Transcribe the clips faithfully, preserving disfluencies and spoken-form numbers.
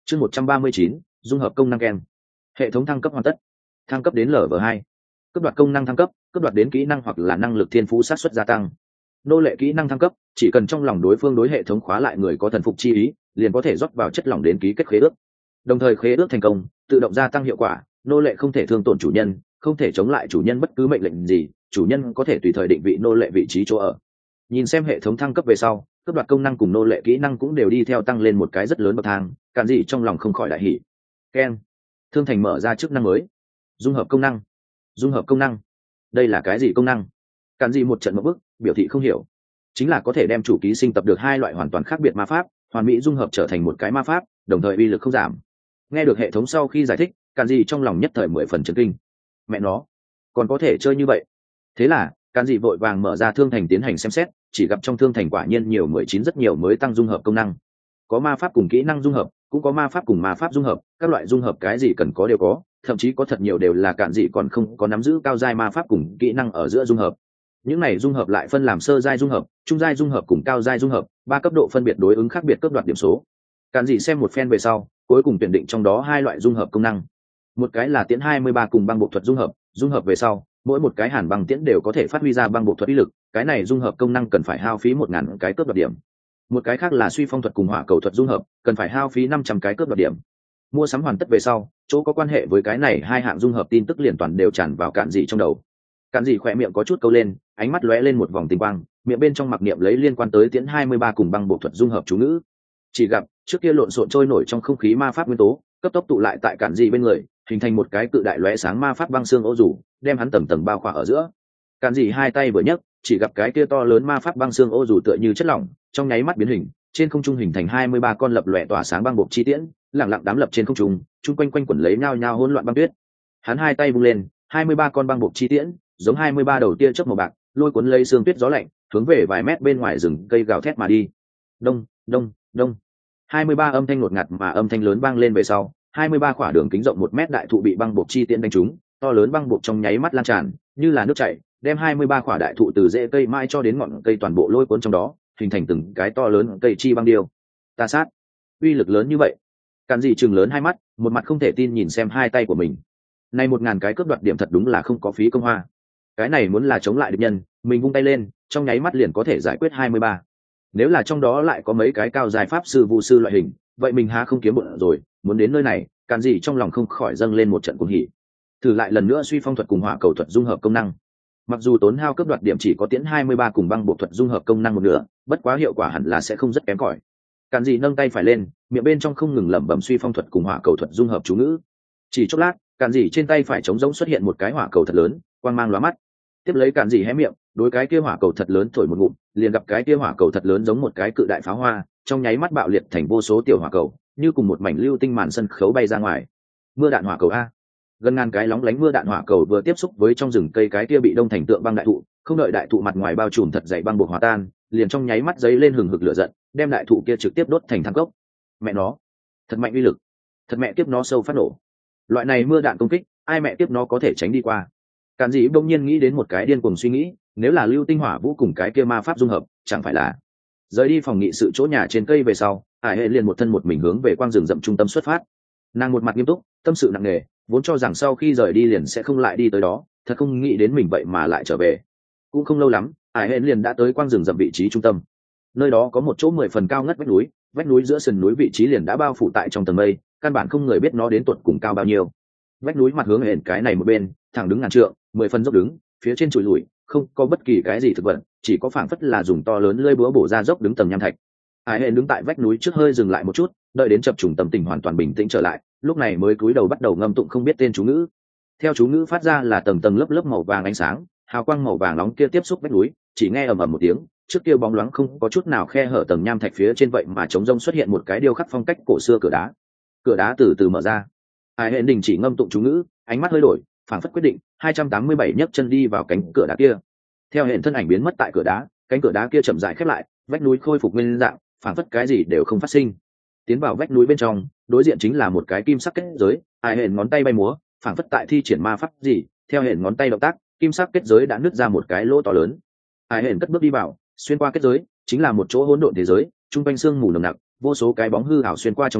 chương một trăm ba mươi chín dung hợp công năng ken. Hệ thống thăng cấp hoàn tất. Thăng cấp đến lv hai. Cấp đoạt công năng thăng cấp, cấp đoạt đến kỹ năng hoặc là năng lực thiên phú sát xuất gia tăng. Nô lệ kỹ năng thăng cấp, chỉ cần trong lòng đối phương đối hệ thống khóa lại người có thần phục chi ý, liền có thể rót vào chất lỏng đến ký kết khế ước. Đồng thời khế ước thành công, tự động gia tăng hiệu quả, nô lệ không thể thương tổn chủ nhân, không thể chống lại chủ nhân bất cứ mệnh lệnh gì, chủ nhân có thể tùy thời định vị nô lệ vị trí chỗ ở. Nhìn xem hệ thống thăng cấp về sau, cấp đoạt công năng cùng nô lệ kỹ năng cũng đều đi theo tăng lên một cái rất lớn bậc thang, Càn Dị trong lòng không khỏi đại hỉ. Ken. Thương thành mở ra chức năng mới. Dung hợp công năng. Dung hợp công năng. Đây là cái gì công năng? Càn Dị một trận một bức, biểu thị không hiểu. Chính là có thể đem chủ ký sinh tập được hai loại hoàn toàn khác biệt ma pháp, hoàn mỹ dung hợp trở thành một cái ma pháp, đồng thời uy lực không giảm. Nghe được hệ thống sau khi giải thích, Càn Dị trong lòng nhất thời mười phần chấn kinh. Mẹ nó, còn có thể chơi như vậy? Thế là, Càn Dị vội vàng mở ra thương thành tiến hành xem xét, chỉ gặp trong thương thành quả nhiên nhiều mười chín rất nhiều mới tăng dung hợp công năng. Có ma pháp cùng kỹ năng dung hợp, cũng có ma pháp cùng ma pháp dung hợp, các loại dung hợp cái gì cần có đều có, thậm chí có thật nhiều đều là Càn Dị còn không có nắm giữ cao giai ma pháp cùng kỹ năng ở giữa dung hợp. Những này dung hợp lại phân làm sơ giai dung hợp, trung giai dung hợp cùng cao giai dung hợp, ba cấp độ phân biệt đối ứng khác biệt cấp đoạt điểm số. Càn Dị xem một phen về sau, cuối cùng tuyển định trong đó hai loại dung hợp công năng. Một cái là tiễn hai mươi ba cùng băng bộ thuật dung hợp, dung hợp về sau, mỗi một cái hàn băng tiễn đều có thể phát huy ra băng bộ thuật uy lực, cái này dung hợp công năng cần phải hao phí một ngàn cái cướp đoạt điểm. Một cái khác là suy phong thuật cùng hỏa cầu thuật dung hợp, cần phải hao phí năm trăm cái cướp đoạt điểm. Mua sắm hoàn tất về sau, chỗ có quan hệ với cái này hai hạng dung hợp tin tức liền toàn đều tràn vào Càn Dị trong đầu. Càn Dị khỏe miệng có chút câu lên, ánh mắt lóe lên một vòng tinh quang, miệng bên trong mặc niệm lấy liên quan tới tiễn hai mươi ba cùng băng bộ thuật dung hợp chú ngữ. Chỉ gặp trước kia lộn xộn trôi nổi trong không khí ma pháp nguyên tố, cấp tốc tụ lại tại Càn Dị bên người, hình thành một cái cự đại lóe sáng ma pháp băng xương ô dù, đem hắn tầng tầng bao khỏa ở giữa. Càn Dị hai tay vừa nhấc, chỉ gặp cái kia to lớn ma pháp băng xương ô dù tựa như chất lỏng, trong nháy mắt biến hình, trên không trung hình thành hai mươi ba con lập lòe tỏa sáng băng buộc chi tiễn, lặng lặng đám lập trên không trung, chung quanh quanh quẩn lấy nhau nhau hỗn loạn băng tuyết. Hắn hai tay vung lên, hai mươi ba con băng buộc chi tiễn, giống hai mươi ba đầu tia chớp màu bạc, lôi cuốn lấy sương tuyết gió lạnh, hướng về vài mét bên ngoài rừng cây gào thét mà đi. Đông, đông, đông. hai mươi ba âm thanh ngột ngạt mà âm thanh lớn vang lên về sau, hai mươi ba khỏa đường kính rộng một mét đại thụ bị băng buộc chi tiễn đánh trúng, to lớn băng buộc trong nháy mắt lan tràn, như là nước chảy, đem hai mươi ba khỏa đại thụ từ rễ cây mãi cho đến ngọn cây toàn bộ lôi cuốn trong đó, hình thành từng cái to lớn cây chi băng điêu. Ta sát, uy lực lớn như vậy. Càn Dị trừng lớn hai mắt, một mặt không thể tin nhìn xem hai tay của mình. Này một ngàn cái cướp đoạt điểm thật đúng là không có phí công hoa. Cái này muốn là chống lại địch nhân, mình vung tay lên, trong nháy mắt liền có thể giải quyết hai mươi ba. Nếu là trong đó lại có mấy cái cao giai pháp sư vu sư loại hình, vậy mình há không kiếm bộn rồi. Muốn đến nơi này, Càn Dị trong lòng không khỏi dâng lên một trận cuồng hỉ. Thử lại lần nữa suy phong thuật cùng hỏa cầu thuật dung hợp công năng. Mặc dù tốn hao cướp đoạt điểm chỉ có tiễn hai mươi ba cùng băng bộ thuật dung hợp công năng một nửa, bất quá hiệu quả hẳn là sẽ không rất kém cỏi. Càn Dị nâng tay phải lên, miệng bên trong không ngừng lẩm bẩm suy phong thuật cùng hỏa cầu thuật dung hợp chú ngữ. Chỉ chốc lát, Càn Dị trên tay phải trống rỗng xuất hiện một cái hỏa cầu thật lớn, quang mang lóa mắt. Tiếp lấy Càn Dị hé miệng, đối cái kia hỏa cầu thật lớn thổi một ngụm, liền gặp cái kia hỏa cầu thật lớn giống một cái cự đại pháo hoa, trong nháy mắt bạo liệt thành vô số tiểu hỏa cầu, như cùng một mảnh lưu tinh màn sân khấu bay ra ngoài. Mưa đạn hỏa cầu a. Gần ngàn cái lóng lánh mưa đạn hỏa cầu vừa tiếp xúc với trong rừng cây cái kia bị đông thành tượng băng đại thụ, không đợi đại thụ mặt ngoài bao trùm thật dày băng buộc hòa tan, liền trong nháy mắt giấy lên hừng hực lửa giận, đem đại thụ kia trực tiếp đốt thành than cốc. Mẹ nó, thật mạnh uy lực, thật mẹ tiếp nó sâu phát nổ. Loại này mưa đạn công kích, ai mẹ tiếp nó có thể tránh đi qua. Càn Dị bỗng nhiên nghĩ đến một cái điên cuồng suy nghĩ, nếu là lưu tinh hỏa vũ cùng cái kia ma pháp dung hợp, chẳng phải là rời đi phòng nghị sự chỗ nhà trên cây về sau, Hải Hệ liền một thân một mình hướng về quang rừng rậm trung tâm xuất phát. Nàng một mặt nghiêm túc, tâm sự nặng nề, vốn cho rằng sau khi rời đi liền sẽ không lại đi tới đó, thật không nghĩ đến mình vậy mà lại trở về. Cũng không lâu lắm, Hải Hệ liền đã tới quang rừng rậm vị trí trung tâm. Nơi đó có một chỗ mười phần cao ngất vách núi, vách núi giữa sườn núi vị trí liền đã bao phủ tại trong tầng mây, căn bản không người biết nó đến tuột cùng cao bao nhiêu. Vách núi mặt hướng hển cái này một bên, thẳng đứng ngàn trượng, mười phần dốc đứng, phía trên trụi lùi, không có bất kỳ cái gì thực vật, chỉ có phảng phất là dùng to lớn lưỡi búa bổ ra dốc đứng tầng nham thạch. Hải Hệ đứng tại vách núi trước hơi dừng lại một chút, đợi đến chập trùng tâm tình hoàn toàn bình tĩnh trở lại, lúc này mới cúi đầu bắt đầu ngâm tụng không biết tên chú ngữ. Theo chú ngữ phát ra là tầng tầng lớp lớp màu vàng ánh sáng, hào quang màu vàng nóng kia tiếp xúc vách núi, chỉ nghe ầm ầm một tiếng, trước kia bóng loáng không có chút nào khe hở tầng nham thạch phía trên vậy mà trống rông xuất hiện một cái điêu khắc phong cách cổ xưa cửa đá. Cửa đá từ từ mở ra. Hải Hệ đình chỉ ngâm tụng chú ngữ, ánh mắt hơi đổi, phảng phất quyết định, hai trăm tám mươi bảy nhấc chân đi vào cánh cửa đá kia. Theo hiện thân ảnh biến mất tại cửa đá, cánh cửa đá kia chậm rãi khép lại, vách núi khôi phục nguyên dạng, phảng phất cái gì đều không phát sinh. Tiến vào vách núi bên trong, đối diện chính là một cái kim sắc kết giới, Hải Hệ ngón tay bay múa, phảng phất tại thi triển ma pháp gì, theo Hệ ngón tay động tác, kim sắc kết giới đã nứt ra một cái lỗ to lớn. Hải Hệ cất bước đi vào, xuyên qua kết giới, chính là một chỗ hỗn độn thế giới, trung quanh sương mù nồng nặc, vô số cái bóng hư ảo xuyên qua trong đó,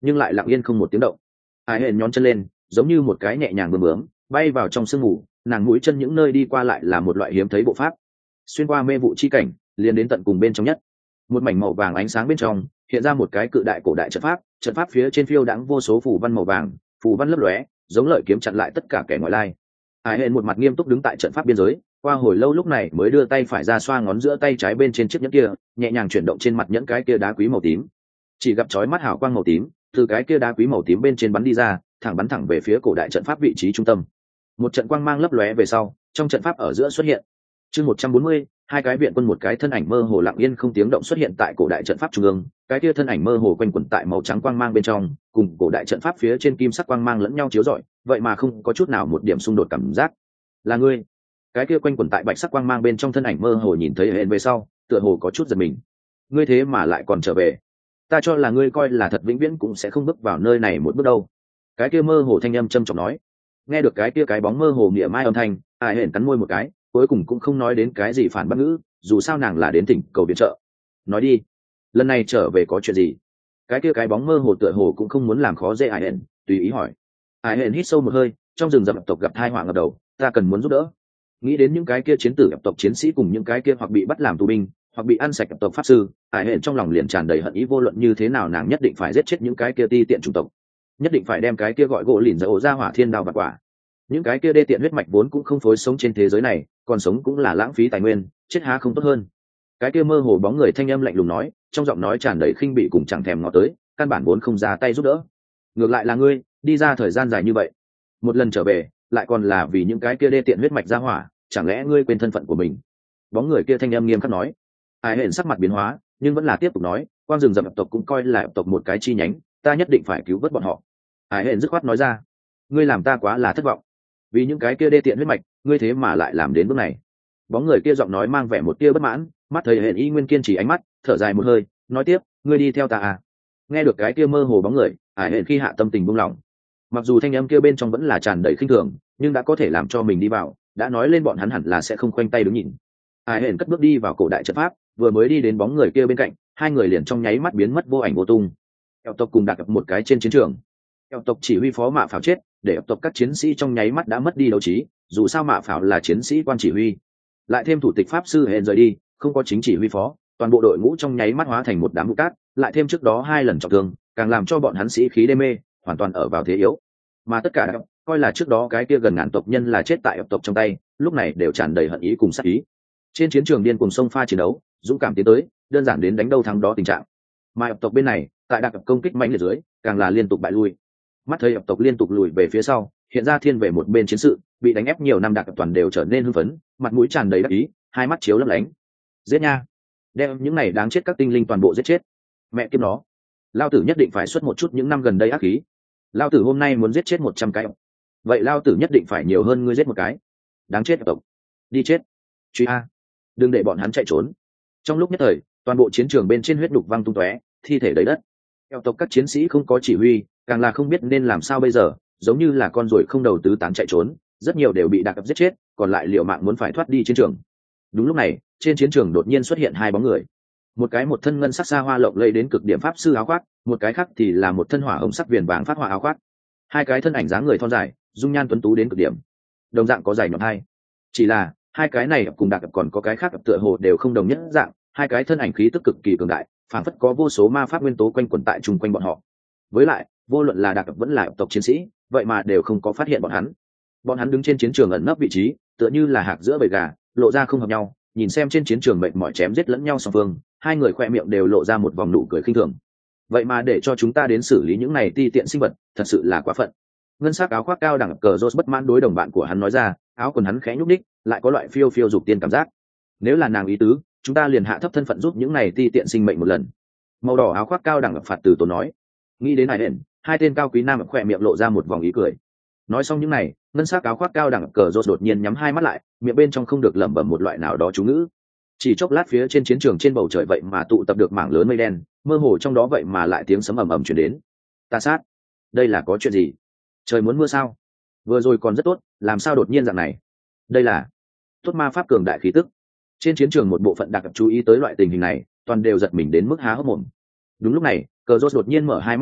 nhưng lại lặng yên không một tiếng động. Ai hển nhón chân lên giống như một cái nhẹ nhàng bướm bướm bay vào trong sương mù, nàng mũi chân những nơi đi qua lại là một loại hiếm thấy bộ pháp, xuyên qua mê vụ chi cảnh liền đến tận cùng bên trong nhất. Một mảnh màu vàng ánh sáng bên trong hiện ra một cái cự đại cổ đại trận pháp, trận pháp phía trên phiêu đãng vô số phù văn màu vàng, phù văn lấp lóe giống lợi kiếm chặn lại tất cả kẻ ngoại lai. Ai hển một mặt nghiêm túc đứng tại trận pháp biên giới, qua hồi lâu lúc này mới đưa tay phải ra xoa ngón giữa tay trái bên trên chiếc nhẫn kia, nhẹ nhàng chuyển động trên mặt nhẫn cái kia đá quý màu tím. Chỉ gặp chói mắt hào quang màu tím từ cái kia đá quý màu tím bên trên bắn đi ra, thẳng bắn thẳng về phía cổ đại trận pháp vị trí trung tâm. Một trận quang mang lấp lóe về sau, trong trận pháp ở giữa xuất hiện chương một trăm bốn mươi, hai cái viện quân, một cái thân ảnh mơ hồ lặng yên không tiếng động xuất hiện tại cổ đại trận pháp trung ương, cái kia thân ảnh mơ hồ quanh quẩn tại màu trắng quang mang bên trong, cùng cổ đại trận pháp phía trên kim sắc quang mang lẫn nhau chiếu rọi, vậy mà không có chút nào một điểm xung đột cảm giác. Là ngươi? Cái kia quanh quẩn tại bạch sắc quang mang bên trong thân ảnh mơ hồ nhìn thấy hẹn về sau, tựa hồ có chút giật mình. Ngươi thế mà lại còn trở về? Ta cho là ngươi coi là thật vĩnh viễn cũng sẽ không bước vào nơi này một bước đâu. Cái kia mơ hồ thanh âm trầm trọng nói. Nghe được cái kia cái bóng mơ hồ mỉa mai âm thanh, ai hẹn cắn môi một cái, cuối cùng cũng không nói đến cái gì phản bác ngữ, dù sao nàng là đến tỉnh cầu viện trợ. Nói đi, lần này trở về có chuyện gì? Cái kia cái bóng mơ hồ tựa hồ cũng không muốn làm khó dễ ai hẹn, tùy ý hỏi. Ai hẹn hít sâu một hơi, trong rừng rậm tộc gặp tai họa ngập đầu, ta cần muốn giúp đỡ. Nghĩ đến những cái kia chiến tử tộc chiến sĩ cùng những cái kia hoặc bị bắt làm tù binh, hoặc bị ăn sạch tộc pháp sư, ai hẹn trong lòng liền tràn đầy hận ý, vô luận như thế nào nàng nhất định phải giết chết những cái kia ti tiện chủng tộc, nhất định phải đem cái kia gọi gỗ lìn ra ổ ra hỏa thiên đao và quả. Những cái kia đê tiện huyết mạch vốn cũng không phối sống trên thế giới này, còn sống cũng là lãng phí tài nguyên, chết há không tốt hơn. Cái kia mơ hồ bóng người thanh âm lạnh lùng nói, trong giọng nói tràn đầy khinh bỉ cùng chẳng thèm ngó tới, căn bản vốn không ra tay giúp đỡ. Ngược lại là ngươi, đi ra thời gian dài như vậy, một lần trở về, lại còn là vì những cái kia đê tiện huyết mạch ra hỏa, chẳng lẽ ngươi quên thân phận của mình? Bóng người kia thanh âm nghiêm khắc nói. Ai hẹn sắc mặt biến hóa, nhưng vẫn là tiếp tục nói, quang rừng rậm tộc cũng coi là tộc một cái chi nhánh, ta nhất định phải cứu vớt bọn họ. Ai hẹn dứt khoát nói ra, ngươi làm ta quá là thất vọng, vì những cái kia đê tiện huyết mạch, ngươi thế mà lại làm đến bước này. Bóng người kia giọng nói mang vẻ một tia bất mãn, mắt thấy hẹn y nguyên kiên trì ánh mắt, thở dài một hơi, nói tiếp, ngươi đi theo ta à? Nghe được cái kia mơ hồ bóng người, Ai hẹn khi hạ tâm tình buông lỏng. Mặc dù thanh âm kia bên trong vẫn là tràn đầy khinh thường, nhưng đã có thể làm cho mình đi vào, đã nói lên bọn hắn hẳn là sẽ không khoanh tay đứng nhìn. Ai hẹn cất bước đi vào cổ đại trận pháp, vừa mới đi đến bóng người kia bên cạnh, hai người liền trong nháy mắt biến mất vô ảnh vô tung. Eo tộc cùng đặt một cái trên chiến trường. Eo tộc chỉ huy phó Mạ Pháo chết, để eo tộc các chiến sĩ trong nháy mắt đã mất đi đấu trí, dù sao Mạ Pháo là chiến sĩ quan chỉ huy, lại thêm thủ tịch pháp sư hẹn rời đi, không có chính chỉ huy phó, toàn bộ đội ngũ trong nháy mắt hóa thành một đám bụi cát, lại thêm trước đó hai lần trọng thương, càng làm cho bọn hắn sĩ khí đê mê, hoàn toàn ở vào thế yếu. Mà tất cả coi là trước đó cái kia gần ngàn tộc nhân là chết tại eo tộc trong tay, lúc này đều tràn đầy hận ý cùng sát ý. Trên chiến trường điên cùng sông pha chiến đấu, dũng cảm tiến tới, đơn giản đến đánh đâu thắng đó tình trạng. Mà eo tộc bên này, tại đặc công kích mạnh liệt dưới, càng là liên tục bại lui. Mắt thấy eo tộc liên tục lùi về phía sau, hiện ra thiên về một bên chiến sự, bị đánh ép nhiều năm đặc toàn đều trở nên hưng phấn, mặt mũi tràn đầy đắc ý, hai mắt chiếu lấp lánh. Giết nha, đem những này đáng chết các tinh linh toàn bộ giết chết. Mẹ kiếp nó, lao tử nhất định phải xuất một chút những năm gần đây ác khí. Lao tử hôm nay muốn giết chết một trăm cái, vậy lao tử nhất định phải nhiều hơn ngươi giết một cái. Đáng chết eo tộc, đi chết. Truy a, đừng để bọn hắn chạy trốn. Trong lúc nhất thời, toàn bộ chiến trường bên trên huyết đục văng tung tóe, thi thể đầy đất. Eo tộc các chiến sĩ không có chỉ huy, càng là không biết nên làm sao bây giờ, giống như là con ruồi không đầu tứ tán chạy trốn, rất nhiều đều bị đặc giết chết, còn lại liều mạng muốn phải thoát đi chiến trường. Đúng lúc này, trên chiến trường đột nhiên xuất hiện hai bóng người. Một cái một thân ngân sắc xa hoa lộng lẫy đến cực điểm pháp sư áo khoác, một cái khác thì là một thân hỏa hồng sắc viền vàng phát hỏa áo khoác. Hai cái thân ảnh dáng người thon dài, dung nhan tuấn tú đến cực điểm, đồng dạng có dài nhọn hai. Chỉ là hai cái này cùng đặc còn có cái khác tựa hồ đều không đồng nhất dạng, hai cái thân ảnh khí tức cực kỳ cường đại, phản phất có vô số ma pháp nguyên tố quanh quẩn tại chung quanh bọn họ. Với lại, vô luận là đặc vẫn là tộc chiến sĩ, vậy mà đều không có phát hiện bọn hắn. Bọn hắn đứng trên chiến trường ẩn nấp vị trí, tựa như là hạc giữa bầy gà, lộ ra không hợp nhau, nhìn xem trên chiến trường mệt mỏi chém giết lẫn nhau song phương, hai người khoe miệng đều lộ ra một vòng nụ cười khinh thường. Vậy mà để cho chúng ta đến xử lý những này ti tiện sinh vật, thật sự là quá phận. Ngân sắc áo khoác cao đẳng cờ Rose bất mãn đối đồng bạn của hắn nói ra, áo quần hắn khẽ nhúc nhích, lại có loại phiêu phiêu dục tiên cảm giác. Nếu là nàng ý tứ, chúng ta liền hạ thấp thân phận giúp những này ti tiện sinh mệnh một lần. Màu đỏ áo khoác cao đẳng phạt từ tổ nói. Nghĩ đến này đền, hai tên cao quý nam khỏe miệng lộ ra một vòng ý cười. Nói xong những này, ngân sắc áo khoác cao đẳng cờ Rose đột nhiên nhắm hai mắt lại, miệng bên trong không được lẩm bẩm một loại nào đó chú ngữ. Chỉ chốc lát phía trên chiến trường trên bầu trời vậy mà tụ tập được mảng lớn mây đen, mơ hồ trong đó vậy mà lại tiếng sấm ầm ầm truyền đến. Ta sát, đây là có chuyện gì? Trời muốn mưa sao? Vừa rồi còn rất tốt, làm sao đột nhiên dạng này? Đây là tốt ma pháp cường đại khí tức. Trên chiến trường một bộ phận đặc chú ý tới loại tình hình này, toàn đều giật mình đến mức há hốc mồm. Đúng lúc này, cờ Rốt đột nhiên mở hai mắt ra,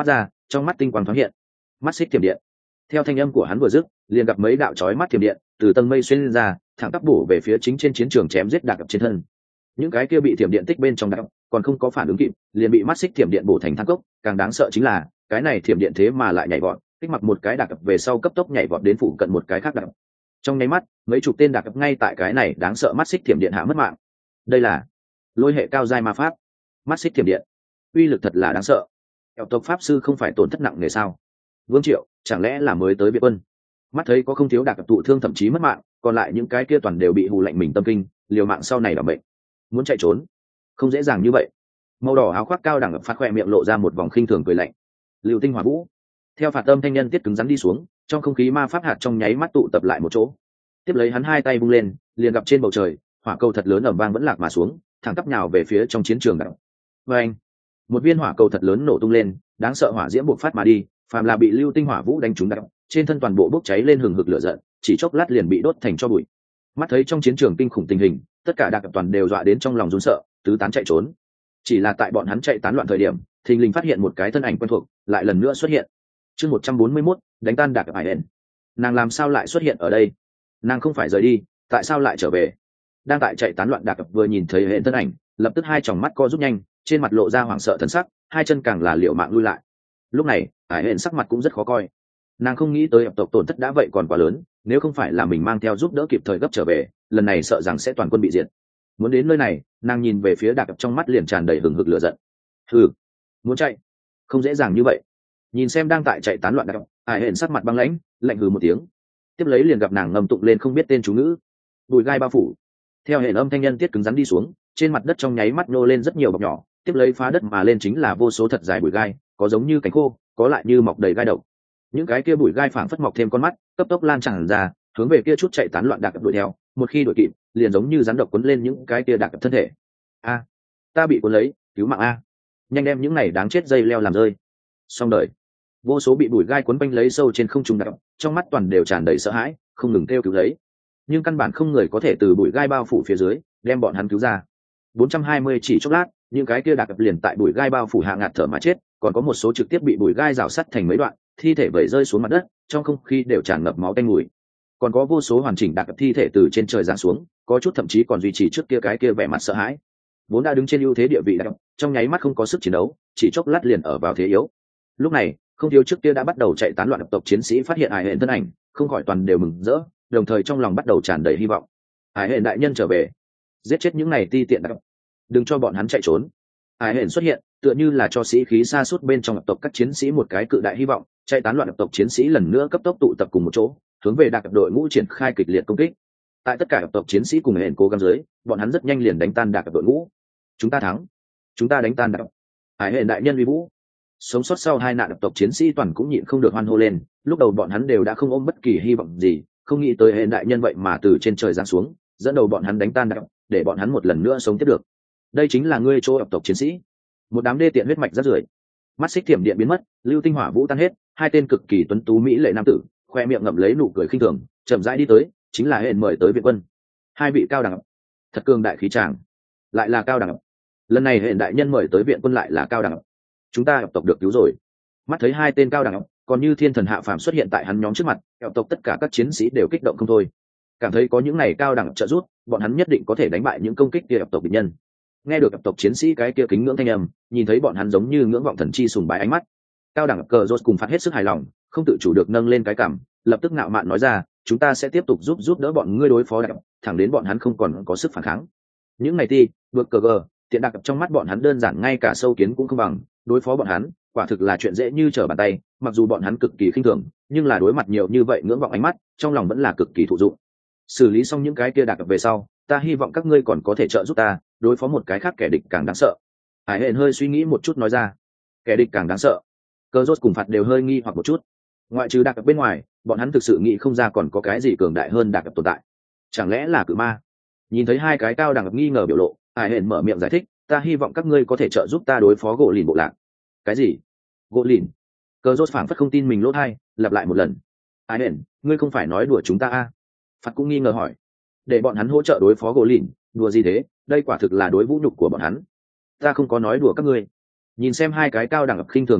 trong mắt tinh quang thoáng hiện, mắt xích thiểm điện. Theo thanh âm của hắn vừa dứt, liền gặp mấy đạo chói mắt thiểm điện từ tầng mây xuyên lên ra, thẳng tắp bổ về phía chính trên chiến trường chém giết Đạc Cập trên thân. Những cái kia bị thiểm điện tích bên trong Đạc Cập còn không có phản ứng kịp, liền bị mắt xích thiểm điện bổ thành than cốc. Càng đáng sợ chính là cái này thiểm điện thế mà lại nhảy vọt, kích mặc một cái Đạc Cập về sau cấp tốc nhảy vọt đến phụ cận một cái khác Đạc Cập. Trong nháy mắt, mấy chục tên Đạc Cập ngay tại cái này đáng sợ mắt xích thiểm điện hạ mất mạng. Đây là lôi hệ cao giai ma pháp, mắt xích thiểm điện, uy lực thật là đáng sợ. Kẹo tộc pháp sư không phải tổn thất nặng nề sao? Vương Triệu chẳng lẽ là mới tới Việt quân? Mắt thấy có không thiếu Đạc Cập tụ thương thậm chí mất mạng, còn lại những cái kia toàn đều bị hù lạnh mình tâm kinh, liều mạng sau này là bệnh. Muốn chạy trốn không dễ dàng như vậy. Màu đỏ áo khoác cao đẳng phát khoe miệng lộ ra một vòng khinh thường cười lạnh. Lưu tinh hỏa vũ. Theo phạt tâm thanh nhân tiết cứng rắn đi xuống, trong không khí ma pháp hạt trong nháy mắt tụ tập lại một chỗ. Tiếp lấy hắn hai tay vung lên, liền gặp trên bầu trời hỏa cầu thật lớn ầm vang vẫn lạc mà xuống, thẳng tắp nhào về phía trong chiến trường đạo. Và anh, một viên hỏa cầu thật lớn nổ tung lên, đáng sợ hỏa diễm bộc phát mà đi, phàm là bị lưu tinh hỏa vũ đánh trúng đạo, trên thân toàn bộ bốc cháy lên hừng hực lửa giận, chỉ chốc lát liền bị đốt thành tro bụi. Mắt thấy trong chiến trường kinh khủng tình hình, tất cả Đạc Cập toàn đều dọa đến trong lòng run sợ, tứ tán chạy trốn. Chỉ là tại bọn hắn chạy tán loạn thời điểm, thình lình phát hiện một cái thân ảnh quen thuộc lại lần nữa xuất hiện. Chương một trăm bốn mươi mốt, đánh tan Đạc Cập Hải Hển. Nàng làm sao lại xuất hiện ở đây? Nàng không phải rời đi, tại sao lại trở về? Đang tại chạy tán loạn Đạc Cập vừa nhìn thấy Hển thân ảnh, lập tức hai tròng mắt co rút nhanh, trên mặt lộ ra hoảng sợ thần sắc, hai chân càng là liều mạng lui lại. Lúc này, Hải Hển sắc mặt cũng rất khó coi. Nàng không nghĩ tới ập tộc tổn thất đã vậy còn quá lớn, nếu không phải là mình mang theo giúp đỡ kịp thời gấp trở về, lần này sợ rằng sẽ toàn quân bị diệt. Muốn đến nơi này, nàng nhìn về phía Đạc Cập trong mắt liền tràn đầy hừng hực lửa giận. Hừ, muốn chạy không dễ dàng như vậy. Nhìn xem đang tại chạy tán loạn Đạc Cập, Hải Hển sắc mặt băng lãnh, lạnh hừ một tiếng. Tiếp lấy liền gặp nàng ngâm tụng lên không biết tên chú ngữ. Bùi gai bao phủ. Theo Hển âm thanh nhân tiết cứng rắn đi xuống, trên mặt đất trong nháy mắt nô lên rất nhiều bọc nhỏ, tiếp lấy phá đất mà lên chính là vô số thật dài bụi gai, có giống như cánh khô, có lại như mọc đầy gai độc. Những cái kia bụi gai phảng phất mọc thêm con mắt, cấp tốc lan tràn ra, hướng về kia chút chạy tán loạn Đạc Cập đuổi theo. Một khi đuổi kịp, liền giống như rắn độc quấn lên những cái kia Đạc Cập thân thể. A, ta bị cuốn lấy, cứu mạng a! Nhanh đem những này đáng chết dây leo làm rơi. Xong đời. Vô số bị bụi gai quấn quanh lấy sâu trên không trung Đạc Cập, trong mắt toàn đều tràn đầy sợ hãi, không ngừng kêu cứu lấy. Nhưng căn bản không người có thể từ bụi gai bao phủ phía dưới đem bọn hắn cứu ra. bốn trăm hai mươi chỉ chốc lát, những cái kia Đạc Cập liền tại bụi gai bao phủ hạ ngạt thở mà chết, còn có một số trực tiếp bị bụi gai rào sắt thành mấy đoạn, thi thể vẩy rơi xuống mặt đất, trong không khí đều tràn ngập máu tanh mùi. Còn có vô số hoàn chỉnh Đạc Cập thi thể từ trên trời giáng xuống, có chút thậm chí còn duy trì trước kia cái kia vẻ mặt sợ hãi. Vốn đã đứng trên ưu thế địa vị Đạc Cập, trong nháy mắt không có sức chiến đấu, chỉ chốc lát liền ở vào thế yếu. Lúc này, không thiếu trước kia đã bắt đầu chạy tán loạn tộc chiến sĩ phát hiện Hải Hển thân ảnh, không khỏi toàn đều mừng rỡ, đồng thời trong lòng bắt đầu tràn đầy hy vọng. Hải Hển đại nhân trở về, giết chết những này ti tiện Đạc Cập, đừng cho bọn hắn chạy trốn. Hải Hển xuất hiện, tựa như là cho sĩ khí xa suốt bên trong tộc các chiến sĩ một cái cự đại hy vọng, chạy tán loạn tộc chiến sĩ lần nữa cấp tốc tụ tập cùng một chỗ, hướng về Đạc Cập đội ngũ triển khai kịch liệt công kích. Tại tất cả tộc chiến sĩ cùng Hển cố gắng dưới, bọn hắn rất nhanh liền đánh tan Đạc Cập đội ngũ. Chúng ta thắng, chúng ta đánh tan Đạc Cập. Hải Hển đại nhân uy vũ. Sống sót sau hai nạn tộc chiến sĩ toàn cũng nhịn không được hoan hô lên, lúc đầu bọn hắn đều đã không ôm bất kỳ hy vọng gì, không nghĩ tới Hển đại nhân vậy mà từ trên trời giáng xuống, dẫn đầu bọn hắn đánh tan Đạc Cập, để bọn hắn một lần nữa sống tiếp được. Đây chính là ngươi chỗ tộc chiến sĩ. Một đám đê tiện huyết mạch rác rưởi. Mắt xích thiểm điện biến mất, lưu tinh hỏa vũ tan hết, hai tên cực kỳ tuấn tú mỹ lệ nam tử khoe miệng ngậm lấy nụ cười khinh thường, chậm rãi đi tới, chính là Hển mời tới viện quân. Hai vị cao đẳng, thật cường đại khí tràng, lại là cao đẳng. Lần này Hển đại nhân mời tới viện quân lại là cao đẳng. Chúng ta tộc được cứu rồi. Mắt thấy hai tên cao đẳng, còn như thiên thần hạ phàm xuất hiện tại hắn nhóm trước mặt, tộc tất cả các chiến sĩ đều kích động không thôi, cảm thấy có những này cao đẳng trợ giúp, bọn hắn nhất định có thể đánh bại những công kích kia tộc địch nhân. Nghe được tộc chiến sĩ cái kia kính ngưỡng thanh âm, nhìn thấy bọn hắn giống như ngưỡng vọng thần chi sùng bái ánh mắt, cao đẳng cờ rốt cùng phát hết sức hài lòng, không tự chủ được nâng lên cái cảm, lập tức ngạo mạn nói ra, chúng ta sẽ tiếp tục giúp giúp đỡ bọn ngươi đối phó Đạc Cập, thẳng đến bọn hắn không còn có sức phản kháng. Những ngày ti vượt cờ gờ tiện Đạc Cập trong mắt bọn hắn đơn giản ngay cả sâu kiến cũng không bằng, đối phó bọn hắn quả thực là chuyện dễ như trở bàn tay. Mặc dù bọn hắn cực kỳ khinh thường, nhưng là đối mặt nhiều như vậy ngưỡng vọng ánh mắt, trong lòng vẫn là cực kỳ thụ dụng. Xử lý xong những cái kia Đạc Cập về sau, ta hy vọng các ngươi còn có thể trợ giúp ta đối phó một cái khác kẻ địch càng đáng sợ. Hải Hển hơi suy nghĩ một chút nói ra, kẻ địch càng đáng sợ. Cơ rốt cùng phạt đều hơi nghi hoặc một chút, ngoại trừ Đạc Cập bên ngoài, bọn hắn thực sự nghĩ không ra còn có cái gì cường đại hơn Đạc Cập tồn tại. Chẳng lẽ là cự ma? Nhìn thấy hai cái cao đẳng nghi ngờ biểu lộ, Hải Hển mở miệng giải thích, ta hy vọng các ngươi có thể trợ giúp ta đối phó gỗ lìn bộ lạc. Cái gì? Gỗ lìn? Cơ rốt phảng phất không tin mình lỗ tai, lặp lại một lần. Hải Hển, ngươi không phải nói đùa chúng ta à? Phạt cũng nghi ngờ hỏi, để bọn hắn hỗ trợ đối phó gỗ lìn, đùa gì thế? Đây quả thực là đối vũ nhục của bọn hắn. Ta không có nói đùa các ngươi. Nhìn xem hai cái cao đẳng khinh thường thần sắc,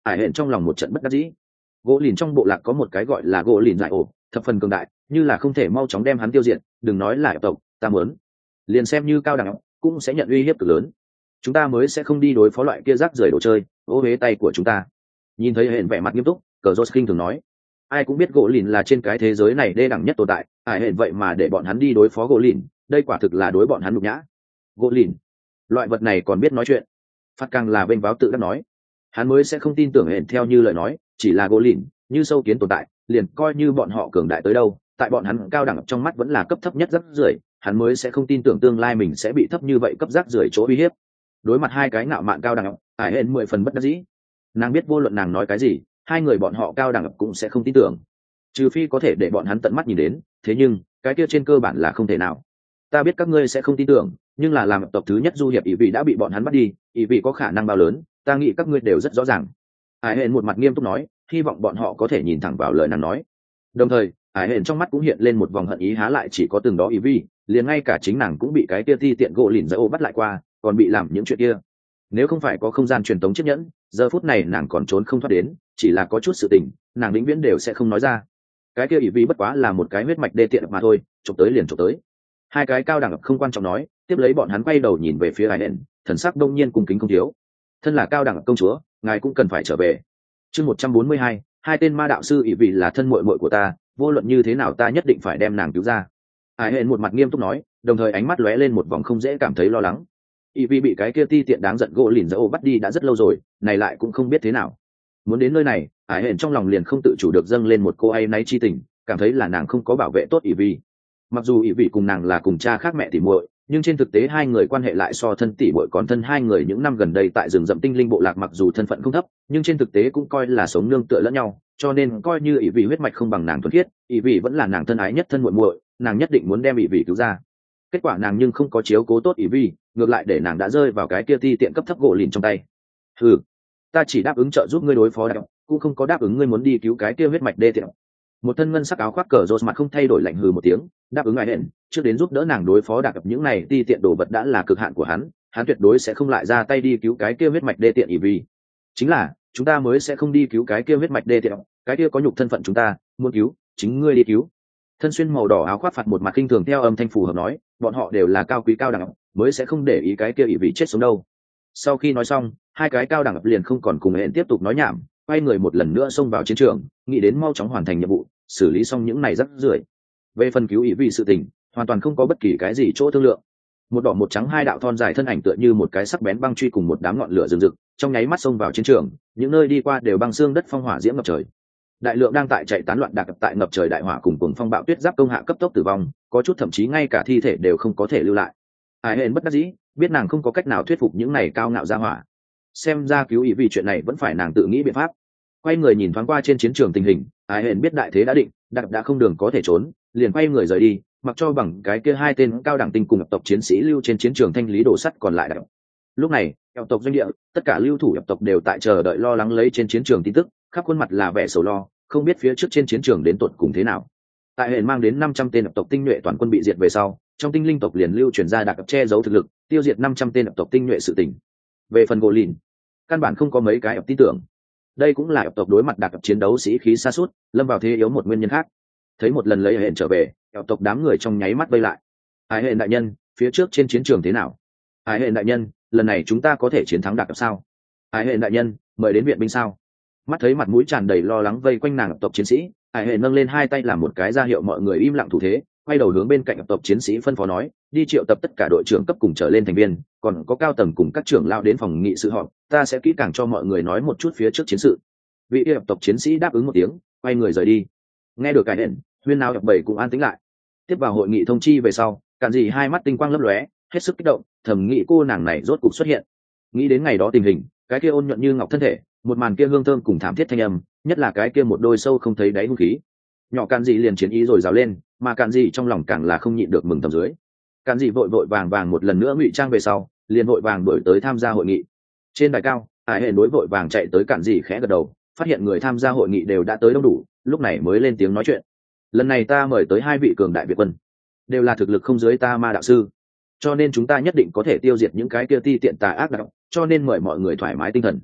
ải hển trong lòng một trận bất đắc dĩ. Gỗ lìn trong bộ lạc có một cái gọi là gỗ lìn dại ổ, thập phần cường đại, như là không thể mau chóng đem hắn tiêu diệt, đừng nói là tộc ta muốn liền xem như cao đẳng cũng sẽ nhận uy hiếp cực lớn. Chúng ta mới sẽ không đi đối phó loại kia rác rưởi đồ chơi ô huế tay của chúng ta. Nhìn thấy hển vẻ mặt nghiêm túc, cờ rốt kinh thường nói, ai cũng biết gỗ lìn là trên cái thế giới này đê đẳng nhất tồn tại, ải hển vậy mà để bọn hắn đi đối phó gỗ lìn, đây quả thực là đối bọn hắn nhục nhã. Gỗ lìn loại vật này còn biết nói chuyện. Phát càng là vênh váo tự đắc nói, hắn mới sẽ không tin tưởng hển theo như lời nói, chỉ là gỗ lìn như sâu kiến tồn tại, liền coi như bọn họ cường đại tới đâu, tại bọn hắn cao đẳng trong mắt vẫn là cấp thấp nhất rác rưởi, hắn mới sẽ không tin tưởng tương lai mình sẽ bị thấp như vậy cấp rác rưởi chỗ uy hiếp. Đối mặt hai cái ngạo mạn cao đẳng, ải hển mười phần bất đắc dĩ. Nàng biết vô luận nàng nói cái gì, hai người bọn họ cao đẳng cũng sẽ không tin tưởng, trừ phi có thể để bọn hắn tận mắt nhìn đến, thế nhưng cái kia trên cơ bản là không thể nào. Ta biết các ngươi sẽ không tin tưởng, nhưng là làm tộc thứ nhất du hiệp ý vị đã bị bọn hắn bắt đi, ý vị có khả năng bao lớn, ta nghĩ các ngươi đều rất rõ ràng. Ải hển một mặt nghiêm túc nói, hy vọng bọn họ có thể nhìn thẳng vào lời nàng nói. Đồng thời ải hển trong mắt cũng hiện lên một vòng hận ý, há lại chỉ có từng đó ý vị, liền ngay cả chính nàng cũng bị cái kia ti tiện gỗ lìn dỡ ô bắt lại qua, còn bị làm những chuyện kia. Nếu không phải có không gian truyền tống chiếc nhẫn, giờ phút này nàng còn trốn không thoát đến, chỉ là có chút sự tình nàng vĩnh viễn đều sẽ không nói ra. Cái kia ý vị bất quá là một cái huyết mạch đê tiện mà thôi, chụp tới liền chụp tới. Hai cái cao đẳng không quan trọng nói, tiếp lấy bọn hắn quay đầu nhìn về phía ải hển, thần sắc đông nhiên cung kính không thiếu. Thân là cao đẳng công chúa, ngài cũng cần phải trở về. Chương một trăm bốn mươi hai, hai tên ma đạo sư ý vị là thân muội muội của ta, vô luận như thế nào ta nhất định phải đem nàng cứu ra. Ải hển một mặt nghiêm túc nói, đồng thời ánh mắt lóe lên một vòng không dễ cảm thấy lo lắng. Ý vì bị cái kia ti tiện đáng giận gỗ lìn dỡ ô bắt đi đã rất lâu rồi, này lại cũng không biết thế nào. Muốn đến nơi này, ải hển trong lòng liền không tự chủ được dâng lên một cô ấy náy chi tình, cảm thấy là nàng không có bảo vệ tốt ý vì. Mặc dù ý vị cùng nàng là cùng cha khác mẹ tỉ muội, nhưng trên thực tế hai người quan hệ lại so thân tỉ muội còn thân. Hai người những năm gần đây tại rừng rậm tinh linh bộ lạc mặc dù thân phận không thấp, nhưng trên thực tế cũng coi là sống nương tựa lẫn nhau, cho nên coi như ý vị huyết mạch không bằng nàng thuần khiết, ý vị vẫn là nàng thân ái nhất thân muội muội, nàng nhất định muốn đem ý vị cứu ra. Kết quả nàng nhưng không có chiếu cố tốt ý vị, ngược lại để nàng đã rơi vào cái kia ti tiện cấp thấp gỗ lìn trong tay. Ừ, ta chỉ đáp ứng trợ giúp ngươi đối phó đạo, cũng không có đáp ứng ngươi muốn đi cứu cái kia huyết mạch đê tiện. Một thân ngân sắc áo khoác cờ rốt mặt không thay đổi lạnh hừ một tiếng, đáp ứng ai hẹn, trước đến giúp đỡ nàng đối phó đạc những này ti tiện đồ vật đã là cực hạn của hắn, hắn tuyệt đối sẽ không lại ra tay đi cứu cái kia huyết mạch đê tiện ý vì. Chính là, chúng ta mới sẽ không đi cứu cái kia huyết mạch đê tiện, cái kia có nhục thân phận chúng ta, muốn cứu, chính ngươi đi cứu. Thân xuyên màu đỏ áo khoác phạt một mặt kinh thường theo âm thanh phù hợp nói, bọn họ đều là cao quý cao đẳng, mới sẽ không để ý cái kia ý vị chết sống đâu. Sau khi nói xong, hai cái cao đẳng liền không còn cùng hẹn tiếp tục nói nhảm, quay người một lần nữa xông vào chiến trường, nghĩ đến mau chóng hoàn thành nhiệm vụ, xử lý xong những này rắc rưởi. Về phần cứu ý vì sự tình, hoàn toàn không có bất kỳ cái gì chỗ thương lượng. Một đỏ một trắng hai đạo thon dài thân ảnh tựa như một cái sắc bén băng truy cùng một đám ngọn lửa rừng rực, trong nháy mắt xông vào chiến trường, những nơi đi qua đều băng xương đất phong hỏa diễm ngập trời. Đại lượng đang tại chạy tán loạn đạc tại ngập trời đại hỏa cùng cuồng phong bạo tuyết giáp công hạ cấp tốc tử vong, có chút thậm chí ngay cả thi thể đều không có thể lưu lại. Ai hẹn bất đắc dĩ, biết nàng không có cách nào thuyết phục những này cao ngạo ra hỏa. Xem ra cứu ý vì chuyện này vẫn phải nàng tự nghĩ biện pháp. Quay người nhìn thoáng qua trên chiến trường tình hình, ai hẹn biết đại thế đã định, đặc đã không đường có thể trốn, liền quay người rời đi, mặc cho bằng cái kia hai tên cao đẳng tinh cùng tộc chiến sĩ lưu trên chiến trường thanh lý đồ sắt còn lại đặc. Lúc này eo tộc doanh địa, tất cả lưu thủ eo tộc đều tại chờ đợi lo lắng lấy trên chiến trường tin tức, khắp khuôn mặt là vẻ sầu lo, không biết phía trước trên chiến trường đến tột cùng thế nào. Tại hẹn mang đến năm trăm tên eo tộc tinh nhuệ toàn quân bị diệt về sau, trong tinh linh tộc liền lưu truyền ra đặc che giấu thực lực, tiêu diệt năm trăm tên eo tộc tinh nhuệ sự tình. Về phần Goblin, căn bản không có mấy cái eo tin tưởng. Đây cũng là eo tộc đối mặt đặc chiến đấu sĩ khí sa sút, lâm vào thế yếu một nguyên nhân khác. Thấy một lần lấy hẹn trở về, eo tộc đám người trong nháy mắt vây lại. Ái hẹn đại nhân, phía trước trên chiến trường thế nào? Ái hẹn đại nhân, lần này chúng ta có thể chiến thắng đặc sao? Ái hẹn đại nhân, mời đến viện binh sao? Mắt thấy mặt mũi tràn đầy lo lắng vây quanh nàng eo tộc chiến sĩ, Ái hẹn nâng lên hai tay làm một cái ra hiệu mọi người im lặng thủ thế, quay đầu hướng bên cạnh eo tộc chiến sĩ phân phó nói, đi triệu tập tất cả đội trưởng cấp cùng trở lên thành viên, còn có cao tầng cùng các trưởng lao đến phòng nghị sự họp, ta sẽ kỹ càng cho mọi người nói một chút phía trước chiến sự. Vị eo tộc chiến sĩ đáp ứng một tiếng, quay người rời đi. Nghe được Ái hẹn, huyên náo eo bảy cũng an tĩnh lại. Tiếp vào hội nghị thông chi về sau, Cản Dị hai mắt tinh quang lấp lóe, hết sức kích động, thầm nghĩ cô nàng này rốt cục xuất hiện. Nghĩ đến ngày đó tình hình, cái kia ôn nhuận như ngọc thân thể, một màn kia hương thơm cùng thảm thiết thanh âm, nhất là cái kia một đôi sâu không thấy đáy hung khí. Nhỏ Cản Dị liền chiến ý rồi rào lên, mà Cản Dị trong lòng càng là không nhịn được mừng tầm dưới. Cản Dị vội vội vàng vàng một lần nữa ngụy trang về sau, liền vội vàng đuổi tới tham gia hội nghị. Trên đài cao, Ải Hẹn đối vội vàng chạy tới Cản Dị khẽ gật đầu, phát hiện người tham gia hội nghị đều đã tới đông đủ, lúc này mới lên tiếng nói chuyện. Lần này ta mời tới hai vị cường đại việt quân, đều là thực lực không dưới ta ma đạo sư, cho nên chúng ta nhất định có thể tiêu diệt những cái kia ti tiện tà ác đạo, cho nên mời mọi người thoải mái tinh thần.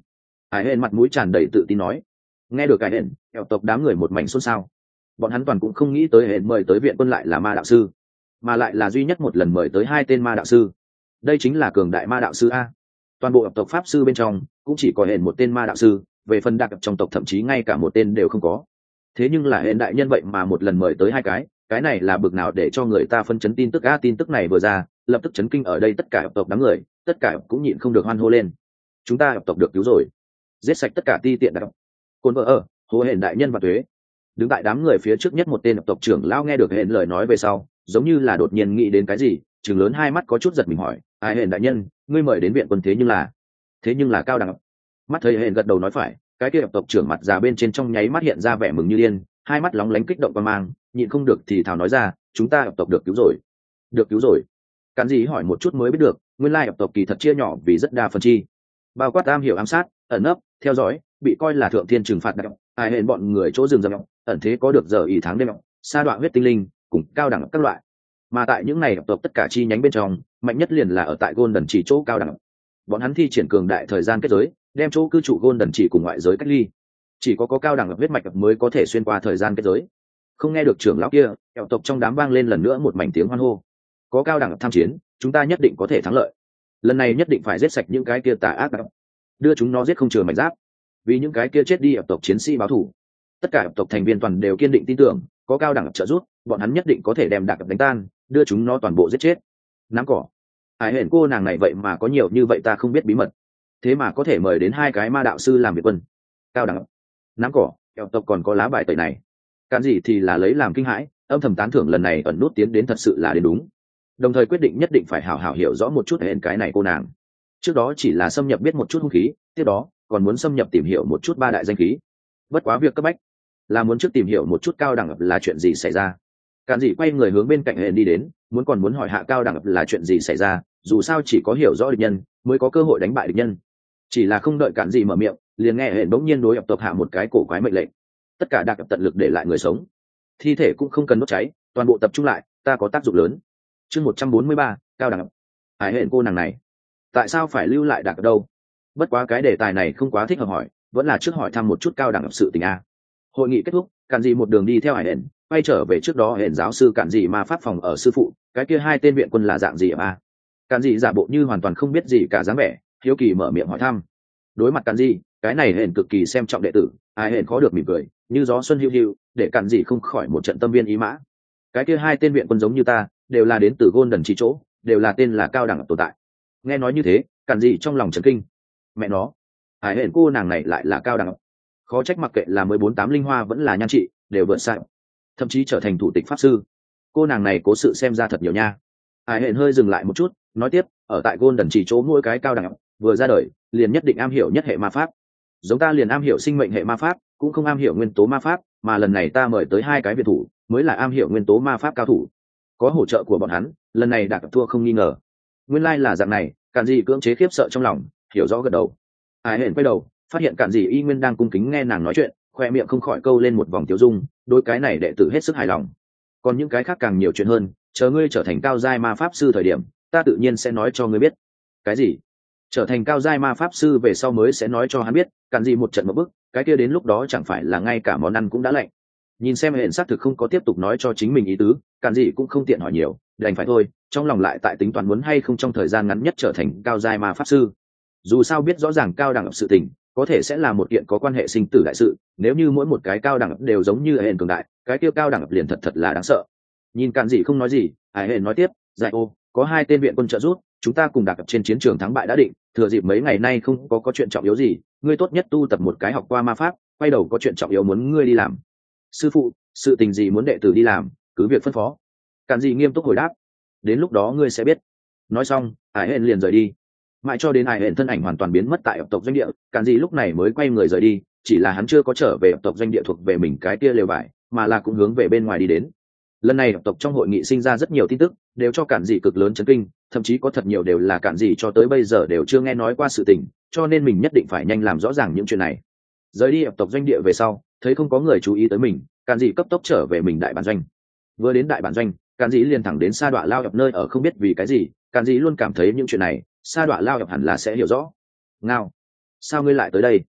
Hải hển mặt mũi tràn đầy tự tin nói. Nghe được Hải hển, eo tộc đám người một mảnh xôn xao. Bọn hắn toàn cũng không nghĩ tới hển mời tới viện quân lại là ma đạo sư, mà lại là duy nhất một lần mời tới hai tên ma đạo sư. Đây chính là cường đại ma đạo sư a. Toàn bộ eo tộc pháp sư bên trong cũng chỉ có hển một tên ma đạo sư, về phần đặc trong tộc thậm chí ngay cả một tên đều không có. Thế nhưng là hển đại nhân vậy mà một lần mời tới hai cái, cái này là bực nào để cho người ta phân chấn tin tức a. Tin tức này vừa ra, lập tức chấn kinh ở đây tất cả eo tộc đám người, tất cả cũng nhịn không được hoan hô lên. Chúng ta eo tộc được cứu rồi, giết sạch tất cả ti tiện đặc. Côn vợ ở, hô hển đại nhân và thuế. Đứng tại đám người phía trước nhất một tên eo tộc trưởng lão nghe được hển lời nói về sau, giống như là đột nhiên nghĩ đến cái gì, trừng lớn hai mắt có chút giật mình hỏi, ai hển đại nhân, ngươi mời đến viện quân thế nhưng là thế nhưng là cao đẳng. Mắt thấy hển gật đầu nói phải, cái kia eo tộc trưởng mặt già bên trên trong nháy mắt hiện ra vẻ mừng như điên, hai mắt lóng lánh kích động và mang, nhịn không được thì thào nói ra, chúng ta eo tộc được cứu rồi, được cứu rồi. Cán gì hỏi một chút mới biết được, nguyên lai eo tộc kỳ thật chia nhỏ vì rất đa phần chi, bao quát am hiểu ám sát, ẩn nấp, theo dõi, bị coi là thượng thiên trừng phạt đặc. Ai hển bọn người chỗ rừng rậm, ẩn thế có được giờ ỷ tháng đêm, sa đoạn huyết tinh linh, cùng cao đẳng các loại. Mà tại những này eo tộc tất cả chi nhánh bên trong, mạnh nhất liền là ở tại Golden chỉ chỗ cao đẳng. Bọn hắn thi triển cường đại thời gian kết giới, đem chỗ cư trụ Golden chỉ cùng ngoại giới cách ly. Chỉ có có cao đẳng huyết mạch mới có thể xuyên qua thời gian kết giới. Không nghe được trưởng lão kia, eo tộc trong đám vang lên lần nữa một mảnh tiếng hoan hô. Có cao đẳng tham chiến, chúng ta nhất định có thể thắng lợi. Lần này nhất định phải giết sạch những cái kia tà ác đặc, đưa chúng nó giết không chừa mảnh giáp. Vì những cái kia chết đi eo tộc chiến sĩ báo thù. Tất cả eo tộc thành viên toàn đều kiên định tin tưởng, có cao đẳng trợ giúp, bọn hắn nhất định có thể đem đặc đánh tan, đưa chúng nó toàn bộ giết chết. Nắm cỏ. Ai hển cô nàng này vậy mà có nhiều như vậy ta không biết bí mật, thế mà có thể mời đến hai cái ma đạo sư làm việc quân. Cao đẳng. Nắm cỏ, eo tộc còn có lá bài tẩy này. Cán gì thì là lấy làm kinh hãi, âm thầm tán thưởng lần này ẩn nút tiến đến thật sự là đến đúng. Đồng thời quyết định nhất định phải hảo hảo hiểu rõ một chút hển cái này cô nàng. Trước đó chỉ là xâm nhập biết một chút hung khí, tiếp đó còn muốn xâm nhập tìm hiểu một chút ba đại danh khí. Bất quá việc cấp bách là muốn trước tìm hiểu một chút cao đẳng là chuyện gì xảy ra. Cán gì quay người hướng bên cạnh hển đi đến, muốn còn muốn hỏi hạ cao đẳng là chuyện gì xảy ra, dù sao chỉ có hiểu rõ địch nhân mới có cơ hội đánh bại địch nhân. Chỉ là không đợi Cán gì mở miệng, liền nghe hển bỗng nhiên đối ập tộc hạ một cái cổ quái mệnh lệnh. Tất cả đặc tận lực để lại người sống, thi thể cũng không cần đốt cháy, toàn bộ tập trung lại, ta có tác dụng lớn. Chương một trăm bốn mươi ba, cao đẳng. Hải hển cô nàng này, tại sao phải lưu lại đặc ở đâu? Bất quá cái đề tài này không quá thích hợp hỏi, vẫn là trước hỏi thăm một chút cao đẳng sự tình a. Hội nghị kết thúc, Cản Dị một đường đi theo Hải hển, quay trở về trước đó hển giáo sư Cản Dị ma pháp phòng ở sư phụ, cái kia hai tên viện quân là dạng gì a? Cản Dị giả bộ như hoàn toàn không biết gì cả dáng vẻ, hiếu kỳ mở miệng hỏi thăm. Đối mặt Cản Dị, cái này hển cực kỳ xem trọng đệ tử, Hải hển khó được mỉm cười, như gió xuân hiu hiu, để Cản Dị không khỏi một trận tâm viên ý mã. Cái kia hai tên viện quân giống như ta, đều là đến từ Golden chỉ chỗ, đều là tên là cao đẳng tồn tại. Nghe nói như thế, Cản Dị trong lòng chấn kinh. Mẹ nó, Hải hển cô nàng này lại là cao đẳng. Khó trách mặc kệ là mười bốn tám linh hoa vẫn là nhan trị, đều vượt xa, thậm chí trở thành thủ tịch pháp sư. Cô nàng này cố sự xem ra thật nhiều nha. Hải hển hơi dừng lại một chút, nói tiếp, ở tại Golden chỉ chỗ mỗi cái cao đẳng vừa ra đời, liền nhất định am hiểu nhất hệ ma pháp. Giống ta liền am hiểu sinh mệnh hệ ma pháp, cũng không am hiểu nguyên tố ma pháp, mà lần này ta mời tới hai cái viện thủ, mới là am hiểu nguyên tố ma pháp cao thủ. Có hỗ trợ của bọn hắn, lần này đạt thua không nghi ngờ. Nguyên lai là dạng này, Cản Dị cưỡng chế khiếp sợ trong lòng, hiểu rõ gật đầu. Hải hển quay đầu, phát hiện Cản Dị y nguyên đang cung kính nghe nàng nói chuyện, khoe miệng không khỏi câu lên một vòng tiêu dung, đối cái này đệ tử hết sức hài lòng. Còn những cái khác càng nhiều chuyện hơn, chờ ngươi trở thành cao giai ma pháp sư thời điểm, ta tự nhiên sẽ nói cho ngươi biết. Cái gì? Trở thành cao giai ma pháp sư về sau mới sẽ nói cho hắn biết. Cản Dị một trận một bức, cái kia đến lúc đó chẳng phải là ngay cả món ăn cũng đã lạnh. Nhìn xem hển xác thực không có tiếp tục nói cho chính mình ý tứ, Cản Dị cũng không tiện hỏi nhiều, đành phải thôi, trong lòng lại tại tính toán muốn hay không trong thời gian ngắn nhất trở thành cao giai ma pháp sư. Dù sao biết rõ ràng cao đẳng sự tình, có thể sẽ là một kiện có quan hệ sinh tử đại sự, nếu như mỗi một cái cao đẳng đều giống như hển cường đại, cái kia cao đẳng liền thật thật là đáng sợ. Nhìn Cản Dị không nói gì, Hải hển nói tiếp, "Dạy ô, có hai tên viện quân trợ giúp, chúng ta cùng đạp trên chiến trường thắng bại đã định, thừa dịp mấy ngày nay không có có chuyện trọng yếu gì, ngươi tốt nhất tu tập một cái học qua ma pháp, quay đầu có chuyện trọng yếu muốn ngươi đi làm." Sư phụ, sự tình gì muốn đệ tử đi làm, cứ việc phân phó. Cản Dị nghiêm túc hồi đáp, đến lúc đó ngươi sẽ biết. Nói xong, Hải hển liền rời đi. Mãi cho đến Hải hển thân ảnh hoàn toàn biến mất tại tộc doanh địa, Cản Dị lúc này mới quay người rời đi, chỉ là hắn chưa có trở về tộc doanh địa thuộc về mình cái kia lều vải, mà là cũng hướng về bên ngoài đi đến. Lần này tộc trong hội nghị sinh ra rất nhiều tin tức, đều cho Cản Dị cực lớn chấn kinh, thậm chí có thật nhiều đều là Cản Dị cho tới bây giờ đều chưa nghe nói qua sự tình, cho nên mình nhất định phải nhanh làm rõ ràng những chuyện này. Rời đi tộc doanh địa về sau, thấy không có người chú ý tới mình, Cản Dị cấp tốc trở về mình đại bản doanh. Vừa đến đại bản doanh, Cản Dị liền thẳng đến Sa Đọa Lao Ập nơi ở, không biết vì cái gì, Cản Dị luôn cảm thấy những chuyện này Sa Đọa Lao Ập hẳn là sẽ hiểu rõ. Ngao, sao ngươi lại tới đây?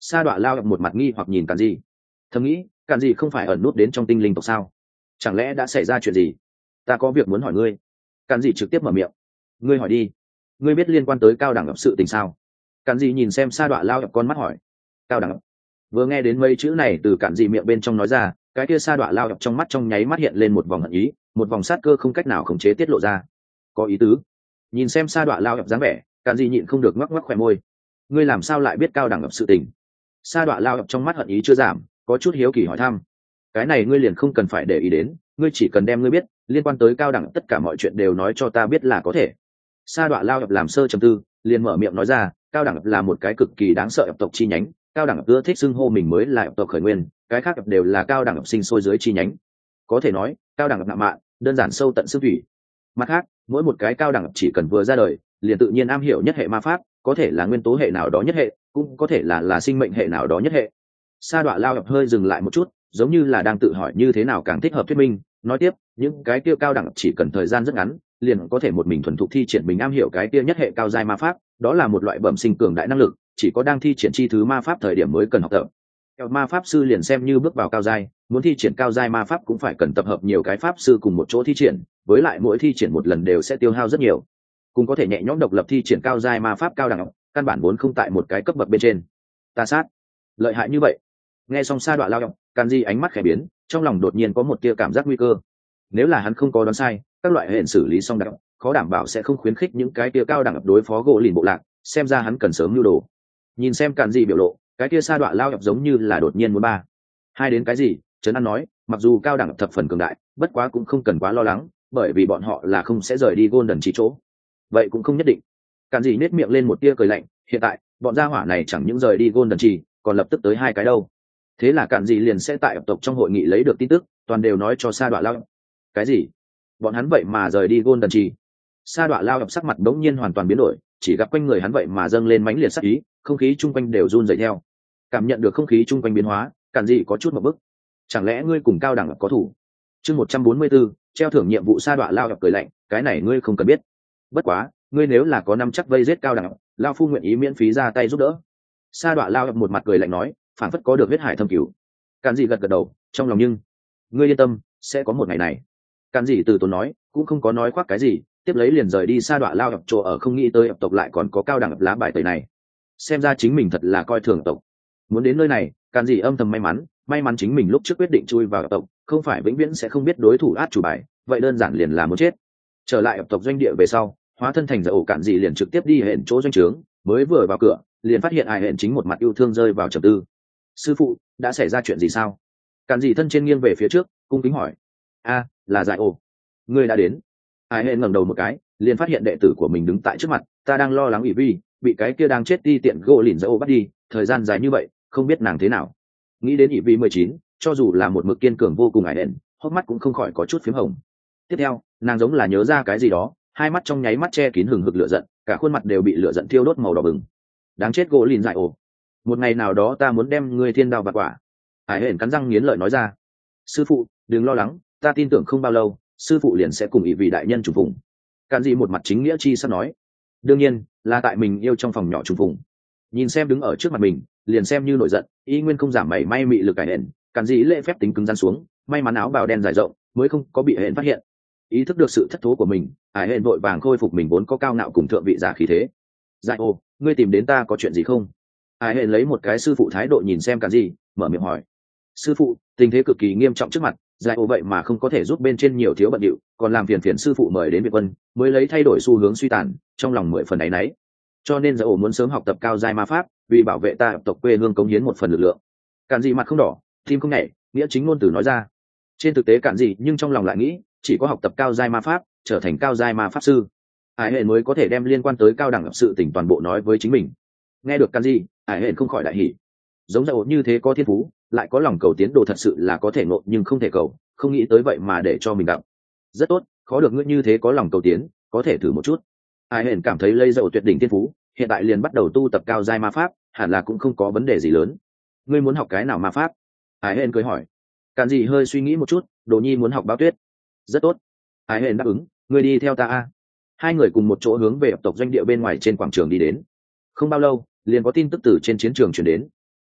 Sa Đọa Lao một mặt nghi hoặc nhìn Càn Dị, thầm nghĩ Càn Dị không phải ẩn nút đến trong tinh linh tộc sao, chẳng lẽ đã xảy ra chuyện gì? Ta có việc muốn hỏi ngươi. Càn Dị trực tiếp mở miệng. Ngươi hỏi đi. Ngươi biết liên quan tới cao đẳng ập sự tình sao? Càn Dị nhìn xem Sa Đọa Lao con mắt hỏi. Cao đẳng ập. Vừa nghe đến mấy chữ này từ Càn Dị miệng bên trong nói ra, cái kia Sa Đọa Lao trong mắt trong nháy mắt hiện lên một vòng hận ý, một vòng sát cơ không cách nào khống chế tiết lộ ra. Có ý tứ. Nhìn xem Sa Đọa Lao dáng vẻ, Càn Dị nhịn không được ngoắc ngoắc khóe môi. Ngươi làm sao lại biết cao đẳng ập sự tình? Sa Đọa Lao trong mắt hận ý chưa giảm, có chút hiếu kỳ hỏi thăm. Cái này ngươi liền không cần phải để ý đến, ngươi chỉ cần đem ngươi biết liên quan tới cao đẳng tất cả mọi chuyện đều nói cho ta biết là có thể. Sa Đọa Lao làm sơ trầm tư, liền mở miệng nói ra, cao đẳng là một cái cực kỳ đáng sợ tộc chi nhánh, cao đẳng ưa thích xưng hô mình mới là tộc khởi nguyên, cái khác đều là cao đẳng sinh sôi dưới chi nhánh. Có thể nói cao đẳng ngạo mạn, đơn giản sâu tận xương thủy. Mặt khác, mỗi một cái cao đẳng chỉ cần vừa ra đời liền tự nhiên am hiểu nhất hệ ma pháp, có thể là nguyên tố hệ nào đó nhất hệ, cũng có thể là là sinh mệnh hệ nào đó nhất hệ. Sa Đọa Lao hơi dừng lại một chút, giống như là đang tự hỏi như thế nào càng thích hợp thuyết minh, nói tiếp, những cái kia cao đẳng chỉ cần thời gian rất ngắn liền có thể một mình thuần thục thi triển mình am hiểu cái kia nhất hệ cao giai ma pháp, đó là một loại bẩm sinh cường đại năng lực, chỉ có đang thi triển chi thứ ma pháp thời điểm mới cần học tập. Theo ma pháp sư liền xem như bước vào cao giai, muốn thi triển cao giai ma pháp cũng phải cần tập hợp nhiều cái pháp sư cùng một chỗ thi triển, với lại mỗi thi triển một lần đều sẽ tiêu hao rất nhiều. Cũng có thể nhẹ nhõm độc lập thi triển cao giai ma pháp cao đẳng, căn bản vốn không tại một cái cấp bậc bên trên. Ta sát, lợi hại như vậy. Nghe xong Sa Đọa Lao, Càn Dị ánh mắt khẽ biến, trong lòng đột nhiên có một tia cảm giác nguy cơ. Nếu là hắn không có đoán sai, các loại hệ xử lý xong đạo, khó đảm bảo sẽ không khuyến khích những cái tia cao đẳng đối phó gỗ lìn bộ lạc, xem ra hắn cần sớm nưu đồ. Nhìn xem Càn Dị biểu lộ, cái tia Sa Đọa Lao giống như là đột nhiên muốn ba. Hai đến cái gì? Trấn An nói, mặc dù cao đẳng thập phần cường đại, bất quá cũng không cần quá lo lắng, bởi vì bọn họ là không sẽ rời đi Golden chỉ chỗ. Vậy cũng không nhất định. Càn Dị nét miệng lên một tia cười lạnh, hiện tại, bọn gia hỏa này chẳng những rời đi Golden chỉ, còn lập tức tới hai cái đâu. Thế là Càn Dị liền sẽ tại tộc trong hội nghị lấy được tin tức, toàn đều nói cho Sa Đọa Lao. Cái gì? Bọn hắn vậy mà rời đi Golden Tree? Sa Đọa Lao sắc mặt bỗng nhiên hoàn toàn biến đổi, chỉ gặp quanh người hắn vậy mà dâng lên mãnh liệt sát ý, không khí chung quanh đều run rẩy theo. Cảm nhận được không khí chung quanh biến hóa, Càn Dị có chút một bức. Chẳng lẽ ngươi cùng cao đẳng có thủ? Chương một trăm bốn mươi tư, treo thưởng nhiệm vụ. Sa Đọa Lao cười lạnh, cái này ngươi không cần biết. Bất quá, ngươi nếu là có năm chắc vây giết cao đẳng, Lao phu nguyện ý miễn phí ra tay giúp đỡ. Sa Đọa Lao một mặt cười lạnh nói, phản phất có được huyết hải thâm cửu. Càn Dị gật gật đầu, trong lòng nhưng ngươi yên tâm, sẽ có một ngày này. Càn Dị từ tốn nói, cũng không có nói khoác cái gì, tiếp lấy liền rời đi. Sa Đọa Lao chỗ ở không nghĩ tới tộc lại còn có cao đẳng lá bài tẩy này, xem ra chính mình thật là coi thường tộc. Muốn đến nơi này, Càn Dị âm thầm may mắn, may mắn chính mình lúc trước quyết định chui vào tộc, không phải vĩnh viễn sẽ không biết đối thủ át chủ bài, vậy đơn giản liền là muốn chết. Trở lại tộc doanh địa về sau, hóa thân thành dầu Càn Dị liền trực tiếp đi hẹn chỗ doanh trướng, mới vừa vào cửa, liền phát hiện ai hẹn chính một mặt yêu thương rơi vào trầm tư. Sư phụ, đã xảy ra chuyện gì sao? Càn Dị thân trên nghiêng về phía trước, cung kính hỏi. A, là Giải Ổ, ngươi đã đến. Ai hẹn ngẩng đầu một cái, liền phát hiện đệ tử của mình đứng tại trước mặt. Ta đang lo lắng ủy vi bị cái kia đang chết đi tiện gỗ lìn Giải Ổ bắt đi, thời gian dài như vậy, không biết nàng thế nào. Nghĩ đến ủy vi mười chín, cho dù là một mực kiên cường vô cùng Ai hẹn, hốc mắt cũng không khỏi có chút phím hồng. Tiếp theo, nàng giống là nhớ ra cái gì đó, hai mắt trong nháy mắt che kín hừng hực lửa giận, cả khuôn mặt đều bị lửa giận thiêu đốt màu đỏ bừng. Đáng chết gỗ lìn Giải Ổ, một ngày nào đó ta muốn đem ngươi thiên đao bạt quả. Hải hển cắn răng nghiến lợi nói ra. Sư phụ, đừng lo lắng, ta tin tưởng không bao lâu sư phụ liền sẽ cùng ý vị đại nhân trùng phùng. Càn Dị một mặt chính nghĩa chi sắp nói. Đương nhiên là tại mình yêu trong phòng nhỏ trùng phùng. Nhìn xem đứng ở trước mặt mình, liền xem như nổi giận, y nguyên không giảm mảy may mị lực cải hển. Càn Dị lễ phép tính cứng rắn xuống, may mắn áo bào đen dài rộng mới không có bị hển phát hiện. Ý thức được sự thất thố của mình, Hải hển vội vàng khôi phục mình vốn có cao ngạo cùng thượng vị giả khí thế. Dạ ô, ngươi tìm đến ta có chuyện gì không? Hải hển lấy một cái sư phụ thái độ nhìn xem Càn Dị, mở miệng hỏi. Sư phụ, tình thế cực kỳ nghiêm trọng trước mặt, Giải Ổ vậy mà không có thể giúp bên trên nhiều thiếu bận điệu, còn làm phiền phiền sư phụ mời đến Việt Quân, mới lấy thay đổi xu hướng suy tàn, trong lòng mười phần áy náy. Cho nên Giải Ổ muốn sớm học tập cao giai ma pháp, vì bảo vệ ta tộc quê hương cống hiến một phần lực lượng. Càn Dị mặt không đỏ, tim không nhảy, nghĩa chính ngôn từ nói ra. Trên thực tế Càn Dị nhưng trong lòng lại nghĩ, chỉ có học tập cao giai ma pháp, trở thành cao giai ma pháp sư, Hải hển mới có thể đem liên quan tới cao đẳng sự tình toàn bộ nói với chính mình. Nghe được Càn Dị, Hải hển không khỏi đại hỉ. Giống Giải Ổ như thế có thiên phú, lại có lòng cầu tiến đồ thật sự là có thể ngộ nhưng không thể cầu, không nghĩ tới vậy mà để cho mình gặp. Rất tốt, khó được ngươi như thế có lòng cầu tiến, có thể thử một chút. Ai hển cảm thấy lây dậu tuyệt đỉnh thiên phú, hiện tại liền bắt đầu tu tập cao giai ma pháp, hẳn là cũng không có vấn đề gì lớn. Ngươi muốn học cái nào ma pháp? Ai hển cười hỏi. Càn Dị hơi suy nghĩ một chút, Đồ Nhi muốn học báo tuyết. Rất tốt. Ai hển đáp ứng, ngươi đi theo ta a. Hai người cùng một chỗ hướng về tộc doanh địa bên ngoài trên quảng trường đi đến. Không bao lâu, liền có tin tức từ trên chiến trường truyền đến.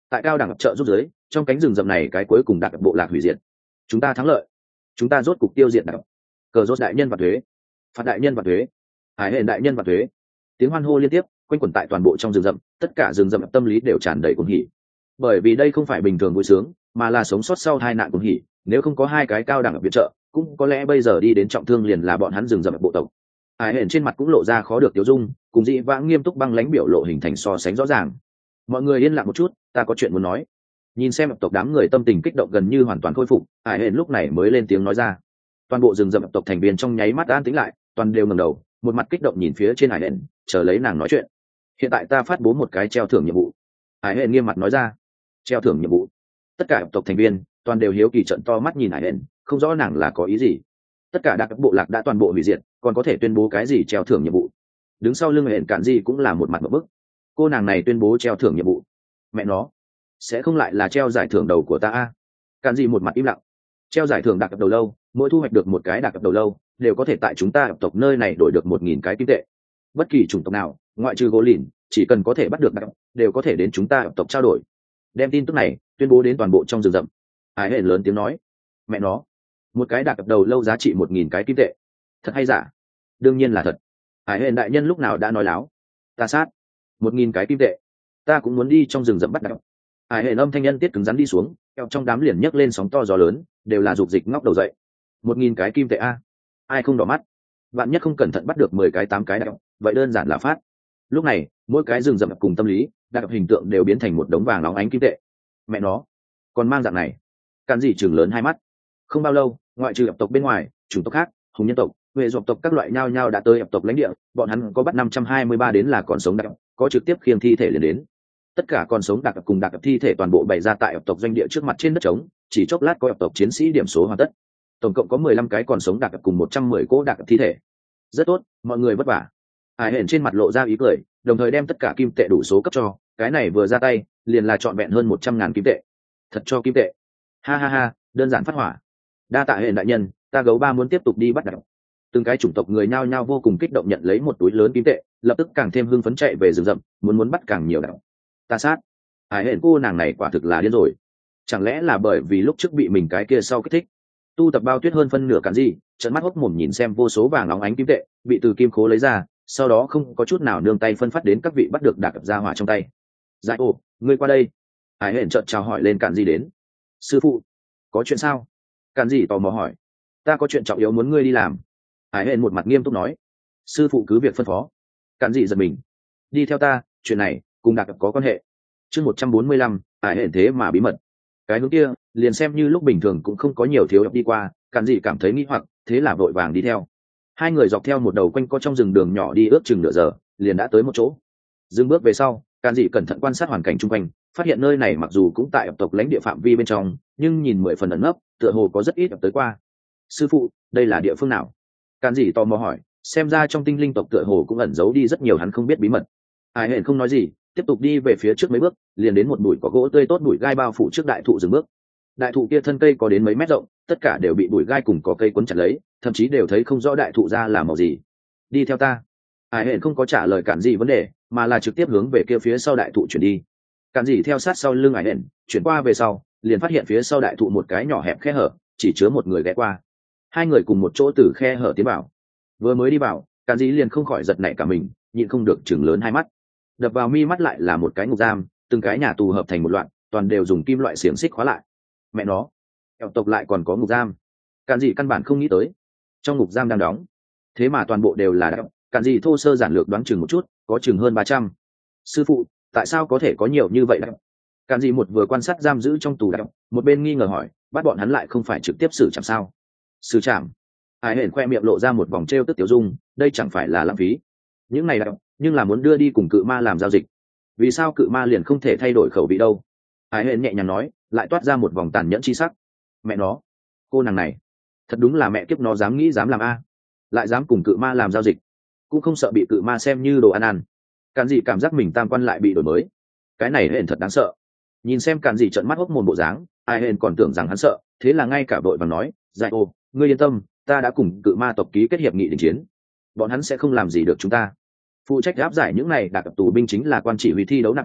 tại cao đẳng trợ giúp giới trong cánh rừng rậm này cái cuối cùng đạt bộ lạc hủy diệt. Chúng ta thắng lợi, chúng ta rốt cục tiêu diệt đặc cờ rốt đại nhân và thuế, phạt đại nhân và thuế, hải hệ đại nhân và thuế. Tiếng hoan hô liên tiếp quanh quẩn tại toàn bộ trong rừng rậm, tất cả rừng rậm tâm lý đều tràn đầy cuồng hỉ, bởi vì đây không phải bình thường vui sướng, mà là sống sót sau tai nạn cuồng hỉ. Nếu không có hai cái cao đẳng viện trợ, cũng có lẽ bây giờ đi đến trọng thương liền là bọn hắn rừng rậm bộ tộc. Hải hệ trên mặt cũng lộ ra khó được tiêu dung, cùng dị vãng nghiêm túc băng lãnh biểu lộ hình thành so sánh rõ ràng. Mọi người yên lặng một chút, ta có chuyện muốn nói. Nhìn xem tộc đám người tâm tình kích động gần như hoàn toàn khôi phục, hải hệ lúc này mới lên tiếng nói ra. Toàn bộ rừng rậm tộc thành viên trong nháy mắt an tĩnh lại, toàn đều ngẩng đầu, một mặt kích động nhìn phía trên hải hệ, chờ lấy nàng nói chuyện. Hiện tại ta phát bố một cái treo thưởng nhiệm vụ. Hải hệ nghiêm mặt nói ra. Treo thưởng nhiệm vụ? Tất cả tộc thành viên toàn đều hiếu kỳ trận to mắt nhìn hải hệ, không rõ nàng là có ý gì. Tất cả đặc bộ lạc đã toàn bộ hủy diệt, còn có thể tuyên bố cái gì treo thưởng nhiệm vụ? Đứng sau lưng hẹn cạn gì cũng là một mặt một bức. Cô nàng này tuyên bố treo thưởng nhiệm vụ, mẹ nó sẽ không lại là treo giải thưởng đầu của ta a? Cạn gì một mặt im lặng. Treo giải thưởng đặc đầu lâu, mỗi thu hoạch được một cái đặc đầu lâu đều có thể tại chúng ta tộc nơi này đổi được một nghìn cái kim tệ. Bất kỳ chủng tộc nào ngoại trừ gỗ lìn, chỉ cần có thể bắt được đặc đều có thể đến chúng ta tộc trao đổi. Đem tin tức này tuyên bố đến toàn bộ trong rừng rậm. Hải hệ lớn tiếng nói. Mẹ nó, một cái đặc đầu lâu giá trị một nghìn cái kim tệ, thật hay giả? Đương nhiên là thật. Hải hệ đại nhân lúc nào đã nói láo? Ta sát một nghìn cái kim tệ, ta cũng muốn đi trong rừng rậm bắt đặc. Hải hệ âm thanh nhân tiết cứng rắn đi xuống, kẹo trong đám liền nhấc lên sóng to gió lớn, đều là dục dịch ngóc đầu dậy. Một nghìn cái kim tệ a, ai không đỏ mắt? Bạn nhất không cẩn thận bắt được mười cái tám cái đặc, vậy đơn giản là phát. Lúc này mỗi cái rừng rậm cùng tâm lý đặc hình tượng đều biến thành một đống vàng óng ánh kim tệ. Mẹ nó, còn mang dạng này? Càn gì chừng lớn hai mắt. Không bao lâu, ngoại trừ tộc bên ngoài, chủng tộc khác, hùng nhân tộc, huệ dọc tộc các loại nhao nhao đã tới tộc lãnh địa. Bọn hắn có bắt năm trăm hai mươi ba đến là còn sống đặc, có trực tiếp khiêng thi thể liền đến. Tất cả còn sống đặc cùng đặc thi thể toàn bộ bày ra tại tộc doanh địa trước mặt trên đất trống, chỉ chốc lát có tộc chiến sĩ điểm số hoàn tất. Tổng cộng có mười lăm cái còn sống đặc cùng một trăm mười cỗ đặc thi thể. Rất tốt, mọi người vất vả. Hải hển trên mặt lộ ra ý cười, đồng thời đem tất cả kim tệ đủ số cấp cho, cái này vừa ra tay liền là trọn vẹn hơn một trăm ngàn kim tệ. Thật cho kim tệ? Ha ha ha, đơn giản phát hỏa. Đa tạ hển đại nhân, ta gấu ba muốn tiếp tục đi bắt đặc. Từng cái chủng tộc người nhao nhao vô cùng kích động nhận lấy một túi lớn kim tệ, lập tức càng thêm hưng phấn chạy về rừng rậm, muốn muốn bắt càng nhiều đặc. Ta sát. Hải hển cô nàng này quả thực là điên rồi. Chẳng lẽ là bởi vì lúc trước bị mình cái kia sau kích thích? Tu tập bao tuyết hơn phân nửa cản gì, trợn mắt hốc mồm nhìn xem vô số vàng óng ánh kim tệ bị từ kim khố lấy ra, sau đó không có chút nào nương tay phân phát đến các vị bắt được đặc ra hỏa trong tay. Giải ồ, ngươi qua đây. Hải hển trợn chào hỏi lên cản gì đến. Sư phụ, có chuyện sao? Cản gì tò mò hỏi. Ta có chuyện trọng yếu muốn ngươi đi làm. Hải hển một mặt nghiêm túc nói. Sư phụ cứ việc phân phó. Cản gì giật mình. Đi theo ta, chuyện này cùng đặc có quan hệ. Chương một trăm bốn mươi lăm, Hải hển thế mà bí mật. Cái hướng kia liền xem như lúc bình thường cũng không có nhiều thiếu đi qua, Cản gì cảm thấy nghi hoặc, thế là vội vàng đi theo. Hai người dọc theo một đầu quanh co trong rừng đường nhỏ đi ước chừng nửa giờ, liền đã tới một chỗ. Dừng bước về sau, Cản dị cẩn thận quan sát hoàn cảnh chung quanh, phát hiện nơi này mặc dù cũng tại tộc lãnh địa phạm vi bên trong, nhưng nhìn mười phần ẩn nấp, tựa hồ có rất ít tới qua. Sư phụ, đây là địa phương nào? Cản dị tò mò hỏi, xem ra trong tinh linh tộc tựa hồ cũng ẩn giấu đi rất nhiều hắn không biết bí mật. Ai hẹn không nói gì, tiếp tục đi về phía trước mấy bước, liền đến một bụi có gỗ tươi tốt bụi gai bao phủ trước đại thụ dừng bước. Đại thụ kia thân cây có đến mấy mét rộng, tất cả đều bị bụi gai cùng có cây quấn chặt lấy, thậm chí đều thấy không rõ đại thụ ra là màu gì. Đi theo ta. Hải hẹn không có trả lời Cản dị vấn đề, mà là trực tiếp hướng về kia phía sau đại thụ chuyển đi. Cản dị theo sát sau lưng Hải hẹn, chuyển qua về sau, liền phát hiện phía sau đại thụ một cái nhỏ hẹp khe hở, chỉ chứa một người ghé qua. Hai người cùng một chỗ từ khe hở tiến vào. Vừa mới đi vào, Cản dị liền không khỏi giật nảy cả mình, nhịn không được chừng lớn hai mắt. Đập vào mi mắt lại là một cái ngục giam, từng cái nhà tù hợp thành một loạt, toàn đều dùng kim loại xiềng xích khóa lại. Mẹ nó, kẹo tộc lại còn có ngục giam. Cản dị căn bản không nghĩ tới, trong ngục giam đang đóng, thế mà toàn bộ đều là đạo. Cản dị thô sơ giản lược đoán chừng một chút, có chừng hơn ba trăm. Sư phụ, tại sao có thể có nhiều như vậy đạo? Cản dị một vừa quan sát giam giữ trong tù đạo, một bên nghi ngờ hỏi, bắt bọn hắn lại không phải trực tiếp xử trảm sao? Xử trảm? Hải hển khoe miệng lộ ra một vòng trêu tức tiểu dung, đây chẳng phải là lãng phí? Những này đạo, nhưng là muốn đưa đi cùng cự ma làm giao dịch. Vì sao cự ma liền không thể thay đổi khẩu vị đâu? Hải hển nhẹ nhàng nói, lại toát ra một vòng tàn nhẫn chi sắc. Mẹ nó, cô nàng này thật đúng là mẹ kiếp nó dám nghĩ dám làm a, lại dám cùng cự ma làm giao dịch, cũng không sợ bị cự ma xem như đồ ăn ăn. Cản dị cảm giác mình tam quan lại bị đổi mới, cái này hển thật đáng sợ. Nhìn xem Cản dị trợn mắt hốc mồm bộ dáng, ai hển còn tưởng rằng hắn sợ, thế là ngay cả vội vàng nói, Giải ô, ngươi yên tâm, ta đã cùng cự ma tộc ký kết hiệp nghị đình chiến, bọn hắn sẽ không làm gì được chúng ta. Phụ trách áp giải những này đặc tù binh chính là quan chỉ huy thi đấu nạp tư,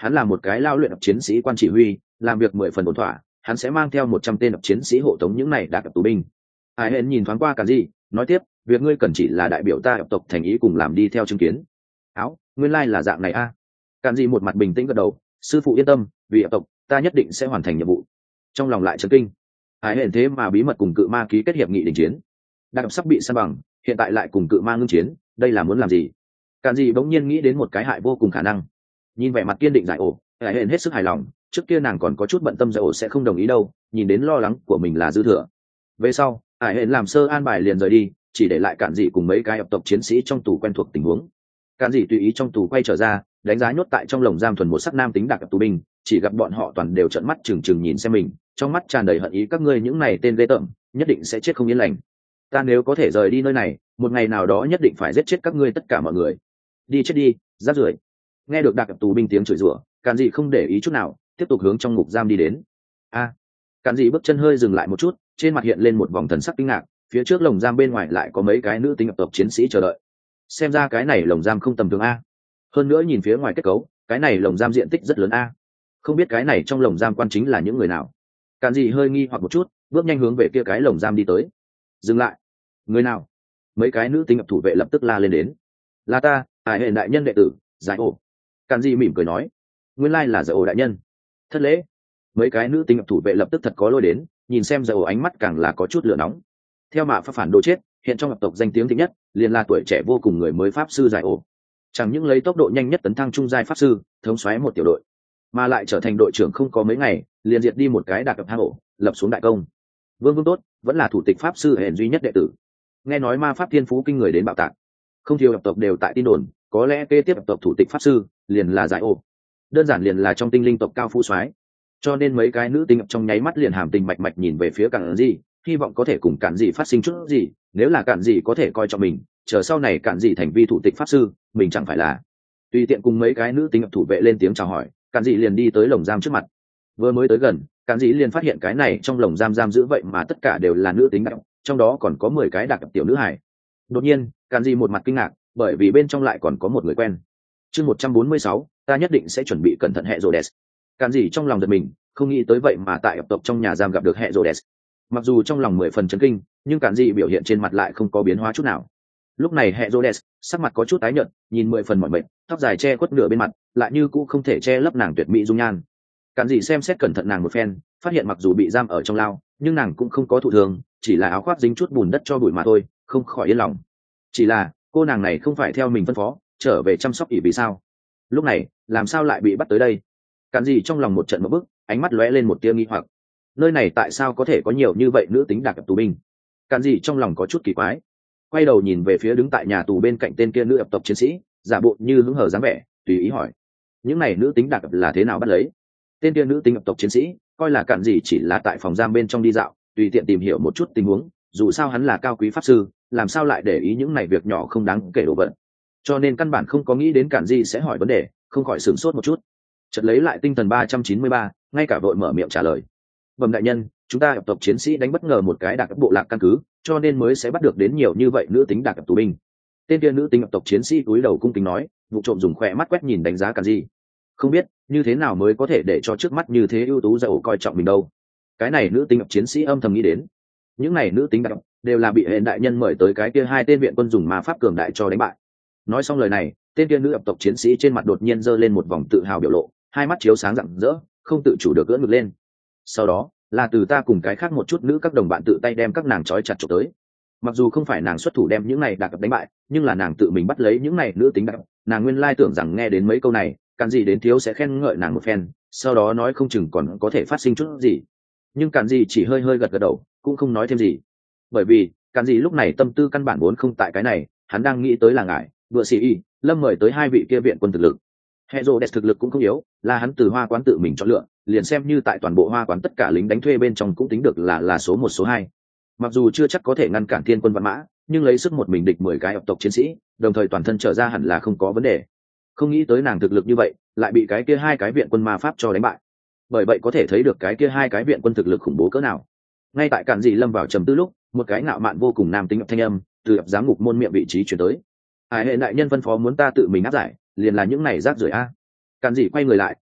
hắn là một cái lao luyện chiến sĩ quan chỉ huy, làm việc mười phần ổn thỏa, hắn sẽ mang theo một trăm tên chiến sĩ hộ tống những này đã gặp tù binh. Ai hẹn nhìn thoáng qua cả gì, nói tiếp, việc ngươi cần chỉ là đại biểu ta ập tộc thành ý cùng làm đi theo chứng kiến. Áo, nguyên lai là dạng này a. À. Càn gì một mặt bình tĩnh gật đầu, sư phụ yên tâm, vì ập tộc ta nhất định sẽ hoàn thành nhiệm vụ. Trong lòng lại chấn kinh, ai hẹn thế mà bí mật cùng cự ma ký kết hiệp nghị đình chiến, đang sắp bị săn bằng, hiện tại lại cùng cự ma ngưng chiến, đây là muốn làm gì? Càn gì bỗng nhiên nghĩ đến một cái hại vô cùng khả năng. Nhìn vẻ mặt kiên định giải ổ, ai hẹn hết sức hài lòng, trước kia nàng còn có chút bận tâm giải ổ sẽ không đồng ý đâu, nhìn đến lo lắng của mình là dư thừa. Về sau, ai hẹn làm sơ an bài liền rời đi, chỉ để lại Càn dị cùng mấy cái ập tộc chiến sĩ trong tù quen thuộc tình huống. Càn dị tùy ý trong tù quay trở ra, đánh giá nhốt tại trong lồng giam thuần một sắc nam tính đặc tù binh, chỉ gặp bọn họ toàn đều trợn mắt trừng trừng nhìn xem mình, trong mắt tràn đầy hận ý, các ngươi những này tên ghê tởm, nhất định sẽ chết không yên lành. Ta nếu có thể rời đi nơi này, một ngày nào đó nhất định phải giết chết các ngươi tất cả mọi người. Đi chết đi, rác rưởi. Nghe được đặc tù binh tiếng chửi rủa, Càn dị không để ý chút nào, tiếp tục hướng trong ngục giam đi đến. A, à, Càn dị bước chân hơi dừng lại một chút, trên mặt hiện lên một vòng thần sắc kinh ngạc, phía trước lồng giam bên ngoài lại có mấy cái nữ tính ập tộc chiến sĩ chờ đợi. Xem ra cái này lồng giam không tầm thường a. Hơn nữa nhìn phía ngoài kết cấu, cái này lồng giam diện tích rất lớn a. Không biết cái này trong lồng giam quan chính là những người nào. Càn dị hơi nghi hoặc một chút, bước nhanh hướng về kia cái lồng giam đi tới. Dừng lại. Người nào? Mấy cái nữ tính ập thủ vệ lập tức la lên đến. Là ta, Hải hệ đại nhân đệ tử, Giải Ổ. Càn dị mỉm cười nói, nguyên lai là Giải Ổ đại nhân. Thất lễ. Mấy cái nữ tính ập thủ vệ lập tức thật có lôi đến, nhìn xem Giải Ổ ánh mắt càng là có chút lửa nóng. Theo mạ pháp phản đồ chết, hiện trong ập tộc danh tiếng thịnh nhất liền là tuổi trẻ vô cùng người mới pháp sư Giải Ổ. Chẳng những lấy tốc độ nhanh nhất tấn thăng trung giai pháp sư, thống soái một tiểu đội, mà lại trở thành đội trưởng không có mấy ngày, liền diệt đi một cái đạc ập hang ổ, lập xuống đại công. Vương Vương tốt, vẫn là thủ tịch pháp sư hèn duy nhất đệ tử. Nghe nói ma pháp thiên phú kinh người đến bạo tạc, không thiếu ập tộc đều tại tin đồn, có lẽ kế tiếp ập tộc thủ tịch pháp sư liền là Giải Ổ. Đơn giản liền là trong tinh linh tộc cao phú soái. Cho nên mấy cái nữ tinh trong nháy mắt liền hàm tình mạch mạch nhìn về phía Càn dị, hy vọng có thể cùng Càn dị phát sinh chút gì, nếu là Càn dị có thể coi trọng mình, chờ sau này Càn dị thành vi thủ tịch pháp sư, mình chẳng phải là tùy tiện cùng mấy cái nữ tinh thủ vệ lên tiếng chào hỏi. Càn dị liền đi tới lồng giam trước mặt. Vừa mới tới gần, Càn dị liền phát hiện cái này trong lồng giam giam giữ vậy mà tất cả đều là nữ tính đặc, trong đó còn có mười cái đặc tiểu nữ hài. Đột nhiên, Càn dị một mặt kinh ngạc, bởi vì bên trong lại còn có một người quen. Chương một trăm bốn mươi sáu, ta nhất định sẽ chuẩn bị cẩn thận hệ Rhodes. Càn dị trong lòng giật mình, không nghĩ tới vậy mà tại ập tộc trong nhà giam gặp được hệ Rhodes. Mặc dù trong lòng mười phần chấn kinh, nhưng Càn dị biểu hiện trên mặt lại không có biến hóa chút nào. Lúc này hệ Rhodes sắc mặt có chút tái nhợt, nhìn mười phần mỏi mệt, tóc dài che khuất nửa bên mặt, lại như cũ không thể che lấp nàng tuyệt mỹ dung nhan. Càn dị xem xét cẩn thận nàng một phen, phát hiện mặc dù bị giam ở trong lao, nhưng nàng cũng không có thụ thương, chỉ là áo khoác dính chút bùn đất cho bụi mà thôi, không khỏi yên lòng. Chỉ là cô nàng này không phải theo mình phân phó trở về chăm sóc ỷ vì sao? Lúc này làm sao lại bị bắt tới đây? Càn dị trong lòng một trận một bức, ánh mắt lóe lên một tia nghi hoặc. Nơi này tại sao có thể có nhiều như vậy nữ tính đặc tù binh? Càn dị trong lòng có chút kỳ quái, quay đầu nhìn về phía đứng tại nhà tù bên cạnh tên kia nữ ập tộc chiến sĩ, giả bộ như hứng hở dáng vẻ, tùy ý hỏi, những này nữ tính đặc là thế nào bắt lấy? Tên kia nữ tính ập tộc chiến sĩ coi là Càn dị chỉ là tại phòng giam bên trong đi dạo, tùy tiện tìm hiểu một chút tình huống, dù sao hắn là cao quý pháp sư, làm sao lại để ý những này việc nhỏ không đáng kể đồ vật, cho nên căn bản không có nghĩ đến Càn dị sẽ hỏi vấn đề, không khỏi sửng sốt một chút. Chợt lấy lại tinh thần ba trăm chín mươi ba, ngay cả vội mở miệng trả lời, bẩm đại nhân, chúng ta ập tộc chiến sĩ đánh bất ngờ một cái đặc bộ lạc căn cứ, cho nên mới sẽ bắt được đến nhiều như vậy nữ tính đặc tù binh. Tên kia nữ tính ập tộc chiến sĩ cúi đầu cung kính nói, vụ trộm dùng khỏe mắt quét nhìn đánh giá Càn dị. Không biết như thế nào mới có thể để cho trước mắt như thế ưu tú giàu coi trọng mình đâu. Cái này nữ tính ập chiến sĩ âm thầm nghĩ đến, những này nữ tính đặc đều là bị hệ đại nhân mời tới cái kia hai tên viện quân dùng ma pháp cường đại cho đánh bại. Nói xong lời này, tên kia nữ ập tộc chiến sĩ trên mặt đột nhiên giơ lên một vòng tự hào biểu lộ, hai mắt chiếu sáng rạng rỡ, không tự chủ được ưỡn ngực lên. Sau đó là từ ta cùng cái khác một chút nữ các đồng bạn tự tay đem các nàng trói chặt chụp tới. Mặc dù không phải nàng xuất thủ đem những này đặc đánh bại, nhưng là nàng tự mình bắt lấy những này nữ tính đặc. Nàng nguyên lai tưởng rằng nghe đến mấy câu này, Càn dị đến thiếu sẽ khen ngợi nàng một phen, sau đó nói không chừng còn có thể phát sinh chút gì. Nhưng Càn dị chỉ hơi hơi gật gật đầu, cũng không nói thêm gì. Bởi vì Càn dị lúc này tâm tư căn bản vốn không tại cái này, hắn đang nghĩ tới là ngài, vừa sĩ y, lâm mời tới hai vị kia viện quân thực lực. Herodes thực lực cũng không yếu, là hắn từ hoa quán tự mình chọn lựa, liền xem như tại toàn bộ hoa quán tất cả lính đánh thuê bên trong cũng tính được là là số một số hai. Mặc dù chưa chắc có thể ngăn cản thiên quân văn mã, nhưng lấy sức một mình địch mười cái ập tộc chiến sĩ, đồng thời toàn thân trở ra hẳn là không có vấn đề. Không nghĩ tới nàng thực lực như vậy, lại bị cái kia hai cái viện quân ma pháp cho đánh bại. Bởi vậy có thể thấy được cái kia hai cái viện quân thực lực khủng bố cỡ nào. Ngay tại Càn dị lâm vào trầm tư lúc, một cái ngạo mạn vô cùng nam tính thanh âm từ ập giám ngục môn miệng vị trí truyền tới. Hải hệ đại nhân phân phó muốn ta tự mình áp giải, liền là những này rác rưởi a. Càn dị quay người lại,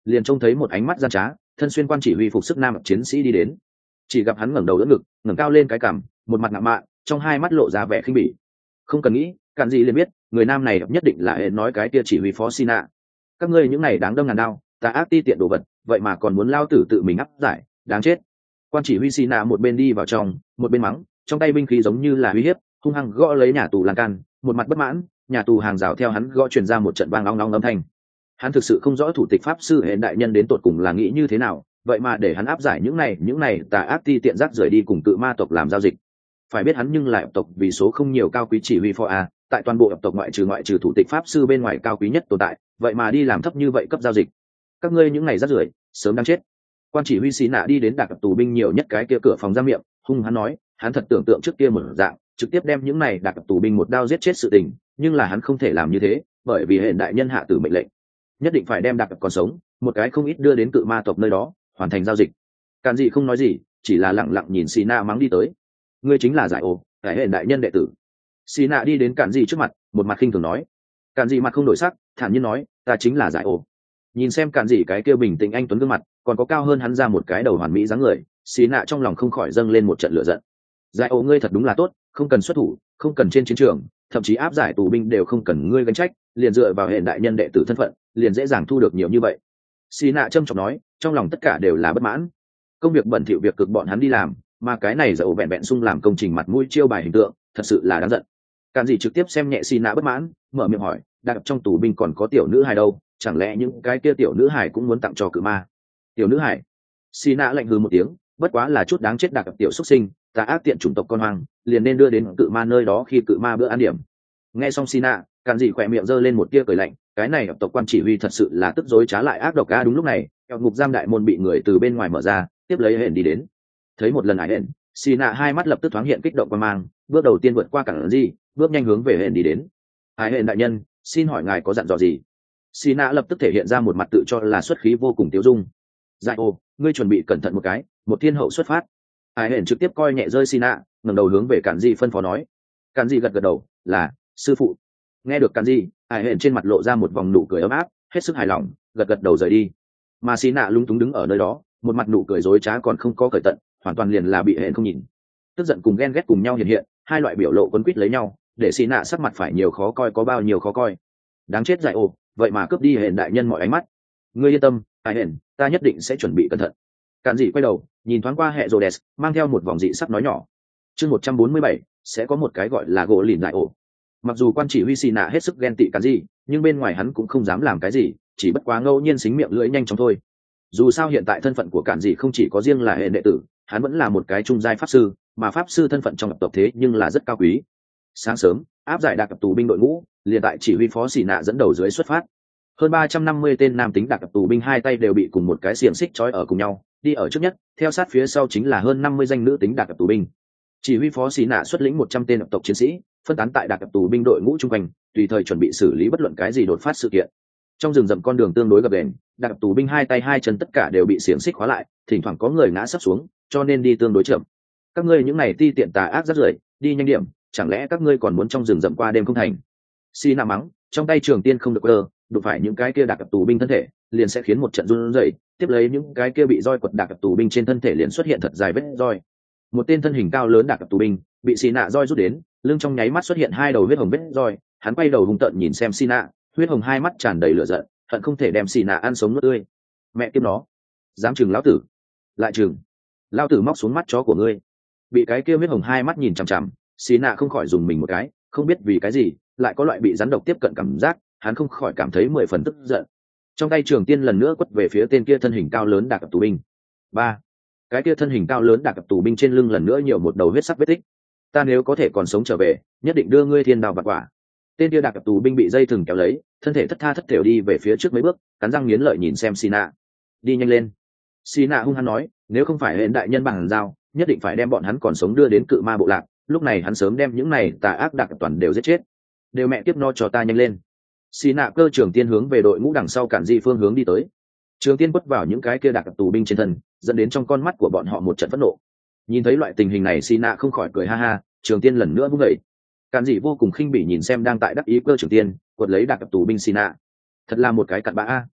liền trông thấy một ánh mắt gian trá thân xuyên quan chỉ huy phục sức nam chiến sĩ đi đến. Chỉ gặp hắn ngẩng đầu đỡ ngực, ngẩng cao lên cái cằm, một mặt ngạo mạn, trong hai mắt lộ ra vẻ khinh bỉ. Không cần nghĩ, cạn gì liền biết người nam này nhất định là hệ nói cái kia chỉ huy phó Sina. Các ngươi những này đáng đâm ngàn đao, tà ác ti tiện đồ vật, vậy mà còn muốn lao tử tự mình áp giải, đáng chết. Quan chỉ huy Sina một bên đi vào trong, một bên mắng, trong tay binh khí giống như là uy hiếp, hung hăng gõ lấy nhà tù lan can, một mặt bất mãn, nhà tù hàng rào theo hắn gõ truyền ra một trận vang long long âm thanh. Hắn thực sự không rõ thủ tịch pháp sư hệ đại nhân đến tột cùng là nghĩ như thế nào, vậy mà để hắn áp giải những này những này tà ác ti tiện rác rời đi cùng cự ma tộc làm giao dịch. Phải biết hắn nhưng lại tộc vì số không nhiều cao quý chỉ huy phó a, tại toàn bộ tộc ngoại trừ ngoại trừ thủ tịch pháp sư bên ngoài cao quý nhất tồn tại, vậy mà đi làm thấp như vậy cấp giao dịch. Các ngươi những này rác rưởi, sớm đang chết. Quan chỉ huy xí nạ đi đến đặc tù binh nhiều nhất cái kia cửa phòng giam miệng, hung hắn nói, hắn thật tưởng tượng trước kia một dạng, trực tiếp đem những này đặc tù binh một đao giết chết sự tình, nhưng là hắn không thể làm như thế, bởi vì hệ đại nhân hạ tử mệnh lệnh, nhất định phải đem đặc còn sống, một cái không ít đưa đến cự ma tộc nơi đó, hoàn thành giao dịch. Càn gì không nói gì, chỉ là lặng lặng nhìn xí nạ mắng đi tới. Ngươi chính là giải ô, cái hệ đại nhân đệ tử. Xí nạ đi đến Càn gì trước mặt, một mặt khinh thường nói. Càn gì mặt không đổi sắc, thản nhiên nói, ta chính là giải ô. Nhìn xem Càn gì cái kia bình tĩnh anh tuấn gương mặt, còn có cao hơn hắn ra một cái đầu hoàn mỹ dáng người, xí nạ trong lòng không khỏi dâng lên một trận lửa giận. Giải ô ngươi thật đúng là tốt, không cần xuất thủ, không cần trên chiến trường, thậm chí áp giải tù binh đều không cần ngươi gánh trách, liền dựa vào hệ đại nhân đệ tử thân phận, liền dễ dàng thu được nhiều như vậy. Xí nạ trâm trọng nói, trong lòng tất cả đều là bất mãn. Công việc bẩn thỉu việc cực bọn hắn đi làm, mà cái này dẫu vẹn vẹn sung làm công trình mặt mũi chiêu bài hình tượng, thật sự là đáng giận. Càn gì trực tiếp xem nhẹ xí nạ bất mãn, mở miệng hỏi, đặc trong tù binh còn có tiểu nữ hài đâu, chẳng lẽ những cái kia tiểu nữ hài cũng muốn tặng cho cự ma? Tiểu nữ hài? Xí nạ lạnh hừ một tiếng, bất quá là chút đáng chết đặc tiểu xuất sinh, tà ác tiện chủng tộc con hoang, liền nên đưa đến cự ma nơi đó khi cự ma bữa ăn điểm. Nghe xong xí nạ, Càn gì khỏe miệng giơ lên một tia cười lạnh, cái này tộc quan chỉ huy thật sự là tức dối trá lại ác độc a. Đúng lúc này, ngục giam đại môn bị người từ bên ngoài mở ra, tiếp lấy hển đi đến. Thấy một lần ải hển, xì nạ hai mắt lập tức thoáng hiện kích động quan mang, bước đầu tiên vượt qua cản gì, bước nhanh hướng về hển đi đến. Ải hển đại nhân, xin hỏi ngài có dặn dò gì? Xì nạ lập tức thể hiện ra một mặt tự cho là xuất khí vô cùng tiêu dung. Dại ô, ngươi chuẩn bị cẩn thận một cái, một thiên hậu xuất phát. Ải hển trực tiếp coi nhẹ rơi xì nạ, ngẩng đầu hướng về cản gì phân phó nói. Cản gì gật gật đầu, là sư phụ. Nghe được cản gì, ải hển trên mặt lộ ra một vòng nụ cười ấm áp, hết sức hài lòng, gật gật đầu rời đi. Mà xì nạ lúng túng đứng ở nơi đó, một mặt nụ cười dối trá còn không có cởi tận, hoàn toàn liền là bị hển không nhìn. Tức giận cùng ghen ghét cùng nhau hiện hiện, hai loại biểu lộ quấn quýt lấy nhau, để xì nạ sắc mặt phải nhiều khó coi có bao nhiêu khó coi. Đáng chết dại ồ, vậy mà cướp đi hển đại nhân mọi ánh mắt. Ngươi yên tâm, ai hển, ta nhất định sẽ chuẩn bị cẩn thận. Cản dị quay đầu, nhìn thoáng qua hệ Rhodes, mang theo một vòng dị sắc nói nhỏ. Chương một trăm bốn mươi bảy, sẽ có một cái gọi là gỗ lìn dại ồ. Mặc dù quan chỉ huy xì nạ hết sức ghen tị Cản dị, nhưng bên ngoài hắn cũng không dám làm cái gì, chỉ bất quá ngẫu nhiên xính miệng lưỡi nhanh chóng thôi. Dù sao hiện tại thân phận của Cản dị không chỉ có riêng là hệ đệ tử, hắn vẫn là một cái trung giai pháp sư, mà pháp sư thân phận trong tộc thế nhưng là rất cao quý. Sáng sớm, áp giải đặc tù binh đội ngũ, liền tại chỉ huy phó xì nạ dẫn đầu dưới xuất phát. Hơn ba trăm năm mươi tên nam tính đặc tù binh hai tay đều bị cùng một cái xiềng xích trói ở cùng nhau, đi ở trước nhất, theo sát phía sau chính là hơn năm mươi danh nữ tính đặc tù binh. Chỉ huy phó xì nạ xuất lĩnh một trăm tên đặc tộc chiến sĩ, phân tán tại đặc tù binh đội ngũ chung quanh, tùy thời chuẩn bị xử lý bất luận cái gì đột phát sự kiện. Trong rừng rậm con đường tương đối gập ghềnh, đặc tù binh hai tay hai chân tất cả đều bị xiềng xích khóa lại, thỉnh thoảng có người ngã sắp xuống, cho nên đi tương đối chậm. Các ngươi những này ti tiện tà ác rất rưởi, đi nhanh điểm, chẳng lẽ các ngươi còn muốn trong rừng rậm qua đêm không thành? Xì nạ mắng, trong tay trường tiên không được cơ, đụng phải những cái kia đặc tù binh thân thể, liền sẽ khiến một trận run rẩy, tiếp lấy những cái kia bị roi quật đặc tù binh trên thân thể liền xuất hiện thật dài vết roi. Một tên thân hình cao lớn đặc tù binh bị xì nạ roi rút đến, lưng trong nháy mắt xuất hiện hai đầu huyết hồng vết roi, hắn quay đầu hung tợn nhìn xem xì nạ, huyết hồng hai mắt tràn đầy lửa giận, hận không thể đem xì nạ ăn sống nuốt tươi. Mẹ kiếp nó, dám chừng lão tử, lại chừng, lão tử móc xuống mắt chó của ngươi. Bị cái kia huyết hồng hai mắt nhìn chằm chằm, xì nạ không khỏi dùng mình một cái, không biết vì cái gì lại có loại bị rắn độc tiếp cận cảm giác, hắn không khỏi cảm thấy mười phần tức giận. Trong tay trường tiên lần nữa quất về phía tên kia thân hình cao lớn đặc tù binh. Ba, cái kia thân hình cao lớn đặc tù binh trên lưng lần nữa nhiều một đầu huyết sắc vết tích. Ta nếu có thể còn sống trở về, nhất định đưa ngươi thiên đào vặt quả. Tên kia đặc tù binh bị dây thừng kéo lấy, thân thể thất tha thất thểu đi về phía trước mấy bước, cắn răng nghiến lợi nhìn xem Sina. Đi nhanh lên. Sina hung hăng nói, nếu không phải hẹn đại nhân bằng giao, nhất định phải đem bọn hắn còn sống đưa đến cự ma bộ lạc, lúc này hắn sớm đem những này tà ác đặc toàn đều giết chết. Đều mẹ tiếp no cho ta nhanh lên. Sina cơ trường tiên hướng về đội ngũ đằng sau Cản Di phương hướng đi tới. Trường tiên quất vào những cái kia đặc tù binh trên thân, dẫn đến trong con mắt của bọn họ một trận phẫn nộ. Nhìn thấy loại tình hình này, Sina không khỏi cười ha ha, trường tiên lần nữa vung dậy. Cản Dị vô cùng khinh bỉ nhìn xem đang tại đắc ý cơ trường tiên quật lấy đặc tù binh Sina. Thật là một cái cặn bã a.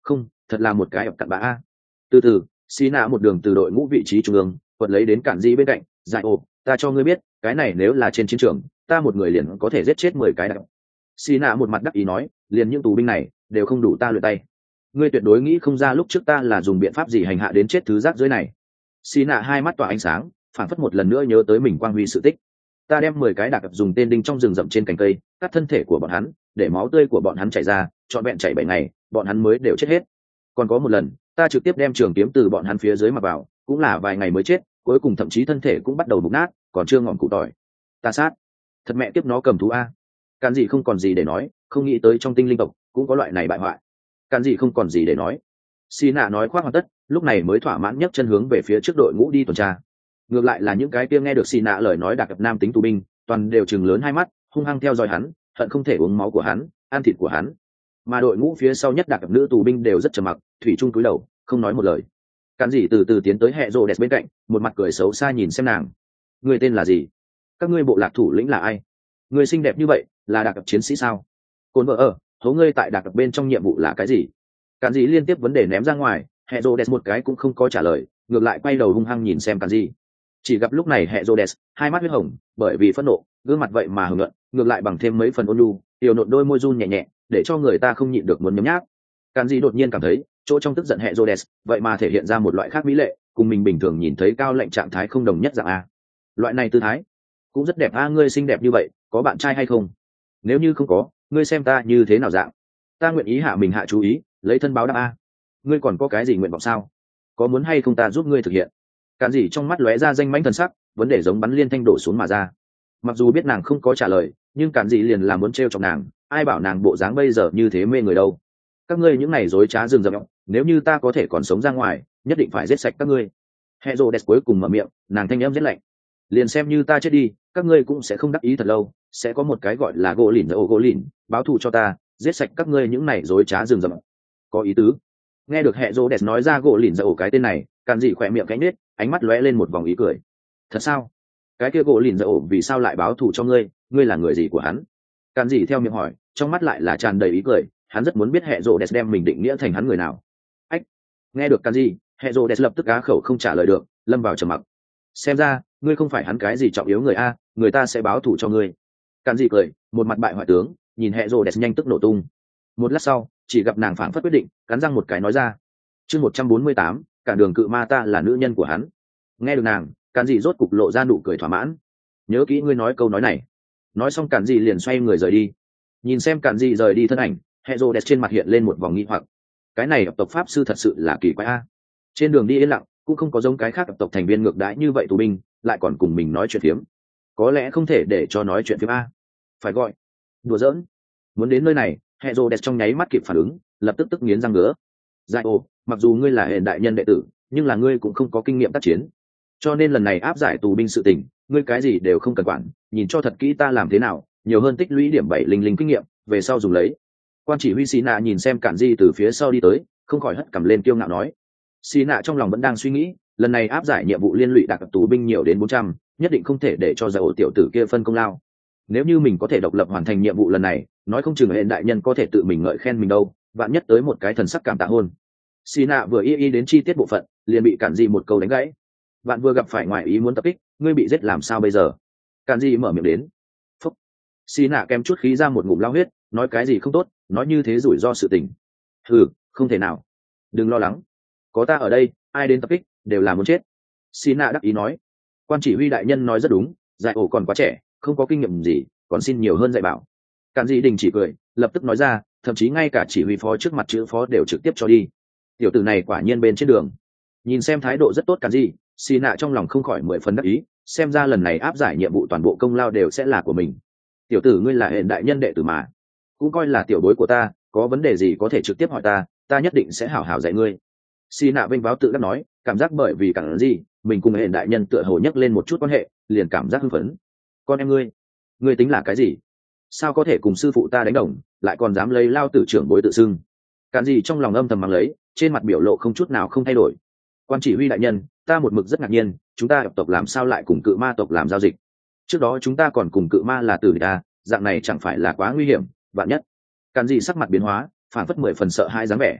không, thật là một cái ập cặn bã a. Từ từ, xì nạ một đường từ đội ngũ vị trí trung ương quật lấy đến cản di bên cạnh. Giải ồ, ta cho ngươi biết, cái này nếu là trên chiến trường ta một người liền có thể giết chết mười cái đặc. Xì nạ một mặt đắc ý nói, liền những tù binh này đều không đủ ta luyện tay. Ngươi tuyệt đối nghĩ không ra lúc trước ta là dùng biện pháp gì hành hạ đến chết thứ rác rưởi này. Xì nạ hai mắt tỏa ánh sáng, phản phất một lần nữa nhớ tới mình quang huy sự tích. Ta đem mười cái đặc dùng tên đinh trong rừng rậm trên cành cây cắt thân thể của bọn hắn, để máu tươi của bọn hắn chảy ra, trọn vẹn chảy bảy ngày bọn hắn mới đều chết hết. Còn có một lần ta trực tiếp đem trường kiếm từ bọn hắn phía dưới mặc vào, cũng là vài ngày mới chết, cuối cùng thậm chí thân thể cũng bắt đầu mục nát, còn chưa ngọn cụ tỏi. Ta sát, thật mẹ tiếp nó cầm thú a. Càn gì không còn gì để nói, không nghĩ tới trong tinh linh tộc cũng có loại này bại hoại. Càn gì không còn gì để nói. Xì nạ nói khoác hoàn tất, lúc này mới thỏa mãn nhấc chân hướng về phía trước đội ngũ đi tuần tra. Ngược lại là những cái kia nghe được xì nạ lời nói đặc nam tính tù binh, toàn đều chừng lớn hai mắt, hung hăng theo dõi hắn, hận không thể uống máu của hắn, ăn thịt của hắn. Mà đội ngũ phía sau nhất đặc nữ tù binh đều rất trầm mặc, thủy chung cúi đầu, không nói một lời. Càn gì từ từ tiến tới hệ rô đẹp bên cạnh, một mặt cười xấu xa nhìn xem nàng. Người tên là gì? Các ngươi bộ lạc thủ lĩnh là ai? Người xinh đẹp như vậy, là đặc chiến sĩ sao? Cồn vợ ở, hố ngươi tại đặc bên trong nhiệm vụ là cái gì? Càn gì liên tiếp vấn đề ném ra ngoài, hệ rô đẹp một cái cũng không có trả lời, ngược lại quay đầu hung hăng nhìn xem Càn gì. Chỉ gặp lúc này hệ rô đẹp hai mắt huyết hồng, bởi vì phẫn nộ, gương mặt vậy mà hưởng luận, ngược lại bằng thêm mấy phần ôn nhu, tiểu nộn đôi môi run nhẹ nhẹ, để cho người ta không nhịn được muốn nhấm nháp. Càn gì đột nhiên cảm thấy chỗ trong tức giận hệ Rhodes, vậy mà thể hiện ra một loại khác mỹ lệ, cùng mình bình thường nhìn thấy cao lệnh trạng thái không đồng nhất dạng a. Loại này tư thái cũng rất đẹp a. Ngươi xinh đẹp như vậy, có bạn trai hay không? Nếu như không có, ngươi xem ta như thế nào dạng? Ta nguyện ý hạ mình hạ chú ý, lấy thân báo đáp a. Ngươi còn có cái gì nguyện vọng sao? Có muốn hay không ta giúp ngươi thực hiện? Càn gì trong mắt lóe ra danh mãnh thần sắc, vấn đề giống bắn liên thanh đổ xuống mà ra. Mặc dù biết nàng không có trả lời, nhưng Càn gì liền là muốn trêu chọc nàng, ai bảo nàng bộ dáng bây giờ như thế mê người đâu. Các ngươi những này dối trá rừng rậm, nếu như ta có thể còn sống ra ngoài, nhất định phải giết sạch các ngươi. Hệ rô đẹp cuối cùng mở miệng, nàng thanh âm rất lạnh. Liền xem như ta chết đi, các ngươi cũng sẽ không đắc ý thật lâu, sẽ có một cái gọi là gỗ lìn ổ gỗ lìn báo thù cho ta, giết sạch các ngươi những này dối trá rừng rậm. Có ý tứ. Nghe được hệ rô đẹp nói ra gỗ lìn ổ cái tên này, Càn gì khỏe miệng cánh nết, ánh mắt lóe lên một vòng ý cười. Thật sao? Cái kia gỗ lìn ổ vì sao lại báo thù cho ngươi? Ngươi là người gì của hắn? Càn gì theo miệng hỏi, trong mắt lại là tràn đầy ý cười. Hắn rất muốn biết hệ rô đẹp đem mình định nghĩa thành hắn người nào. Ách. Nghe được Càn gì, hệ rô đẹp lập tức á khẩu không trả lời được, lâm vào trầm mặc. Xem ra ngươi không phải hắn cái gì trọng yếu người a, người ta sẽ báo thù cho ngươi. Càn gì cười, một mặt bại hoại tướng, nhìn hệ rô đẹp nhanh tức nổ tung. Một lát sau, chỉ gặp nàng phảng phất quyết định, cắn răng một cái nói ra. Chương một trăm bốn mươi tám, cả đường cự ma ta là nữ nhân của hắn. Nghe được nàng, Càn gì rốt cục lộ ra nụ cười thỏa mãn. Nhớ kỹ ngươi nói câu nói này. Nói xong Càn gì liền xoay người rời đi. Nhìn xem Càn gì rời đi thân ảnh, hệ rô đẹp trên mặt hiện lên một vòng nghi hoặc. Cái này tộc pháp sư thật sự là kỳ quái a. Trên đường đi yên lặng, cũng không có giống cái khác tộc thành viên ngược đãi như vậy tù binh, lại còn cùng mình nói chuyện phiếm. Có lẽ không thể để cho nói chuyện phiếm a. Phải gọi. Đùa giỡn. Muốn đến nơi này, hệ rô đẹp trong nháy mắt kịp phản ứng, lập tức tức nghiến răng ngứa. Giải ồ, mặc dù ngươi là hệ đại nhân đệ tử, nhưng là ngươi cũng không có kinh nghiệm tác chiến. Cho nên lần này áp giải tù binh sự tình, ngươi cái gì đều không cần quản, nhìn cho thật kỹ ta làm thế nào, nhiều hơn tích lũy điểm bảy linh linh kinh nghiệm, về sau dùng lấy. Quan chỉ huy xì nạ nhìn xem Cản Di từ phía sau đi tới, không khỏi hất cằm lên kiêu ngạo nói. Xì nạ trong lòng vẫn đang suy nghĩ, lần này áp giải nhiệm vụ liên lụy đặc tù binh nhiều đến bốn trăm, nhất định không thể để cho giải ổ tiểu tử kia phân công lao. Nếu như mình có thể độc lập hoàn thành nhiệm vụ lần này, nói không chừng hệ đại nhân có thể tự mình ngợi khen mình đâu, vạn nhất tới một cái thần sắc cảm tạ hôn. Xì nạ vừa y y đến chi tiết bộ phận, liền bị Cản Di một câu đánh gãy. Bạn vừa gặp phải ngoại ý muốn tập kích, ngươi bị giết làm sao bây giờ? Cản Di mở miệng đến. Phúc. Xì nạ kém chút khí ra một ngụm lao huyết, nói cái gì không tốt, nói như thế rủi ro sự tình. Ừ, không thể nào. Đừng lo lắng, có ta ở đây, ai đến tập kích đều là muốn chết. Xì nạ đắc ý nói. Quan chỉ huy đại nhân nói rất đúng, giải ổ còn quá trẻ, không có kinh nghiệm gì, còn xin nhiều hơn dạy bảo. Cản Di đình chỉ cười, lập tức nói ra, thậm chí ngay cả chỉ huy phó trước mặt chữ phó đều trực tiếp cho đi. Tiểu tử này quả nhiên bên trên đường. Nhìn xem thái độ rất tốt Cản Di, xì nạ trong lòng không khỏi mười phần đắc ý, xem ra lần này áp giải nhiệm vụ toàn bộ công lao đều sẽ là của mình. Tiểu tử ngươi là hệ đại nhân đệ tử mà, cũng coi là tiểu bối của ta, có vấn đề gì có thể trực tiếp hỏi ta, ta nhất định sẽ hảo hảo dạy ngươi. Xì nạ vênh váo tự đắc nói, cảm giác bởi vì Cản Di, mình cùng hệ đại nhân tựa hồ nhắc lên một chút quan hệ, liền cảm giác hưng phấn. Con em ngươi, ngươi tính là cái gì? Sao có thể cùng sư phụ ta đánh đồng, lại còn dám lấy lao tử trưởng bối tự xưng? Cản Di trong lòng âm thầm mắng lấy, trên mặt biểu lộ không chút nào không thay đổi. Quan chỉ huy đại nhân, ta một mực rất ngạc nhiên, chúng ta tộc làm sao lại cùng cự ma tộc làm giao dịch? Trước đó chúng ta còn cùng cự ma là tử địch à, dạng này chẳng phải là quá nguy hiểm? Vạn nhất. Cản Di sắc mặt biến hóa, phản phất mười phần sợ hãi dáng vẻ.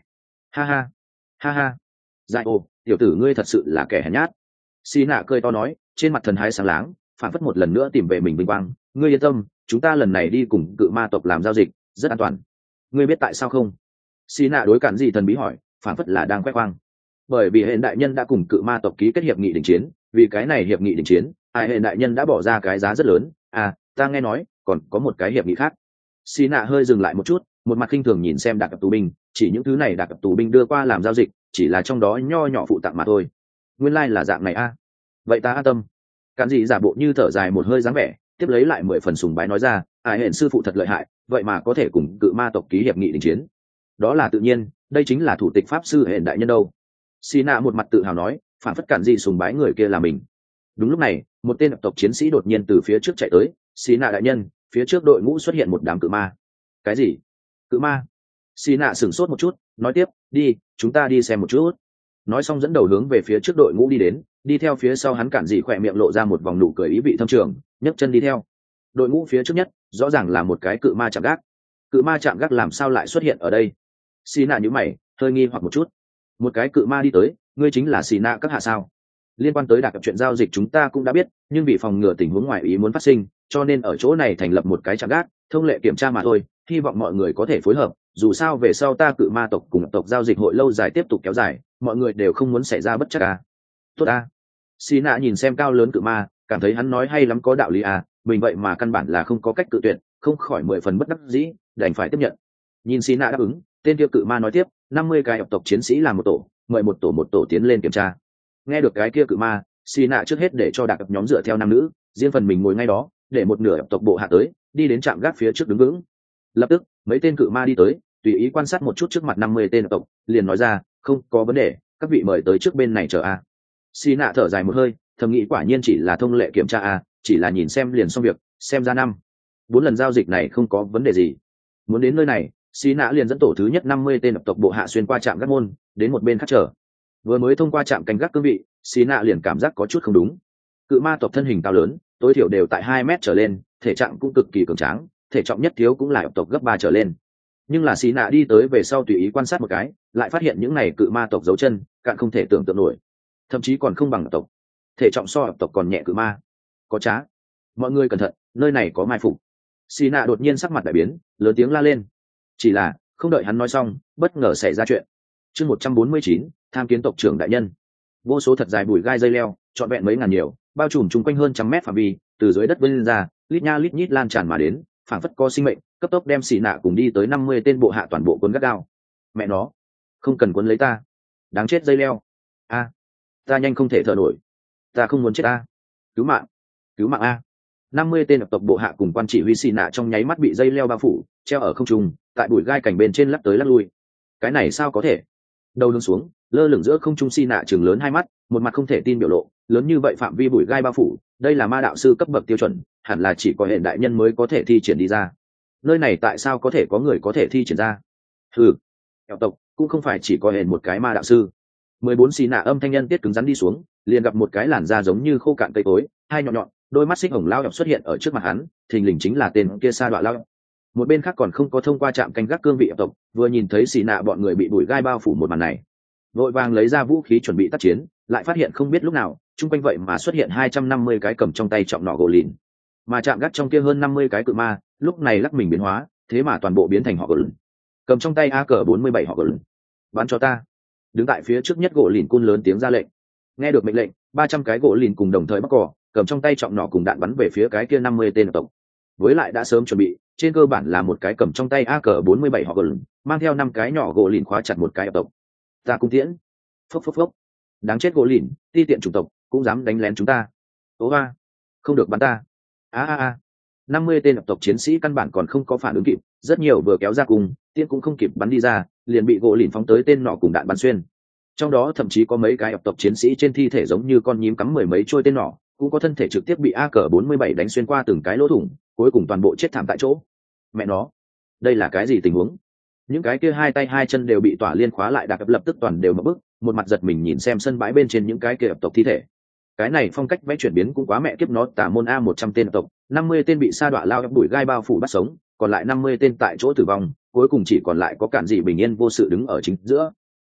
ha ha ha ha. Dại ô, tiểu tử ngươi thật sự là kẻ hèn nhát. Xì nạ cười to nói, trên mặt thần hái sáng láng, phản phất một lần nữa tìm về mình vinh quang. Ngươi yên tâm, chúng ta lần này đi cùng cự ma tộc làm giao dịch rất an toàn. Ngươi biết tại sao không? Xì nạ đối cản gì thần bí hỏi, phản phất là đang khoe khoang. Bởi vì hệ đại nhân đã cùng cự ma tộc ký kết hiệp nghị đình chiến, vì cái này hiệp nghị đình chiến, ai hệ đại nhân đã bỏ ra cái giá rất lớn. À, ta nghe nói còn có một cái hiệp nghị khác. Xì nạ hơi dừng lại một chút, một mặt khinh thường nhìn xem đặc tù binh, chỉ những thứ này đặc tù binh đưa qua làm giao dịch, chỉ là trong đó nho nhỏ phụ tặng mà thôi. Nguyên lai là dạng này a. À. Vậy ta an tâm. Cản dị giả bộ như thở dài một hơi dáng vẻ, tiếp lấy lại mười phần sùng bái nói ra, ai hẹn sư phụ thật lợi hại, vậy mà có thể cùng cự ma tộc ký hiệp nghị đình chiến. Đó là tự nhiên, đây chính là thủ tịch pháp sư hẹn đại nhân đâu. Xì nạ một mặt tự hào nói, phản phất cản dị sùng bái người kia là mình. Đúng lúc này, một tên tộc chiến sĩ đột nhiên từ phía trước chạy tới, xì nạ đại nhân, phía trước đội ngũ xuất hiện một đám cự ma. Cái gì? Cự ma? Xì nạ sửng sốt một chút, nói tiếp, đi, chúng ta đi xem một chút. Nói xong dẫn đầu hướng về phía trước đội ngũ đi đến, đi theo phía sau hắn cản dị khỏe miệng lộ ra một vòng nụ cười ý vị thâm trường, nhấc chân đi theo. Đội ngũ phía trước nhất, rõ ràng là một cái cự ma chạm gác. Cự ma chạm gác làm sao lại xuất hiện ở đây? Xì nạ nhíu mày, hơi nghi hoặc một chút. Một cái cự ma đi tới, ngươi chính là xì nạ các hạ sao? Liên quan tới đặc cập chuyện giao dịch chúng ta cũng đã biết, nhưng vì phòng ngừa tình huống ngoài ý muốn phát sinh, cho nên ở chỗ này thành lập một cái chạm gác, thông lệ kiểm tra mà thôi, hy vọng mọi người có thể phối hợp, dù sao về sau ta cự ma tộc cùng tộc giao dịch hội lâu dài tiếp tục kéo dài, mọi người đều không muốn xảy ra bất trắc à. Tốt à. Xì nạ nhìn xem cao lớn cự ma, cảm thấy hắn nói hay lắm có đạo lý à, mình vậy mà căn bản là không có cách tự tuyệt, không khỏi mười phần bất đắc dĩ, đành phải tiếp nhận. Nhìn xì nạ đáp ứng, tên kia cự ma nói tiếp, năm mươi cái tộc chiến sĩ làm một tổ, mời một tổ một tổ tiến lên kiểm tra. Nghe được cái kia cự ma, xì nạ trước hết để cho đặc nhóm dựa theo nam nữ, riêng phần mình ngồi ngay đó, để một nửa tộc bộ hạ tới, đi đến trạm gác phía trước đứng vững. Lập tức, mấy tên cự ma đi tới, tùy ý quan sát một chút trước mặt năm mươi tên tộc, liền nói ra, không có vấn đề, các vị mời tới trước bên này chờ a. Xì nạ thở dài một hơi, thầm nghĩ quả nhiên chỉ là thông lệ kiểm tra a, chỉ là nhìn xem liền xong việc, xem ra năm bốn lần giao dịch này không có vấn đề gì. Muốn đến nơi này, xì nạ liền dẫn tổ thứ nhất năm mươi tên tộc bộ hạ xuyên qua trạm gác môn, đến một bên khác chờ. Vừa mới thông qua trạm canh gác cương vị, xì nạ liền cảm giác có chút không đúng. Cự ma tộc thân hình cao lớn, tối thiểu đều tại hai mét trở lên, thể trạng cũng cực kỳ cường tráng, thể trọng nhất thiếu cũng là tộc gấp ba trở lên. Nhưng là xì nạ đi tới về sau tùy ý quan sát một cái, lại phát hiện những này cự ma tộc dấu chân cạn không thể tưởng tượng nổi, thậm chí còn không bằng tộc, thể trọng so tộc còn nhẹ cự ma. Có trá, mọi người cẩn thận, nơi này có mai phục. Xì nạ đột nhiên sắc mặt đại biến, lớn tiếng la lên. Chỉ là không đợi hắn nói xong, bất ngờ xảy ra chuyện. Chương một trăm bốn mươi chín, tham kiến tộc trưởng đại nhân. Vô số thật dài bụi gai dây leo, trọn vẹn mấy ngàn nhiều, bao trùm chung quanh hơn trăm mét phạm vi, từ dưới đất vươn ra, lít nha lít nhít lan tràn mà đến, phảng phất có sinh mệnh, cấp tốc đem xì nạ cùng đi tới năm mươi tên bộ hạ toàn bộ cuốn gắt gao. Mẹ nó, không cần cuốn lấy ta, đáng chết dây leo. A, ta nhanh không thể thở nổi, ta không muốn chết a, cứu mạng, cứu mạng a. năm mươi tên tộc bộ hạ cùng quan chỉ huy xì nạ trong nháy mắt bị dây leo bao phủ, treo ở không trung, tại bụi gai cảnh bên trên lắc tới lắc lui. Cái này sao có thể? Đầu hướng xuống, lơ lửng giữa không trung xì nạ chừng lớn hai mắt, một mặt không thể tin biểu lộ, lớn như vậy phạm vi bụi gai bao phủ, đây là ma đạo sư cấp bậc tiêu chuẩn, hẳn là chỉ có hệ đại nhân mới có thể thi triển đi ra. Nơi này tại sao có thể có người có thể thi triển ra? Ừ, kẹo tộc cũng không phải chỉ có hệ một cái ma đạo sư. mười bốn xì nạ âm thanh nhân tiết cứng rắn đi xuống, liền gặp một cái làn da giống như khô cạn cây cối, hai nhọn nhọn, đôi mắt xích hồng lao nhọc xuất hiện ở trước mặt hắn, thình lình chính là tên kia sa đọa lao. Một bên khác còn không có thông qua trạm canh gác cương vị tộc, vừa nhìn thấy xì nạ bọn người bị bụi gai bao phủ một màn này, vội vàng lấy ra vũ khí chuẩn bị tác chiến, lại phát hiện không biết lúc nào chung quanh vậy mà xuất hiện hai trăm năm mươi cái cầm trong tay trọng nỏ gỗ lìn, mà chạm gác trong kia hơn năm mươi cái cự ma lúc này lắc mình biến hóa, thế mà toàn bộ biến thành họ gỗ lìn, cầm trong tay a cờ bốn mươi bảy họ gỗ lìn. Bắn cho ta. Đứng tại phía trước nhất gỗ lìn cun lớn tiếng ra lệnh. Nghe được mệnh lệnh, ba trăm cái gỗ lìn cùng đồng thời bắc cỏ, cầm trong tay trọng nỏ cùng đạn bắn về phía cái kia năm mươi tên tộc. Với lại đã sớm chuẩn bị, trên cơ bản là một cái cầm trong tay a cờ bốn mươi bảy họ gỗ lìn, mang theo năm cái nhỏ gỗ lìn khóa chặt một cái tộc. Ta cung tiễn. Phốc phốc phốc. Đáng chết gỗ lìn, ti tiện chủng tộc cũng dám đánh lén chúng ta. Ố ba, không được bắn ta. A a a. năm mươi tên tộc chiến sĩ căn bản còn không có phản ứng kịp, rất nhiều vừa kéo ra cùng, tiên cũng không kịp bắn đi ra, liền bị gỗ lìn phóng tới tên nỏ cùng đạn bắn xuyên. Trong đó thậm chí có mấy cái tộc chiến sĩ trên thi thể giống như con nhím cắm mười mấy trôi tên nỏ, cũng có thân thể trực tiếp bị a cờ bốn mươi bảy đánh xuyên qua từng cái lỗ thủng, cuối cùng toàn bộ chết thảm tại chỗ. Mẹ nó, đây là cái gì tình huống? Những cái kia hai tay hai chân đều bị tỏa liên khóa lại, đặc lập tức toàn đều mở bức, một mặt giật mình nhìn xem sân bãi bên trên những cái kia tộc thi thể. Cái này phong cách vẽ chuyển biến cũng quá mẹ kiếp, nó tả môn a một trăm tên tộc, năm mươi tên bị sa đọa lao ép đuổi gai bao phủ bắt sống, còn lại năm mươi tên tại chỗ tử vong, cuối cùng chỉ còn lại có cản dị bình yên vô sự đứng ở chính giữa.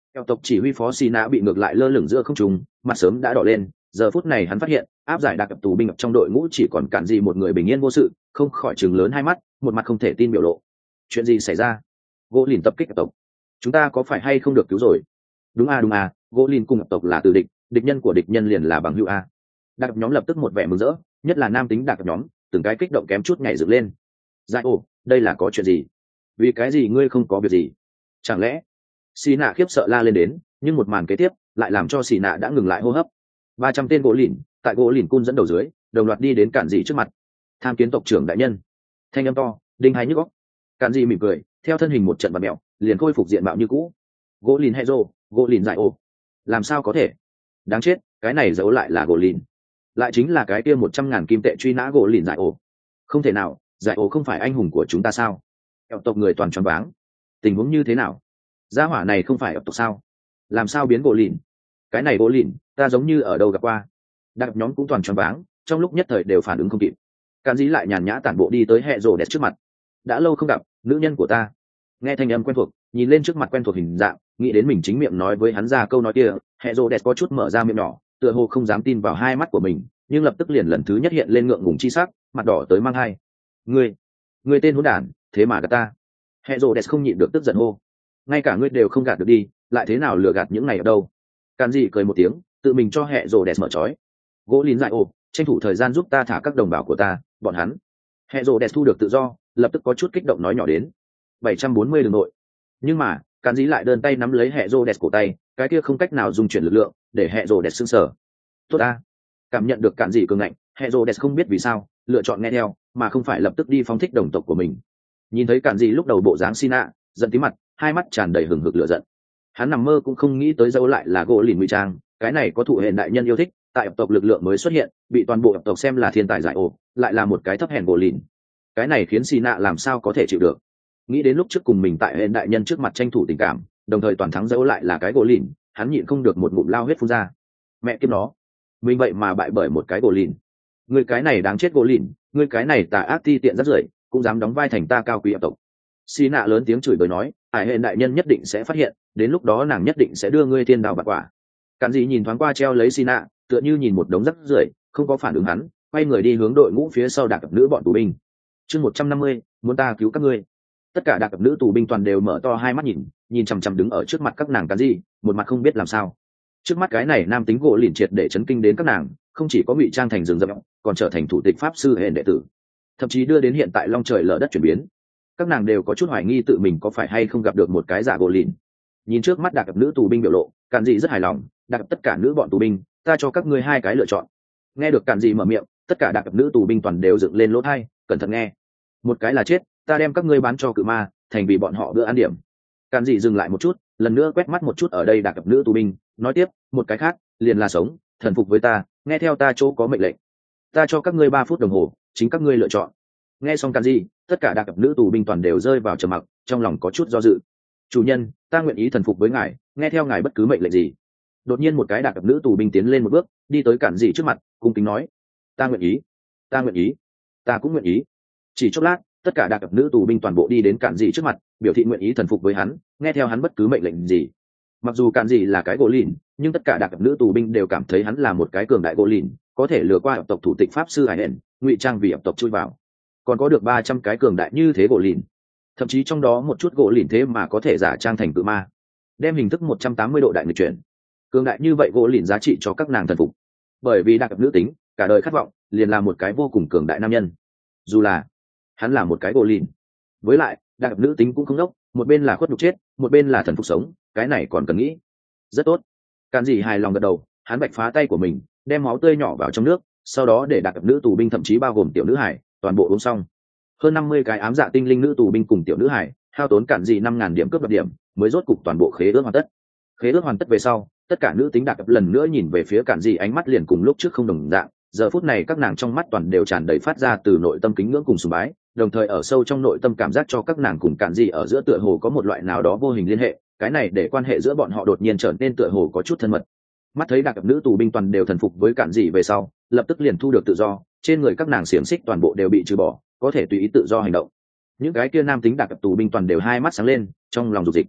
Kẹo tộc chỉ huy phó xì nạ bị ngược lại lơ lửng giữa không trung, mặt sớm đã đỏ lên. Giờ phút này hắn phát hiện áp giải đặc cập tù binh trong đội ngũ chỉ còn cản gì một người bình yên vô sự, không khỏi chừng lớn hai mắt, một mặt không thể tin biểu lộ. Chuyện gì xảy ra? Gỗ lìn tập kích kẹo tộc, chúng ta có phải hay không được cứu rồi? Đúng a đúng a, gỗ lìn cùng kẹo tộc là từ địch, địch nhân của địch nhân liền là bằng hữu a. Đặc nhóm lập tức một vẻ mừng rỡ, nhất là nam tính đặc nhóm, từng cái kích động kém chút nhảy dựng lên. Dại ồ, đây là có chuyện gì? Vì cái gì ngươi không có việc gì? Chẳng lẽ? Xì nạ khiếp sợ la lên đến, nhưng một màn kế tiếp lại làm cho xì nạ đã ngừng lại hô hấp. Ba trăm tên gỗ lìn, tại gỗ lìn cun dẫn đầu dưới, đồng loạt đi đến cản dị trước mặt. Tham kiến tộc trưởng đại nhân. Thanh âm to, đinh hai nhức óc. Cản dị mỉm cười, theo thân hình một trận bạt mèo, liền khôi phục diện mạo như cũ. Gỗ lìn hay rô, gỗ lìn dại ồ. Làm sao có thể? Đáng chết, cái này giấu lại là gỗ lìn. Lại chính là cái kia một trăm ngàn kim tệ truy nã gỗ lìn dại ồ. Không thể nào, dại ồ không phải anh hùng của chúng ta sao? Eo tộc người toàn choáng váng. Tình huống như thế nào? Gia hỏa này không phải eo tộc sao? Làm sao biến gỗ lìn? Cái này gỗ lìn, ta giống như ở đâu gặp qua. Đặc nhóm cũng toàn choáng váng, trong lúc nhất thời đều phản ứng không kịp. Càn dĩ lại nhàn nhã tản bộ đi tới hệ rồ đẹp trước mặt. Đã lâu không gặp, nữ nhân của ta. Nghe thanh âm quen thuộc, nhìn lên trước mặt quen thuộc hình dạng, nghĩ đến mình chính miệng nói với hắn ra câu nói kia, hệ rồ đẹp có chút mở ra miệng nhỏ, tựa hồ không dám tin vào hai mắt của mình, nhưng lập tức liền lần thứ nhất hiện lên ngượng ngùng chi sắc, mặt đỏ tới mang hai. Ngươi, ngươi tên hỗn đản, thế mà gạt ta. Hệ rồ đẹp không nhịn được tức giận hô. Ngay cả ngươi đều không gạt được đi, lại thế nào lừa gạt những này ở đâu? Càn dĩ cười một tiếng, tự mình cho hệ rồ đẹp mở trói. Gỗ lìn dại ồ, tranh thủ thời gian giúp ta thả các đồng bào của ta, bọn hắn. Hệ rồ đẹp thu được tự do, lập tức có chút kích động nói nhỏ đến. bảy trăm bốn mươi đường nội. Nhưng mà, Càn dĩ lại đơn tay nắm lấy hệ rồ đẹp cổ tay, cái kia không cách nào dùng chuyển lực lượng, để hệ rồ đẹp sưng sở. Tốt a. Cảm nhận được Càn dĩ cường ngạnh, hệ rồ đẹp không biết vì sao, lựa chọn nghe theo, mà không phải lập tức đi phóng thích đồng tộc của mình. Nhìn thấy Càn dĩ lúc đầu bộ dáng xin ạ, giận tí mặt, hai mắt tràn đầy hừng hực lửa giận. Hắn nằm mơ cũng không nghĩ tới dấu lại là gỗ lìn ngụy trang, cái này có thụ hệ đại nhân yêu thích, tại ập tộc lực lượng mới xuất hiện, bị toàn bộ ập tộc xem là thiên tài giải ổ, lại là một cái thấp hèn gỗ lìn. Cái này khiến xì nạ làm sao có thể chịu được. Nghĩ đến lúc trước cùng mình tại hệ đại nhân trước mặt tranh thủ tình cảm, đồng thời toàn thắng dấu lại là cái gỗ lìn, hắn nhịn không được một ngụm lao huyết phun ra. Mẹ kiếp nó, mình vậy mà bại bởi một cái gỗ lìn. Người cái này đáng chết gỗ lìn, người cái này tà ác ti tiện rất rưởi, cũng dám đóng vai thành ta cao quý ập tộc. Xì nạ lớn tiếng chửi bới nói, ải hệ đại nhân nhất định sẽ phát hiện, đến lúc đó nàng nhất định sẽ đưa ngươi thiên đào bạc quả. Cản dị nhìn thoáng qua treo lấy xì nạ, tựa như nhìn một đống rác rưởi, không có phản ứng hắn, quay người đi hướng đội ngũ phía sau đặc nữ bọn tù binh. Chương một trăm năm mươi, muốn ta cứu các ngươi. Tất cả đặc nữ tù binh toàn đều mở to hai mắt nhìn, nhìn chằm chằm đứng ở trước mặt các nàng Cản dị, một mặt không biết làm sao. Trước mắt cái này nam tính gỗ lìn triệt để chấn kinh đến các nàng, không chỉ có ngụy trang thành rừng rậm, còn trở thành thủ tịch pháp sư hệ đệ tử, thậm chí đưa đến hiện tại long trời lở đất chuyển biến. Các nàng đều có chút hoài nghi tự mình có phải hay không gặp được một cái giả gỗ lìn. Nhìn trước mắt đặc nữ tù binh biểu lộ, Cản dị rất hài lòng, đặc tất cả nữ bọn tù binh, ta cho các ngươi hai cái lựa chọn. Nghe được Cản dị mở miệng, tất cả đặc nữ tù binh toàn đều dựng lên lỗ tai, cẩn thận nghe. Một cái là chết, ta đem các ngươi bán cho cự ma, thành vì bọn họ bữa ăn điểm. Cản dị dừng lại một chút, lần nữa quét mắt một chút ở đây đặc nữ tù binh, nói tiếp, một cái khác, liền là sống, thần phục với ta, nghe theo ta chỗ có mệnh lệnh. Ta cho các ngươi ba phút đồng hồ, chính các ngươi lựa chọn. Nghe xong Cản dị, tất cả đặc nữ tù binh toàn đều rơi vào trầm mặc, trong lòng có chút do dự. Chủ nhân, ta nguyện ý thần phục với ngài, nghe theo ngài bất cứ mệnh lệnh gì. Đột nhiên một cái đặc nữ tù binh tiến lên một bước, đi tới Cản dị trước mặt, cung kính nói, ta nguyện ý, ta nguyện ý, ta cũng nguyện ý. Chỉ chốc lát, tất cả đặc nữ tù binh toàn bộ đi đến Cản dị trước mặt, biểu thị nguyện ý thần phục với hắn, nghe theo hắn bất cứ mệnh lệnh gì. Mặc dù Cản dị là cái gỗ lìn, nhưng tất cả đặc nữ tù binh đều cảm thấy hắn là một cái cường đại gỗ lìn, có thể lừa qua ập tộc thủ tịch pháp sư hải hển, ngụy trang vì ập tộc chui vào. Còn có được ba trăm cái cường đại như thế gỗ lìn, thậm chí trong đó một chút gỗ lìn thế mà có thể giả trang thành cự ma, đem hình thức một trăm tám mươi độ đại nghịch chuyển. Cường đại như vậy gỗ lìn giá trị cho các nàng thần phục, bởi vì đặc nữ tính, cả đời khát vọng liền là một cái vô cùng cường đại nam nhân, dù là hắn là một cái gỗ lìn. Với lại đặc nữ tính cũng không đốc, một bên là khuất nhục chết, một bên là thần phục sống, cái này còn cần nghĩ. Rất tốt. Càn dị hài lòng gật đầu, hắn bạch phá tay của mình, đem máu tươi nhỏ vào trong nước, sau đó để đặc nữ tù binh thậm chí bao gồm tiểu nữ hải toàn bộ uống xong. Hơn năm mươi cái ám dạ tinh linh nữ tù binh cùng tiểu nữ hải hao tốn Cản dị năm ngàn điểm cướp đoạt điểm, mới rốt cục toàn bộ khế ước hoàn tất. Khế ước hoàn tất về sau, tất cả nữ tính đặc lần nữa nhìn về phía Cản dị, ánh mắt liền cùng lúc trước không đồng dạng. Giờ phút này các nàng trong mắt toàn đều tràn đầy phát ra từ nội tâm kính ngưỡng cùng sùng bái, đồng thời ở sâu trong nội tâm cảm giác cho các nàng cùng Cản dị ở giữa tựa hồ có một loại nào đó vô hình liên hệ, cái này để quan hệ giữa bọn họ đột nhiên trở nên tựa hồ có chút thân mật. Mắt thấy đặc nữ tù binh toàn đều thần phục với Cản dị về sau, lập tức liền thu được tự do, trên người các nàng xiềng xích toàn bộ đều bị trừ bỏ, có thể tùy ý tự do hành động. Những cái kia nam tính đặc tù binh toàn đều hai mắt sáng lên, trong lòng dục dịch.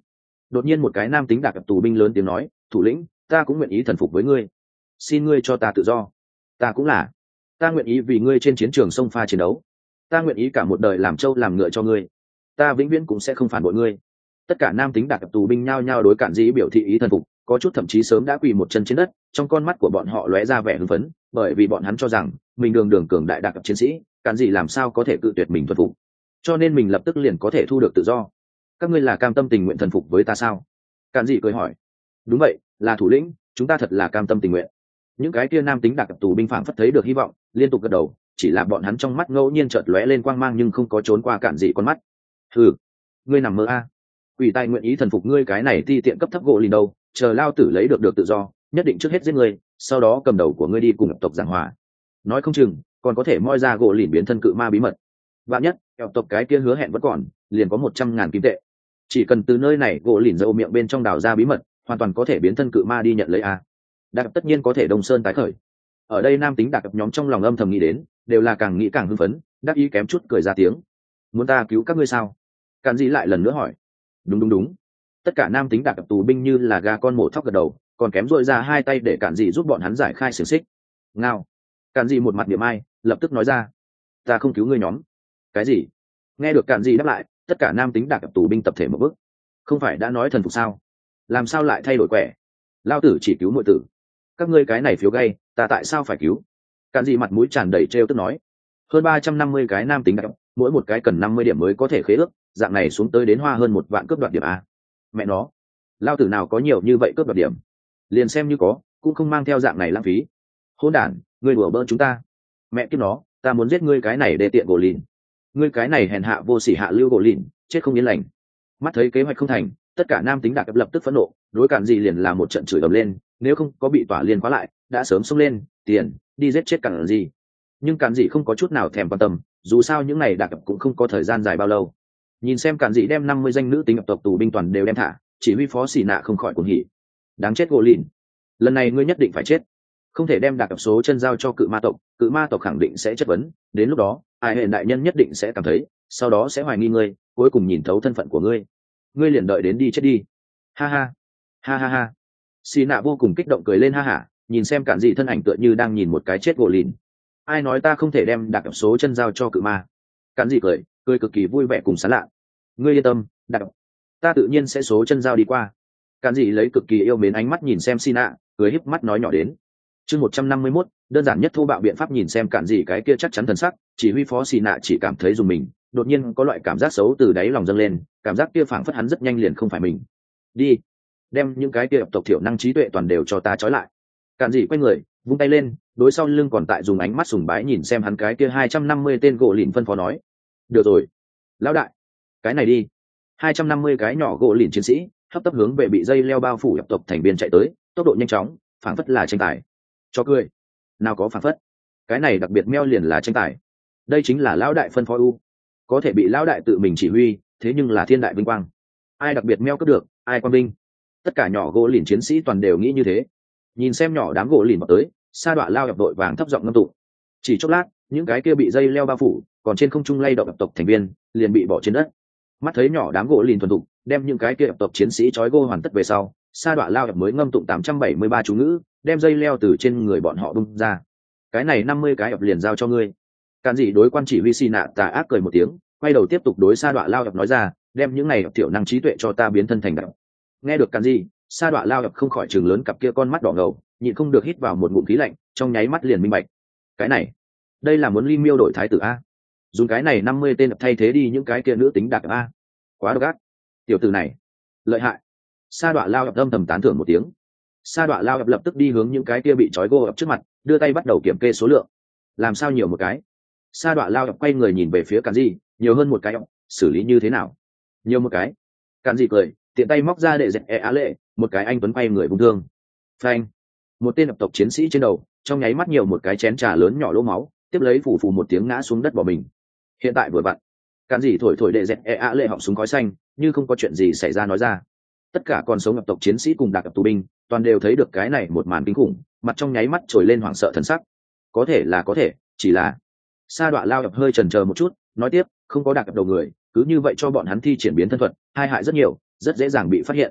Đột nhiên một cái nam tính đạc tù binh lớn tiếng nói, thủ lĩnh, ta cũng nguyện ý thần phục với ngươi, xin ngươi cho ta tự do. Ta cũng là, ta nguyện ý vì ngươi trên chiến trường sông pha chiến đấu, ta nguyện ý cả một đời làm trâu làm ngựa cho ngươi, ta vĩnh viễn cũng sẽ không phản bội ngươi. Tất cả nam tính đạc tù binh nhao nhao đối Cản Dĩ biểu thị ý thần phục, có chút thậm chí sớm đã quỳ một chân trên đất, trong con mắt của bọn họ lóe ra vẻ hưng phấn, bởi vì bọn hắn cho rằng mình đường đường cường đại đạc chiến sĩ, Cản Dĩ làm sao có thể cự tuyệt mình thuần phục, cho nên mình lập tức liền có thể thu được tự do. Các ngươi là cam tâm tình nguyện thần phục với ta sao? Cản Dĩ cười hỏi. Đúng vậy, là thủ lĩnh, chúng ta thật là cam tâm tình nguyện. Những cái kia nam tính đạc tù binh phảng phất thấy được hy vọng, liên tục gật đầu, chỉ là bọn hắn trong mắt ngẫu nhiên chợt lóe lên quang mang nhưng không có trốn qua Cản Dĩ con mắt. Hừ, ngươi nằm mơ a. Quỷ tài nguyện ý thần phục ngươi cái này ti tiện cấp thấp gỗ lìn đâu, chờ lao tử lấy được được tự do, nhất định trước hết giết ngươi, sau đó cầm đầu của ngươi đi cùng tộc giảng hòa. Nói không chừng còn có thể moi ra gỗ lìn biến thân cự ma bí mật. Vạn nhất kẹo tộc cái kia hứa hẹn vẫn còn, liền có một trăm ngàn kim tệ. Chỉ cần từ nơi này gỗ lìn dâu miệng bên trong đào ra bí mật, hoàn toàn có thể biến thân cự ma đi nhận lấy a. Đạc tất nhiên có thể đông sơn tái khởi. Ở đây nam tính đạc nhóm trong lòng âm thầm nghĩ đến, đều là càng nghĩ càng hưng phấn, đắc ý kém chút cười ra tiếng. Muốn ta cứu các ngươi sao? Cản Dĩ lại lần nữa hỏi. Đúng đúng đúng. Tất cả nam tính đạc tù binh như là gà con mổ thóc gật đầu, còn kém dội ra hai tay để Cản Dĩ giúp bọn hắn giải khai xiềng xích. Ngao. Cản Dĩ một mặt niệm ai, lập tức nói ra, ta không cứu ngươi nhóm. Cái gì? Nghe được Cản Dĩ đáp lại, tất cả nam tính đạc tù binh tập thể một bước. Không phải đã nói thần phục sao? Làm sao lại thay đổi quẻ? Lao tử chỉ cứu muội tử, các ngươi cái này phiếu gay, ta tại sao phải cứu? Cản Dĩ mặt mũi tràn đầy trêu tức nói. Hơn ba trăm năm mươi cái nam tính đạc, mỗi một cái cần năm mươi điểm mới có thể khế ước, dạng này xuống tới đến hoa hơn một vạn cướp đoạt điểm a. Mẹ nó, lao tử nào có nhiều như vậy cướp đoạt điểm, liền xem như có cũng không mang theo dạng này lãng phí. Hỗn đản, ngươi đùa bỡn chúng ta. Mẹ kiếp nó, ta muốn giết ngươi cái này để tiện gỗ lìn, ngươi cái này hèn hạ vô sỉ hạ lưu gỗ lìn, chết không yên lành. Mắt thấy kế hoạch không thành, tất cả nam tính đạc lập tức phẫn nộ, đối Cản Dĩ liền là một trận chửi ầm lên, nếu không có bị tỏa liên khóa lại, đã sớm xông lên tiền đi giết chết Cản Dĩ. Nhưng Cản Dĩ không có chút nào thèm quan tâm, dù sao những này đạc cũng không có thời gian dài bao lâu. Nhìn xem Cản Dĩ đem năm mươi danh nữ tính tộc tù binh toàn đều đem thả, chỉ huy phó xì nạ không khỏi cuồng hỉ. Đáng chết gỗ lìn, lần này ngươi nhất định phải chết, không thể đem đạc số chân giao cho cự ma tộc, cự ma tộc khẳng định sẽ chất vấn, đến lúc đó ai hệ đại nhân nhất định sẽ cảm thấy, sau đó sẽ hoài nghi ngươi, cuối cùng nhìn thấu thân phận của ngươi, ngươi liền đợi đến đi chết đi. Ha ha ha ha ha. Xì nạ vô cùng kích động cười lên ha hả, nhìn xem Cản Dĩ thân ảnh tựa như đang nhìn một cái chết gỗ lìn. Ai nói ta không thể đem đạc số chân giao cho cự ma? Cản Dĩ cười cười cực kỳ vui vẻ cùng sán lạ. Ngươi yên tâm, đạc, ta tự nhiên sẽ số chân giao đi qua. Cản Dĩ lấy cực kỳ yêu mến ánh mắt nhìn xem Xì nạ, cười híp mắt nói nhỏ đến. Chương một trăm năm mươi mốt, đơn giản nhất thô bạo biện pháp. Nhìn xem Cản Dĩ cái kia chắc chắn thần sắc, chỉ huy phó Xì nạ chỉ cảm thấy dùng mình, đột nhiên có loại cảm giác xấu từ đáy lòng dâng lên, cảm giác kia phảng phất hắn rất nhanh liền không phải mình. Đi, đem những cái kia tộc thiểu năng trí tuệ toàn đều cho ta trói lại. Cản Dĩ quay người, vung tay lên, đối sau lưng còn tại dùng ánh mắt sùng bái nhìn xem hắn cái kia hai trăm năm mươi tên gỗ lìn phân phó nói. Được rồi, lão đại, cái này đi. Hai trăm năm mươi cái nhỏ gỗ lìn chiến sĩ hấp tấp hướng về bị dây leo bao phủ nhập tộc thành viên chạy tới, tốc độ nhanh chóng, phảng phất là tranh tài. Cho cười, nào có phảng phất, cái này đặc biệt meo liền là tranh tài. Đây chính là lão đại phân phó u, có thể bị lão đại tự mình chỉ huy, thế nhưng là thiên đại vinh quang. Ai đặc biệt meo cướp được, ai quan binh. Tất cả nhỏ gỗ lìn chiến sĩ toàn đều nghĩ như thế. Nhìn xem nhỏ đám gỗ lìn vào tới, sa đọa lao nhập đội vàng thấp giọng ngâm tụng. Chỉ chốc lát, những cái kia bị dây leo bao phủ, còn trên không trung lay động tộc thành viên liền bị bỏ trên đất. Mắt thấy nhỏ đám gỗ lìn thuần thục đem những cái kia tộc chiến sĩ trói gô hoàn tất về sau, sa đọa lao nhập mới ngâm tụng tám trăm bảy mươi ba chú ngữ, đem dây leo từ trên người bọn họ bung ra. Cái này năm mươi cái ập liền giao cho ngươi. Cản Dĩ đối quan chỉ huy Xì nạ tà ác cười một tiếng, quay đầu tiếp tục đối sa đọa lao nhập nói ra, đem những này tiểu năng trí tuệ cho ta biến thân thành đạo. Nghe được Cản Dĩ, sa đọa lao nhập không khỏi chừng lớn cặp kia con mắt đỏ ngầu, nhịn không được hít vào một ngụm khí lạnh, trong nháy mắt liền minh bạch. Cái này, đây là muốn ly miêu đổi thái tử a? Dùng cái này năm mươi tên thay thế đi những cái kia nữ tính đặc a? Quá độc ác. Tiểu tử này, lợi hại. Sa đọa lao nhập âm thầm tán thưởng một tiếng. Sa đọa lao nhập lập tức đi hướng những cái kia bị trói gô ập trước mặt, đưa tay bắt đầu kiểm kê số lượng. Làm sao nhiều một cái? Sa đọa lao nhập quay người nhìn về phía Cản Dĩ, nhiều hơn một cái ập, xử lý như thế nào? Nhiều một cái. Cản Dĩ cười, tiện tay móc ra để dẹp e á lệ, một cái anh tuấn quay người vung thương. Phanh. Một tên ập tộc chiến sĩ trên đầu, trong nháy mắt nhiều một cái chén trà lớn nhỏ lỗ máu, tiếp lấy phủ phủ một tiếng ngã xuống đất bỏ mình. Hiện tại vừa vặn, Cản Dĩ thổi thổi để dẹp e á lệ họng súng khói xanh, như không có chuyện gì xảy ra nói ra. Tất cả còn sống ập tộc chiến sĩ cùng đặc ập tù binh, toàn đều thấy được cái này một màn kinh khủng, mặt trong nháy mắt trồi lên hoảng sợ thần sắc. Có thể là có thể, chỉ là sa đọa lao ập hơi chần chờ một chút, nói tiếp, không có đặc ập đầu người, cứ như vậy cho bọn hắn thi triển biến thân thuật, hai hại rất nhiều, rất dễ dàng bị phát hiện.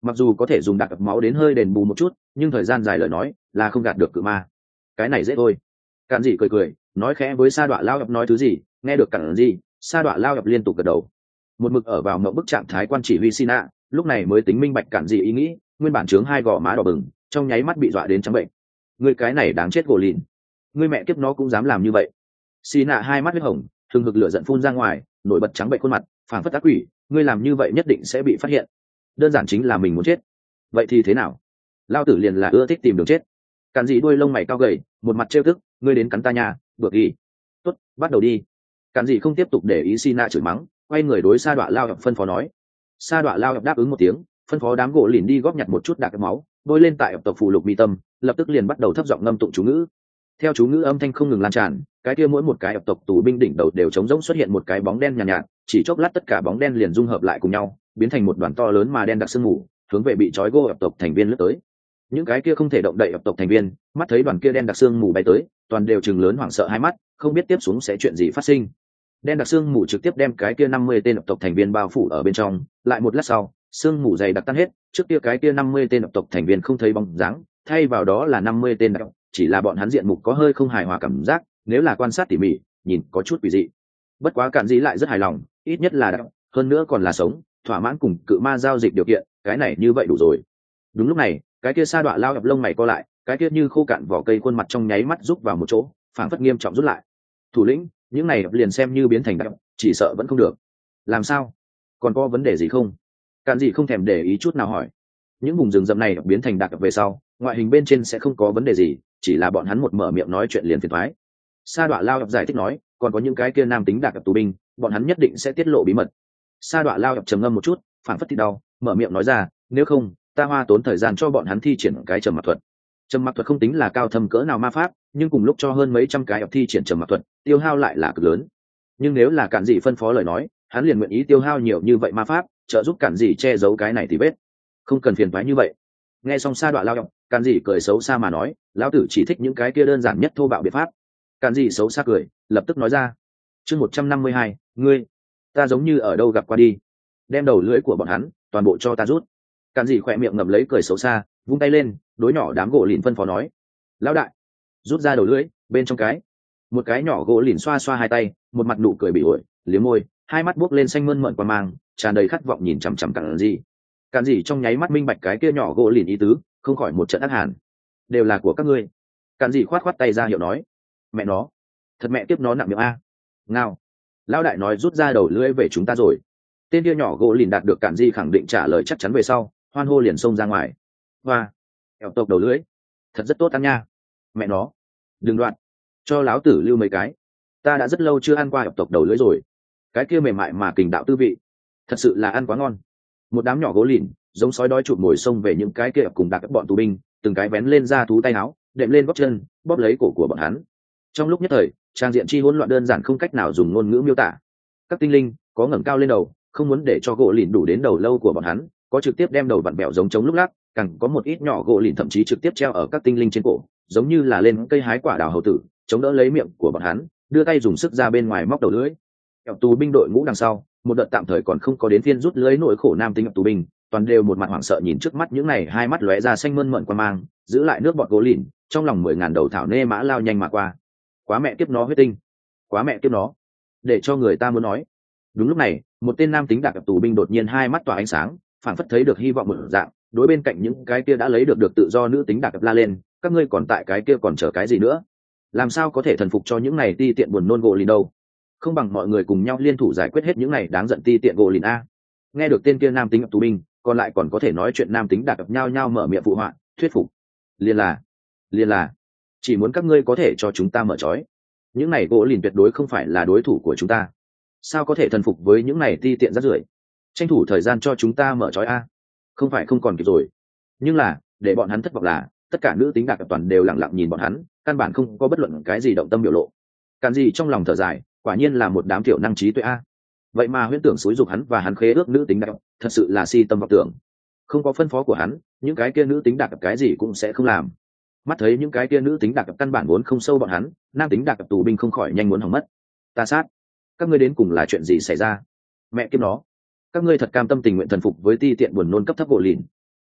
mặc dù có thể dùng đặc máu đến hơi đền bù một chút nhưng thời gian dài lời nói là không gạt được cự ma. Cái này dễ thôi. Cản dị cười cười nói khẽ với sa đọa lao ập nói thứ gì. Nghe được cản dị, sa đọa lao ập liên tục gật đầu. Một mực ở vào mộng bức trạng thái quan chỉ huy Sina, lúc này mới tính minh bạch cản dị ý nghĩ. Nguyên bản trướng hai gò má đỏ bừng, trong nháy mắt bị dọa đến trắng bệnh. Ngươi cái này đáng chết gỗ lìn, ngươi mẹ kiếp nó cũng dám làm như vậy. Sina hai mắt huyết hồng, hừng hực lửa giận phun ra ngoài, nổi bật trắng bệnh khuôn mặt, phảng phất ác quỷ. Ngươi làm như vậy nhất định sẽ bị phát hiện, đơn giản chính là mình muốn chết. Vậy thì thế nào? Lao tử liền là ưa thích tìm đường chết. Cản dị đuôi lông mày cao gầy, một mặt trêu tức, ngươi đến cắn ta nhà, bược gì? Tốt, bắt đầu đi. Cản dị không tiếp tục để ý Sina chửi mắng, quay người đối sa đọa lao ập phân phó nói. Sa đọa lao ập đáp ứng một tiếng, phân phó đám gỗ lìn đi góp nhặt một chút đạc máu, bôi lên tại ập tộc phù lục mi tâm, lập tức liền bắt đầu thấp giọng ngâm tụng chú ngữ. Theo chú ngữ âm thanh không ngừng lan tràn, cái kia mỗi một cái ập tộc tù binh đỉnh đầu đều trống rỗng xuất hiện một cái bóng đen nhàn nhạt, nhạt, chỉ chốc lát tất cả bóng đen liền dung hợp lại cùng nhau, biến thành một đoàn to lớn mà đen đặc sương mù, hướng về bị trói gô ập tộc thành viên lướt tới. Những cái kia không thể động đậy ập tộc thành viên, mắt thấy đoàn kia đen đặc sương mù bay tới, toàn đều trừng lớn hoảng sợ hai mắt, không biết tiếp xuống sẽ chuyện gì phát sinh. Đen đặc sương mù trực tiếp đem cái kia năm mươi tên ập tộc thành viên bao phủ ở bên trong, lại một lát sau, sương mù dày đặc tan hết, trước kia cái kia năm mươi tên ập tộc thành viên không thấy bóng dáng, thay vào đó là năm mươi tên đặc, chỉ là bọn hắn diện mục có hơi không hài hòa cảm giác, nếu là quan sát tỉ mỉ, nhìn có chút quỷ dị. Bất quá Cản Dị lại rất hài lòng, ít nhất là đặc, hơn nữa còn là sống, thỏa mãn cùng cự ma giao dịch điều kiện, cái này như vậy đủ rồi. Đúng lúc này, cái kia sa đọa lao ập lông mày co lại, cái kia như khô cạn vỏ cây khuôn mặt trong nháy mắt rút vào một chỗ, phảng phất nghiêm trọng rút lại. Thủ lĩnh, những này liền xem như biến thành đặc, chỉ sợ vẫn không được. Làm sao? Còn có vấn đề gì không? Cản Dị không thèm để ý chút nào hỏi. Những vùng rừng rậm này biến thành đặc về sau, ngoại hình bên trên sẽ không có vấn đề gì, chỉ là bọn hắn một mở miệng nói chuyện liền phiền toái. Sa đọa lao ập giải thích nói, còn có những cái kia nam tính đặc tù binh, bọn hắn nhất định sẽ tiết lộ bí mật. Sa đọa lao ập trầm ngâm một chút, phảng phất thì đau, mở miệng nói ra, nếu không, ta hoa tốn thời gian cho bọn hắn thi triển cái trầm mặc thuật. Trầm mặc thuật không tính là cao thâm cỡ nào ma pháp, nhưng cùng lúc cho hơn mấy trăm cái ập thi triển trầm mặc thuật, tiêu hao lại là cực lớn. Nhưng nếu là Cản Dị phân phó lời nói, hắn liền nguyện ý tiêu hao nhiều như vậy ma pháp, trợ giúp Cản Dị che giấu cái này thì vết. Không cần phiền toái như vậy. Nghe xong sa đọa lao ập, Cản Dị cười xấu xa mà nói, lão tử chỉ thích những cái kia đơn giản nhất thô bạo biện pháp. Cản Dị xấu xa cười, lập tức nói ra, chương một trăm năm mươi hai, ngươi, ta giống như ở đâu gặp qua đi, đem đầu lưỡi của bọn hắn toàn bộ cho ta rút. Cản Dị khỏe miệng ngậm lấy cười xấu xa, vung tay lên, đối nhỏ đám gỗ lìn phân phó nói, lão đại, rút ra đầu lưỡi bên trong cái. Một cái nhỏ gỗ lìn xoa xoa hai tay, một mặt nụ cười bị ổi, liếm môi, hai mắt buốc lên xanh mơn mởn qua mang, tràn đầy khát vọng nhìn chằm chằm Cản Dị. Cản Dị trong nháy mắt minh bạch cái kia nhỏ gỗ lìn ý tứ, không khỏi một trận ác hàn. Đều là của các ngươi. Cản Dị khoát khoát tay ra hiệu nói, mẹ nó, thật mẹ tiếp nó nặng miệng a. Ngao. Lão đại nói rút ra đầu lưỡi về chúng ta rồi. Tên kia nhỏ gỗ lìn đạt được Cản Dị khẳng định trả lời chắc chắn về sau, hoan hô liền xông ra ngoài. Hoa, kẹo tộc đầu lưỡi, thật rất tốt ăn nha. Mẹ nó, đừng đoạn, cho láo tử lưu mấy cái. Ta đã rất lâu chưa ăn qua kẹo tộc đầu lưỡi rồi. Cái kia mềm mại mà kình đạo tư vị, thật sự là ăn quá ngon. Một đám nhỏ gỗ lìn, giống sói đói chụp ngồi xông về những cái kia cùng đặc bọn tù binh, từng cái vén lên ra thú tay áo, đệm lên bóp chân, bóp lấy cổ của bọn hắn. Trong lúc nhất thời, trang diện chi hỗn loạn đơn giản không cách nào dùng ngôn ngữ miêu tả. Các tinh linh có ngẩng cao lên đầu, không muốn để cho gỗ lìn đủ đến đầu lâu của bọn hắn, có trực tiếp đem đầu vặn bẹo giống trống lúc lắc, càng có một ít nhỏ gỗ lìn thậm chí trực tiếp treo ở các tinh linh trên cổ, giống như là lên cây hái quả đào hầu tử, chống đỡ lấy miệng của bọn hắn, đưa tay dùng sức ra bên ngoài móc đầu lưỡi. Kẹo tù binh đội ngũ đằng sau, một đợt tạm thời còn không có đến phiên rút lưới nỗi khổ nam tính tù binh, toàn đều một mặt hoảng sợ nhìn trước mắt những này hai mắt lóe ra xanh mơn mởn qua mang, giữ lại nước bọt gỗ lìn, trong lòng mười ngàn đầu thảo nê mã lao nhanh mà qua. Quá mẹ kiếp nó huyết tinh, quá mẹ kiếp nó, để cho người ta muốn nói. Đúng lúc này, một tên nam tính đặc tù binh đột nhiên hai mắt tỏa ánh sáng, phảng phất thấy được hy vọng một dạng, đối bên cạnh những cái kia đã lấy được được tự do nữ tính đặc la lên, các ngươi còn tại cái kia còn chờ cái gì nữa? Làm sao có thể thần phục cho những này ti tiện buồn nôn gỗ lìn đâu? Không bằng mọi người cùng nhau liên thủ giải quyết hết những này đáng giận ti tiện gỗ lìn a. Nghe được tên kia nam tính tù binh, còn lại còn có thể nói chuyện nam tính đặc nhau nhau mở miệng phụ họa, thuyết phục. Liên là, liên là, chỉ muốn các ngươi có thể cho chúng ta mở trói. Những này gỗ lìn tuyệt đối không phải là đối thủ của chúng ta. Sao có thể thần phục với những này ti tiện rác rưởi? Tranh thủ thời gian cho chúng ta mở trói a. Không phải không còn kịp rồi. Nhưng là, để bọn hắn thất vọng là, tất cả nữ tính đặc toàn đều lặng lặng nhìn bọn hắn, căn bản không có bất luận cái gì động tâm biểu lộ. Cản Dị trong lòng thở dài, quả nhiên là một đám tiểu năng trí tuệ a. Vậy mà huyễn tưởng xúi dục hắn và hắn khế ước nữ tính đặc, thật sự là si tâm vọng tưởng. Không có phân phó của hắn, những cái kia nữ tính đặc cái gì cũng sẽ không làm. Mắt thấy những cái kia nữ tính đặc căn bản vốn không sâu bọn hắn, nam tính đặc tù binh không khỏi nhanh muốn hỏng mất. Ta sát, các ngươi đến cùng là chuyện gì xảy ra? Mẹ kiếp nó, các ngươi thật cam tâm tình nguyện thần phục với ti tiện buồn nôn cấp thấp gỗ lìn?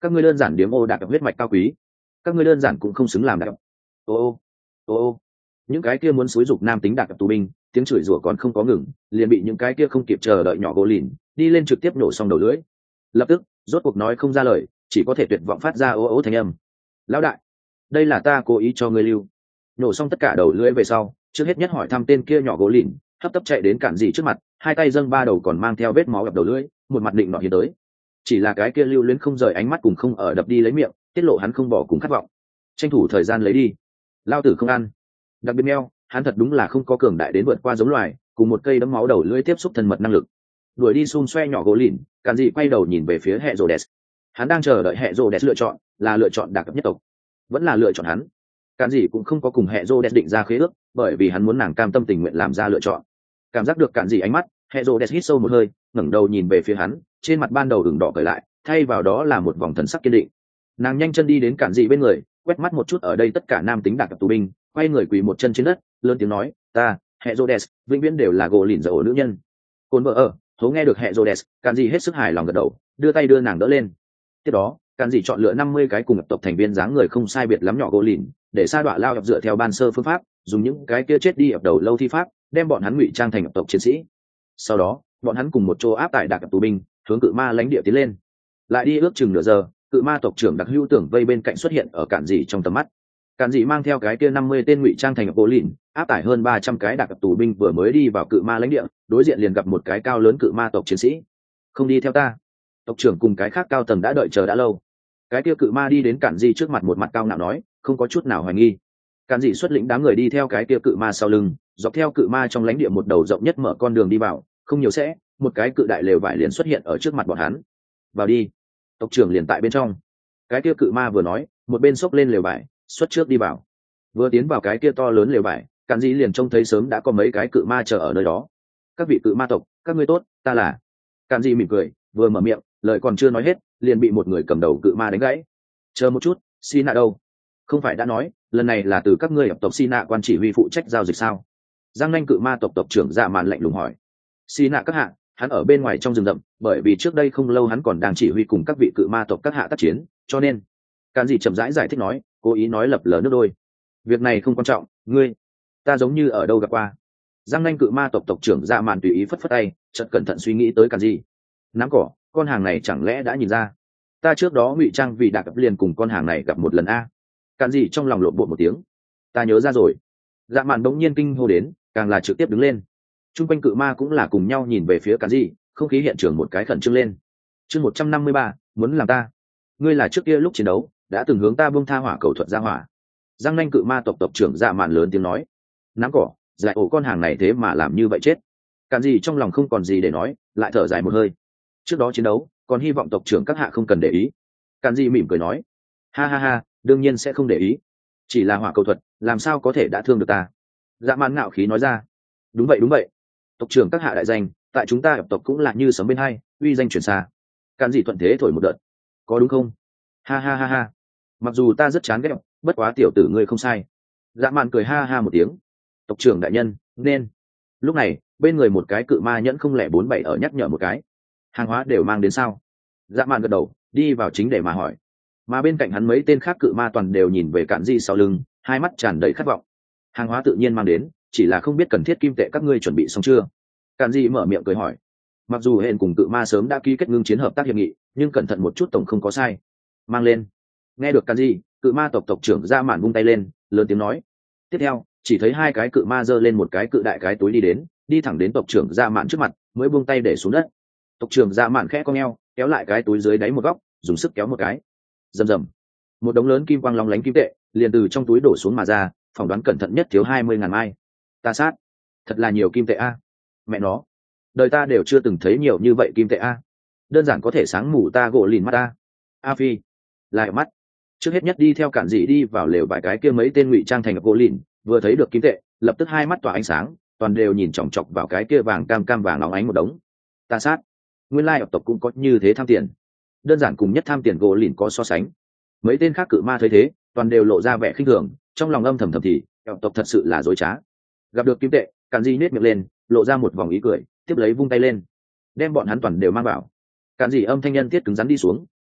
các ngươi đơn giản điếm ô đạt huyết mạch cao quý, các ngươi đơn giản cũng không xứng làm đại. Ô ô ô ô những cái kia muốn xúi dục nam tính đạt tù binh, tiếng chửi rủa còn không có ngừng, liền bị những cái kia không kịp chờ đợi nhỏ gỗ lìn đi lên trực tiếp nổ xong đầu lưỡi. Lập tức rốt cuộc nói không ra lời, chỉ có thể tuyệt vọng phát ra ô ô thanh âm. Lão đại, đây là ta cố ý cho ngươi lưu. Nổ xong tất cả đầu lưỡi về sau, trước hết nhất hỏi thăm tên kia nhỏ gỗ lìn, hấp tấp chạy đến cản gì trước mặt, hai tay dâng ba đầu còn mang theo vết máu gặp đầu lưỡi, một mặt định nọ hiến tới. Chỉ là cái kia lưu luyến không rời ánh mắt cùng không ở đập đi lấy miệng, tiết lộ hắn không bỏ cùng khát vọng. Tranh thủ thời gian lấy đi. Lao tử không ăn. Đặc biệt meo, hắn thật đúng là không có cường đại đến vượt qua giống loài, cùng một cây đấm máu đầu lưỡi tiếp xúc thân mật năng lực. Đuổi đi xun xoe nhỏ gỗ lìn, cản gì quay đầu nhìn về phía hệ rồ đès. Hắn đang chờ đợi hệ rồ đès lựa chọn, là lựa chọn đặc cấp nhất tộc, vẫn là lựa chọn hắn. Cản gì cũng không có cùng hệ rồ đès định ra khế ước, bởi vì hắn muốn nàng cam tâm tình nguyện làm ra lựa chọn. Cảm giác được cản gì ánh mắt, hệ rồ đès hít sâu một hơi, ngẩng đầu nhìn về phía hắn, trên mặt ban đầu ửng đỏ cởi lại, thay vào đó là một vòng thần sắc kiên định. Nàng nhanh chân đi đến cản gì bên người, quét mắt một chút ở đây tất cả nam tính đặc tù binh, quay người quỳ một chân trên đất, lớn tiếng nói, ta hệ rồ đès vĩnh viễn đều là gỗ lìn dầu nữ nhân. Côn vợ ở thố nghe được hệ rồ đès, cản gì hết sức hài lòng gật đầu, đưa tay đưa nàng đỡ lên. Tiếp đó cản gì chọn lựa năm mươi cái cùng tộc thành viên dáng người không sai biệt lắm nhỏ gỗ lìn, để sa đọa lao dựa theo ban sơ phương pháp, dùng những cái kia chết đi ập đầu lâu thi pháp, đem bọn hắn ngụy trang thành tộc chiến sĩ. Sau đó bọn hắn cùng một chỗ áp tại đặc tù binh, hướng cự ma lãnh địa tiến lên. Lại đi ước chừng nửa giờ, cự ma tộc trưởng đặc hữu tưởng vây bên cạnh xuất hiện ở cản dị trong tầm mắt. Cản dị mang theo cái kia năm mươi tên ngụy trang thành gỗ lìn, áp tải hơn ba trăm cái đặc tù binh vừa mới đi vào cự ma lãnh địa, đối diện liền gặp một cái cao lớn cự ma tộc chiến sĩ. Không đi theo ta. Tộc trưởng cùng cái khác cao tầng đã đợi chờ đã lâu. Cái kia cự ma đi đến cản dị trước mặt, một mặt cao ngạo nói, không có chút nào hoài nghi. Cản dị xuất lĩnh đám người đi theo cái kia cự ma sau lưng, dọc theo cự ma trong lãnh địa một đầu rộng nhất mở con đường đi vào, không nhiều sẽ, một cái cự đại lều vải liền xuất hiện ở trước mặt bọn hắn. Vào đi. Tộc trưởng liền tại bên trong. Cái kia cự ma vừa nói, một bên xốc lên lều vải, xuất trước đi vào. Vừa tiến vào cái kia to lớn lều vải, cản dị liền trông thấy sớm đã có mấy cái cự ma chờ ở nơi đó. Các vị cự ma tộc, các ngươi tốt, ta là. Cản dị mỉm cười, vừa mở miệng, lời còn chưa nói hết, liền bị một người cầm đầu cự ma đánh gãy. Chờ một chút, Sina đâu? Không phải đã nói, lần này là từ các ngươi hợp tộc Sina quan chỉ huy phụ trách giao dịch sao? Giang Nanh cự ma tộc tộc trưởng Dạ Mạn lạnh lùng hỏi. Sina các hạ, hắn ở bên ngoài trong rừng rậm, bởi vì trước đây không lâu hắn còn đang chỉ huy cùng các vị cự ma tộc các hạ tác chiến, cho nên Cản dị chậm rãi giải, giải thích nói, cố ý nói lập lờ nước đôi. Việc này không quan trọng, ngươi, ta giống như ở đâu gặp qua. Giang Nanh cự ma tộc tộc trưởng Dạ Mạn tùy ý phất phất tay, chợt cẩn thận suy nghĩ tới Cản dị. Nắm cỏ, con hàng này chẳng lẽ đã nhìn ra? Ta trước đó ngụy trang vì đặc liền cùng con hàng này gặp một lần a. Cản dị trong lòng lộn bột một tiếng. Ta nhớ ra rồi. Dạ Mạn đống nhiên kinh hô đến, càng là trực tiếp đứng lên. Trung quanh cự ma cũng là cùng nhau nhìn về phía Cản dị, không khí hiện trường một cái khẩn trương lên. Chương một trăm năm mươi ba, muốn làm ta. Ngươi là trước kia lúc chiến đấu đã từng hướng ta buông tha hỏa cầu thuật ra hỏa. Giang Nanh cự ma tộc tộc trưởng Dạ Mạn lớn tiếng nói. Nắm cỏ, giải ổ con hàng này thế mà làm như vậy chết. Cản dị trong lòng không còn gì để nói, lại thở dài một hơi. Trước đó chiến đấu, còn hy vọng tộc trưởng các hạ không cần để ý. Cản dị mỉm cười nói. Ha ha ha, đương nhiên sẽ không để ý. Chỉ là hỏa cầu thuật, làm sao có thể đã thương được ta? Dạ Mạn ngạo khí nói ra. Đúng vậy đúng vậy. Tộc trưởng các hạ đại danh, tại chúng ta hợp tộc cũng là như sấm bên hai, uy danh truyền xa. Cản dị thuận thế thổi một đợt. Có đúng không? Ha ha ha ha. Mặc dù ta rất chán ghét, bất quá tiểu tử ngươi không sai. Dạ Mạn cười ha ha một tiếng. Tộc trưởng đại nhân, nên. Lúc này, bên người một cái cự ma nhẫn không lẻ bốn bảy ở nhắc nhở một cái. Hàng hóa đều mang đến sao? Dạ Mạn gật đầu, đi vào chính để mà hỏi. Mà bên cạnh hắn mấy tên khác cự ma toàn đều nhìn về Cản dị sau lưng, hai mắt tràn đầy khát vọng. Hàng hóa tự nhiên mang đến, chỉ là không biết cần thiết kim tệ các ngươi chuẩn bị xong chưa? Cản dị mở miệng cười hỏi. Mặc dù hẹn cùng cự ma sớm đã ký kết ngưng chiến hợp tác hiệp nghị, nhưng cẩn thận một chút tổng không có sai. Mang lên. Nghe được Cản dị, cự ma tộc tộc trưởng Dạ Mạn vung tay lên, lớn tiếng nói. Tiếp theo, chỉ thấy hai cái cự ma giơ lên một cái cự đại cái túi đi đến, đi thẳng đến tộc trưởng Dạ Mạn trước mặt, mới buông tay để xuống đất. Tộc trưởng Dạ Mạn khẽ cong eo, kéo lại cái túi dưới đáy một góc, dùng sức kéo một cái. Rầm rầm. Một đống lớn kim quang long lánh kim tệ liền từ trong túi đổ xuống mà ra, phỏng đoán cẩn thận nhất thiếu hai mươi ngàn mai. Ta sát, thật là nhiều kim tệ a. Mẹ nó, đời ta đều chưa từng thấy nhiều như vậy kim tệ a. Đơn giản có thể sáng mù ta gỗ lìn mắt ta. A Phi, lại mắt. Trước hết nhất đi theo Cản dị đi vào lều vài cái kia mấy tên ngụy trang thành gỗ lìn, vừa thấy được kim tệ, lập tức hai mắt tỏa ánh sáng, toàn đều nhìn chòng chọc vào cái kia vàng cam cam vàng óng ánh một đống. Ta sát, nguyên lai học tộc cũng có như thế tham tiền. Đơn giản cùng nhất tham tiền gỗ lìn có so sánh. Mấy tên khác cự ma thấy thế, toàn đều lộ ra vẻ khinh thường, trong lòng âm thầm thầm thì, học tộc thật sự là dối trá. Gặp được kim tệ, Cản dị nết miệng lên, lộ ra một vòng ý cười, tiếp lấy vung tay lên, đem bọn hắn toàn đều mang vào. Cản dị âm thanh nhân tiết cứng rắn đi xuống,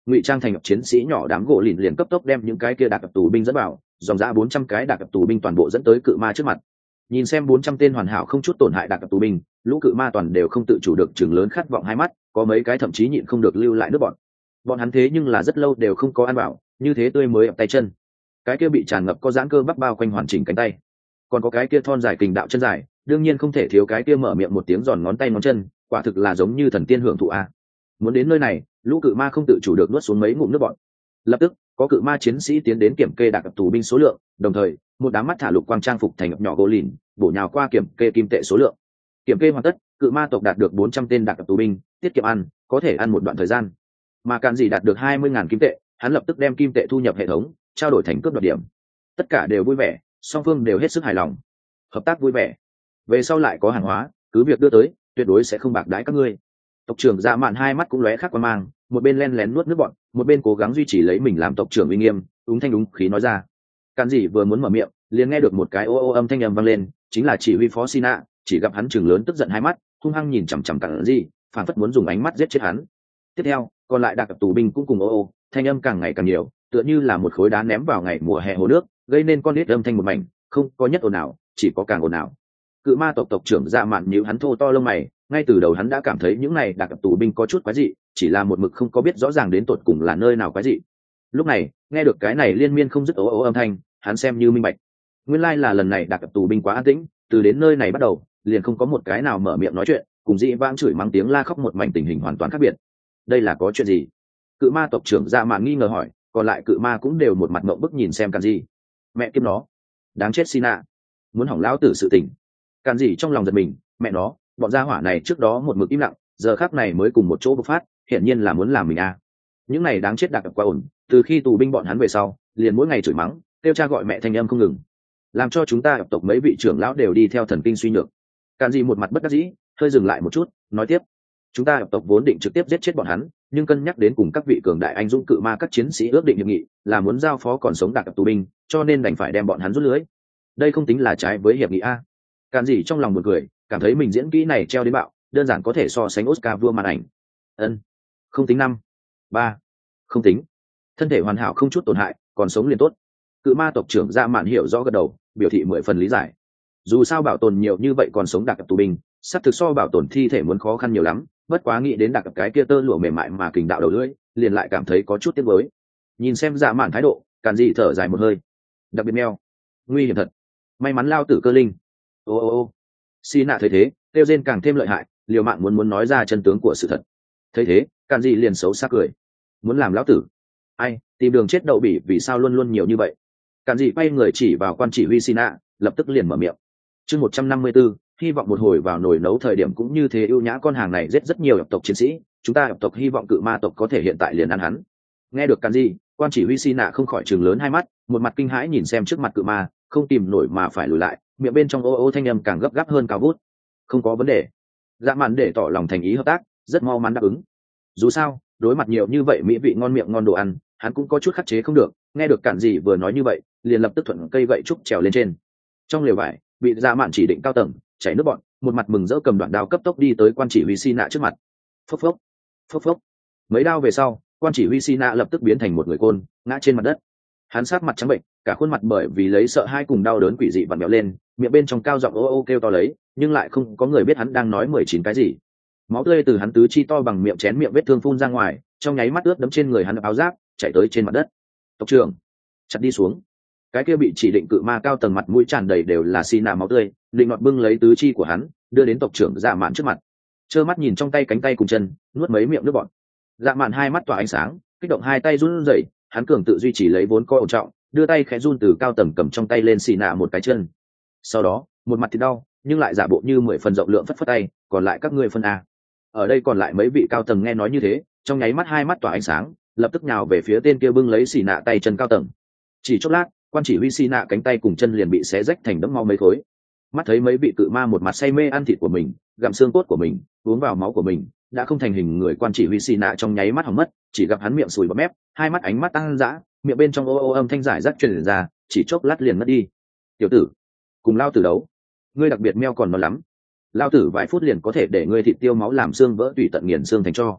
ngụy trang thành chiến sĩ nhỏ đám gỗ lìn liền cấp tốc đem những cái kia đạc tù binh dẫn vào, dòng dã bốn trăm cái đạc tù binh toàn bộ dẫn tới cự ma trước mặt. Nhìn xem bốn trăm tên hoàn hảo không chút tổn hại đạc tù binh, lũ cự ma toàn đều không tự chủ được chừng lớn khát vọng hai mắt, có mấy cái thậm chí nhịn không được lưu lại nước bọn. Bọn hắn thế nhưng là rất lâu đều không có ăn bảo, như thế tươi mới ập tay chân. Cái kia bị tràn ngập có giãn cơ bắp bao quanh hoàn chỉnh cánh tay, còn có cái kia thon dài kình đạo chân dài, đương nhiên không thể thiếu cái kia mở miệng một tiếng giòn ngón tay ngón chân, quả thực là giống như thần tiên hưởng thụ a. Muốn đến nơi này, lũ cự ma không tự chủ được nuốt xuống mấy ngụm nước bọt. Lập tức có cự ma chiến sĩ tiến đến kiểm kê đạc tù binh số lượng, đồng thời một đám mắt thả lục quang trang phục thành nhỏ gỗ lìn bổ nhào qua kiểm kê kim tệ số lượng. Kiểm kê hoàn tất, cự ma tộc đạt được bốn trăm tên đạc tù binh, tiết kiệm ăn, có thể ăn một đoạn thời gian. Mà Càn Dị đạt được hai mươi nghìn kim tệ, hắn lập tức đem kim tệ thu nhập hệ thống, trao đổi thành cướp đoạt điểm. Tất cả đều vui vẻ, song phương đều hết sức hài lòng, hợp tác vui vẻ. Về sau lại có hàng hóa, cứ việc đưa tới, tuyệt đối sẽ không bạc đãi các ngươi. Tộc trưởng Dạ Mạn hai mắt cũng lóe khắc quan mang, một bên len lén nuốt nước bọn, một bên cố gắng duy trì lấy mình làm tộc trưởng uy nghiêm, úng thanh đúng khí nói ra. Càn Dị vừa muốn mở miệng, liền nghe được một cái ô ô âm thanh âm vang lên, chính là chỉ huy phó Sina, chỉ gặp hắn trừng lớn tức giận hai mắt, hung hăng nhìn chằm chằm Càn Dị, phản phất muốn dùng ánh mắt giết chết hắn. Tiếp theo, còn lại đạc tù binh cũng cùng ô ô, thanh âm càng ngày càng nhiều, tựa như là một khối đá ném vào ngày mùa hè hồ nước, gây nên con nít âm thanh một mảnh, không có nhất ồn nào, chỉ có càng ồn nào. Cự ma tộc tộc trưởng Dạ Mạn nhíu hắn thô to lông mày, ngay từ đầu hắn đã cảm thấy những này đạc tù binh có chút quái dị, chỉ là một mực không có biết rõ ràng đến tột cùng là nơi nào quái dị. Lúc này, nghe được cái này liên miên không dứt ố ố âm thanh, hắn xem như minh bạch. Nguyên lai là lần này đạc tù binh quá an tĩnh, từ đến nơi này bắt đầu, liền không có một cái nào mở miệng nói chuyện, cùng dị vãng chửi mắng tiếng la khóc một mảnh tình hình hoàn toàn khác biệt. Đây là có chuyện gì? Cự ma tộc trưởng Dạ Mạn nghi ngờ hỏi, còn lại cự ma cũng đều một mặt ngậm bức nhìn xem Càn Dị. Mẹ kiếp nó, đáng chết Sina, muốn hỏng lão tử sự tình. Càn Dị trong lòng giật mình, mẹ nó, bọn gia hỏa này trước đó một mực im lặng, giờ khắc này mới cùng một chỗ bộc phát, hiển nhiên là muốn làm mình à. Những này đáng chết đặc quá ổn, từ khi tù binh bọn hắn về sau, liền mỗi ngày chửi mắng, kêu cha gọi mẹ thanh âm không ngừng, làm cho chúng ta tộc mấy vị trưởng lão đều đi theo thần kinh suy nhược. Càn Dị một mặt bất đắc dĩ, hơi dừng lại một chút, nói tiếp, chúng ta tộc vốn định trực tiếp giết chết bọn hắn, nhưng cân nhắc đến cùng các vị cường đại anh dũng cự ma các chiến sĩ ước định hiệp nghị, là muốn giao phó còn sống đặc tù binh, cho nên đành phải đem bọn hắn rút lưới. Đây không tính là trái với hiệp nghị a. Càn Dị trong lòng buồn cười, cảm thấy mình diễn kỹ này treo đến bạo, đơn giản có thể so sánh Oscar vua màn ảnh. Ân, không tính năm, ba, không tính. Thân thể hoàn hảo không chút tổn hại, còn sống liền tốt. Cự ma tộc trưởng Dạ Mạn hiểu rõ gật đầu, biểu thị mười phần lý giải. Dù sao bảo tồn nhiều như vậy còn sống đặc tù binh, sắp thực so bảo tồn thi thể muốn khó khăn nhiều lắm, bất quá nghĩ đến đặc cái kia tơ lụa mềm mại mà kình đạo đầu lưỡi, liền lại cảm thấy có chút tiếc nuối. Nhìn xem Dạ Mạn thái độ, Càn Dị thở dài một hơi. Đặc biệt meo, nguy hiểm thật. May mắn lao tử cơ linh. Ô ô ô. Xi nạ thấy thế, tiêu rên càng thêm lợi hại, liều mạng muốn muốn nói ra chân tướng của sự thật. Thấy thế, Càn Dị liền xấu xa cười. Muốn làm lão tử? Ai, tìm đường chết đậu bỉ vì sao luôn luôn nhiều như vậy? Càn Dị quay người chỉ vào quan chỉ huy Xi nạ, lập tức liền mở miệng. Chương một trăm năm mươi tư, hy vọng một hồi vào nồi nấu thời điểm cũng như thế ưu nhã, con hàng này giết rất nhiều tộc chiến sĩ, chúng ta tộc hy vọng cự ma tộc có thể hiện tại liền ăn hắn. Nghe được Càn Dị, quan chỉ huy Xi nạ không khỏi trừng lớn hai mắt, một mặt kinh hãi nhìn xem trước mặt cự ma, không tìm nổi mà phải lùi lại, miệng bên trong ô ô thanh âm càng gấp gáp hơn cao vút. Không có vấn đề. Dạ Mạn để tỏ lòng thành ý hợp tác, rất mau mắn đáp ứng. Dù sao, đối mặt nhiều như vậy mỹ vị ngon miệng ngon đồ ăn, hắn cũng có chút khắc chế không được. Nghe được Càn Dị vừa nói như vậy, liền lập tức thuận cây gậy trúc trèo lên trên. Trong lều vải, bị Dạ Mạn chỉ định cao tầng, chảy nước bọn, một mặt mừng rỡ cầm đoạn đao cấp tốc đi tới quan chỉ huy Xi nạ trước mặt. Phốc phốc, phốc phốc. Mấy đao về sau, quan chỉ huy Xi nạ lập tức biến thành một người côn, ngã trên mặt đất. Hắn sát mặt trắng bệnh, cả khuôn mặt bởi vì lấy sợ hai cùng đau đớn quỷ dị vặn vẹo lên, miệng bên trong cao giọng ô ô kêu to lấy, nhưng lại không có người biết hắn đang nói mười chín cái gì. Máu tươi từ hắn tứ chi to bằng miệng chén miệng vết thương phun ra ngoài, trong nháy mắt ướt đẫm trên người hắn áo giáp, chảy tới trên mặt đất. Tộc trưởng, chặt đi xuống. Cái kia bị chỉ định cự ma cao tầng mặt mũi tràn đầy đều là xi nạ máu tươi, định nọt bưng lấy tứ chi của hắn, đưa đến tộc trưởng Dạ Mạn trước mặt. Trơ mắt nhìn trong tay cánh tay cùng chân, nuốt mấy miệng nước bọt. Dạ Mạn hai mắt tỏa ánh sáng, kích động hai tay run rẩy, hắn cường tự duy trì lấy vốn co ổn trọng, đưa tay khẽ run từ cao tầng cầm trong tay lên xì nạ một cái chân. Sau đó, một mặt thì đau, nhưng lại giả bộ như mười phần rộng lượng phất phất tay, còn lại các ngươi phân a. Ở đây còn lại mấy vị cao tầng nghe nói như thế, trong nháy mắt hai mắt tỏa ánh sáng, lập tức nhào về phía tên kia bưng lấy xì nạ tay chân cao tầng. Chỉ chốc lát, quan chỉ huy xì nạ cánh tay cùng chân liền bị xé rách thành đẫm máu mấy khối. Mắt thấy mấy vị cự ma một mặt say mê ăn thịt của mình, gặm xương cốt của mình, uống vào máu của mình, đã không thành hình người, quan chỉ huy xì nạ trong nháy mắt hỏng mất, chỉ gặp hắn miệng sùi bọt mép, hai mắt ánh mắt tăng dã, miệng bên trong ô ô âm thanh giải rác truyền ra, chỉ chốc lát liền mất đi. Tiểu tử, cùng lao tử đấu, ngươi đặc biệt meo còn non lắm, lao tử vài phút liền có thể để ngươi thịt tiêu máu làm xương vỡ tùy tận nghiền xương thành cho.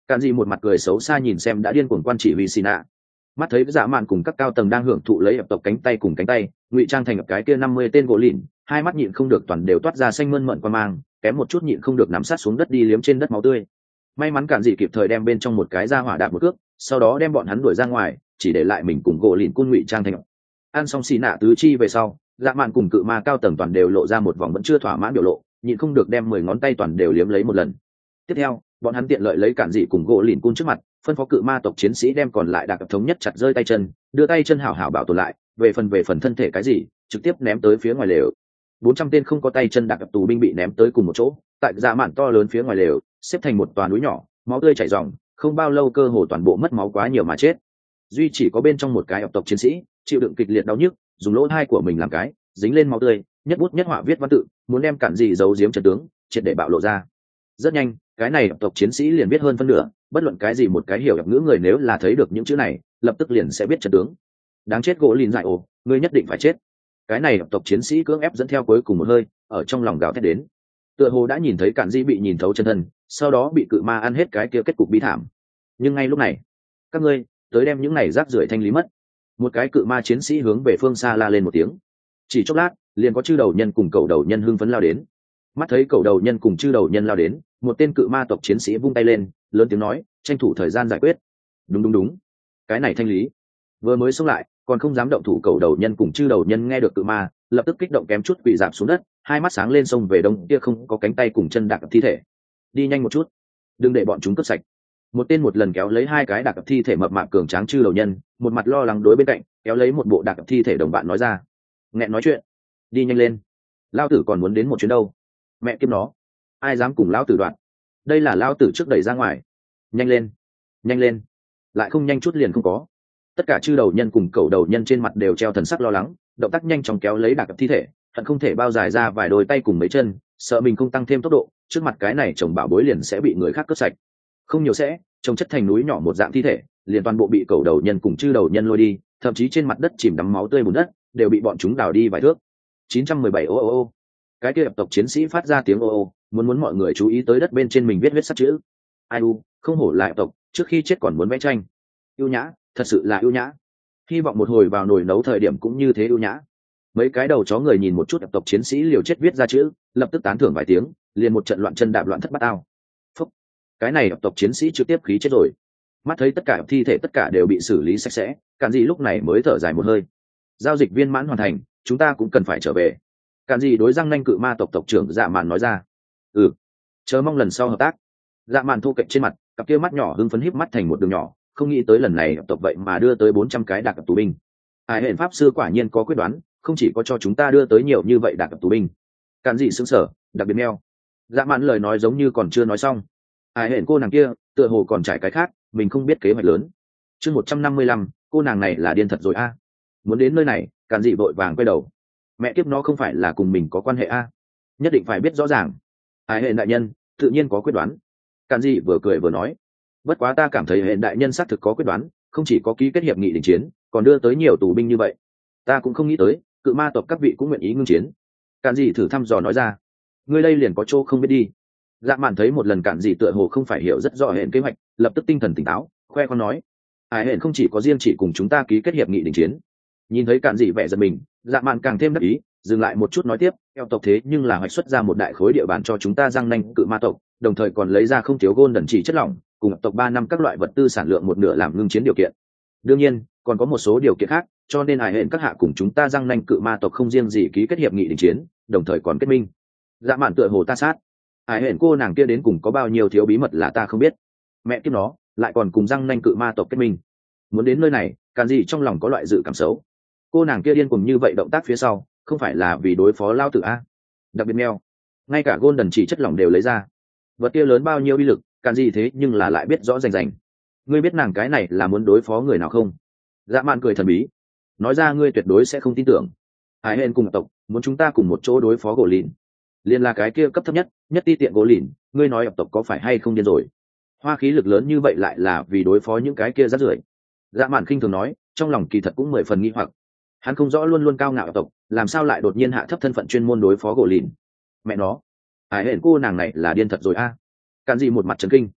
Cạn gì một mặt cười xấu xa nhìn xem đã điên cuồng quan chỉ huy xì nạ. Mắt thấy dạ mạn cùng các cao tầng đang hưởng thụ lấy ập tộc cánh tay cùng cánh tay ngụy trang thành cái kia năm mươi tên gỗ lìn, hai mắt nhịn không được toàn đều toát ra xanh mơn mận qua mang, kém một chút nhịn không được nằm sát xuống đất đi liếm trên đất máu tươi. May mắn Cạn gì kịp thời đem bên trong một cái ra hỏa đạp một cước, sau đó đem bọn hắn đuổi ra ngoài, chỉ để lại mình cùng gỗ lìn cun ngụy trang thành. Ăn xong xì nạ tứ chi về sau, dạ mạn cùng cự ma cao tầng toàn đều lộ ra một vòng vẫn chưa thỏa mãn biểu lộ, nhịn không được đem mười ngón tay toàn đều liếm lấy một lần. Tiếp theo, bọn hắn tiện lợi lấy Cạn dị cùng gỗ lìn cun trước mặt, phân phó cự ma tộc chiến sĩ đem còn lại đặc thống nhất chặt rơi tay chân, đưa tay chân hảo hảo bảo tồn lại, về phần về phần thân thể cái gì, trực tiếp ném tới phía ngoài lều. Bốn trăm tên không có tay chân đặc tù binh bị ném tới cùng một chỗ, tại dạ mạn to lớn phía ngoài lều, xếp thành một tòa núi nhỏ, máu tươi chảy ròng, không bao lâu cơ hồ toàn bộ mất máu quá nhiều mà chết. Duy chỉ có bên trong một cái tộc chiến sĩ chịu đựng kịch liệt đau nhức, dùng lỗ tai của mình làm cái, dính lên máu tươi, nhất bút nhất họa viết văn tự, muốn đem Cạn dị giấu giếm trận tướng, triệt để bạo lộ ra. Rất nhanh, cái này tộc chiến sĩ liền biết hơn phân nửa, bất luận cái gì một cái hiểu ngữ người nếu là thấy được những chữ này, lập tức liền sẽ biết trận tướng. Đáng chết gỗ lìn dại ồ, ngươi nhất định phải chết. Cái này tộc chiến sĩ cưỡng ép dẫn theo cuối cùng một hơi, ở trong lòng gào thét đến. Tựa hồ đã nhìn thấy Cạn dị bị nhìn thấu chân thân, sau đó bị cự ma ăn hết cái kia kết cục bi thảm. Nhưng ngay lúc này, các ngươi tới đem những này rác rưởi thanh lý mất. Một cái cự ma chiến sĩ hướng về phương xa la lên một tiếng. Chỉ chốc lát, liền có chư đầu nhân cùng cầu đầu nhân hưng phấn lao đến. Mắt thấy cầu đầu nhân cùng chư đầu nhân lao đến, một tên cự ma tộc chiến sĩ vung tay lên, lớn tiếng nói, tranh thủ thời gian giải quyết. Đúng đúng đúng, cái này thanh lý. Vừa mới xông lại, còn không dám động thủ cầu đầu nhân cùng chư đầu nhân nghe được cự ma, lập tức kích động kém chút quỳ rạp xuống đất, hai mắt sáng lên sông về đông kia không có cánh tay cùng chân đạp thi thể. Đi nhanh một chút, đừng để bọn chúng cướp sạch. Một tên một lần kéo lấy hai cái đạp thi thể mập mạp cường tráng chư đầu nhân, một mặt lo lắng đối bên cạnh, kéo lấy một bộ đạp thi thể đồng bạn nói ra. Nghẹn nói chuyện, đi nhanh lên, lao tử còn muốn đến một chuyến đâu. Mẹ kiếp nó, ai dám cùng lão tử đoạn? Đây là lão tử trước đẩy ra ngoài. Nhanh lên, nhanh lên, lại không nhanh chút liền không có. Tất cả chư đầu nhân cùng cầu đầu nhân trên mặt đều treo thần sắc lo lắng, động tác nhanh chóng kéo lấy đạc thi thể, hận không thể bao dài ra vài đôi tay cùng mấy chân, sợ mình không tăng thêm tốc độ, trước mặt cái này chồng bảo bối liền sẽ bị người khác cướp sạch. Không nhiều sẽ, trông chất thành núi nhỏ một dạng thi thể, liền toàn bộ bị cầu đầu nhân cùng chư đầu nhân lôi đi, thậm chí trên mặt đất chìm đắm máu tươi bùn đất, đều bị bọn chúng đào đi vài thước. chín trăm mười bảy ô ô ô. Cái kia tộc chiến sĩ phát ra tiếng ô ô, muốn muốn mọi người chú ý tới đất bên trên mình viết huyết sắc chữ. Ai u, không hổ lại tộc, trước khi chết còn muốn vẽ tranh. Yêu nhã, thật sự là yêu nhã. Hy vọng một hồi vào nồi nấu thời điểm cũng như thế yêu nhã. Mấy cái đầu chó người nhìn một chút tộc chiến sĩ liều chết viết ra chữ, lập tức tán thưởng vài tiếng, liền một trận loạn chân đạp loạn thất bát ao. Phúc, cái này tộc chiến sĩ trực tiếp khí chết rồi. Mắt thấy tất cả thi thể tất cả đều bị xử lý sạch sẽ, Cạn dị lúc này mới thở dài một hơi. Giao dịch viên mãn hoàn thành, chúng ta cũng cần phải trở về. Cạn dị đối răng nanh cự ma tộc tộc trưởng Dạ Mạn nói ra. Ừ, chờ mong lần sau hợp tác. Dạ Mạn thu cạnh trên mặt, cặp kia mắt nhỏ hưng phấn híp mắt thành một đường nhỏ, không nghĩ tới lần này tộc vậy mà đưa tới bốn trăm cái đặc tù binh. Ai hẹn pháp sư quả nhiên có quyết đoán, không chỉ có cho chúng ta đưa tới nhiều như vậy đặc tù binh. Cạn dị sững sờ, đặc biệt meo. Dạ Mạn lời nói giống như còn chưa nói xong. Ai hẹn cô nàng kia, tựa hồ còn trải cái khác, mình không biết kế hoạch lớn. Chương một trăm năm mươi lăm, cô nàng này là điên thật rồi a. Muốn đến nơi này, Cạn dị vội vàng quay đầu. Mẹ kiếp nó không phải là cùng mình có quan hệ a, nhất định phải biết rõ ràng. Ai hẹn đại nhân, tự nhiên có quyết đoán. Cạn dị vừa cười vừa nói. Bất quá ta cảm thấy hệ đại nhân xác thực có quyết đoán, không chỉ có ký kết hiệp nghị đình chiến, còn đưa tới nhiều tù binh như vậy. Ta cũng không nghĩ tới, cự ma tộc các vị cũng nguyện ý ngưng chiến. Cạn dị thử thăm dò nói ra. Ngươi đây liền có chỗ không biết đi. Dạ Mạn thấy một lần Cạn dị tựa hồ không phải hiểu rất rõ hệ kế hoạch, lập tức tinh thần tỉnh táo, khoe con nói. Ai hệ không chỉ có riêng chỉ cùng chúng ta ký kết hiệp nghị đình chiến. Nhìn thấy Cạn dị vẻ giật mình, Dạ Mạn càng thêm đắc ý, dừng lại một chút nói tiếp, eo tộc thế nhưng là hoạch xuất ra một đại khối địa bàn cho chúng ta răng nanh cự ma tộc, đồng thời còn lấy ra không thiếu gôn đần chỉ chất lỏng, cùng tộc ba năm các loại vật tư sản lượng một nửa làm ngưng chiến điều kiện. Đương nhiên, còn có một số điều kiện khác, cho nên ai hẹn các hạ cùng chúng ta răng nanh cự ma tộc không riêng gì ký kết hiệp nghị đình chiến, đồng thời còn kết minh. Dạ Mạn tựa hồ ta sát. Ai hẹn cô nàng kia đến cùng có bao nhiêu thiếu bí mật là ta không biết. Mẹ kiếp nó, lại còn cùng răng nanh cự ma tộc kết minh. Muốn đến nơi này, Cạn dị trong lòng có loại dự cảm xấu. Cô nàng kia điên cùng như vậy động tác phía sau, không phải là vì đối phó lao tử a? Đặc biệt meo, ngay cả golden chỉ chất lỏng đều lấy ra. Vật kia lớn bao nhiêu uy lực, Cạn dị thế nhưng là lại biết rõ rành rành. Ngươi biết nàng cái này là muốn đối phó người nào không? Dạ Mạn cười thần bí, nói ra ngươi tuyệt đối sẽ không tin tưởng. Ai hẹn cùng tộc muốn chúng ta cùng một chỗ đối phó gỗ lìn, liền là cái kia cấp thấp nhất, nhất ti tiện gỗ lìn. Ngươi nói ập tộc có phải hay không điên rồi? Hoa khí lực lớn như vậy lại là vì đối phó những cái kia rác rưởi. Dạ Mạn khinh thường nói, trong lòng kỳ thật cũng mười phần nghi hoặc. Hắn không rõ luôn luôn cao ngạo tộc làm sao lại đột nhiên hạ thấp thân phận chuyên môn đối phó gỗ lìn. Mẹ nó, ai hẹn cô nàng này là điên thật rồi a. Cạn dị một mặt trấn kinh.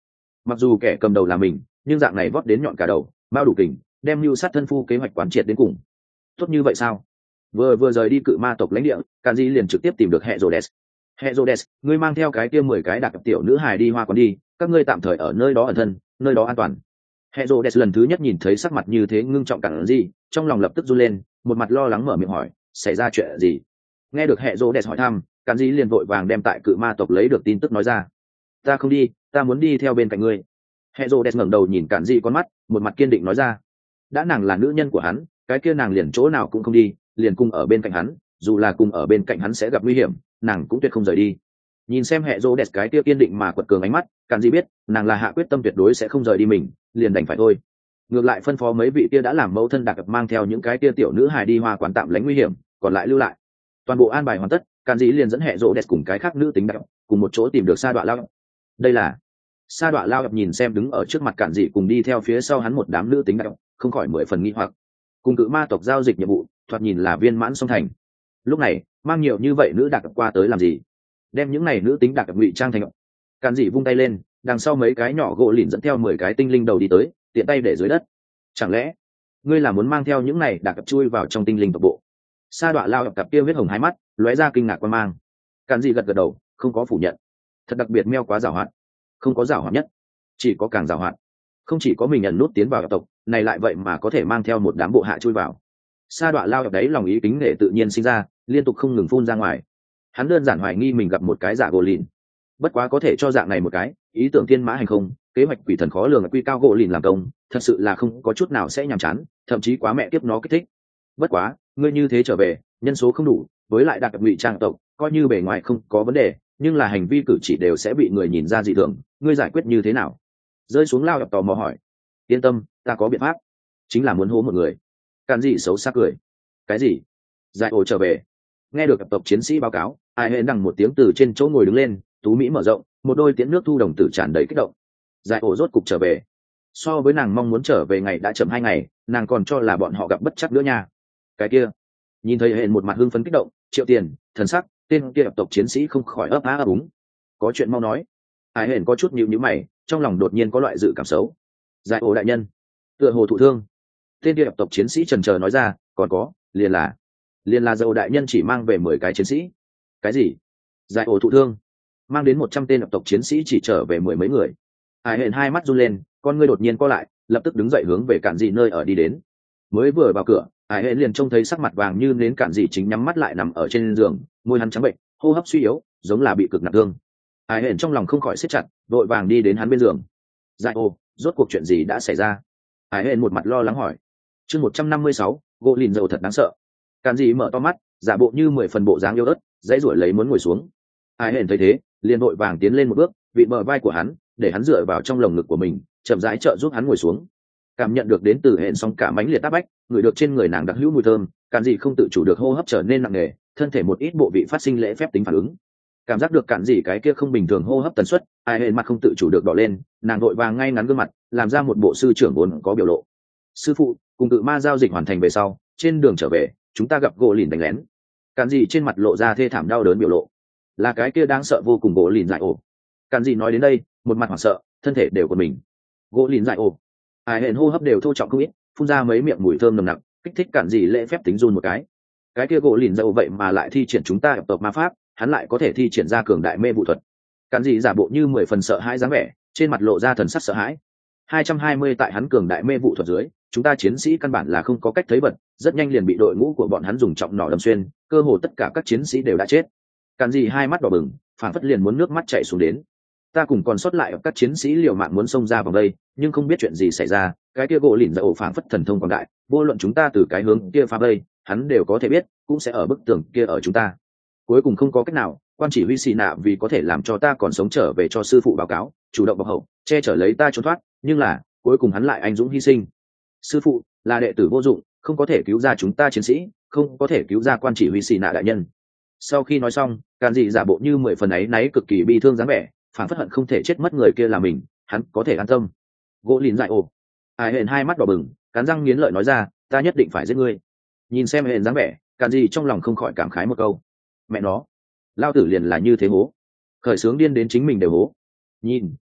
mặc dù kẻ cầm đầu là mình nhưng dạng này vót đến nhọn cả đầu bao đủ kình đem mưu sát thân phu kế hoạch quán triệt đến cùng. Tốt như vậy sao? Vừa vừa rời đi cự ma tộc lãnh địa, Càn Di liền trực tiếp tìm được hệ Rhodes. Hệ Rhodes, ngươi mang theo cái kia mười cái đặc tiểu nữ hài đi hoa quán đi, các ngươi tạm thời ở nơi đó ẩn thân, nơi đó an toàn. Hệ Rhodes lần thứ nhất nhìn thấy sắc mặt như thế ngưng trọng Càn Di, trong lòng lập tức run lên, một mặt lo lắng mở miệng hỏi, xảy ra chuyện gì? Nghe được hệ Rhodes hỏi thăm, Càn Di liền vội vàng đem tại cự ma tộc lấy được tin tức nói ra. Ta không đi, ta muốn đi theo bên cạnh ngươi. Hệ Rhodes ngẩng đầu nhìn Càn Di con mắt, một mặt kiên định nói ra. Đã nàng là nữ nhân của hắn, cái kia nàng liền chỗ nào cũng không đi, liền cùng ở bên cạnh hắn, dù là cùng ở bên cạnh hắn sẽ gặp nguy hiểm, nàng cũng tuyệt không rời đi. Nhìn xem hệ Rhodes cái kia kiên định mà quật cường ánh mắt, Càn Di biết, nàng là hạ quyết tâm tuyệt đối sẽ không rời đi mình, liền đành phải thôi. Ngược lại phân phó mấy vị kia đã làm mẫu thân đặc mang theo những cái kia tiểu nữ hài đi hoa quán tạm lánh nguy hiểm, còn lại lưu lại. Toàn bộ an bài hoàn tất, Càn Di liền dẫn hệ Rhodes cùng cái khác nữ tính đặc cùng một chỗ tìm được Sa Đọa Lao. Đây là Sa Đọa Lao nhìn xem đứng ở trước mặt Càn Di cùng đi theo phía sau hắn một đám nữ tính đặc, không khỏi mười phần nghi hoặc. Cùng cự ma tộc giao dịch nhiệm vụ, thoạt nhìn là viên mãn song thành. Lúc này, mang nhiều như vậy nữ đặc qua tới làm gì? Đem những này nữ tính đặc ngụy trang thành. Càn Dị vung tay lên, đằng sau mấy cái nhỏ gỗ lìn dẫn theo mười cái tinh linh đầu đi tới, tiện tay để dưới đất. Chẳng lẽ ngươi là muốn mang theo những này đặc chui vào trong tinh linh tộc bộ? Sa Đọa Lao cặp kia huyết hồng hai mắt, lóe ra kinh ngạc quan mang. Càn Dị gật gật đầu, không có phủ nhận. Thật đặc biệt meo quá giàu hoạt, không có giàu hoạt nhất, chỉ có càng giàu hoạt. Không chỉ có mình nhận nút tiến vào tộc này, lại vậy mà có thể mang theo một đám bộ hạ chui vào. Sa Đọa Lao đấy lòng ý kính nể tự nhiên sinh ra, liên tục không ngừng phun ra ngoài. Hắn đơn giản hoài nghi mình gặp một cái giả gỗ lìn, bất quá có thể cho dạng này một cái ý tưởng thiên mã hành không, kế hoạch quỷ thần khó lường quy cao gỗ lìn làm công, thật sự là không có chút nào sẽ nhàm chán, thậm chí quá mẹ tiếp nó kích thích. Bất quá ngươi như thế trở về, nhân số không đủ, với lại đặc ngụy trang tộc, coi như bề ngoài không có vấn đề, nhưng là hành vi cử chỉ đều sẽ bị người nhìn ra dị thường, ngươi giải quyết như thế nào? Rơi xuống Lao tò mò hỏi. Yên tâm, ta có biện pháp, chính là muốn hố một người. Càn Dị xấu xa cười. Cái gì? Giải ổ trở về. Nghe được tộc chiến sĩ báo cáo, ai hễ đằng một tiếng từ trên chỗ ngồi đứng lên, tú mỹ mở rộng, một đôi tiễn nước thu đồng tử tràn đầy kích động. Giải ổ rốt cục trở về. So với nàng mong muốn trở về ngày đã chậm hai ngày, nàng còn cho là bọn họ gặp bất chắc nữa nha. Cái kia, nhìn thấy hẹn một mặt hưng phấn kích động, Triệu Tiền, thần sắc, tên kia tộc chiến sĩ không khỏi ấp á ấp úng. Có chuyện mau nói. Ai hẹn có chút nhíu nhíu mày, trong lòng đột nhiên có loại dự cảm xấu. Giải ổ đại nhân, tựa hồ thụ thương. Tên kia tộc chiến sĩ trần chờ nói ra, còn có, liền là liền là dầu đại nhân chỉ mang về mười cái chiến sĩ. Cái gì? Giải ổ thụ thương, mang đến một trăm tên tộc chiến sĩ chỉ trở về mười mấy người. Ai hẹn hai mắt run lên, con ngươi đột nhiên co lại, lập tức đứng dậy hướng về Cản Dị nơi ở đi đến. Mới vừa vào cửa, Ai hẹn liền trông thấy sắc mặt vàng như nến Cản Dị chính nhắm mắt lại nằm ở trên giường, môi hắn trắng bệnh, hô hấp suy yếu, giống là bị cực nặng thương. Ai hẹn trong lòng không khỏi siết chặt, vội vàng đi đến hắn bên giường. Giải ổ, rốt cuộc chuyện gì đã xảy ra? Ai hẹn một mặt lo lắng hỏi. Chương một trăm năm mươi sáu, gỗ lìn dầu thật đáng sợ. Càn Dị mở to mắt, giả bộ như mười phần bộ dáng yêu ớt, dãy ruổi lấy muốn ngồi xuống. Ai hẹn thấy thế, liền vội vàng tiến lên một bước, vị bờ vai của hắn, để hắn dựa vào trong lồng ngực của mình, chậm rãi trợ giúp hắn ngồi xuống. Cảm nhận được đến từ hẹn xong cả mãnh liệt áp bách, ngửi được trên người nàng đặc hữu mùi thơm, Càn Dị không tự chủ được hô hấp trở nên nặng nề, thân thể một ít bộ vị phát sinh lễ phép tính phản ứng. Cảm giác được Càn Dị cái kia không bình thường hô hấp tần suất, Ai hẹn mặt không tự chủ được đỏ lên, nàng vội vàng ngay ngắn gương mặt, làm ra một bộ sư trưởng vốn có biểu lộ. Sư phụ, cùng cự ma giao dịch hoàn thành về sau, trên đường trở về, chúng ta gặp gỗ lìn đánh lén. Càn Dị trên mặt lộ ra thê thảm đau đớn biểu lộ. Là cái kia đáng sợ vô cùng gỗ lìn dại ổ. Càn Dị nói đến đây, một mặt hoảng sợ, thân thể đều của mình. Gỗ lìn dại ổ. Ai hẹn hô hấp đều thô trọng không ít, phun ra mấy miệng mùi thơm nồng nặc, kích thích Càn Dị lễ phép tính run một cái. Cái kia gỗ lìn dại ổ vậy mà lại thi triển chúng ta tộc ma pháp, hắn lại có thể thi triển ra cường đại mê vụ thuật. Càn Dị giả bộ như mười phần sợ hãi dáng vẻ, trên mặt lộ ra thần sắc sợ hãi. hai trăm hai mươi tại hắn cường đại mê vụ thuật dưới, chúng ta chiến sĩ căn bản là không có cách thấy vật, rất nhanh liền bị đội ngũ của bọn hắn dùng trọng nỏ đâm xuyên, cơ hồ tất cả các chiến sĩ đều đã chết. Càn Dị hai mắt đỏ bừng, phảng phất liền muốn nước mắt chảy xuống đến. Ta cùng còn sót lại các chiến sĩ liều mạng muốn xông ra vòng đây, nhưng không biết chuyện gì xảy ra, cái kia gỗ lìn dại ổ phảng phất thần thông quảng đại, vô luận chúng ta từ cái hướng kia phá vây, hắn đều có thể biết, cũng sẽ ở bức tường kia ở chúng ta. Cuối cùng không có cách nào, quan chỉ huy xì nạ vì có thể làm cho ta còn sống trở về cho sư phụ báo cáo, chủ động bọc hậu, che chở lấy ta trốn thoát, nhưng là cuối cùng hắn lại anh dũng hy sinh. Sư phụ là đệ tử vô dụng, không có thể cứu ra chúng ta chiến sĩ, không có thể cứu ra quan chỉ huy xì nạ đại nhân. Sau khi nói xong, Càn Dị giả bộ như mười phần ấy náy cực kỳ bi thương dáng vẻ, phản phất hận không thể chết mất người kia là mình, hắn có thể an tâm. Gỗ lìn dại ồ. Ai hẹn hai mắt đỏ bừng, cắn răng nghiến lợi nói ra, ta nhất định phải giết ngươi. Nhìn xem hẹn dáng vẻ, Càn Dị trong lòng không khỏi cảm khái một câu. Mẹ nó, lao tử liền là như thế hố. Khởi sướng điên đến chính mình đều hố. Nhìn, bước,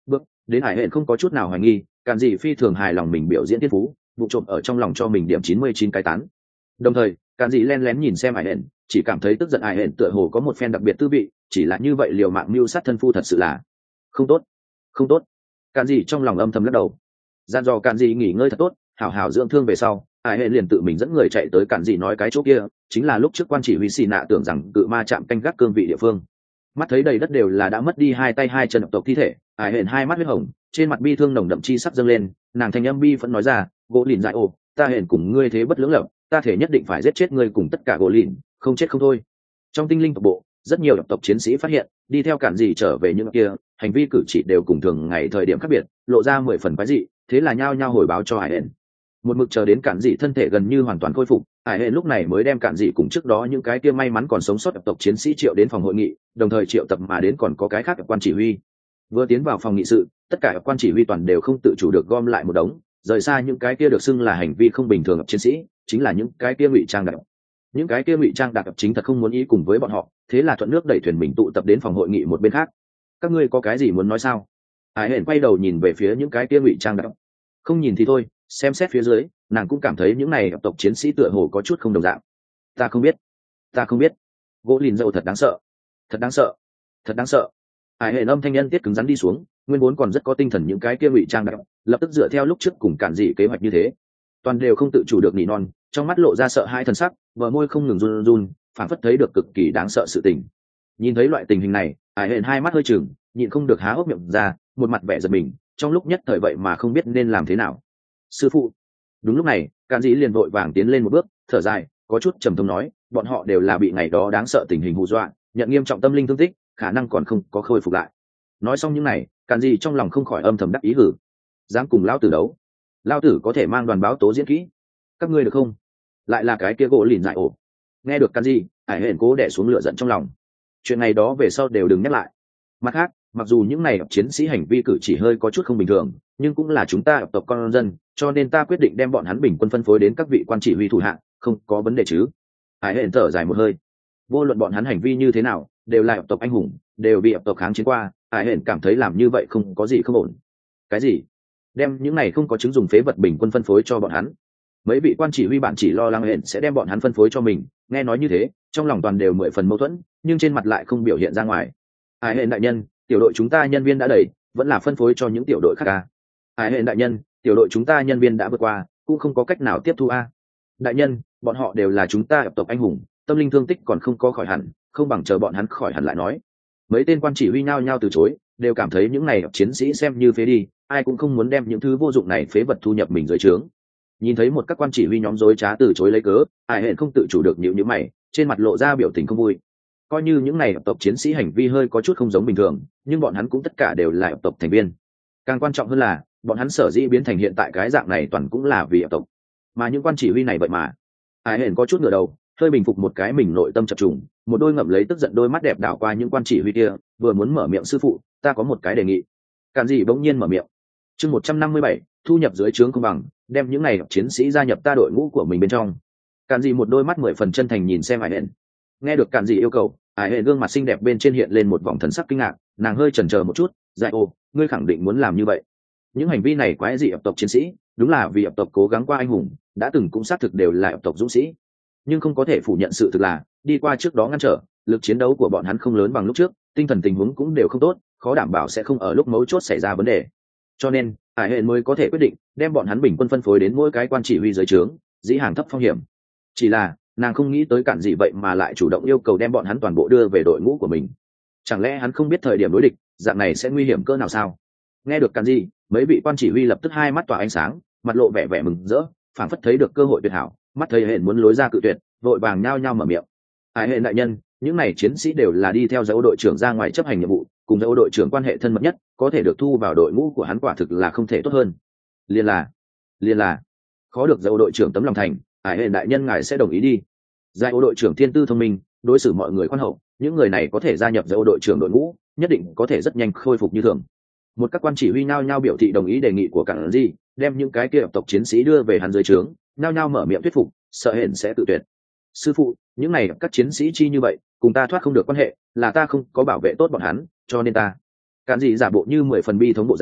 đến hải hển không có chút nào hoài nghi, cản dị phi thường hài lòng mình biểu diễn thiên phú, vụ trộm ở trong lòng cho mình điểm chín mươi chín cái tán. Đồng thời cản dị len lén nhìn xem hải hển, chỉ cảm thấy tức giận hải hển tựa hồ có một phen đặc biệt tư vị, chỉ là như vậy liều mạng mưu sát thân phu thật sự là không tốt, không tốt. Cản dị trong lòng âm thầm lắc đầu, gian dò cản dị nghỉ ngơi thật tốt, hảo hảo dưỡng thương về sau. Hải hệ liền tự mình dẫn người chạy tới cản dị nói cái chỗ kia chính là lúc trước quan chỉ huy xì nạ tưởng rằng cự ma chạm canh gác cương vị địa phương. Mắt thấy đầy đất đều là đã mất đi hai tay hai chân tộc thi thể, Hải hệ hai mắt huyết hồng, trên mặt bi thương nồng đậm chi sắc dâng lên, nàng thanh âm bi vẫn nói ra, gỗ lìn dại ô, ta hẹn cùng ngươi thế bất lưỡng lập, ta thể nhất định phải giết chết ngươi cùng tất cả gỗ lìn, không chết không thôi. Trong tinh linh tộc bộ, rất nhiều tộc chiến sĩ phát hiện đi theo cản dị trở về những kia hành vi cử chỉ đều cùng thường ngày thời điểm khác biệt, lộ ra mười phần quái dị, thế là nhao nhao hồi báo cho Hải hệ. Một mực chờ đến cản dị thân thể gần như hoàn toàn khôi phục, Hải hệ lúc này mới đem cản dị cùng trước đó những cái kia may mắn còn sống sót tộc chiến sĩ triệu đến phòng hội nghị, đồng thời triệu tập mà đến còn có cái khác quan chỉ huy. Vừa tiến vào phòng nghị sự, tất cả quan chỉ huy toàn đều không tự chủ được gom lại một đống, rời xa những cái kia được xưng là hành vi không bình thường chiến sĩ, chính là những cái kia ngụy trang đặc. Những cái kia ngụy trang đặc chính thật không muốn ý cùng với bọn họ, thế là thuận nước đẩy thuyền mình tụ tập đến phòng hội nghị một bên khác. Các ngươi có cái gì muốn nói sao? Hải hệ quay đầu nhìn về phía những cái kia ngụy trang đặc. Không nhìn thì thôi, xem xét phía dưới, nàng cũng cảm thấy những này tộc chiến sĩ tựa hồ có chút không đồng dạng. Ta không biết, ta không biết. Gỗ lìn dâu thật đáng sợ, thật đáng sợ, thật đáng sợ. Hải hệ âm thanh nhân tiết cứng rắn đi xuống, nguyên vốn còn rất có tinh thần những cái kia ngụy trang đặc, lập tức dựa theo lúc trước cùng cản dị kế hoạch như thế, toàn đều không tự chủ được nỉ non, trong mắt lộ ra sợ hai thần sắc, bờ môi không ngừng run run, phản phất thấy được cực kỳ đáng sợ sự tình. Nhìn thấy loại tình hình này, Hải hệ hai mắt hơi chừng, nhịn không được há hốc miệng ra, một mặt vẻ giật mình, trong lúc nhất thời vậy mà không biết nên làm thế nào. Sư phụ. Đúng lúc này cản dị liền vội vàng tiến lên một bước, thở dài, có chút trầm thống nói, bọn họ đều là bị ngày đó đáng sợ tình hình hù dọa, nhận nghiêm trọng tâm linh thương tích, khả năng còn không có khôi phục lại. Nói xong những này, cản dị trong lòng không khỏi âm thầm đắc ý hử, dám cùng lão tử đấu, lão tử có thể mang đoàn báo tố diễn kỹ, các ngươi được không? Lại là cái kia gỗ lìn dại ổ. Nghe được cản dị, Hải hển cố đè xuống lửa giận trong lòng, chuyện này đó về sau đều đừng nhắc lại. Mặt khác, mặc dù những này chiến sĩ hành vi cử chỉ hơi có chút không bình thường, nhưng cũng là chúng ta tộc con dân, cho nên ta quyết định đem bọn hắn bình quân phân phối đến các vị quan chỉ huy thủ hạng, không có vấn đề chứ? Hải hển thở dài một hơi, vô luận bọn hắn hành vi như thế nào, đều là tộc anh hùng, đều bị tộc kháng chiến qua. Hải hển cảm thấy làm như vậy không có gì không ổn. Cái gì? Đem những này không có chứng dùng phế vật bình quân phân phối cho bọn hắn? Mấy vị quan chỉ huy bạn chỉ lo lắng hển sẽ đem bọn hắn phân phối cho mình, nghe nói như thế, trong lòng toàn đều mười phần mâu thuẫn, nhưng trên mặt lại không biểu hiện ra ngoài. Hải hển đại nhân, tiểu đội chúng ta nhân viên đã đầy, vẫn là phân phối cho những tiểu đội khác à? Hải hệ đại nhân, tiểu đội chúng ta nhân viên đã vượt qua, cũng không có cách nào tiếp thu a. Đại nhân, bọn họ đều là chúng ta tộc anh hùng, tâm linh thương tích còn không có khỏi hẳn, không bằng chờ bọn hắn khỏi hẳn lại nói. Mấy tên quan chỉ huy nhao nhao từ chối, đều cảm thấy những này chiến sĩ xem như phế đi, ai cũng không muốn đem những thứ vô dụng này phế vật thu nhập mình dưới trướng. Nhìn thấy một các quan chỉ huy nhóm dối trá từ chối lấy cớ, Hải hệ không tự chủ được nhíu nhíu mày, trên mặt lộ ra biểu tình không vui. Coi như những này tộc chiến sĩ hành vi hơi có chút không giống bình thường, nhưng bọn hắn cũng tất cả đều là tộc thành viên. Càng quan trọng hơn là bọn hắn sở dĩ biến thành hiện tại cái dạng này toàn cũng là vì tộc, mà những quan chỉ huy này vậy mà. Hải hển có chút ngửa đầu, hơi bình phục một cái mình nội tâm chập trùng, một đôi ngậm lấy tức giận đôi mắt đẹp đảo qua những quan chỉ huy kia, vừa muốn mở miệng, sư phụ, ta có một cái đề nghị. Cản dị bỗng nhiên mở miệng. Chương một trăm năm mươi bảy, thu nhập dưới trướng công bằng, đem những này chiến sĩ gia nhập ta đội ngũ của mình bên trong. Cản dị một đôi mắt mười phần chân thành nhìn xem Hải hển. Nghe được cản dị yêu cầu, Hải hển gương mặt xinh đẹp bên trên hiện lên một vòng thần sắc kinh ngạc, nàng hơi chần chờ một chút, dạy ô, ngươi khẳng định muốn làm như vậy? Những hành vi này quái dị ập tộc chiến sĩ, đúng là vì ập tộc cố gắng qua anh hùng, đã từng cũng xác thực đều là ập tộc dũng sĩ, nhưng không có thể phủ nhận sự thực là đi qua trước đó ngăn trở, lực chiến đấu của bọn hắn không lớn bằng lúc trước, tinh thần tình huống cũng đều không tốt, khó đảm bảo sẽ không ở lúc mấu chốt xảy ra vấn đề. Cho nên Hải hệ mới có thể quyết định đem bọn hắn bình quân phân phối đến mỗi cái quan chỉ huy dưới trướng, dĩ hàng thấp phong hiểm. Chỉ là nàng không nghĩ tới cản dị vậy mà lại chủ động yêu cầu đem bọn hắn toàn bộ đưa về đội ngũ của mình. Chẳng lẽ hắn không biết thời điểm đối địch dạng này sẽ nguy hiểm cỡ nào sao? Nghe được cản dị, mấy vị quan chỉ huy lập tức hai mắt tỏa ánh sáng, mặt lộ vẻ vẻ mừng rỡ, phảng phất thấy được cơ hội tuyệt hảo, mắt thấy hệ muốn lối ra cự tuyệt, vội vàng nhao nhao mở miệng. Hải hệ đại nhân, những này chiến sĩ đều là đi theo dấu đội trưởng ra ngoài chấp hành nhiệm vụ, cùng dấu đội trưởng quan hệ thân mật nhất, có thể được thu vào đội ngũ của hắn quả thực là không thể tốt hơn. Liên là, liên là, khó được dấu đội trưởng tấm lòng thành, Hải hệ đại nhân ngài sẽ đồng ý đi. Giai ô đội trưởng thiên tư thông minh, đối xử mọi người khoan hậu, những người này có thể gia nhập dấu đội trưởng đội ngũ, nhất định có thể rất nhanh khôi phục như thường. Một các quan chỉ huy nhao nhao biểu thị đồng ý đề nghị của cản dị, đem những cái kia tộc chiến sĩ đưa về hắn dưới trướng, nhao nhao mở miệng thuyết phục, sợ hển sẽ tự tuyệt. Sư phụ, những này các chiến sĩ chi như vậy, cùng ta thoát không được quan hệ, là ta không có bảo vệ tốt bọn hắn, cho nên ta. Cản dị giả bộ như mười phần bi thống bộ dáng,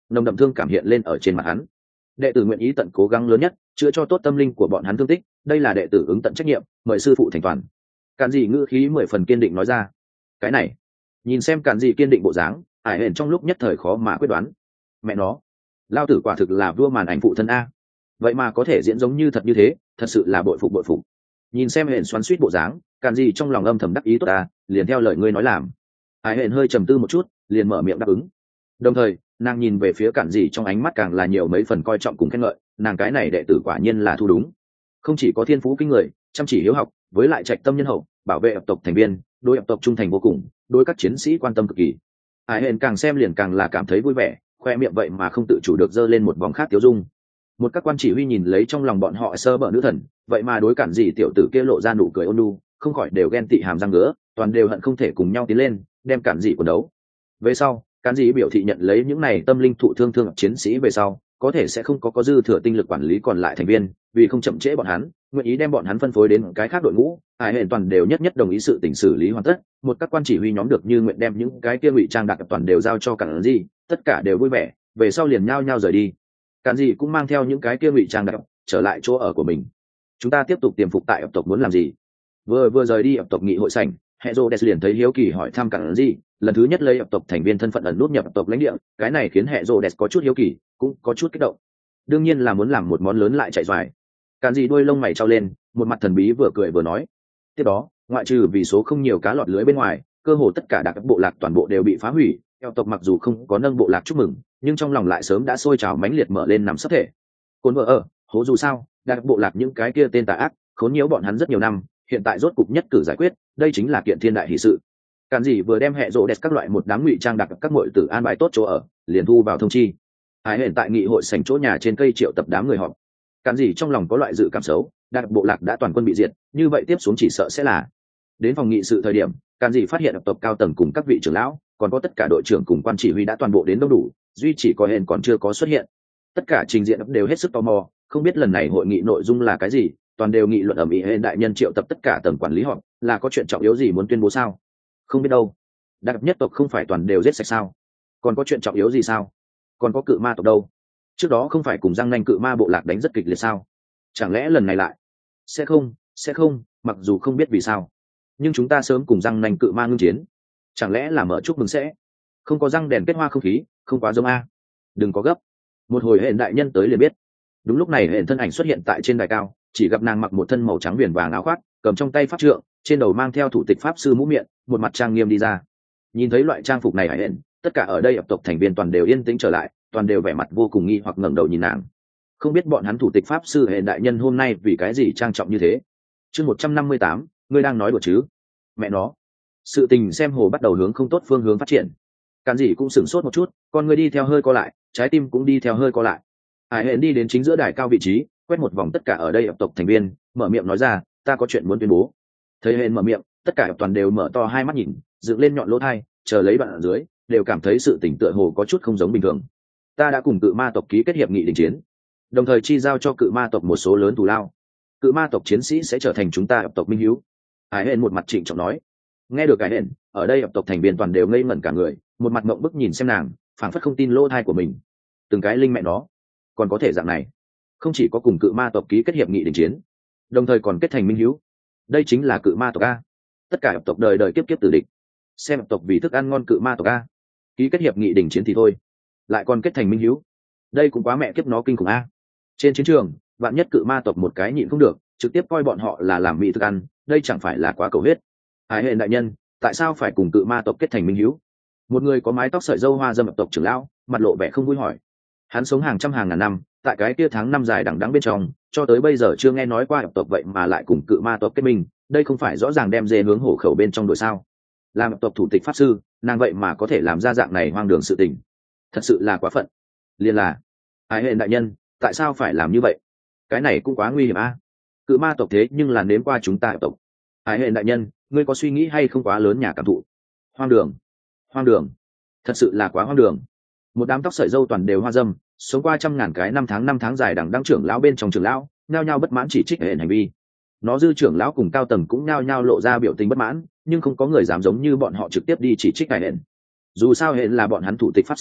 nồng đậm thương cảm hiện lên ở trên mặt hắn. Đệ tử nguyện ý tận cố gắng lớn nhất chữa cho tốt tâm linh của bọn hắn thương tích, đây là đệ tử ứng tận trách nhiệm, mời sư phụ thành toàn. Cản dị ngữ khí mười phần kiên định nói ra. Cái này, nhìn xem Cản dị kiên định bộ dáng, Hải Hển trong lúc nhất thời khó mà quyết đoán. Mẹ nó, lao tử quả thực là vua màn ảnh phụ thân a, vậy mà có thể diễn giống như thật như thế, thật sự là bội phục bội phục. Nhìn xem Hển xoắn xuýt bộ dáng, Cản dị trong lòng âm thầm đắc ý tốt ta, liền theo lời ngươi nói làm. Hải Hển hơi trầm tư một chút, liền mở miệng đáp ứng. Đồng thời, nàng nhìn về phía Cản dị trong ánh mắt càng là nhiều mấy phần coi trọng cùng khen ngợi, nàng cái này đệ tử quả nhiên là thu đúng, không chỉ có thiên phú kinh người, chăm chỉ hiếu học, với lại trạch tâm nhân hậu, bảo vệ ập tộc thành viên, đối ập tộc trung thành vô cùng, đối các chiến sĩ quan tâm cực kỳ. Hải Hển càng xem liền càng là cảm thấy vui vẻ, khoe miệng vậy mà không tự chủ được giơ lên một vòng khác tiêu dung. Một các quan chỉ huy nhìn lấy trong lòng bọn họ sơ bở nữ thần, vậy mà đối Cản dị tiểu tử kia lộ ra nụ cười ôn nhu, không khỏi đều ghen tị hàm răng ngứa, toàn đều hận không thể cùng nhau tiến lên, đem Cản dị quần đấu. Về sau, Cản dị biểu thị nhận lấy những này tâm linh thụ thương thương chiến sĩ về sau, có thể sẽ không có có dư thừa tinh lực quản lý còn lại thành viên, vì không chậm trễ bọn hắn, nguyện ý đem bọn hắn phân phối đến cái khác đội ngũ. Hải Hển toàn đều nhất nhất đồng ý sự tình xử lý hoàn tất, một các quan chỉ huy nhóm được như nguyện đem những cái kia ngụy trang đặc toàn đều giao cho Cản dị, tất cả đều vui vẻ, về sau liền nhao nhao rời đi. Cản dị cũng mang theo những cái kia ngụy trang đặc trở lại chỗ ở của mình. Chúng ta tiếp tục tiềm phục tại ập tộc muốn làm gì? Vừa vừa rời đi ập tộc nghị hội sảnh, Herodes liền thấy hiếu kỳ hỏi thăm Cản dị, lần thứ nhất lấy ập tộc thành viên thân phận ẩn nút nhập ập tộc lãnh địa, cái này khiến Herodes có chút hiếu kỳ, cũng có chút kích động. Đương nhiên là muốn làm một món lớn lại chạy xoài. Cản dị đuôi lông mày trao lên, một mặt thần bí vừa cười vừa nói. Tiếp đó, ngoại trừ vì số không nhiều cá lọt lưới bên ngoài, cơ hồ tất cả đặc bộ lạc toàn bộ đều bị phá hủy. Eo tộc mặc dù không có nâng bộ lạc chúc mừng, nhưng trong lòng lại sớm đã sôi trào mãnh liệt mở lên nằm sấp thể. Cồn vợ ở, hố dù sao, đặc bộ lạc những cái kia tên tà ác, khốn nhiễu bọn hắn rất nhiều năm, hiện tại rốt cục nhất cử giải quyết, đây chính là kiện thiên đại hỷ sự. Cản dị vừa đem hệ rộ đẹp các loại một đám ngụy trang đặc các muội tử an bài tốt chỗ ở, liền thu vào thông chi. Hải Hển tại nghị hội sảnh chỗ nhà trên cây triệu tập đám người họp. Cản dị trong lòng có loại dự cảm xấu, đặc bộ lạc đã toàn quân bị diệt, như vậy tiếp xuống chỉ sợ sẽ là. Đến phòng nghị sự thời điểm, Cản dị phát hiện ập tộc cao tầng cùng các vị trưởng lão, còn có tất cả đội trưởng cùng quan chỉ huy đã toàn bộ đến đông đủ, duy chỉ có Hển còn chưa có xuất hiện. Tất cả trình diện đều hết sức tò mò, không biết lần này hội nghị nội dung là cái gì, toàn đều nghị luận ở mỹ Hển đại nhân triệu tập tất cả tầng quản lý họp, là có chuyện trọng yếu gì muốn tuyên bố sao? Không biết đâu. Đặc nhất tộc không phải toàn đều giết sạch sao? Còn có chuyện trọng yếu gì sao? Còn có cự ma tộc đâu? Trước đó không phải cùng răng nanh cự ma bộ lạc đánh rất kịch liệt sao? Chẳng lẽ lần này lại? Sẽ không, sẽ không, mặc dù không biết vì sao, nhưng chúng ta sớm cùng răng nanh cự ma ngưng chiến. Chẳng lẽ là mở chúc mừng sẽ? Không có răng đèn kết hoa không khí, không quá giống a. Đừng có gấp. Một hồi Hển đại nhân tới liền biết. Đúng lúc này Hển thân ảnh xuất hiện tại trên đài cao, chỉ gặp nàng mặc một thân màu trắng viền vàng áo khoác, cầm trong tay pháp trượng, trên đầu mang theo thủ tịch pháp sư mũ miệng, một mặt trang nghiêm đi ra. Nhìn thấy loại trang phục này Hải Hển, tất cả ở đây ập tộc thành viên toàn đều yên tĩnh trở lại, toàn đều vẻ mặt vô cùng nghi hoặc ngẩng đầu nhìn nàng. Không biết bọn hắn thủ tịch pháp sư Hển đại nhân hôm nay vì cái gì trang trọng như thế. Chương một trăm năm mươi tám, ngươi đang nói đùa chứ? Mẹ nó. Sự tình xem hồ bắt đầu hướng không tốt phương hướng phát triển. Cản dị cũng sửng sốt một chút, con người đi theo hơi co lại, trái tim cũng đi theo hơi co lại. Hải Hển đi đến chính giữa đài cao vị trí, quét một vòng tất cả ở đây ập tộc thành viên, mở miệng nói ra, ta có chuyện muốn tuyên bố. Thấy Hển mở miệng, tất cả toàn đều mở to hai mắt nhìn, dựng lên nhọn lỗ tai, chờ lấy bạn ở dưới, đều cảm thấy sự tình tựa hồ có chút không giống bình thường. Ta đã cùng cự ma tộc ký kết hiệp nghị đình chiến, đồng thời chi giao cho cự ma tộc một số lớn thù lao. Cự ma tộc chiến sĩ sẽ trở thành chúng ta ập tộc minh hiếu. Hải Hển một mặt trịnh trọng nói. Nghe được Hải Hển, ở đây ập tộc thành viên toàn đều ngây ngẩn cả người, một mặt ngậm bức nhìn xem nàng, phảng phất không tin lỗ tai của mình. Từng cái linh mẹ nó, còn có thể dạng này, không chỉ có cùng cự ma tộc ký kết hiệp nghị đình chiến, đồng thời còn kết thành minh hiếu. Đây chính là cự ma tộc a. Tất cả ập tộc đời đời kiếp kiếp tử địch, xem ập tộc vì thức ăn ngon cự ma tộc a. Ký kết hiệp nghị đình chiến thì thôi, lại còn kết thành minh hiếu, đây cũng quá mẹ kiếp nó kinh khủng a. Trên chiến trường, vạn nhất cự ma tộc một cái nhịn không được, trực tiếp coi bọn họ là làm mỹ thức ăn, đây chẳng phải là quá cầu huyết. Hải Hển đại nhân, tại sao phải cùng cự ma tộc kết thành minh hiếu? Một người có mái tóc sợi râu hoa dâm ập tộc trưởng lão, mặt lộ vẻ không vui hỏi. Hắn sống hàng trăm hàng ngàn năm, tại cái kia tháng năm dài đằng đẵng bên trong, cho tới bây giờ chưa nghe nói qua ập tộc vậy mà lại cùng cự ma tộc kết minh, đây không phải rõ ràng đem dê hướng hổ khẩu bên trong đội sao? Làm ập tộc thủ tịch pháp sư, nàng vậy mà có thể làm ra dạng này hoang đường sự tình, thật sự là quá phận. Liên là, Hải Hển đại nhân, tại sao phải làm như vậy? Cái này cũng quá nguy hiểm a. Cự ma tộc thế nhưng là nếm qua chúng ta ập tộc. Hải Hển đại nhân, ngươi có suy nghĩ hay không quá lớn nhà cảm thụ? Hoang đường, hoang đường, thật sự là quá hoang đường. Một đám tóc sợi râu toàn đều hoa dâm, sống qua trăm ngàn cái năm tháng năm tháng dài đằng đẵng trưởng lão bên trong trưởng lão, nhao nhao bất mãn chỉ trích Hển hành vi. Nó dư trưởng lão cùng cao tầng cũng nhao nhao lộ ra biểu tình bất mãn, nhưng không có người dám giống như bọn họ trực tiếp đi chỉ trích Hải Hển. Dù sao Hển là bọn hắn thủ tịch pháp sư,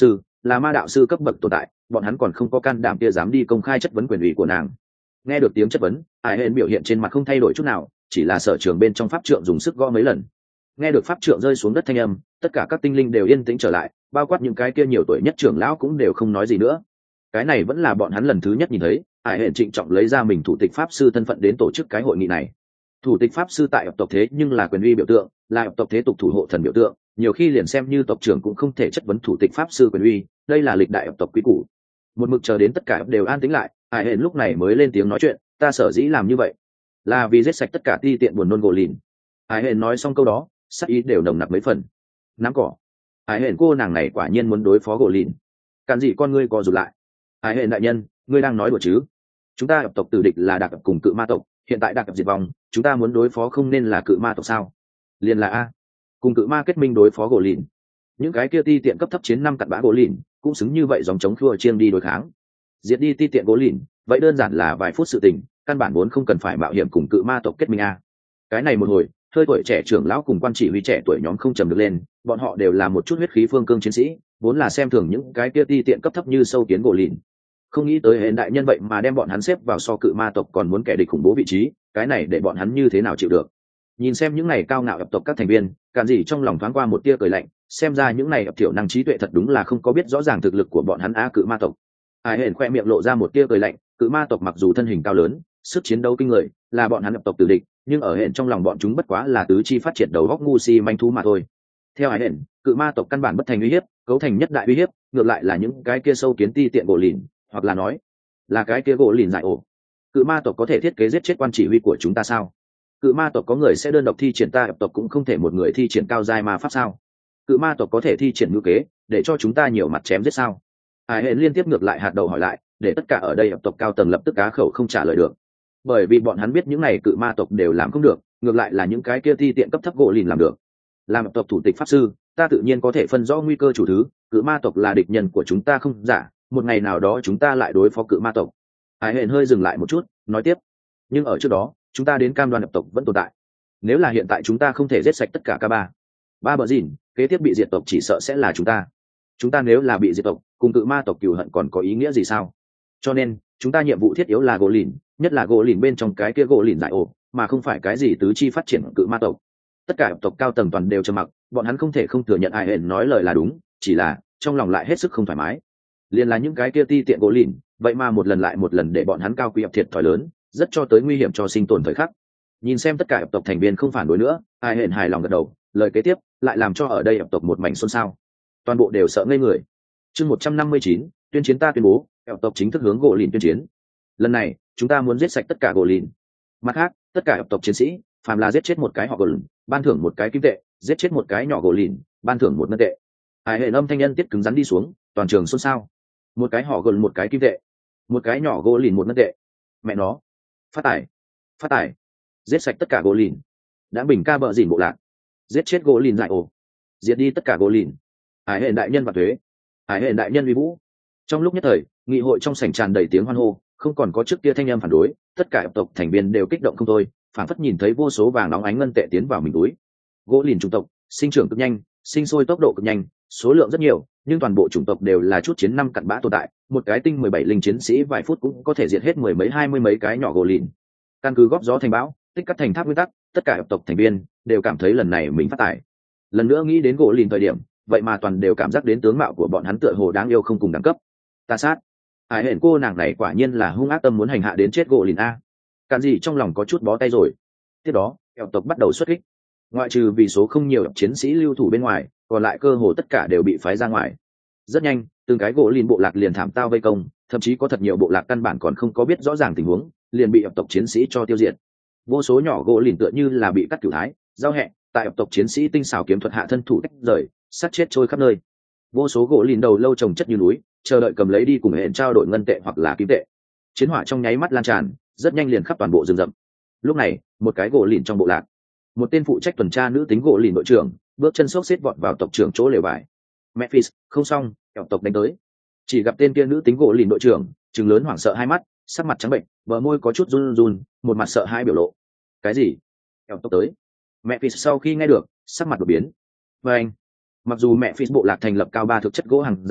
là ma đạo sư cấp bậc tồn tại, bọn hắn còn không có can đảm kia dám đi công khai chất vấn quyền ủy của nàng. Nghe được tiếng chất vấn, ai hên biểu hiện trên mặt không thay đổi chút nào, chỉ là sở trường bên trong pháp trượng dùng sức gõ mấy lần. Nghe được pháp trượng rơi xuống đất thanh âm, tất cả các tinh linh đều yên tĩnh trở lại, bao quát những cái kia nhiều tuổi nhất trưởng lão cũng đều không nói gì nữa. Cái này vẫn là bọn hắn lần thứ nhất nhìn thấy, ai hên trịnh trọng lấy ra mình thủ tịch pháp sư thân phận đến tổ chức cái hội nghị này. Thủ tịch pháp sư tại ập tộc thế nhưng là quyền uy biểu tượng, là ập tộc thế tục thủ hộ thần biểu tượng, nhiều khi liền xem như tộc trưởng cũng không thể chất vấn thủ tịch pháp sư quyền uy, đây là lịch đại ập tộc quý củ. Một mực chờ đến tất cả đều an tĩnh lại, ai hên lúc này mới lên tiếng nói chuyện, ta sở dĩ làm như vậy là vì giết sạch tất cả ti tiện buồn nôn gỗ lìn. Ai hên nói xong câu đó, sắc ý đều nồng nặc mấy phần. Nắm cỏ, ai hên cô nàng này quả nhiên muốn đối phó gỗ lìn. Càn gì con ngươi co rụt lại. Ai hên đại nhân, ngươi đang nói đùa chứ? Chúng ta ập tộc tử địch là đặc cùng cự ma tộc, hiện tại đặc diệt vong, chúng ta muốn đối phó không nên là cự ma tộc sao? Liền là a, cùng cự ma kết minh đối phó gỗ lìn. Những cái kia ti tiện cấp thấp chiến năm cặn bã gỗ lìn cũng xứng như vậy dòng chống khua chiêng đi đối kháng. Diệt đi ti tiện gỗ lìn, vậy đơn giản là vài phút sự tình, căn bản vốn không cần phải mạo hiểm cùng cự ma tộc kết minh a. Cái này một hồi, hơi tuổi trẻ trưởng lão cùng quan chỉ huy trẻ tuổi nhóm không trầm được lên, bọn họ đều là một chút huyết khí phương cương chiến sĩ, vốn là xem thường những cái kia ti tiện cấp thấp như sâu kiến gỗ lìn. Không nghĩ tới hến đại nhân vậy mà đem bọn hắn xếp vào so cự ma tộc còn muốn kẻ địch khủng bố vị trí, cái này để bọn hắn như thế nào chịu được? Nhìn xem những này cao ngạo ập tộc các thành viên, Càn gì trong lòng thoáng qua một tia cười lạnh, xem ra những này ập thiểu năng trí tuệ thật đúng là không có biết rõ ràng thực lực của bọn hắn a cự ma tộc. Ai hển khoe miệng lộ ra một tia cười lạnh, cự ma tộc mặc dù thân hình cao lớn, sức chiến đấu kinh người, là bọn hắn ập tộc tử địch, nhưng ở hển trong lòng bọn chúng bất quá là tứ chi phát triển đầu góc ngu si manh thú mà thôi. Theo ai hển, cự ma tộc căn bản bất thành uy hiếp, cấu thành nhất đại uy hiếp, ngược lại là những cái kia sâu kiến ti tiện gỗ lìn, hoặc là nói là cái kia gỗ lìn dại ổ. Cự ma tộc có thể thiết kế giết chết quan chỉ huy của chúng ta sao? Cự ma tộc có người sẽ đơn độc thi triển, ta ập tộc cũng không thể một người thi triển cao giai ma pháp sao? Cự ma tộc có thể thi triển ngữ kế để cho chúng ta nhiều mặt chém giết sao? Ai hệ liên tiếp ngược lại hạt đầu hỏi lại, để tất cả ở đây ập tộc cao tầng lập tức cá khẩu không trả lời được, bởi vì bọn hắn biết những này cự ma tộc đều làm không được, ngược lại là những cái kia thi tiện cấp thấp gỗ lìn làm được. Làm ập tộc thủ tịch pháp sư, ta tự nhiên có thể phân rõ nguy cơ chủ thứ, cự ma tộc là địch nhân của chúng ta không giả, một ngày nào đó chúng ta lại đối phó cự ma tộc. Ai hệ hơi dừng lại một chút, nói tiếp, nhưng ở trước đó chúng ta đến cam đoan ập tộc vẫn tồn tại. Nếu là hiện tại chúng ta không thể giết sạch tất cả ca ba ba bờ dìn, kế tiếp bị diệt tộc chỉ sợ sẽ là chúng ta. Chúng ta nếu là bị diệt tộc, cùng cự ma tộc cừu hận còn có ý nghĩa gì sao? Cho nên chúng ta nhiệm vụ thiết yếu là gỗ lìn, nhất là gỗ lìn bên trong cái kia gỗ lìn dại ổ, mà không phải cái gì tứ chi phát triển cự ma tộc. Tất cả tộc cao tầng toàn đều trầm mặc, bọn hắn không thể không thừa nhận ai hển nói lời là đúng, chỉ là trong lòng lại hết sức không thoải mái. Liên là những cái kia ti tiện gỗ lìn, vậy mà một lần lại một lần để bọn hắn cao quý ập thiệt thòi lớn, rất cho tới nguy hiểm cho sinh tồn thời khắc. Nhìn xem tất cả ập tộc thành viên không phản đối nữa, ai hển hài lòng gật đầu, lời kế tiếp lại làm cho ở đây ập tộc một mảnh xôn xao, toàn bộ đều sợ ngây người. Chương một trăm năm mươi chín, tuyên chiến, ta tuyên bố ập tộc chính thức hướng gỗ lìn tuyên chiến. Lần này chúng ta muốn giết sạch tất cả gỗ lìn. Mặt khác, tất cả ập tộc chiến sĩ phàm là giết chết một cái họ gỗ lìn, ban thưởng một cái kim tệ, giết chết một cái nhỏ gỗ lìn, ban thưởng một ngân tệ. Ai hển âm thanh nhân tiết cứng rắn đi xuống, toàn trường xôn xao. Một cái họ gỗ lìn một cái kim tệ, một cái nhỏ gỗ lìn một ngân tệ. Mẹ nó, phát tài, phát tài. Giết sạch tất cả gỗ lìn, đã bình ca bợ dìn bộ lạc, giết chết gỗ lìn dại ổ, diệt đi tất cả gỗ lìn. Hải hệ đại nhân và thuế, hải hệ đại nhân uy vũ. Trong lúc nhất thời, nghị hội trong sảnh tràn đầy tiếng hoan hô, không còn có trước kia thanh âm phản đối, tất cả tộc thành viên đều kích động không thôi, phảng phất nhìn thấy vô số vàng nóng ánh ngân tệ tiến vào mình túi. Gỗ lìn chủng tộc sinh trưởng cực nhanh, sinh sôi tốc độ cực nhanh, số lượng rất nhiều, nhưng toàn bộ chủng tộc đều là chút chiến năm cặn bã tồn tại, một cái tinh mười bảy linh chiến sĩ vài phút cũng có thể diệt hết mười mấy hai mươi mấy cái nhỏ gỗ lìn. Căn cứ góp gió thành bão, tích cắt thành tháp nguyên tắc, tất cả tộc thành viên đều cảm thấy lần này mình phát tài. Lần nữa nghĩ đến gỗ lìn thời điểm, vậy mà toàn đều cảm giác đến tướng mạo của bọn hắn tựa hồ đáng yêu không cùng đẳng cấp. Ta sát, ai hển cô nàng này quả nhiên là hung ác tâm muốn hành hạ đến chết gỗ lìn a. Càn gì trong lòng có chút bó tay rồi. Tiếp đó eo tộc bắt đầu xuất kích, ngoại trừ vì số không nhiều chiến sĩ lưu thủ bên ngoài, còn lại cơ hồ tất cả đều bị phái ra ngoài. Rất nhanh, từng cái gỗ lìn bộ lạc liền thảm tao vây công, thậm chí có thật nhiều bộ lạc căn bản còn không có biết rõ ràng tình huống, liền bị eo tộc chiến sĩ cho tiêu diệt. Vô số nhỏ gỗ lìn tựa như là bị cắt cửu thái giao hẹ, tại ập tộc chiến sĩ tinh xảo kiếm thuật hạ thân thủ tách rời, sát chết trôi khắp nơi. Vô số gỗ lìn đầu lâu trồng chất như núi, chờ đợi cầm lấy đi cùng hẹn trao đổi ngân tệ hoặc là kim tệ. Chiến hỏa trong nháy mắt lan tràn, rất nhanh liền khắp toàn bộ rừng rậm. Lúc này, một cái gỗ lìn trong bộ lạc, một tên phụ trách tuần tra nữ tính gỗ lìn đội trưởng bước chân xốc xếp vọt vào tộc trưởng chỗ lều vải. Memphis, không xong, ập tộc đánh tới. Chỉ gặp tên kia nữ tính gỗ lìn đội trưởng trừng lớn hoảng sợ hai mắt, sắc mặt trắng bệnh, bờ môi có chút run run, một mặt sợ hãi biểu lộ. Cái gì? Eo tộc tới? Mẹ Phis sau khi nghe được, sắc mặt đột biến. Và anh, mặc dù mẹ Phis bộ lạc thành lập cao ba thực chất gỗ hàng rào,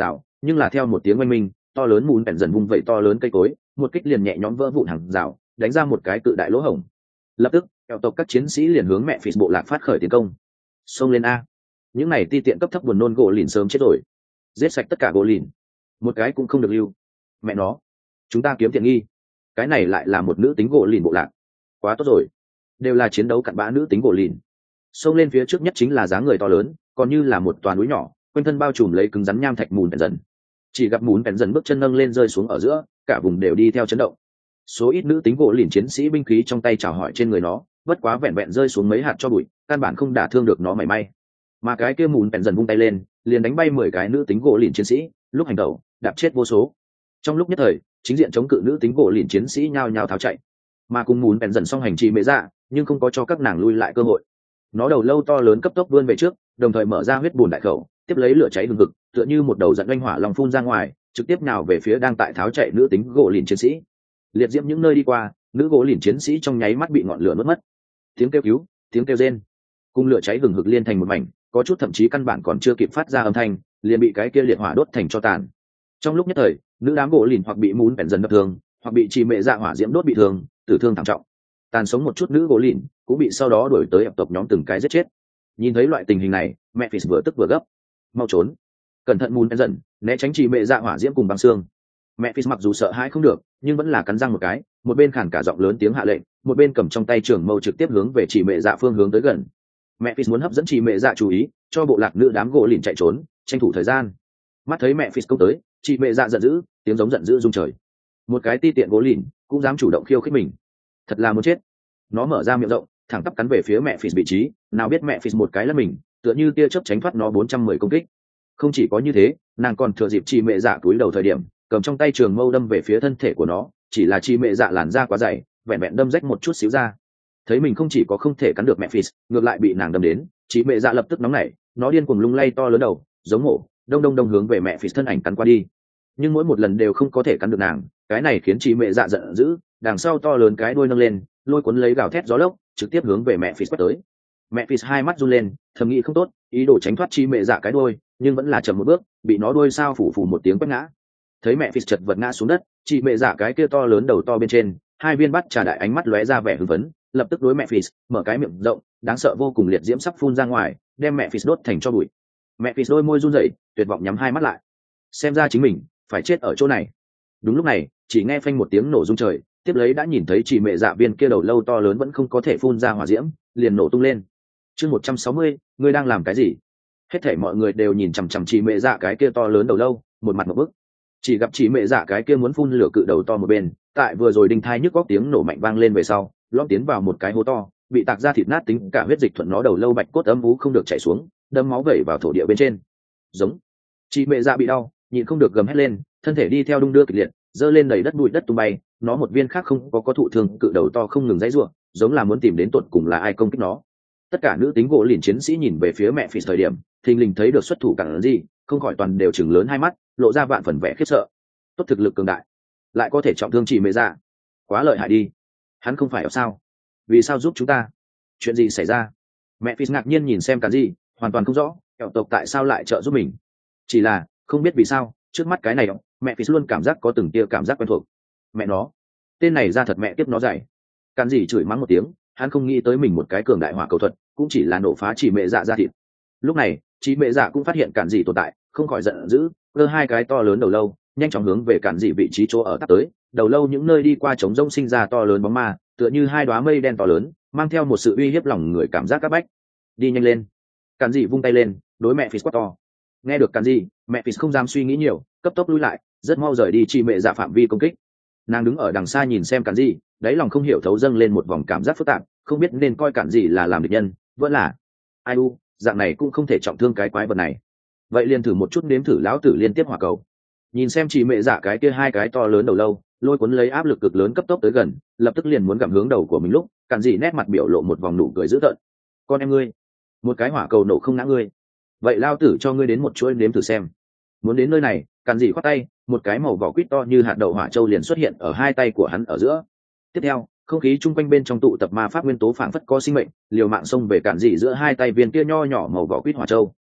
nhưng là theo một tiếng oanh minh, to lớn mùn bèn dần vung vẩy to lớn cây cối, một kích liền nhẹ nhõm vỡ vụn hàng rào, đánh ra một cái cự đại lỗ hổng. Lập tức kẹo tộc các chiến sĩ liền hướng mẹ phì bộ lạc phát khởi tiến công. Xông lên a! Những này ti tiện cấp thấp buồn nôn gỗ lìn sớm chết rồi, giết sạch tất cả gỗ lìn, một cái cũng không được lưu. Mẹ nó, chúng ta kiếm tiện nghi. Cái này lại là một nữ tính gỗ lìn bộ lạc, quá tốt rồi, đều là chiến đấu cặn bã nữ tính gỗ lìn. Xông lên phía trước nhất chính là dáng người to lớn, còn như là một toàn núi nhỏ, quanh thân bao trùm lấy cứng rắn nham thạch mùn bèn dần. Chỉ gặp mùn bèn dần bước chân nâng lên rơi xuống ở giữa, cả vùng đều đi theo chấn động. Số ít nữ tính gỗ lìn chiến sĩ binh khí trong tay chào hỏi trên người nó, bất quá vẹn vẹn rơi xuống mấy hạt cho bụi, căn bản không đả thương được nó mảy may. Mà cái kia mùn bèn dần vung tay lên, liền đánh bay mười cái nữ tính gỗ lìn chiến sĩ, lúc hành động đạp chết vô số. Trong lúc nhất thời, chính diện chống cự nữ tính gỗ lìn chiến sĩ nhao nhao tháo chạy, mà cùng mùn bèn dần song hành trì mệ dạ, nhưng không có cho các nàng lui lại cơ hội. Nó đầu lâu to lớn cấp tốc vươn về trước, đồng thời mở ra huyết bùn đại khẩu, tiếp lấy lửa cháy hừng hực, tựa như một đầu giận oanh hỏa long phun ra ngoài, trực tiếp nào về phía đang tại tháo chạy nữ tính gỗ lìn chiến sĩ. Liệt diễm những nơi đi qua, nữ gỗ lìn chiến sĩ trong nháy mắt bị ngọn lửa nuốt mất. Tiếng kêu cứu, tiếng kêu rên, cùng lửa cháy hừng hực liên thành một mảnh, có chút thậm chí căn bản còn chưa kịp phát ra âm thanh, liền bị cái kia liệt hỏa đốt thành tro tàn. Trong lúc nhất thời, nữ đám gỗ lìn hoặc bị mún bèn dần đập thương, hoặc bị trì mệ dạ hỏa diễm đốt bị thương, tử thương thảm trọng. Tàn sống một chút nữ gỗ lìn cũng bị sau đó đuổi tới ập tộc nhóm từng cái giết chết. Nhìn thấy loại tình hình này, mẹ phì vừa tức vừa gấp, mau trốn, cẩn thận mún bèn dần, né tránh trì mệ dạ hỏa diễm cùng băng xương. Mẹ phì mặc dù sợ hãi không được, nhưng vẫn là cắn răng một cái, một bên khản cả giọng lớn tiếng hạ lệnh, một bên cầm trong tay trường mâu trực tiếp hướng về trì mệ dạ phương hướng tới gần. Mẹ phì muốn hấp dẫn trì mệ dạ chú ý, cho bộ lạc nữ đám gỗ lìn chạy trốn, tranh thủ thời gian. Mắt thấy mẹ phì công tới, trì mệ dạ giận dữ, tiếng giống giận dữ rung trời. Một cái ti tiện gỗ lìn cũng dám chủ động khiêu khích mình, thật là muốn chết. Nó mở ra miệng rộng, thẳng tắp cắn về phía mẹ phì vị trí, nào biết mẹ phì một cái là mình, tựa như tia chớp tránh thoát nó bốn trăm mười công kích. Không chỉ có như thế, nàng còn thừa dịp trì mệ dạ túi đầu thời điểm, cầm trong tay trường mâu đâm về phía thân thể của nó, chỉ là trì mệ dạ làn da quá dày, vẹn vẹn đâm rách một chút xíu ra. Thấy mình không chỉ có không thể cắn được mẹ phì, ngược lại bị nàng đâm đến, trì mệ dạ lập tức nóng nảy, nó điên cuồng lung lay to lớn đầu, giống mổ, đông đông đông hướng về mẹ phì thân ảnh cắn qua đi. Nhưng mỗi một lần đều không có thể cắn được nàng, cái này khiến trì mệ dạ giận dữ, đằng sau to lớn cái đuôi nâng lên, lôi cuốn lấy gào thét gió lốc, trực tiếp hướng về mẹ phì quét tới. Mẹ phì hai mắt run lên, thầm nghĩ không tốt, ý đồ tránh thoát trì mệ dạ cái đuôi, nhưng vẫn là chậm một bước, bị nó đuôi sao phủ phủ một tiếng quét ngã. Thấy mẹ phì chật vật ngã xuống đất, trì mệ dạ cái kia to lớn đầu to bên trên, hai viên bát trà đại ánh mắt lóe ra vẻ hưng phấn, lập tức đối mẹ phì mở cái miệng rộng, đáng sợ vô cùng liệt diễm sắp phun ra ngoài, đem mẹ phì đốt thành tro bụi. Mẹ phì đôi môi run rẩy, tuyệt vọng nhắm hai mắt lại, xem ra chính mình phải chết ở chỗ này. Đúng lúc này, chỉ nghe phanh một tiếng nổ rung trời, tiếp lấy đã nhìn thấy chị mẹ dạ viên kia đầu lâu to lớn vẫn không có thể phun ra hỏa diễm, liền nổ tung lên. Chương một trăm sáu mươi, ngươi đang làm cái gì? Hết thảy mọi người đều nhìn chằm chằm chị mẹ dạ cái kia to lớn đầu lâu, một mặt một bức. Chỉ gặp chị mẹ dạ cái kia muốn phun lửa cự đầu to một bên, tại vừa rồi đinh thai nhức góc tiếng nổ mạnh vang lên về sau, lõm tiến vào một cái hố to, bị tạc ra thịt nát tính cả huyết dịch thuận nó đầu lâu bạch cốt âm vú không được chảy xuống, đâm máu vẩy vào thổ địa bên trên. Giống. Chị mẹ dạ bị đau, nhịn không được gầm hét lên, thân thể đi theo đung đưa kịch liệt, dơ lên đầy đất bụi đất tung bay, nó một viên khác không có có thụ thương, cự đầu to không ngừng dãy rủa, giống là muốn tìm đến tận cùng là ai công kích nó. Tất cả nữ tính gỗ lìn chiến sĩ nhìn về phía mẹ phì thời điểm, thình lình thấy được xuất thủ cản gì, không khỏi toàn đều chừng lớn hai mắt, lộ ra vạn phần vẻ khiếp sợ. Tốt thực lực cường đại, lại có thể trọng thương chị mẹ dạ, quá lợi hại đi. Hắn không phải ở sao? Vì sao giúp chúng ta? Chuyện gì xảy ra? Mẹ phì ngạc nhiên nhìn xem cản gì, hoàn toàn không rõ, kẹo tộc tại sao lại trợ giúp mình. Chỉ là không biết vì sao, trước mắt cái này mẹ phì luôn cảm giác có từng tia cảm giác quen thuộc. Mẹ nó, tên này ra thật mẹ tiếp nó dạy. Cản gì chửi mắng một tiếng, hắn không nghĩ tới mình một cái cường đại hỏa cầu thuật cũng chỉ là nổ phá chỉ mẹ dạ ra thịt. Lúc này chỉ mẹ dạ cũng phát hiện cản gì tồn tại, không khỏi giận dữ, cơ hai cái to lớn đầu lâu nhanh chóng hướng về cản gì vị trí chỗ ở tắt tới. Đầu lâu những nơi đi qua trống rông sinh ra to lớn bóng ma, tựa như hai đóa mây đen to lớn, mang theo một sự uy hiếp lòng người cảm giác các bách. Đi nhanh lên. Cản gì vung tay lên, đối mẹ phì quát to. Nghe được cản gì, mẹ phì không dám suy nghĩ nhiều, cấp tốc lui lại, rất mau rời đi chỉ mẹ dạ phạm vi công kích. Nàng đứng ở đằng xa nhìn xem cản gì, đáy lòng không hiểu thấu dâng lên một vòng cảm giác phức tạp, không biết nên coi cản gì là làm địch nhân, vẫn là ai u, dạng này cũng không thể trọng thương cái quái vật này. Vậy liền thử một chút nếm thử lão tử liên tiếp hỏa cầu. Nhìn xem chỉ mẹ dạ cái kia hai cái to lớn đầu lâu, lôi cuốn lấy áp lực cực lớn cấp tốc tới gần, lập tức liền muốn gặm hướng đầu của mình lúc, cản gì nét mặt biểu lộ một vòng nụ cười dữ tợn. Con em ngươi, một cái hỏa cầu nổ không ngã ngươi, vậy lao tử cho ngươi đến một chuỗi nếm thử xem. Muốn đến nơi này, cản gì khoát tay, một cái màu vỏ quýt to như hạt đậu hỏa châu liền xuất hiện ở hai tay của hắn ở giữa. Tiếp theo, không khí chung quanh bên trong tụ tập ma pháp nguyên tố phảng phất có sinh mệnh, liều mạng xông về cản dị giữa hai tay viên kia nho nhỏ màu vỏ quýt hỏa châu.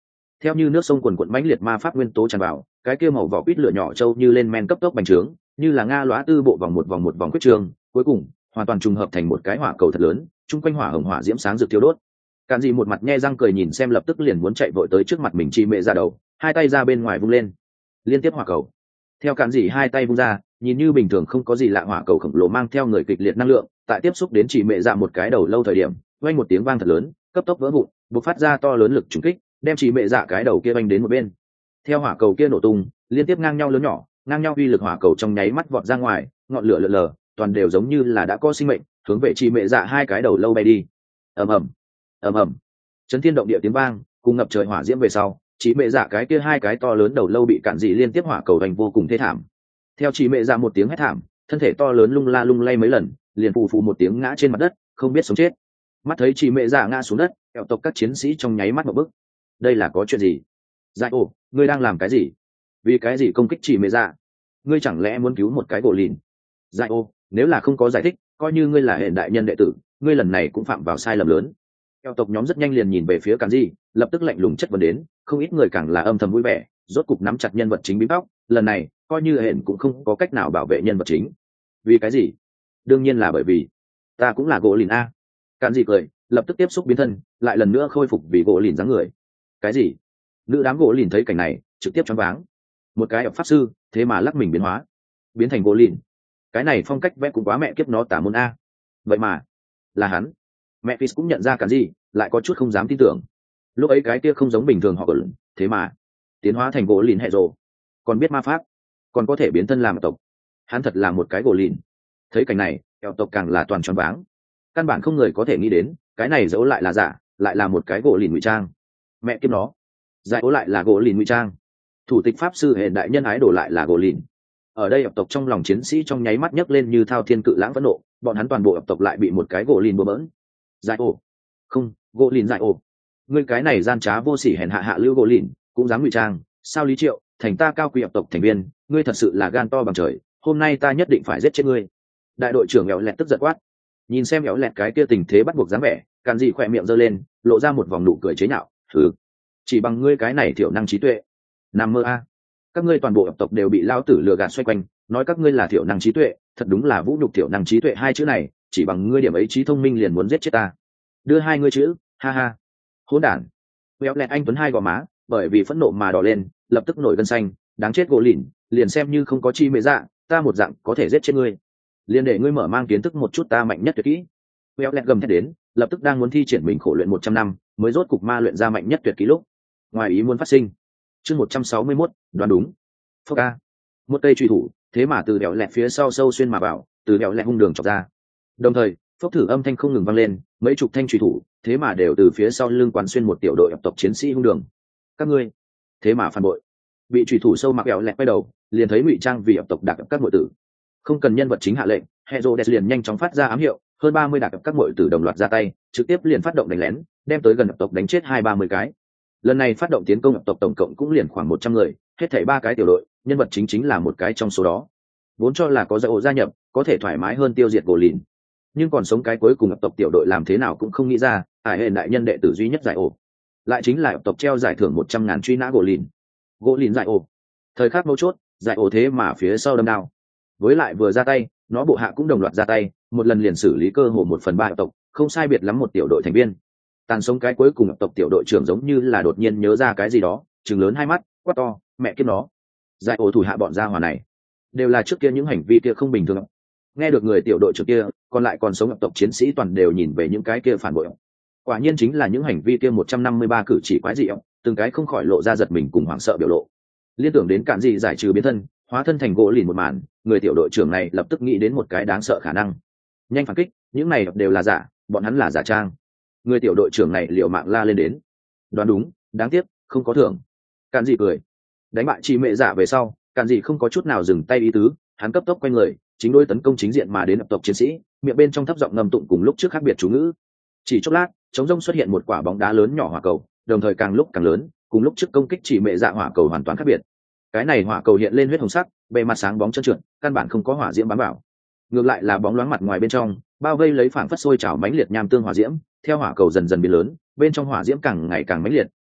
Theo như nước sông quần quận mãnh liệt ma pháp nguyên tố tràn vào, cái kia màu vỏ quýt lửa nhỏ trâu như lên men cấp tốc bành trướng, như là nga lóa tư bộ vòng một vòng một vòng quyết trường, cuối cùng hoàn toàn trùng hợp thành một cái hỏa cầu thật lớn, chung quanh hỏa hồng hỏa diễm sáng rực thiêu đốt. Cản dị một mặt nhe răng cười nhìn xem, lập tức liền muốn chạy vội tới trước mặt mình chị mẹ ra đầu, hai tay ra bên ngoài vung lên, liên tiếp hỏa cầu. Theo Cản dị hai tay vung ra, nhìn như bình thường không có gì lạ hỏa cầu khổng lồ mang theo người kịch liệt năng lượng, tại tiếp xúc đến chị mẹ dạ một cái đầu lâu thời điểm, vang một tiếng vang thật lớn, cấp tốc vỡ vụn, bộc phát ra to lớn lực trùng kích, đem chị mẹ dạ cái đầu kia vang đến một bên. Theo hỏa cầu kia nổ tung, liên tiếp ngang nhau lớn nhỏ, ngang nhau uy lực hỏa cầu trong nháy mắt vọt ra ngoài, ngọn lửa lờ lờ, toàn đều giống như là đã có sinh mệnh, hướng về chị mẹ dạ hai cái đầu lâu bay đi. Ầm ầm, ầm ầm, chấn thiên động địa tiếng vang, cùng ngập trời hỏa diễm về sau, chị mẹ dạ cái kia hai cái to lớn đầu lâu bị Cản dị liên tiếp hỏa cầu đánh vô cùng thê thảm. Theo chị mẹ dạ một tiếng hét thảm, thân thể to lớn lung la lung lay mấy lần, liền phù phù một tiếng ngã trên mặt đất, không biết sống chết. Mắt thấy chị mẹ dạ ngã xuống đất, kẹo tộc các chiến sĩ trong nháy mắt một bức. Đây là có chuyện gì? Giải ồ, ngươi đang làm cái gì? Vì cái gì công kích chị mẹ dạ? Ngươi chẳng lẽ muốn cứu một cái gỗ lìn? Giải ô, nếu là không có giải thích, coi như ngươi là hệ đại nhân đệ tử, ngươi lần này cũng phạm vào sai lầm lớn. Kẹo tộc nhóm rất nhanh liền nhìn về phía Cản dị, lập tức lạnh lùng chất vấn đến, không ít người càng là âm thầm vui vẻ, rốt cục nắm chặt nhân vật chính bí bóc, lần này coi như hển cũng không có cách nào bảo vệ nhân vật chính. Vì cái gì? Đương nhiên là bởi vì ta cũng là gỗ lìn a. Cản dị cười, lập tức tiếp xúc biến thân, lại lần nữa khôi phục vì gỗ lìn dáng người. Cái gì? Nữ đám gỗ lìn thấy cảnh này, trực tiếp choáng váng. Một cái pháp sư, thế mà lắc mình biến hóa, biến thành gỗ lìn. Cái này phong cách vẽ cũng quá mẹ kiếp nó tả môn a. Vậy mà là hắn. Mẹ Fis cũng nhận ra Cản dị, lại có chút không dám tin tưởng. Lúc ấy cái kia không giống bình thường họ gỗ lìn, thế mà tiến hóa thành gỗ lìn hệ rồ, còn biết ma pháp, còn có thể biến thân làm tộc. Hắn thật là một cái gỗ lìn. Thấy cảnh này, kẹo tộc càng là toàn choáng váng. Căn bản không người có thể nghĩ đến, cái này dẫu lại là giả, lại là một cái gỗ lìn ngụy trang. Mẹ kiếp nó, giải ố lại là gỗ lìn ngụy trang. Thủ tịch pháp sư hệ đại nhân ái đổ lại là gỗ lìn. Ở đây ập tộc trong lòng chiến sĩ trong nháy mắt nhấc lên như thao thiên cự lãng phẫn nộ, bọn hắn toàn bộ ập tộc lại bị một cái gỗ lìn bừa bỡn. Giải ổ, không, gỗ lìn giải ổ, ngươi cái này gian trá vô sỉ hèn hạ hạ lưu gỗ lìn, cũng dám ngụy trang? Sao Lý Triệu, thành ta cao quý ập tộc thành viên, ngươi thật sự là gan to bằng trời, hôm nay ta nhất định phải giết chết ngươi. Đại đội trưởng Éo Lẹt tức giận quát. Nhìn xem Éo Lẹt cái kia tình thế bắt buộc dáng vẻ, Cản dị khỏe miệng giơ lên, lộ ra một vòng nụ cười chế nhạo. Thử, chỉ bằng ngươi cái này thiểu năng trí tuệ, nằm mơ a. Các ngươi toàn bộ ập tộc đều bị lao tử lừa gạt xoay quanh, nói các ngươi là thiểu năng trí tuệ, thật đúng là vũ nhục thiểu năng trí tuệ hai chữ này, chỉ bằng ngươi điểm ấy trí thông minh liền muốn giết chết ta. Đưa hai ngươi chữ, ha ha. Hỗn đản. Éo Lẹt anh tuấn hai gò má bởi vì phẫn nộ mà đỏ lên, lập tức nổi gân xanh, đáng chết gỗ lìn, liền xem như không có chi mẹ dạ, ta một dạng có thể giết chết ngươi. Liền để ngươi mở mang kiến thức một chút ta mạnh nhất tuyệt kỹ. Éo Lẹt gầm thét đến, lập tức đang muốn thi triển mình khổ luyện một trăm năm, mới rốt cục ma luyện ra mạnh nhất tuyệt kỹ lúc ngoài ý muốn phát sinh. Chương một trăm sáu mươi mốt, đoán đúng. Phốc a. Một cây truy thủ, thế mà từ Éo Lẹt phía sau sâu xuyên mà vào, từ Éo Lẹt hung đường chọc ra. Đồng thời, phốc thử âm thanh không ngừng vang lên, mấy chục thanh truy thủ, thế mà đều từ phía sau lưng quán xuyên một tiểu đội ập tộc chiến sĩ hung đường. Các ngươi, thế mà phản bội. Bị truy thủ sâu mặc Éo Lẹt quay đầu, liền thấy ngụy trang vì ập tộc đặc các nội tử. Không cần nhân vật chính hạ lệnh, Herodes liền nhanh chóng phát ra ám hiệu, hơn ba mươi đặc các nội tử đồng loạt ra tay, trực tiếp liền phát động đánh lén, đem tới gần ập tộc đánh chết hai ba mươi cái. Lần này phát động tiến công ập tộc tổng cộng cũng liền khoảng một trăm người, hết thảy ba cái tiểu đội, nhân vật chính chính là một cái trong số đó. Vốn cho là có giải ổ gia nhập, có thể thoải mái hơn tiêu diệt gỗ lìn, nhưng còn sống cái cuối cùng ập tộc tiểu đội làm thế nào cũng không nghĩ ra, ải hệ đại nhân đệ tử duy nhất giải ổ, lại chính là ập tộc treo giải thưởng một trăm ngàn truy nã gỗ lìn. Gỗ lìn giải ổ. Thời khắc mấu chốt, giải ổ thế mà phía sau đâm đao. Với lại vừa ra tay, nó bộ hạ cũng đồng loạt ra tay, một lần liền xử lý cơ hồ một phần ba ập tộc, không sai biệt lắm một tiểu đội thành viên. Tàn sống cái cuối cùng ập tộc tiểu đội trưởng giống như là đột nhiên nhớ ra cái gì đó, trừng lớn hai mắt, quát to, mẹ kiếp nó. Giải ổ thủ hạ bọn gia hỏa này, đều là trước kia những hành vi kia không bình thường. Nghe được người tiểu đội trưởng kia, còn lại còn sống ập tộc chiến sĩ toàn đều nhìn về những cái kia phản bội. Quả nhiên chính là những hành vi kia một trăm năm mươi ba cử chỉ quái dị, từng cái không khỏi lộ ra giật mình cùng hoảng sợ biểu lộ. Liên tưởng đến Cản dị giải trừ biến thân, hóa thân thành gỗ lìn một màn, người tiểu đội trưởng này lập tức nghĩ đến một cái đáng sợ khả năng. Nhanh phản kích, những này đều là giả, bọn hắn là giả trang. Người tiểu đội trưởng này liều mạng la lên đến. Đoán đúng, đáng tiếc, không có thưởng. Cản dị cười. Đánh bại chị mẹ giả về sau, Cản dị không có chút nào dừng tay ý tứ, hắn cấp tốc quay người, chính đối tấn công chính diện mà đến ập tộc chiến sĩ, miệng bên trong thấp giọng ngâm tụng cùng lúc trước khác biệt chú ngữ. Chỉ chốc lát, trống rông xuất hiện một quả bóng đá lớn nhỏ hỏa cầu, đồng thời càng lúc càng lớn, cùng lúc trước công kích chỉ mẹ dạ hỏa cầu hoàn toàn khác biệt. Cái này hỏa cầu hiện lên huyết hồng sắc, bề mặt sáng bóng trơn trượt, căn bản không có hỏa diễm bám vào. Ngược lại là bóng loáng mặt ngoài bên trong, bao vây lấy phảng phất sôi trào mãnh liệt nham tương hỏa diễm, theo hỏa cầu dần dần biến lớn, bên trong hỏa diễm càng ngày càng mãnh liệt,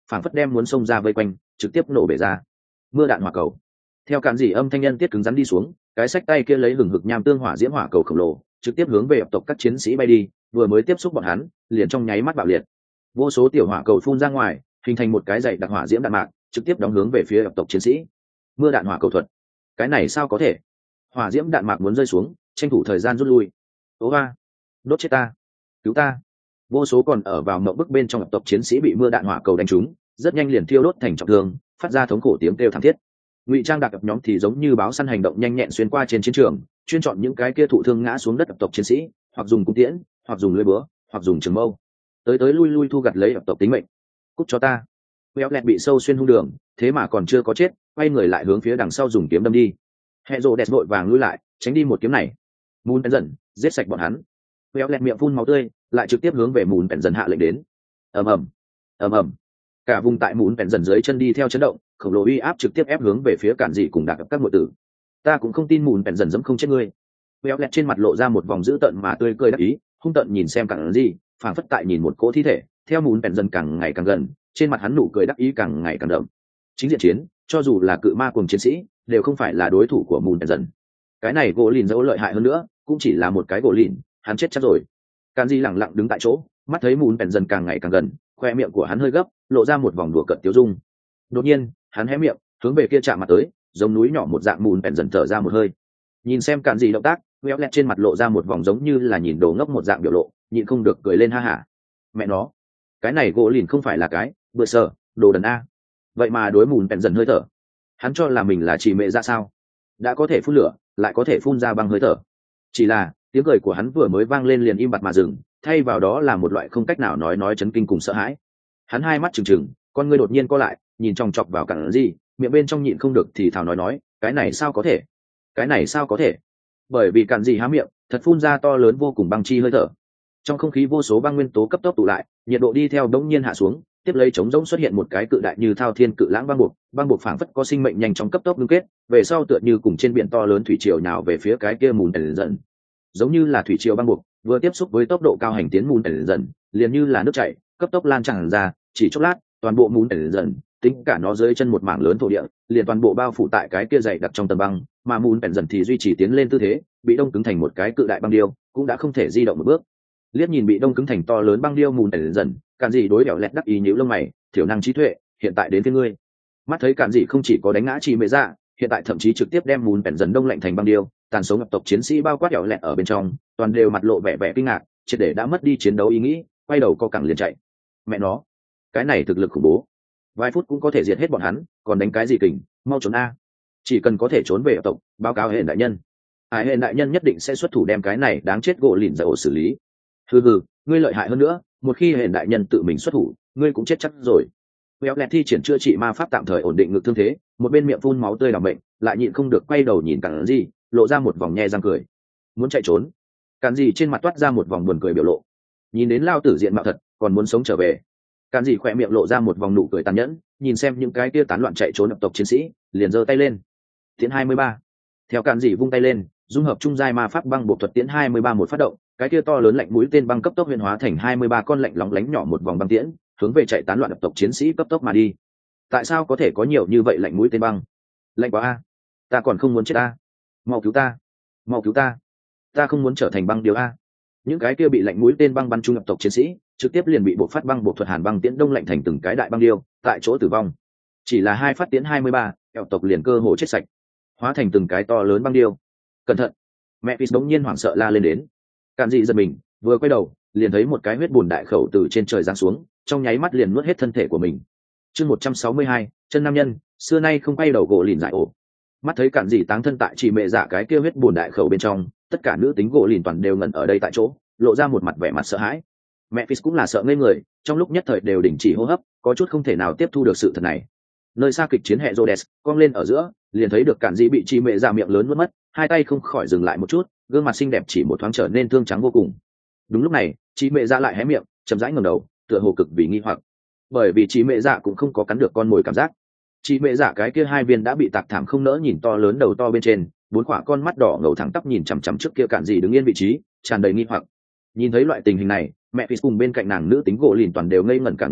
phảng phất đem muốn xông ra vây quanh trực tiếp nổ bể ra. Mưa đạn hỏa cầu theo cản dị âm thanh nhân tiết cứng rắn đi xuống, cái sách tay kia lấy hừng hực nham tương hỏa diễm hỏa cầu khổng lồ trực tiếp hướng về ập tộc các chiến sĩ bay đi, vừa mới tiếp xúc bọn hắn liền trong nháy mắt bạo liệt, vô số tiểu hỏa cầu phun ra ngoài hình thành một cái dày đặc hỏa diễm đạn mạc trực tiếp đóng hướng về phía ập tộc chiến sĩ. Mưa đạn hỏa cầu thuật, cái này sao có thể? Hỏa diễm đạn mạc muốn rơi xuống, tranh thủ thời gian rút lui. Ố ba, đốt chết ta, cứu ta! Vô số còn ở vào mộng bức bên trong ập tộc chiến sĩ bị mưa đạn hỏa cầu đánh trúng, rất nhanh liền thiêu đốt thành trọng thương, phát ra thống khổ tiếng kêu thảm thiết. Ngụy trang đặc ập nhóm thì giống như báo săn hành động nhanh nhẹn xuyên qua trên chiến trường, chuyên chọn những cái kia thụ thương ngã xuống đất ập tộc chiến sĩ, hoặc dùng cung tiễn, hoặc dùng lưỡi búa, hoặc dùng trường mâu, tới tới lui lui thu gặt lấy ập tộc tính mệnh. Cút cho ta! Béo lẹt bị sâu xuyên hung đường, thế mà còn chưa có chết, quay người lại hướng phía đằng sau dùng kiếm đâm đi. Hệ rồ đẹp vội vàng lui lại, tránh đi một kiếm này. Mùn bèn dần giết sạch bọn hắn. Béo lẹt miệng phun máu tươi, lại trực tiếp hướng về mùn bèn dần hạ lệnh đến. ầm ầm, ầm ầm, cả vùng tại mùn bèn dần dưới chân đi theo chấn động, khổng lồ uy áp trực tiếp ép hướng về phía cản dị cùng đạc các muội tử. Ta cũng không tin mùn bèn dần dẫm không chết ngươi. Béo lẹt trên mặt lộ ra một vòng dữ tợn mà tươi cười đắc ý, hung tợn nhìn xem cản dị, phảng phất tại nhìn một cỗ thi thể. Theo mùn bèn dần càng ngày càng gần, trên mặt hắn nụ cười đắc ý càng ngày càng đậm. Chính diện chiến, cho dù là cự ma cùng chiến sĩ đều không phải là đối thủ của mùn bèn dần. Cái này gỗ lìn dẫu lợi hại hơn nữa cũng chỉ là một cái gỗ lìn, hắn chết chắc rồi. Cản dị lẳng lặng đứng tại chỗ, mắt thấy mùn bèn dần càng ngày càng gần, khoe miệng của hắn hơi gấp, lộ ra một vòng đùa cợt tiêu dung. Đột nhiên hắn hé miệng hướng về kia chạm mặt tới, giống núi nhỏ một dạng mùn bèn dần thở ra một hơi. Nhìn xem cản dị động tác, Béo lẹt trên mặt lộ ra một vòng giống như là nhìn đồ ngốc một dạng biểu lộ, nhịn không được cười lên ha hả. Mẹ nó, cái này gỗ lìn không phải là cái bựa sở đồ đần a, vậy mà đối mùn bèn dần hơi thở, hắn cho là mình là chỉ mẹ ra sao? Đã có thể phun lửa lại có thể phun ra băng hơi thở, chỉ là tiếng cười của hắn vừa mới vang lên liền im bặt mà dừng, thay vào đó là một loại không cách nào nói nói chấn kinh cùng sợ hãi. Hắn hai mắt trừng trừng, con ngươi đột nhiên co lại, nhìn chòng chọc vào cản gì, miệng bên trong nhịn không được thì thào nói nói, cái này sao có thể, cái này sao có thể? Bởi vì cản gì há miệng thật phun ra to lớn vô cùng băng chi hơi thở, trong không khí vô số băng nguyên tố cấp tốc tụ lại, nhiệt độ đi theo đống nhiên hạ xuống, tiếp lấy trống rỗng xuất hiện một cái cự đại như thao thiên cự lãng băng buộc, băng buộc phảng phất có sinh mệnh nhanh chóng cấp tốc ngưng kết, về sau tựa như cùng trên biển to lớn thủy triều nào về phía cái kia mùn tần dần, giống như là thủy triều băng buộc vừa tiếp xúc với tốc độ cao hành tiến mùn tần dần, liền như là nước chảy cấp tốc lan tràn ra, chỉ chốc lát toàn bộ mùn tần dần, tính cả nó dưới chân một mảng lớn thổ địa, liền toàn bộ bao phủ tại cái kia dày đặc trong tầng băng, mà mùn tần dần thì duy trì tiến lên tư thế, bị đông cứng thành một cái cự đại băng điêu, cũng đã không thể di động một bước. Liếc nhìn bị đông cứng thành to lớn băng điêu mùn tần dần, cản dị đối đẻo lẹt đắc ý nhíu lông mày, thiểu năng trí tuệ, hiện tại đến phía ngươi. Mắt thấy cản dị không chỉ có đánh ngã chỉ mẹ dạ, hiện tại thậm chí trực tiếp đem mùn tần dần đông lạnh thành băng điêu, tàn sống ngập tộc chiến sĩ bao quát đẻo lẹt ở bên trong, toàn đều mặt lộ vẻ vẻ kinh ngạc, triệt để đã mất đi chiến đấu ý nghĩ, quay đầu co cẳng liền chạy. Mẹ nó, cái này thực lực khủng bố, vài phút cũng có thể diệt hết bọn hắn, còn đánh cái gì kình, mau trốn a! Chỉ cần có thể trốn về tộc, báo cáo hệ đại nhân, hải hệ đại nhân nhất định sẽ xuất thủ đem cái này đáng chết gỗ lìn ra ổ xử lý. Hừ hừ, ngươi lợi hại hơn nữa, một khi hệ đại nhân tự mình xuất thủ, ngươi cũng chết chắc rồi. Béo lẹt thi triển chữa trị ma pháp tạm thời ổn định ngực thương thế, một bên miệng phun máu tươi làm bệnh, lại nhịn không được quay đầu nhìn cản gì, lộ ra một vòng nhe răng cười. Muốn chạy trốn? Cản gì trên mặt toát ra một vòng buồn cười biểu lộ. Nhìn đến lao tử diện mạo thật, còn muốn sống trở về. Cản gì khỏe miệng lộ ra một vòng nụ cười tàn nhẫn, nhìn xem những cái kia tán loạn chạy trốn ập tộc chiến sĩ, liền giơ tay lên. Tiễn hai mươi ba. Theo Cản gì vung tay lên, dung hợp trung giai ma pháp băng bộ thuật tiễn hai mươi ba một phát động, cái kia to lớn lạnh mũi tên băng cấp tốc huyền hóa thành hai mươi ba con lạnh lóng lánh nhỏ một vòng băng tiễn, hướng về chạy tán loạn ập tộc chiến sĩ cấp tốc mà đi. Tại sao có thể có nhiều như vậy lạnh mũi tên băng? Lạnh quá a, ta còn không muốn chết a, mau cứu ta, mau cứu ta, ta không muốn trở thành băng điêu a. Những cái kia bị lạnh mũi tên băng bắn trúng ập tộc chiến sĩ trực tiếp liền bị bộ phát băng bộ thuật hàn băng tiễn đông lạnh thành từng cái đại băng điêu, tại chỗ tử vong. Chỉ là hai phát tiễn hai mươi ba, ập tộc liền cơ hồ chết sạch, hóa thành từng cái to lớn băng điêu. Cẩn thận! Mẹ Phi đống nhiên hoảng sợ la lên đến. Cản dị giật mình, vừa quay đầu liền thấy một cái huyết bùn đại khẩu từ trên trời giáng xuống, trong nháy mắt liền nuốt hết thân thể của mình. Chương một trăm sáu mươi hai, chân nam nhân, xưa nay không quay đầu gỗ lìn dại ổ. Mắt thấy cản dị táng thân tại chỉ mẹ dạ cái kia huyết bùn đại khẩu bên trong, tất cả nữ tính gỗ lìn toàn đều ngẩn ở đây tại chỗ, lộ ra một mặt vẻ mặt sợ hãi. Mẹ Phi cũng là sợ ngây người, trong lúc nhất thời đều đình chỉ hô hấp, có chút không thể nào tiếp thu được sự thật này. Nơi xa kịch chiến hệ Rhodes, cong lên ở giữa, liền thấy được cản dị bị chỉ mẹ dạ miệng lớn nuốt mất, hai tay không khỏi dừng lại một chút, gương mặt xinh đẹp chỉ một thoáng trở nên thương trắng vô cùng. Đúng lúc này chị mẹ dạ lại hé miệng chậm rãi ngẩng đầu, tựa hồ cực vì nghi hoặc, bởi vì chị mẹ dạ cũng không có cắn được con mồi cảm giác. Chị mẹ dạ cái kia hai viên đã bị tạc thảm không nỡ nhìn to lớn đầu to bên trên, bốn quả con mắt đỏ ngầu thẳng tắp nhìn chằm chằm trước kia cản gì đứng yên vị trí, tràn đầy nghi hoặc. Nhìn thấy loại tình hình này, mẹ Phi cùng bên cạnh nàng nữ tính gỗ lìn toàn đều ngây ngẩn cả người,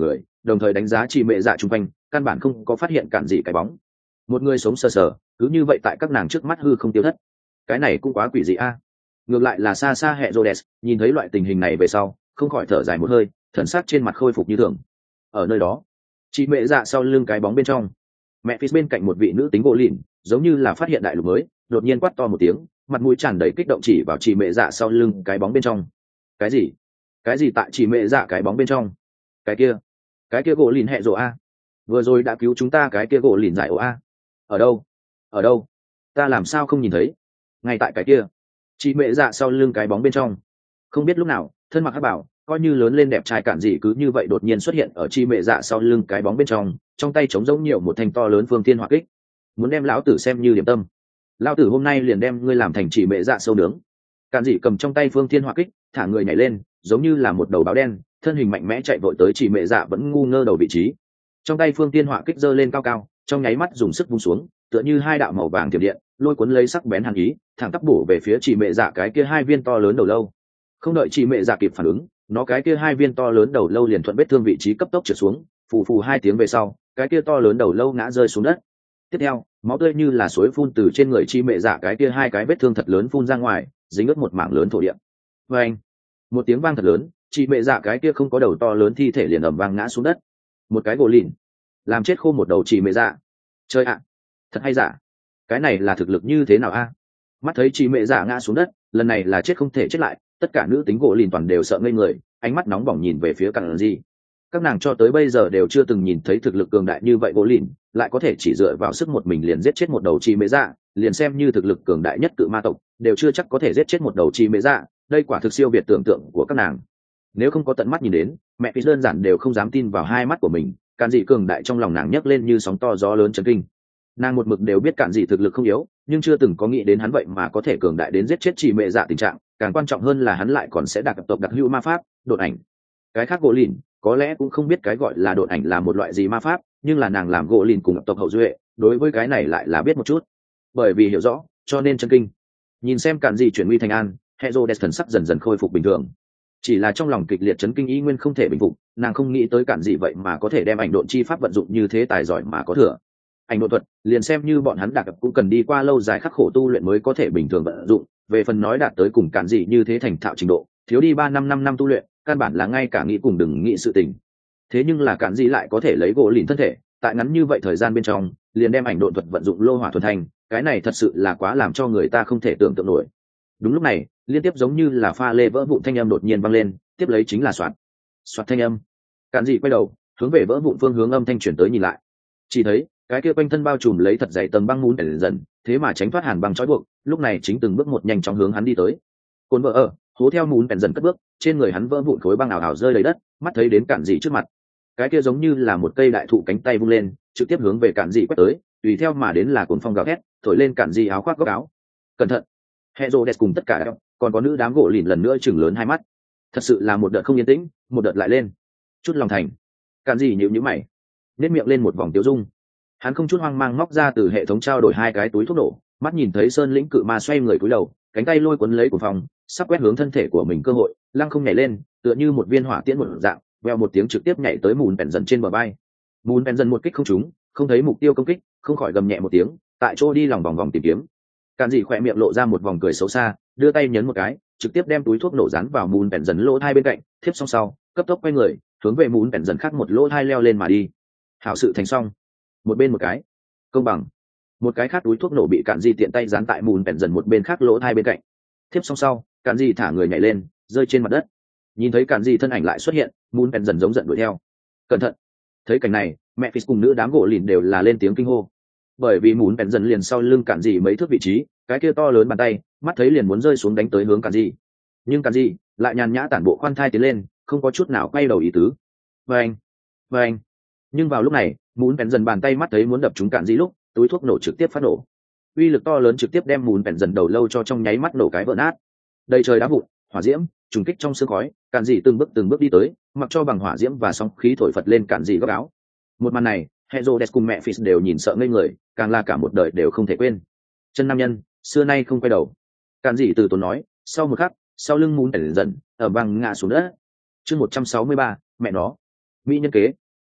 đồng thời đánh giá chị mẹ dạ chung quanh, căn bản không có phát hiện cản gì cái bóng. Một người sống sờ sờ cứ như vậy tại các nàng trước mắt hư không tiêu thất, cái này cũng quá quỷ dị a. Ngược lại là xa xa hệ Rhodes nhìn thấy loại tình hình này về sau không khỏi thở dài một hơi, thần sắc trên mặt khôi phục như thường. Ở nơi đó chị mẹ dạ sau lưng cái bóng bên trong, mẹ phía bên cạnh một vị nữ tính gỗ lìn giống như là phát hiện đại lục mới, đột nhiên quát to một tiếng, mặt mũi tràn đầy kích động chỉ vào chị mẹ dạ sau lưng cái bóng bên trong. Cái gì? Cái gì tại chị mẹ dạ cái bóng bên trong? Cái kia, cái kia gỗ lìn hệ rồ a, vừa rồi đã cứu chúng ta cái kia gỗ lìn giải ổ a. Ở đâu? Ở đâu? Ta làm sao không nhìn thấy? Ngay tại cái kia, chị mẹ dạ sau lưng cái bóng bên trong. Không biết lúc nào thân mặc hắc bảo coi như lớn lên đẹp trai cản gì cứ như vậy đột nhiên xuất hiện ở chi mẹ dạ sau lưng cái bóng bên trong, trong tay trống giống nhiều một thanh to lớn phương thiên hỏa kích, muốn đem lão tử xem như điểm tâm. Lão tử hôm nay liền đem ngươi làm thành chỉ mẹ dạ sâu nướng. Cản dị cầm trong tay phương thiên hỏa kích, thả người nhảy lên, giống như là một đầu báo đen, thân hình mạnh mẽ chạy vội tới chỉ mẹ dạ vẫn ngu ngơ đầu vị trí. Trong tay phương thiên hỏa kích giơ lên cao cao, trong nháy mắt dùng sức vung xuống, tựa như hai đạo màu vàng tiềm điện, lôi cuốn lấy sắc bén hàn ý, thẳng tắp bổ về phía chỉ mẹ dạ cái kia hai viên to lớn đầu lâu. Không đợi chỉ mẹ dạ kịp phản ứng, nó cái kia hai viên to lớn đầu lâu liền thuận vết thương vị trí cấp tốc trượt xuống, phù phù hai tiếng về sau, cái kia to lớn đầu lâu ngã rơi xuống đất. Tiếp theo, máu tươi như là suối phun từ trên người chi mẹ dạ cái kia hai cái vết thương thật lớn phun ra ngoài, dính ướt một mảng lớn thổ địa. Và anh, một tiếng vang thật lớn, chi mẹ dạ cái kia không có đầu to lớn thi thể liền ầm vang ngã xuống đất. Một cái gỗ lìn, làm chết khô một đầu chi mẹ dạ. Chơi ạ, thật hay giả? Cái này là thực lực như thế nào a? Mắt thấy chi mẹ dạ ngã xuống đất, lần này là chết không thể chết lại, tất cả nữ tính gỗ lìn toàn đều sợ ngây người, ánh mắt nóng bỏng nhìn về phía cản gì. Các nàng cho tới bây giờ đều chưa từng nhìn thấy thực lực cường đại như vậy gỗ lìn lại có thể chỉ dựa vào sức một mình liền giết chết một đầu chi mễ dạ, liền xem như thực lực cường đại nhất cự ma tộc đều chưa chắc có thể giết chết một đầu chi mễ dạ. Đây quả thực siêu việt tưởng tượng của các nàng. Nếu không có tận mắt nhìn đến, mẹ phi đơn giản đều không dám tin vào hai mắt của mình. Cản dị cường đại trong lòng nàng nhấc lên như sóng to gió lớn chấn kinh. Nàng một mực đều biết cản dị thực lực không yếu, nhưng chưa từng có nghĩ đến hắn vậy mà có thể cường đại đến giết chết chi mễ dạ tình trạng. Càng quan trọng hơn là hắn lại còn sẽ đặc tộc đặc hữu ma pháp đột ảnh. Cái khác gỗ lìn có lẽ cũng không biết cái gọi là đột ảnh là một loại gì ma pháp, nhưng là nàng làm gỗ lìn cùng tộc hậu duệ đối với cái này lại là biết một chút, bởi vì hiểu rõ cho nên chân kinh. Nhìn xem cản gì chuyển nguy thành an, Herodes thần sắc dần dần khôi phục bình thường, chỉ là trong lòng kịch liệt chấn kinh ý nguyên không thể bình phục. Nàng không nghĩ tới cản gì vậy mà có thể đem ảnh độn chi pháp vận dụng như thế tài giỏi mà có thừa. Ảnh độn thuật liền xem như bọn hắn đạt cũng cần đi qua lâu dài khắc khổ tu luyện mới có thể bình thường vận dụng, về phần nói đạt tới cùng cản gì như thế thành thạo trình độ, thiếu đi ba năm năm năm tu luyện căn bản là ngay cả nghĩ cùng đừng nghĩ sự tình. Thế nhưng là cản gì lại có thể lấy gỗ lìn thân thể tại ngắn như vậy thời gian bên trong liền đem ảnh độn thuật vận dụng lô hỏa thuần thành, cái này thật sự là quá làm cho người ta không thể tưởng tượng nổi. Đúng lúc này liên tiếp giống như là pha lê vỡ vụn thanh âm đột nhiên vang lên, tiếp lấy chính là soạt soạt thanh âm. Cản gì quay đầu hướng về vỡ vụn phương hướng âm thanh chuyển tới nhìn lại, chỉ thấy cái kia quanh thân bao trùm lấy thật dày tầng băng mún ẩn dần, thế mà tránh thoát hàn băng trói buộc, lúc này chính từng bước một nhanh chóng hướng hắn đi tới. Cồn vợ ở hố theo mún ẩn dần cất bước, trên người hắn vỡ vụn khối băng ảo ảo rơi đầy đất, mắt thấy đến cản dị trước mặt, cái kia giống như là một cây đại thụ cánh tay vung lên trực tiếp hướng về cản dị quét tới, tùy theo mà đến là cuồng phong gào thét thổi lên cản dị áo khoác góc áo. Cẩn thận! Herodes cùng tất cả còn có nữ đám gỗ lìn lần nữa chừng lớn hai mắt. Thật sự là một đợt không yên tĩnh, một đợt lại lên. Chút lòng thành, cản dị nhíu nhíu mày, nét miệng lên một vòng tiêu dung. Hắn không chút hoang mang móc ra từ hệ thống trao đổi hai cái túi thuốc nổ, mắt nhìn thấy sơn lĩnh cự ma xoay người cúi đầu, cánh tay lôi cuốn lấy cuồng phong sắp quét hướng thân thể của mình cơ hội, lăng không nhảy lên tựa như một viên hỏa tiễn một dạng, veo một tiếng trực tiếp nhảy tới mùn bèn dần trên bờ bay. Mùn bèn dần một kích không trúng, không thấy mục tiêu công kích, không khỏi gầm nhẹ một tiếng, tại chỗ đi lòng vòng vòng tìm kiếm. Cản dị khỏe miệng lộ ra một vòng cười xấu xa, đưa tay nhấn một cái, trực tiếp đem túi thuốc nổ dán vào mùn bèn dần lỗ thai bên cạnh, tiếp xong sau cấp tốc quay người hướng về mùn bèn dần khác một lỗ thai leo lên mà đi. Hảo sự thành xong, một bên một cái công bằng. Một cái khác túi thuốc nổ bị cản dị tiện tay dán tại mùn bèn dần một bên khác lỗ thai bên cạnh. Tiếp xong sau cản dị thả người nhảy lên rơi trên mặt đất. Nhìn thấy cản dị thân ảnh lại xuất hiện, mùn bèn dần giống giận đuổi theo. Cẩn thận! Thấy cảnh này, mẹ Phis cùng nữ đám gỗ lìn đều là lên tiếng kinh hô, bởi vì mùn bèn dần liền sau lưng cản dị mấy thước vị trí, cái kia to lớn bàn tay mắt thấy liền muốn rơi xuống đánh tới hướng cản dị, nhưng cản dị lại nhàn nhã tản bộ khoan thai tiến lên, không có chút nào quay đầu ý tứ. Vâng, vâng. Nhưng vào lúc này, mùn bèn dần bàn tay mắt thấy muốn đập trúng cản dị lúc, túi thuốc nổ trực tiếp phát nổ, uy lực to lớn trực tiếp đem mùn bèn dần đầu lâu cho trong nháy mắt nổ cái vỡ nát. Đầy trời đá vụn, hỏa diễm trùng kích trong sương khói, cản dị từng bước từng bước đi tới, mặc cho bằng hỏa diễm và sóng khí thổi phật lên cản dị góc áo. Một màn này, Herodes cùng mẹ Phis đều nhìn sợ ngây người, càng là cả một đời đều không thể quên. Chân nam nhân xưa nay không quay đầu. Cản dị từ tốn nói, sau một khắc, sau lưng mùn bèn dần ở bằng ngã xuống đất. Chương một trăm sáu mươi ba, mẹ nó, mỹ nhân kế.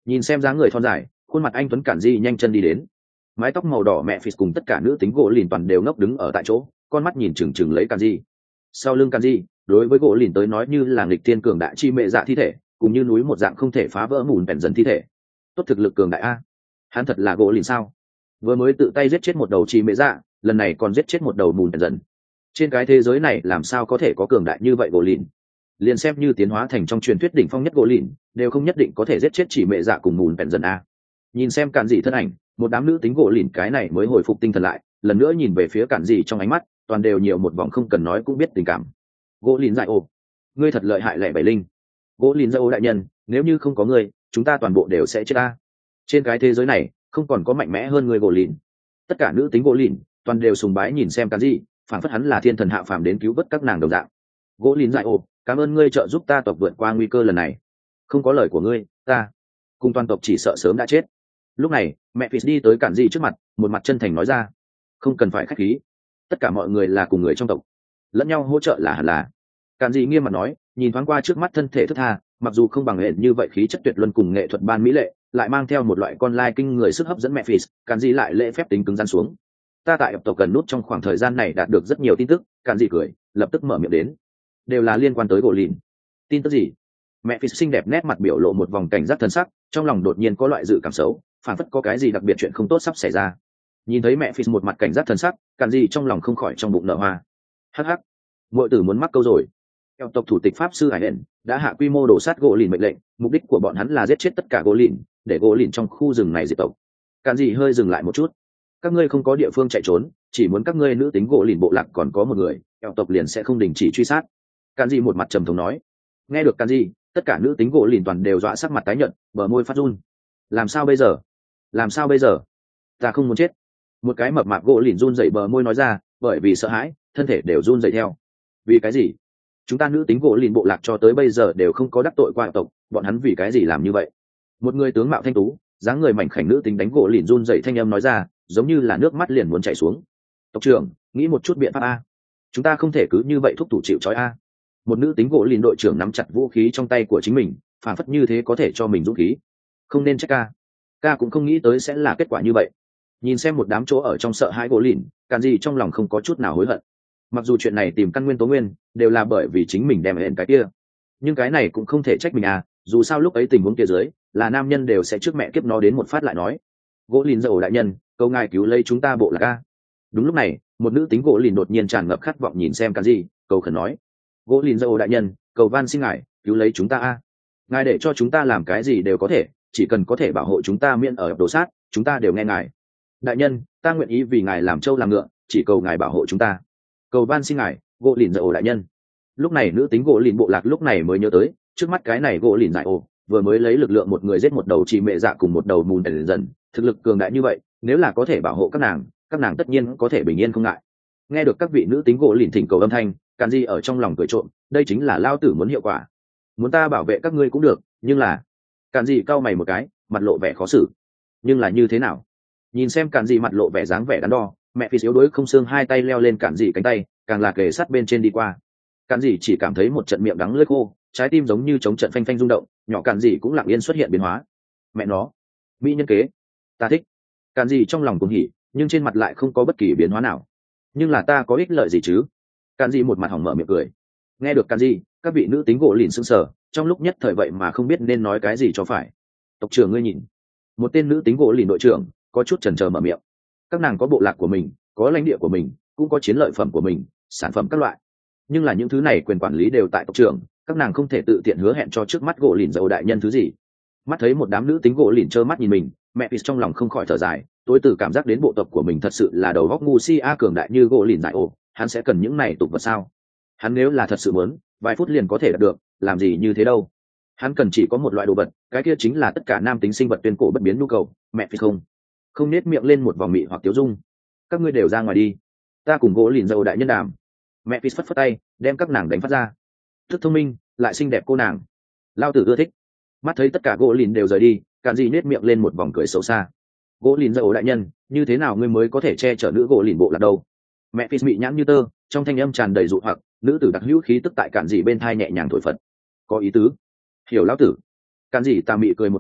Nhìn xem dáng người thon dài, khuôn mặt anh tuấn cản di nhanh chân đi đến. Mái tóc màu đỏ mẹ phì cùng tất cả nữ tính gỗ lìn toàn đều ngốc đứng ở tại chỗ, con mắt nhìn chừng chừng lấy cản di. Sau lưng cản di, đối với gỗ lìn tới nói như là nghịch thiên cường đại chi mẹ dạ thi thể, cũng như núi một dạng không thể phá vỡ mùn bèn dần thi thể. Tốt thực lực cường đại a. Hắn thật là gỗ lìn sao? Vừa mới tự tay giết chết một đầu chi mẹ dạ, lần này còn giết chết một đầu mùn bèn dần. Trên cái thế giới này làm sao có thể có cường đại như vậy gỗ lìn? Liền xem như tiến hóa thành trong truyền thuyết đỉnh phong nhất gỗ lìn, đều không nhất định có thể giết chết chỉ mẹ dạ cùng mùn bèn dần a. Nhìn xem cản dị thân ảnh, một đám nữ tính gỗ lìn cái này mới hồi phục tinh thần lại, lần nữa nhìn về phía cản dị trong ánh mắt toàn đều nhiều một vòng không cần nói cũng biết tình cảm. Gỗ lìn dại ô, ngươi thật lợi hại lẹ bảy linh. Gỗ lìn dại ô đại nhân, nếu như không có ngươi, chúng ta toàn bộ đều sẽ chết ta. Trên cái thế giới này không còn có mạnh mẽ hơn người gỗ lìn. Tất cả nữ tính gỗ lìn toàn đều sùng bái nhìn xem cản dị, phản phất hắn là thiên thần hạ phàm đến cứu vớt các nàng đồng dạng. Gỗ lìn dại ô, cảm ơn ngươi trợ giúp ta tộc vượt qua nguy cơ lần này. Không có lời của ngươi, ta cùng toàn tộc chỉ sợ sớm đã chết. Lúc này mẹ phì đi tới cản dị trước mặt, một mặt chân thành nói ra, không cần phải khách khí, tất cả mọi người là cùng người trong tộc, lẫn nhau hỗ trợ là hẳn là. Cản dị nghiêm mặt nói, nhìn thoáng qua trước mắt thân thể thức tha, mặc dù không bằng hẹn như vậy khí chất tuyệt luân cùng nghệ thuật ban mỹ lệ, lại mang theo một loại con lai kinh người sức hấp dẫn mẹ phì. Cản dị lại lễ phép tính cứng rắn xuống. Ta tại tộc gần nút trong khoảng thời gian này đạt được rất nhiều tin tức. Cản dị cười, lập tức mở miệng đến, đều là liên quan tới gỗ lìn. Tin tức gì? Mẹ phì xinh đẹp nét mặt biểu lộ một vòng cảnh giác thân sắc, trong lòng đột nhiên có loại dự cảm xấu, phản phất có cái gì đặc biệt chuyện không tốt sắp xảy ra. Nhìn thấy mẹ phì một mặt cảnh giác thân sắc, cản dị trong lòng không khỏi trong bụng nở hoa. Hắc hắc, muội tử muốn mắc câu rồi. Theo tộc thủ tịch pháp sư Hải Hển đã hạ quy mô đổ sát gỗ lìn mệnh lệnh, mục đích của bọn hắn là giết chết tất cả gỗ lìn, để gỗ lìn trong khu rừng này diệt tộc. Cản dị hơi dừng lại một chút. Các ngươi không có địa phương chạy trốn, chỉ muốn các ngươi nữ tính gỗ lìn bộ lạc còn có một người, theo tộc liền sẽ không đình chỉ truy sát. Cản dị một mặt trầm thống nói. Nghe được Cản dị, tất cả nữ tính gỗ lìn toàn đều dọa sắc mặt tái nhợt, bờ môi phát run. Làm sao bây giờ? Làm sao bây giờ? Ta không muốn chết. Một cái mập mạp gỗ lìn run rẩy bờ môi nói ra, bởi vì sợ hãi, thân thể đều run rẩy theo. Vì cái gì? Chúng ta nữ tính gỗ lìn bộ lạc cho tới bây giờ đều không có đắc tội qua tộc, bọn hắn vì cái gì làm như vậy? Một người tướng mạo thanh tú, dáng người mảnh khảnh nữ tính đánh gỗ lìn run rẩy thanh âm nói ra, giống như là nước mắt liền muốn chảy xuống. Tộc trưởng, nghĩ một chút biện pháp a. Chúng ta không thể cứ như vậy thúc thủ chịu trói a. Một nữ tính gỗ lìn đội trưởng nắm chặt vũ khí trong tay của chính mình, phản phất như thế có thể cho mình dũng khí. Không nên trách ca, ca cũng không nghĩ tới sẽ là kết quả như vậy. Nhìn xem một đám chỗ ở trong sợ hãi gỗ lìn, Cản dị trong lòng không có chút nào hối hận. Mặc dù chuyện này tìm căn nguyên tố nguyên đều là bởi vì chính mình đem hẹn cái kia, nhưng cái này cũng không thể trách mình à, dù sao lúc ấy tình huống kia dưới là nam nhân đều sẽ trước mẹ kiếp nó đến một phát lại nói. Gỗ lìn dầu đại nhân, câu ngài cứu lấy chúng ta bộ lạc ca. Đúng lúc này một nữ tính gỗ lìn đột nhiên tràn ngập khát vọng nhìn xem Cản dị, cầu khẩn nói, gỗ lìn dầu đại nhân, cầu van xin ngài cứu lấy chúng ta a. Ngài để cho chúng ta làm cái gì đều có thể, chỉ cần có thể bảo hộ chúng ta miễn ở đồ sát, chúng ta đều nghe ngài. Đại nhân, ta nguyện ý vì ngài làm trâu làm ngựa, chỉ cầu ngài bảo hộ chúng ta. Cầu van xin ngài, gỗ lìn dạy ổ đại nhân. Lúc này nữ tính gỗ lìn bộ lạc lúc này mới nhớ tới, trước mắt cái này gỗ lìn dạy ổ vừa mới lấy lực lượng một người giết một đầu chị mẹ dạ cùng một đầu mùn đèn dần, thực lực cường đại như vậy, nếu là có thể bảo hộ các nàng, các nàng tất nhiên có thể bình yên không ngại. Nghe được các vị nữ tính gỗ lìn thỉnh cầu âm thanh, Cản dị ở trong lòng cười trộm, đây chính là lao tử muốn hiệu quả. Muốn ta bảo vệ các ngươi cũng được, nhưng là Cản dị cau mày một cái, mặt lộ vẻ khó xử. Nhưng là như thế nào? Nhìn xem Cản dị mặt lộ vẻ dáng vẻ đắn đo, mẹ phi yếu đuối không xương hai tay leo lên Cản dị cánh tay, càng là kề sát bên trên đi qua. Cản dị chỉ cảm thấy một trận miệng đắng lưỡi khô, trái tim giống như chống trận phanh phanh rung động, nhỏ Cản dị cũng lặng yên xuất hiện biến hóa. Mẹ nó, mỹ nhân kế, ta thích. Cản dị trong lòng cuồng hỉ, nhưng trên mặt lại không có bất kỳ biến hóa nào. Nhưng là ta có ích lợi gì chứ? Cản dị một mặt hỏng mở miệng cười. Nghe được Cản dị, các vị nữ tính gỗ lìn sững sờ, trong lúc nhất thời vậy mà không biết nên nói cái gì cho phải. Tộc trưởng ngươi nhìn. Một tên nữ tính gỗ lìn đội trưởng có chút chần chờ mở miệng. Các nàng có bộ lạc của mình, có lãnh địa của mình, cũng có chiến lợi phẩm của mình, sản phẩm các loại. Nhưng là những thứ này quyền quản lý đều tại tộc trưởng, các nàng không thể tự tiện hứa hẹn cho trước mắt gỗ lìn giàu đại nhân thứ gì. Mắt thấy một đám nữ tính gỗ lìn trơ mắt nhìn mình, mẹ Pis trong lòng không khỏi thở dài, tối từ cảm giác đến bộ tộc của mình thật sự là đầu góc ngu si a cường đại như gỗ lìn dại ồ, hắn sẽ cần những này tục vật sao? Hắn nếu là thật sự muốn, vài phút liền có thể đạt được, làm gì như thế đâu? Hắn cần chỉ có một loại đồ vật, cái kia chính là tất cả nam tính sinh vật tuyên cổ bất biến nhu cầu. Mẹ Pis không, không nết miệng lên một vòng mị hoặc tiếu dung. Các ngươi đều ra ngoài đi, ta cùng gỗ lìn dầu đại nhân đàm. Mẹ Pis phất phất tay, đem các nàng đánh phát ra. Thức thông minh, lại xinh đẹp cô nàng, lao tử ưa thích. Mắt thấy tất cả gỗ lìn đều rời đi, Cản dị nết miệng lên một vòng cười xấu xa. Gỗ lìn dầu đại nhân, như thế nào ngươi mới có thể che chở nữ gỗ lìn bộ lạc đâu? Mẹ Pis mị nhãn như tơ, trong thanh âm tràn đầy dụ hoặc, nữ tử đặc hữu khí tức tại Cản dị bên thai nhẹ nhàng thổi phật. Có ý tứ, hiểu lão tử. Cản dị tà mị cười một tiếng,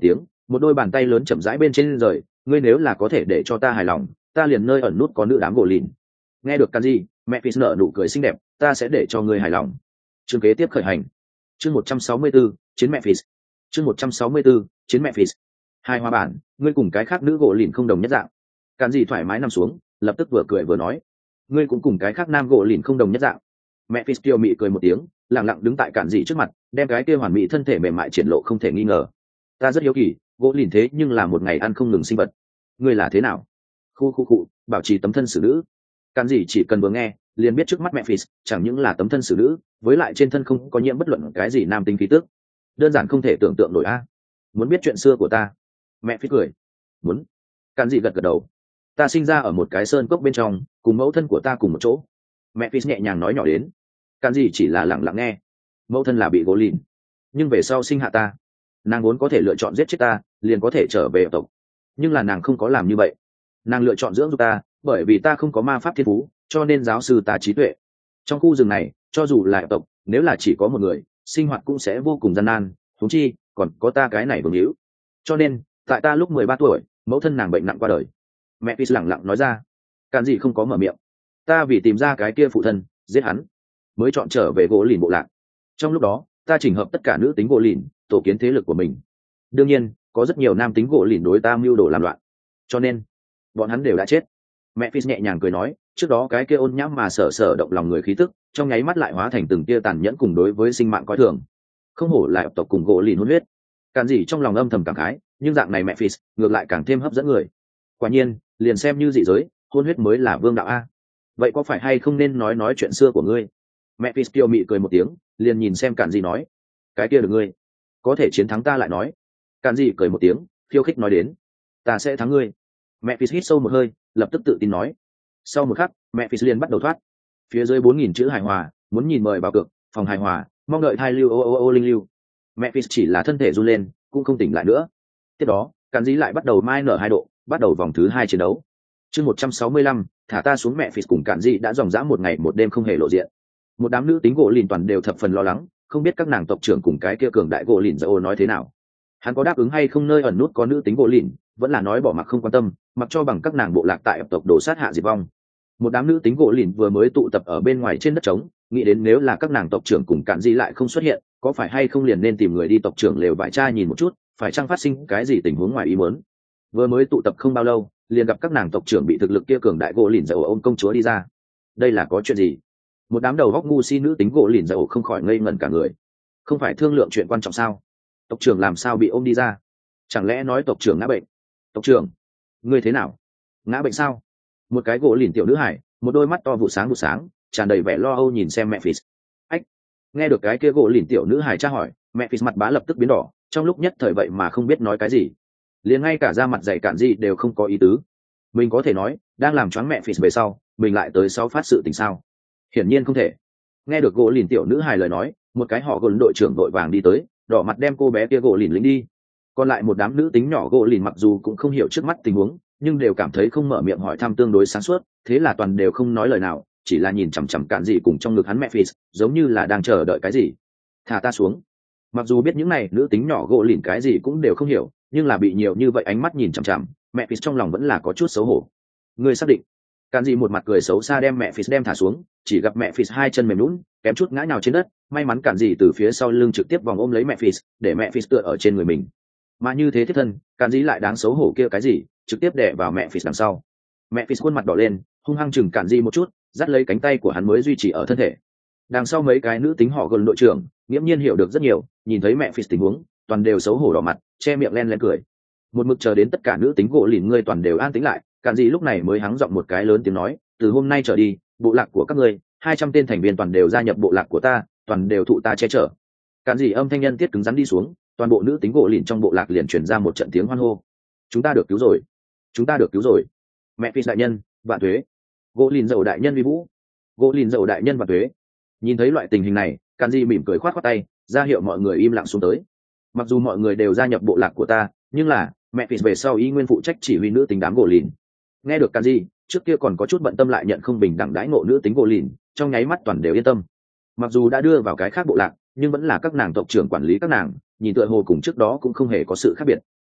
một đôi bàn tay lớn chậm rãi bên trên rời, ngươi nếu là có thể để cho ta hài lòng, ta liền nơi ẩn nút có nữ đám gỗ lìn. Nghe được Kanji, mẹ Fis nở nụ cười xinh đẹp, ta sẽ để cho ngươi hài lòng. Chương kế tiếp khởi hành. Chương một trăm sáu mươi tư, chiến mẹ Fis. Chương một trăm sáu mươi tư, chiến mẹ Fis. Hai hoa bản, ngươi cùng cái khác nữ gỗ lìn không đồng nhất dạng. Kanji thoải mái nằm xuống, lập tức vừa cười vừa nói, ngươi cũng cùng cái khác nam gỗ lìn không đồng nhất dạng. Mẹ Fis kiều mị cười một tiếng, lặng lặng đứng tại Kanji trước mặt, đem cái kia hoàn mỹ thân thể mềm mại triển lộ không thể nghi ngờ. Ta rất hiếu kỳ, gỗ lìn thế nhưng là một ngày ăn không ngừng sinh vật, ngươi là thế nào? Khu khu cụ, bảo trì tấm thân xử nữ. Kanji chỉ cần vừa nghe, liền biết trước mắt mẹ Fis chẳng những là tấm thân xử nữ, với lại trên thân không có nhiễm bất luận cái gì nam tính khí tức, đơn giản không thể tưởng tượng nổi a. Muốn biết chuyện xưa của ta? Mẹ Fis cười. Muốn. Kanji gật gật đầu. Ta sinh ra ở một cái sơn cốc bên trong, cùng mẫu thân của ta cùng một chỗ. Mẹ Fis nhẹ nhàng nói nhỏ đến. Kanji chỉ là lặng lặng nghe. Mẫu thân là bị gỗ lìn, nhưng về sau sinh hạ ta, nàng vốn có thể lựa chọn giết chết ta, liền có thể trở về tộc, nhưng là nàng không có làm như vậy. Nàng lựa chọn dưỡng dục ta, bởi vì ta không có ma pháp thiên phú, cho nên giáo sư ta trí tuệ. Trong khu rừng này, cho dù là tộc, nếu là chỉ có một người, sinh hoạt cũng sẽ vô cùng gian nan, huống chi còn có ta cái này vương hữu. Cho nên tại ta lúc mười ba tuổi, mẫu thân nàng bệnh nặng qua đời. Mẹ Fis lẳng lặng nói ra. Càn gì không có mở miệng. Ta vì tìm ra cái kia phụ thân, giết hắn, mới chọn trở về gỗ lìn bộ lạc. Trong lúc đó, ta chỉnh hợp tất cả nữ tính gỗ lìn, tổ kiến thế lực của mình. Đương nhiên, có rất nhiều nam tính gỗ lìn đối ta mưu đồ làm loạn, cho nên bọn hắn đều đã chết. Mẹ Fis nhẹ nhàng cười nói, trước đó cái kia ôn nhãm mà sở sở động lòng người khí tức, trong nháy mắt lại hóa thành từng tia tàn nhẫn cùng đối với sinh mạng coi thường. Không hổ là tộc cùng gỗ lìn hôn huyết. Càn gì trong lòng âm thầm cảm khái, nhưng dạng này mẹ Fis ngược lại càng thêm hấp dẫn người. Quả nhiên, liền xem như dị giới, hôn huyết mới là vương đạo a. Vậy có phải hay không nên nói nói chuyện xưa của ngươi? Mẹ Fis kiều mị cười một tiếng, liền nhìn xem Càn gì nói, cái kia được ngươi có thể chiến thắng ta lại nói. Càn gì cười một tiếng, khiêu khích nói đến, ta sẽ thắng ngươi. Mẹ Fis hít sâu một hơi, lập tức tự tin nói. Sau một khắc, mẹ Fis liền bắt đầu thoát. Phía dưới bốn nghìn chữ hài hòa, muốn nhìn mời vào cược, phòng hài hòa, mong đợi thai lưu ô ô ô linh lưu. Mẹ Fis chỉ là thân thể run lên, cũng không tỉnh lại nữa. Tiếp đó, Càn gì lại bắt đầu mai nở hai độ, bắt đầu vòng thứ hai chiến đấu. Chương một trăm sáu mươi lăm, thả ta xuống. Mẹ Fis cùng Càn gì đã dòng dã một ngày một đêm không hề lộ diện. Một đám nữ tính gỗ lìn toàn đều thập phần lo lắng, không biết các nàng tộc trưởng cùng cái kia cường đại gỗ lìn dậu nói thế nào. Hắn có đáp ứng hay không nơi ẩn nút có nữ tính gỗ lìn, vẫn là nói bỏ mặc không quan tâm, mặc cho bằng các nàng bộ lạc tại tộc đổ sát hạ diệt vong. Một đám nữ tính gỗ lìn vừa mới tụ tập ở bên ngoài trên đất trống, nghĩ đến nếu là các nàng tộc trưởng cùng Càn gì lại không xuất hiện, có phải hay không liền nên tìm người đi tộc trưởng lều vải tra nhìn một chút, phải chăng phát sinh cái gì tình huống ngoài ý muốn. Vừa mới tụ tập không bao lâu, liền gặp các nàng tộc trưởng bị thực lực kia cường đại gỗ lìn dậu ôm công chúa đi ra. Đây là có chuyện gì? Một đám đầu góc ngu si nữ tính gỗ lìn dậu không khỏi ngây ngẩn cả người. Không phải thương lượng chuyện quan trọng sao? Tộc trưởng làm sao bị ôm đi ra? Chẳng lẽ nói tộc trưởng ngã bệnh? Tộc trưởng, ngươi thế nào? Ngã bệnh sao? Một cái gỗ lìn tiểu nữ hải, một đôi mắt to vụ sáng vụ sáng, tràn đầy vẻ lo âu nhìn xem mẹ Fis. Ách! Nghe được cái kia gỗ lìn tiểu nữ hải tra hỏi, mẹ Fis mặt bá lập tức biến đỏ, trong lúc nhất thời vậy mà không biết nói cái gì, liền ngay cả da mặt dày cản gì đều không có ý tứ. Mình có thể nói, đang làm choáng mẹ Fis về sau, mình lại tới sau phát sự tình sao? Hiển nhiên không thể. Nghe được gỗ lìn tiểu nữ hài lời nói, một cái họ gỗ đội trưởng đội vàng đi tới, đỏ mặt đem cô bé kia gỗ lìn lính đi. Còn lại một đám nữ tính nhỏ gỗ lìn mặc dù cũng không hiểu trước mắt tình huống, nhưng đều cảm thấy không mở miệng hỏi thăm tương đối sáng suốt, thế là toàn đều không nói lời nào, chỉ là nhìn chằm chằm Càn gì cùng trong ngực hắn mẹ Fis, giống như là đang chờ đợi cái gì. Thả ta xuống. Mặc dù biết những này nữ tính nhỏ gỗ lìn cái gì cũng đều không hiểu, nhưng là bị nhiều như vậy ánh mắt nhìn chằm chằm, mẹ Fis trong lòng vẫn là có chút xấu hổ. Ngươi xác định? Càn gì một mặt cười xấu xa đem mẹ Fis đem thả xuống, chỉ gặp mẹ Fis hai chân mềm nhũn, kém chút ngã nhào trên đất, may mắn Càn gì từ phía sau lưng trực tiếp vòng ôm lấy mẹ Fis, để mẹ Fis tựa ở trên người mình. Mà như thế thiết thân, Càn gì lại đáng xấu hổ kia cái gì, trực tiếp đè vào mẹ Fis đằng sau. Mẹ Fis khuôn mặt đỏ lên, hung hăng chừng Càn gì một chút, dắt lấy cánh tay của hắn mới duy trì ở thân thể. Đằng sau mấy cái nữ tính họ gần đội trưởng, nghiễm nhiên hiểu được rất nhiều, nhìn thấy mẹ Fis tình huống, toàn đều xấu hổ đỏ mặt, che miệng len len cười. Một mực chờ đến tất cả nữ tính gỗ lìn ngươi toàn đều an tĩnh lại, Càn gì lúc này mới hắng giọng một cái lớn tiếng nói, từ hôm nay trở đi, bộ lạc của các ngươi hai trăm tên thành viên toàn đều gia nhập bộ lạc của ta, toàn đều thụ ta che chở. Càn gì âm thanh nhân tiết cứng rắn đi xuống, toàn bộ nữ tính gỗ lìn trong bộ lạc liền truyền ra một trận tiếng hoan hô. Chúng ta được cứu rồi, chúng ta được cứu rồi. Mẹ Fis đại nhân, vạn tuế. Gỗ lìn dậu đại nhân vi vũ. Gỗ lìn dậu đại nhân vạn tuế. Nhìn thấy loại tình hình này, Càn gì mỉm cười khoát khoát tay, ra hiệu mọi người im lặng xuống tới. Mặc dù mọi người đều gia nhập bộ lạc của ta, nhưng là mẹ Fis về sau y nguyên phụ trách chỉ huy nữ tính đám gỗ lìn. Nghe được Càn gì, trước kia còn có chút bận tâm lại nhận không bình đẳng đãi ngộ nữ tính gỗ lìn, trong nháy mắt toàn đều yên tâm. Mặc dù đã đưa vào cái khác bộ lạc, nhưng vẫn là các nàng tộc trưởng quản lý các nàng, nhìn tựa hồ cùng trước đó cũng không hề có sự khác biệt.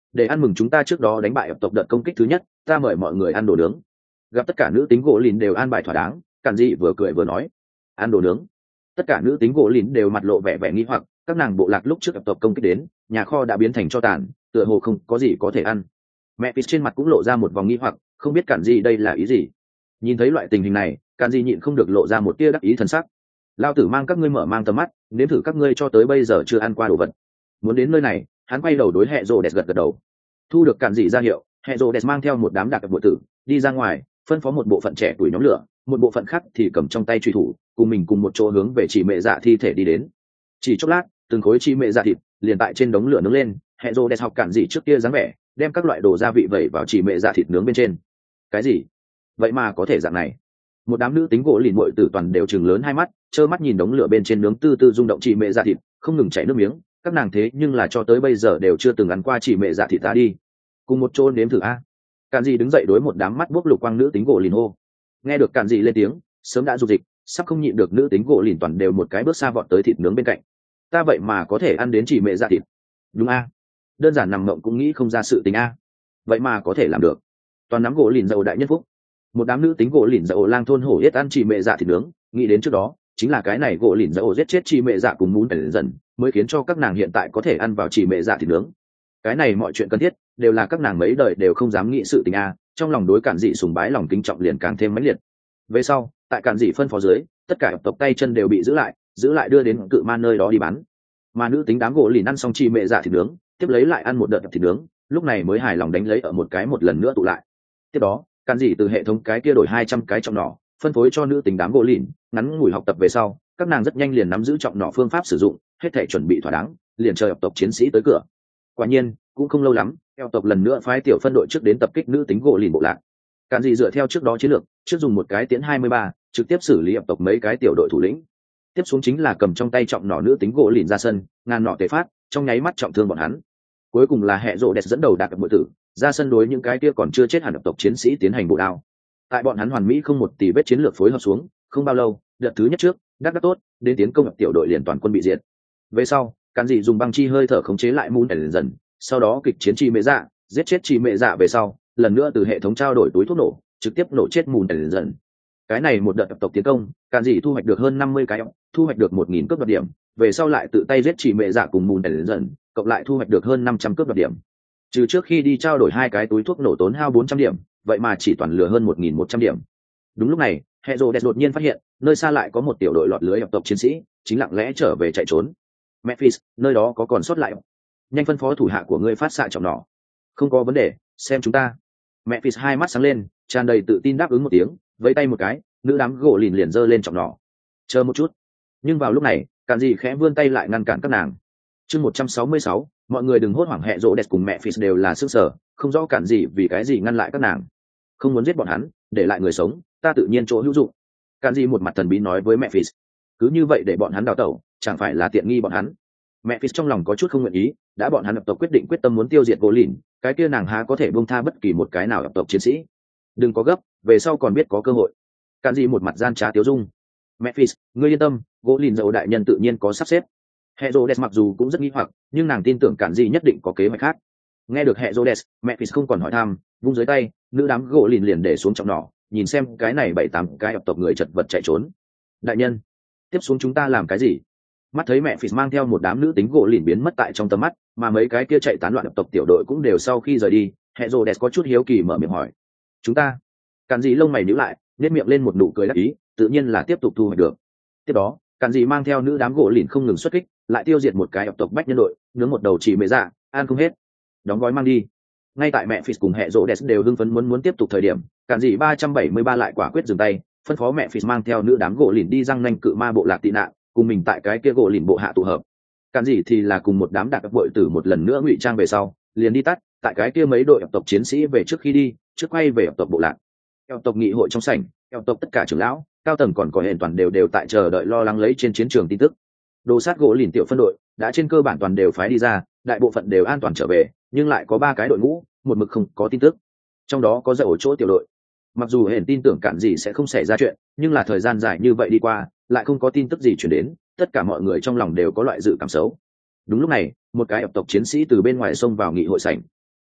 để ăn mừng chúng ta trước đó đánh bại ập tộc đợt công kích thứ nhất, ta mời mọi người ăn đồ nướng. Gặp tất cả nữ tính gỗ lìn đều an bài thỏa đáng, Cản Dị vừa cười vừa nói, ăn đồ nướng. Tất cả nữ tính gỗ lìn đều mặt lộ vẻ vẻ nghi hoặc, các nàng bộ lạc lúc trước ập tộc công kích đến, nhà kho đã biến thành tro tàn, tựa hồ không có gì có thể ăn. Mẹ Phis trên mặt cũng lộ ra một vòng nghi hoặc, không biết Cản Dị đây là ý gì. Nhìn thấy loại tình hình này, Cản Dị nhịn không được lộ ra một tia đắc ý thần sắc. Lao tử mang các ngươi mở mang tầm mắt, nếm thử các ngươi cho tới bây giờ chưa ăn qua đồ vật. Muốn đến nơi này, hắn quay đầu đối Hẹ Rồ Đẹp gật gật đầu. Thu được Cản Dị ra hiệu, Hẹ Rồ Đẹp mang theo một đám đặc bộ tử đi ra ngoài, phân phó một bộ phận trẻ tuổi nhóm lửa, một bộ phận khác thì cầm trong tay truy thủ, cùng mình cùng một chỗ hướng về chỉ mẹ dạ thi thể đi đến. Chỉ chốc lát, từng khối chi mẹ dạ thịt liền tại trên đống lửa nướng lên. Hẹ Rồ Đẹp học Cản Dị trước kia dáng vẻ, đem các loại đồ gia vị vẩy vào chỉ mẹ dạ thịt nướng bên trên. Cái gì? Vậy mà có thể dạng này? Một đám nữ tính gỗ lìn muội tử toàn đều trừng lớn hai mắt, trơ mắt nhìn đống lửa bên trên nướng tư tư rung động chỉ mẹ dạ thịt, không ngừng chảy nước miếng. Các nàng thế nhưng là cho tới bây giờ đều chưa từng ăn qua chỉ mẹ dạ thịt ta đi. Cùng một chỗ nếm thử a. Cản Dị đứng dậy đối một đám mắt buốc lục quang nữ tính gỗ lìn hô. Nghe được Cản Dị lên tiếng, sớm đã rụt dịch, sắp không nhịn được nữ tính gỗ lìn toàn đều một cái bước xa vọt tới thịt nướng bên cạnh. Ta vậy mà có thể ăn đến chỉ mẹ dạ thịt. Đúng a. Đơn giản nằm mộng cũng nghĩ không ra sự tình a. Vậy mà có thể làm được. Toàn nắm gỗ lìn giàu đại nhân phúc. Một đám nữ tính gỗ lìn giàu lang thôn hổ yết ăn chỉ mẹ dạ thịt nướng, nghĩ đến trước đó, chính là cái này gỗ lìn giàu giết chết chỉ mẹ dạ cùng muốn ẩn dần, mới khiến cho các nàng hiện tại có thể ăn vào chỉ mẹ dạ thịt nướng. Cái này mọi chuyện cần thiết đều là các nàng mấy đời đều không dám nghĩ sự tình a, trong lòng đối Cản Dị sùng bái lòng kính trọng liền càng thêm mãnh liệt. Về sau, tại Cản Dị phân phó dưới, tất cả tộc tay chân đều bị giữ lại, giữ lại đưa đến cự ma nơi đó đi bán. Mà nữ tính đám gỗ lìn ăn xong chỉ mẹ dạ thịt nướng, tiếp lấy lại ăn một đợt thịt nướng, lúc này mới hài lòng đánh lấy ở một cái một lần nữa tụ lại. Tiếp đó, Cản Dị từ hệ thống cái kia đổi hai trăm cái trọng nỏ, phân phối cho nữ tính đám gỗ lìn, ngắn ngủi học tập về sau, các nàng rất nhanh liền nắm giữ trọng nỏ phương pháp sử dụng, hết thể chuẩn bị thỏa đáng, liền chờ tộc chiến sĩ tới cửa. Quả nhiên, cũng không lâu lắm, eo tộc lần nữa phái tiểu phân đội trước đến tập kích nữ tính gỗ lìn bộ lạc. Cản Dị dựa theo trước đó chiến lược, trước dùng một cái tiễn hai mươi ba, trực tiếp xử lý eo tộc mấy cái tiểu đội thủ lĩnh. Tiếp xuống chính là cầm trong tay trọng nỏ nữ tính gỗ lìn ra sân, ngàn nỏ tề phát, trong nháy mắt trọng thương bọn hắn. Cuối cùng là Hẹ Rồ Đẹp dẫn đầu đạt được muội tử, ra sân đối những cái kia còn chưa chết hẳn eo tộc chiến sĩ tiến hành bộ đao. Tại bọn hắn hoàn mỹ không một tỷ vết chiến lược phối hợp xuống, không bao lâu, đợt thứ nhất trước, đắc đắc tốt, đến tiến công eo tiểu đội liền toàn quân bị diệt. Về sau, Cản Dị dùng băng chi hơi thở khống chế lại Moon ẩn dần, sau đó kịch chiến chi mẹ dạ, giết chết chi mẹ dạ về sau, lần nữa từ hệ thống trao đổi túi thuốc nổ, trực tiếp nổ chết Moon ẩn dần. Cái này một đợt tộc tiến công, Cản Dị thu hoạch được hơn năm mươi cái, thu hoạch được một nghìn cướp đoạt điểm, về sau lại tự tay giết chi mẹ dạ cùng Moon ẩn dần, cộng lại thu hoạch được hơn năm trăm cướp đoạt điểm. Trừ trước khi đi trao đổi hai cái túi thuốc nổ tốn hao bốn trăm điểm, vậy mà chỉ toàn lừa hơn một nghìn một trăm điểm. Đúng lúc này, Hẹ Rồ Đẹp đột nhiên phát hiện, nơi xa lại có một tiểu đội lọt lưới tộc chiến sĩ, chính lặng lẽ trở về chạy trốn. Memphis, nơi đó có còn sót lại. Nhanh phân phó thủ hạ của ngươi phát xạ trọng nỏ. Không có vấn đề, xem chúng ta. Memphis hai mắt sáng lên, tràn đầy tự tin đáp ứng một tiếng, vẫy tay một cái, nữ đám gỗ lìn liền giơ lên trọng nỏ. Chờ một chút. Nhưng vào lúc này, Cản Dị khẽ vươn tay lại ngăn cản các nàng. Chương một trăm sáu mươi sáu, mọi người đừng hốt hoảng. Hẹ Rồ Đẹp cùng Memphis đều là sức sở, không rõ Cản Dị vì cái gì ngăn lại các nàng. Không muốn giết bọn hắn, để lại người sống, ta tự nhiên chỗ hữu dụng. Cản Dị một mặt thần bí nói với Memphis. Cứ như vậy để bọn hắn đào tẩu, chẳng phải là tiện nghi bọn hắn. Memphis trong lòng có chút không nguyện ý, đã bọn hắn ập tộc quyết định quyết tâm muốn tiêu diệt gỗ lìn, cái kia nàng há có thể buông tha bất kỳ một cái nào ập tộc chiến sĩ. Đừng có gấp, về sau còn biết có cơ hội. Cản Dị một mặt gian trá tiếu dung. Memphis, ngươi yên tâm, gỗ lìn dầu đại nhân tự nhiên có sắp xếp. Herodes mặc dù cũng rất nghi hoặc, nhưng nàng tin tưởng Cản Dị nhất định có kế hoạch khác. Nghe được Herodes, Memphis không còn hỏi thăm, vung dưới tay, nữ đám gỗ lìn liền để xuống trọng nỏ, nhìn xem cái này bảy tám cái ập tộc người chật vật chạy trốn. Đại nhân, tiếp xuống chúng ta làm cái gì? Mắt thấy mẹ Phis mang theo một đám nữ tính gỗ lìn biến mất tại trong tầm mắt, mà mấy cái kia chạy tán loạn tộc tiểu đội cũng đều sau khi rời đi, Herodes có chút hiếu kỳ mở miệng hỏi. Chúng ta? Cản Dị lông mày nhíu lại, nhếch miệng lên một nụ cười đắc ý, tự nhiên là tiếp tục thu hoạch được. Tiếp đó, Cản Dị mang theo nữ đám gỗ lìn không ngừng xuất kích, lại tiêu diệt một cái tộc bách nhân đội, nướng một đầu chỉ mề dạ, ăn không hết. Đóng gói mang đi. Ngay tại mẹ Phis cùng Herodes đều hưng phấn muốn muốn tiếp tục thời điểm, Cản Dị ba trăm bảy mươi ba lại quả quyết dừng tay, phân phó mẹ Phis mang theo nữ đám gỗ lìn đi răng nanh cự ma bộ lạc tị nạn, cùng mình tại cái kia gỗ lìn bộ hạ tụ hợp. Cản Dị thì là cùng một đám đặc bội tử một lần nữa ngụy trang về sau, liền đi tắt, tại cái kia mấy đội tộc chiến sĩ về trước khi đi, trước quay về tộc bộ lạc. Eo tộc nghị hội trong sảnh, eo tộc tất cả trưởng lão, cao tầng còn có hệ toàn đều đều tại chờ đợi lo lắng lấy trên chiến trường tin tức. Đồ sát gỗ lìn tiểu phân đội đã trên cơ bản toàn đều phái đi ra, đại bộ phận đều an toàn trở về, nhưng lại có ba cái đội ngũ, một mực không có tin tức. Trong đó có dạy ở chỗ tiểu đội. Mặc dù hển tin tưởng Cản Dị sẽ không xảy ra chuyện, nhưng là thời gian dài như vậy đi qua, lại không có tin tức gì truyền đến, tất cả mọi người trong lòng đều có loại dự cảm xấu. Đúng lúc này, một cái ập tộc chiến sĩ từ bên ngoài xông vào nghị hội sảnh.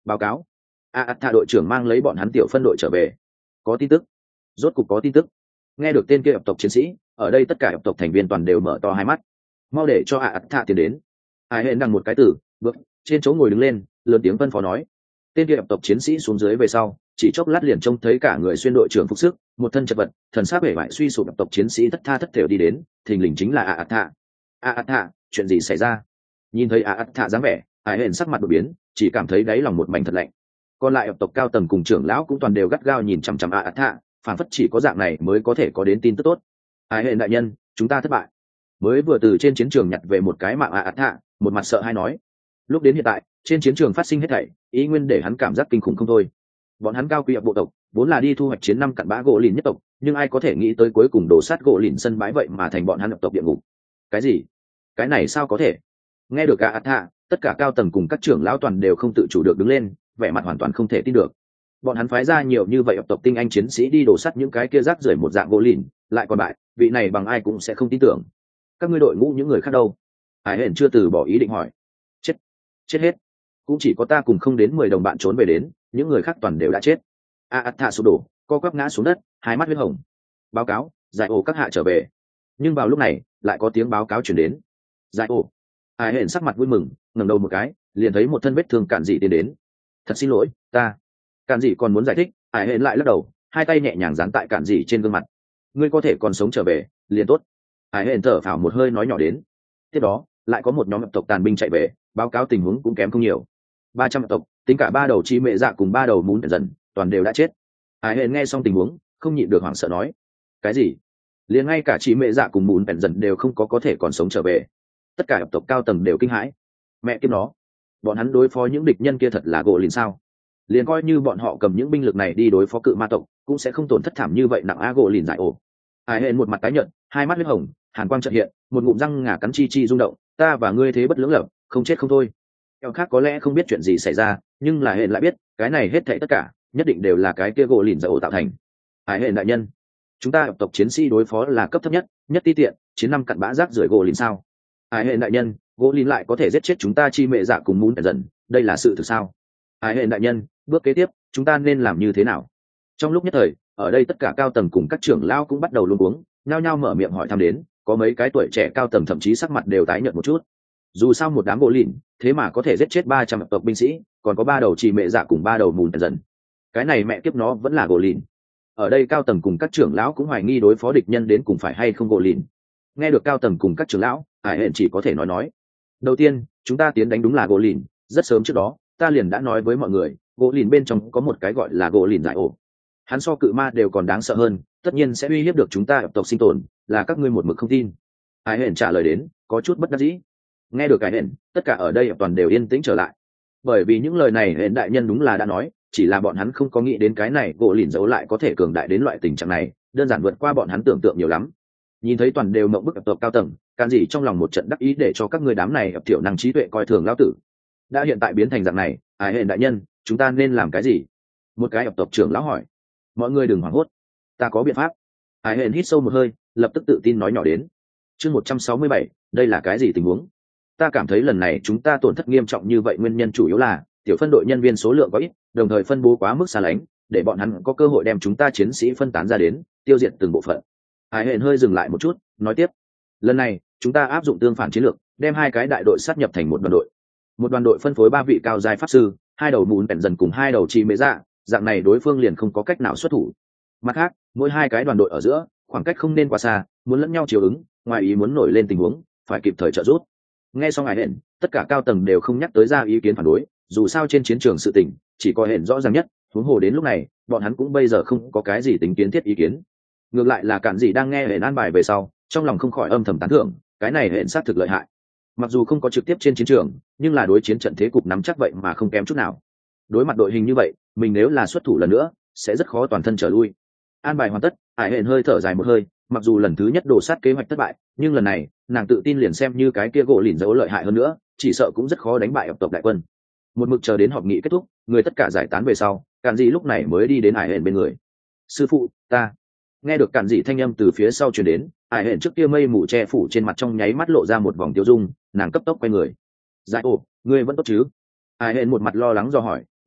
báo cáo. a ắt thạ đội trưởng mang lấy bọn hắn tiểu phân đội trở về. Có tin tức. Rốt cục có tin tức. Nghe được tên kia ập tộc chiến sĩ, ở đây tất cả ập tộc thành viên toàn đều mở to hai mắt. Mau để cho a ắt thạ tiến đến. Ai hẹn đằng một cái tử bước trên chỗ ngồi đứng lên, lớn tiếng phân phó nói. Tên kia ập tộc chiến sĩ xuống dưới về sau, chỉ chốc lát liền trông thấy cả người xuyên đội trưởng phục sức, một thân chật vật, thần sắc vẻ vải suy sụp ập tộc chiến sĩ thất tha thất thểu đi đến, thình lình chính là a ắt thạ. a ắt thạ, chuyện gì xảy ra? Nhìn thấy a ắt thạ dáng vẻ, Ai hẹn sắc mặt đột biến, chỉ cảm thấy đáy lòng một mảnh thật lạnh. Còn lại ập tộc cao tầng cùng trưởng lão cũng toàn đều gắt gao nhìn chằm chằm a ắt thạ, phản phất chỉ có dạng này mới có thể có đến tin tức tốt. Ai hẹn đại nhân, chúng ta thất bại. Mới vừa từ trên chiến trường nhặt về một cái mạng a ắt thạ, một mặt sợ hay nói. Lúc đến hiện tại, trên chiến trường phát sinh hết thảy, ý nguyên để hắn cảm giác kinh khủng không thôi. Bọn hắn cao quý ập bộ tộc vốn là đi thu hoạch chiến năm cặn bã gỗ lìn nhất tộc, nhưng ai có thể nghĩ tới cuối cùng đổ sát gỗ lìn sân bãi vậy mà thành bọn hắn ập tộc địa ngục. Cái gì? Cái này sao có thể? Nghe được a ắt thạ, tất cả cao tầng cùng các trưởng lão toàn đều không tự chủ được đứng lên, vẻ mặt hoàn toàn không thể tin được. Bọn hắn phái ra nhiều như vậy ập tộc tinh anh chiến sĩ đi đổ sắt những cái kia rác rưởi một dạng gỗ lìn, lại còn bại, vị này bằng ai cũng sẽ không tin tưởng. Các ngươi đội ngũ những người khác đâu? Hải hển chưa từ bỏ ý định hỏi. Chết, chết hết. Cũng chỉ có ta cùng không đến mười đồng bạn trốn về đến, những người khác toàn đều đã chết. a ắt thạ sụp đổ, co quắp ngã xuống đất, hai mắt huyết hồng. Báo cáo, giải ổ các hạ trở về. Nhưng vào lúc này, lại có tiếng báo cáo chuyển đến. Giải ổ. Hải hển sắc mặt vui mừng, ngẩng đầu một cái, liền thấy một thân vết thương cản dị tiến đến. Thật xin lỗi, ta. Cản dị còn muốn giải thích, Hải hển lại lắc đầu, hai tay nhẹ nhàng dán tại cản dị trên gương mặt. Ngươi có thể còn sống trở về, liền tốt. Hải hển thở phào một hơi nói nhỏ đến. Tiếp đó, lại có một nhóm ập tộc tàn binh chạy về, báo cáo tình huống cũng kém không nhiều. Ba trăm ập tộc, tính cả ba đầu chi mẹ dạ cùng ba đầu muốn dần, toàn đều đã chết. Hải hển nghe xong tình huống, không nhịn được hoảng sợ nói. Cái gì? Liền ngay cả chi mẹ dạ cùng muốn bèn dần đều không có có thể còn sống trở về. Tất cả ập tộc cao tầng đều kinh hãi. Mẹ kiếp nó, bọn hắn đối phó những địch nhân kia thật là gỗ lìn sao? Liền coi như bọn họ cầm những binh lực này đi đối phó cự ma tộc, cũng sẽ không tổn thất thảm như vậy nặng á gỗ lìn giải ổ. Hải hển một mặt tái nhợt, hai mắt huyết hồng, hàn quang chợt hiện, một ngụm răng ngà cắn chi chi rung động. Ta và ngươi thế bất lưỡng lập, không chết không thôi. Eo khác có lẽ không biết chuyện gì xảy ra, nhưng là hển lại biết, cái này hết thảy tất cả, nhất định đều là cái kia gỗ lìn giải ổ tạo thành. Hải hển đại nhân, chúng ta tộc chiến sĩ đối phó là cấp thấp nhất, nhất ti tiện, chiến năm cặn bã rác rưởi gỗ lìn sao? Hải hển đại nhân, gỗ lìn lại có thể giết chết chúng ta chi mẹ dạ cùng muốn dần, đây là sự thực sao? Hải hển đại nhân, bước kế tiếp, chúng ta nên làm như thế nào? Trong lúc nhất thời, ở đây tất cả cao tầng cùng các trưởng lão cũng bắt đầu luống cuống, nhao nhao mở miệng hỏi thăm đến, có mấy cái tuổi trẻ cao tầng thậm chí sắc mặt đều tái nhợt một chút. Dù sao một đám gỗ lìn, thế mà có thể giết chết ba trăm tộc binh sĩ, còn có ba đầu chỉ mẹ dạ cùng ba đầu mùn dần. Cái này mẹ kiếp nó vẫn là gỗ lìn. Ở đây cao tầng cùng các trưởng lão cũng hoài nghi đối phó địch nhân đến cùng phải hay không gỗ lìn. Nghe được cao tầng cùng các trưởng lão, Hải hển chỉ có thể nói nói. Đầu tiên, chúng ta tiến đánh đúng là gỗ lìn, rất sớm trước đó, ta liền đã nói với mọi người, gỗ lìn bên trong có một cái gọi là gỗ lìn giải ổ. Hắn so cự ma đều còn đáng sợ hơn, tất nhiên sẽ uy hiếp được chúng ta ập tộc sinh tồn, là các ngươi một mực không tin. Hải hển trả lời đến, có chút bất đắc dĩ. Nghe được Hải hển, tất cả ở đây toàn đều yên tĩnh trở lại. Bởi vì những lời này hển đại nhân đúng là đã nói, chỉ là bọn hắn không có nghĩ đến cái này gỗ lìn giấu lại có thể cường đại đến loại tình trạng này, đơn giản vượt qua bọn hắn tưởng tượng nhiều lắm. Nhìn thấy toàn đều mộng bức ập tộc cao tầng, can gì trong lòng một trận đắc ý để cho các ngươi đám này ập thiểu năng trí tuệ coi thường lão tử. Đã hiện tại biến thành dạng này, Hải hển đại nhân, chúng ta nên làm cái gì? Một cái ập tộc trưởng lão hỏi. Mọi người đừng hoảng hốt, ta có biện pháp. Hải hển hít sâu một hơi, lập tức tự tin nói nhỏ đến. Chương một trăm sáu mươi bảy, đây là cái gì tình huống? Ta cảm thấy lần này chúng ta tổn thất nghiêm trọng như vậy nguyên nhân chủ yếu là tiểu phân đội nhân viên số lượng có ít, đồng thời phân bố quá mức xa lánh, để bọn hắn có cơ hội đem chúng ta chiến sĩ phân tán ra đến, tiêu diệt từng bộ phận. Hải hển hơi dừng lại một chút, nói tiếp. Lần này, chúng ta áp dụng tương phản chiến lược, đem hai cái đại đội sát nhập thành một đoàn đội. Một đoàn đội phân phối ba vị cao giai pháp sư, hai đầu mùn bèn dần cùng hai đầu chi mễ dạ, dạng này đối phương liền không có cách nào xuất thủ. Mặt khác, mỗi hai cái đoàn đội ở giữa, khoảng cách không nên quá xa, muốn lẫn nhau chiều ứng, ngoài ý muốn nổi lên tình huống, phải kịp thời trợ giúp. Nghe xong Hải hển, tất cả cao tầng đều không nhắc tới ra ý kiến phản đối, dù sao trên chiến trường sự tình, chỉ có hển rõ ràng nhất, huống hồ đến lúc này, bọn hắn cũng bây giờ không có cái gì tính kiến thiết ý kiến. Ngược lại là Cản gì đang nghe hển an bài về sau, trong lòng không khỏi âm thầm tán thưởng, cái này hển sát thực lợi hại. Mặc dù không có trực tiếp trên chiến trường, nhưng là đối chiến trận thế cục nắm chắc vậy mà không kém chút nào. Đối mặt đội hình như vậy, mình nếu là xuất thủ lần nữa, sẽ rất khó toàn thân trở lui. An bài hoàn tất, Hải hển hơi thở dài một hơi, mặc dù lần thứ nhất đổ sát kế hoạch thất bại, nhưng lần này, nàng tự tin liền xem như cái kia gỗ lìn dấu lợi hại hơn nữa, chỉ sợ cũng rất khó đánh bại ập tộc đại quân. Một mực chờ đến họp nghị kết thúc, người tất cả giải tán về sau, Cản Dị lúc này mới đi đến Hải hển bên người. Sư phụ, ta. Nghe được Cản Dị thanh âm từ phía sau truyền đến, Hải hển trước kia mây mù che phủ trên mặt trong nháy mắt lộ ra một vòng tiêu dung, nàng cấp tốc quay người. Giải ồ, ngươi vẫn tốt chứ? Hải hển một mặt lo lắng do hỏi,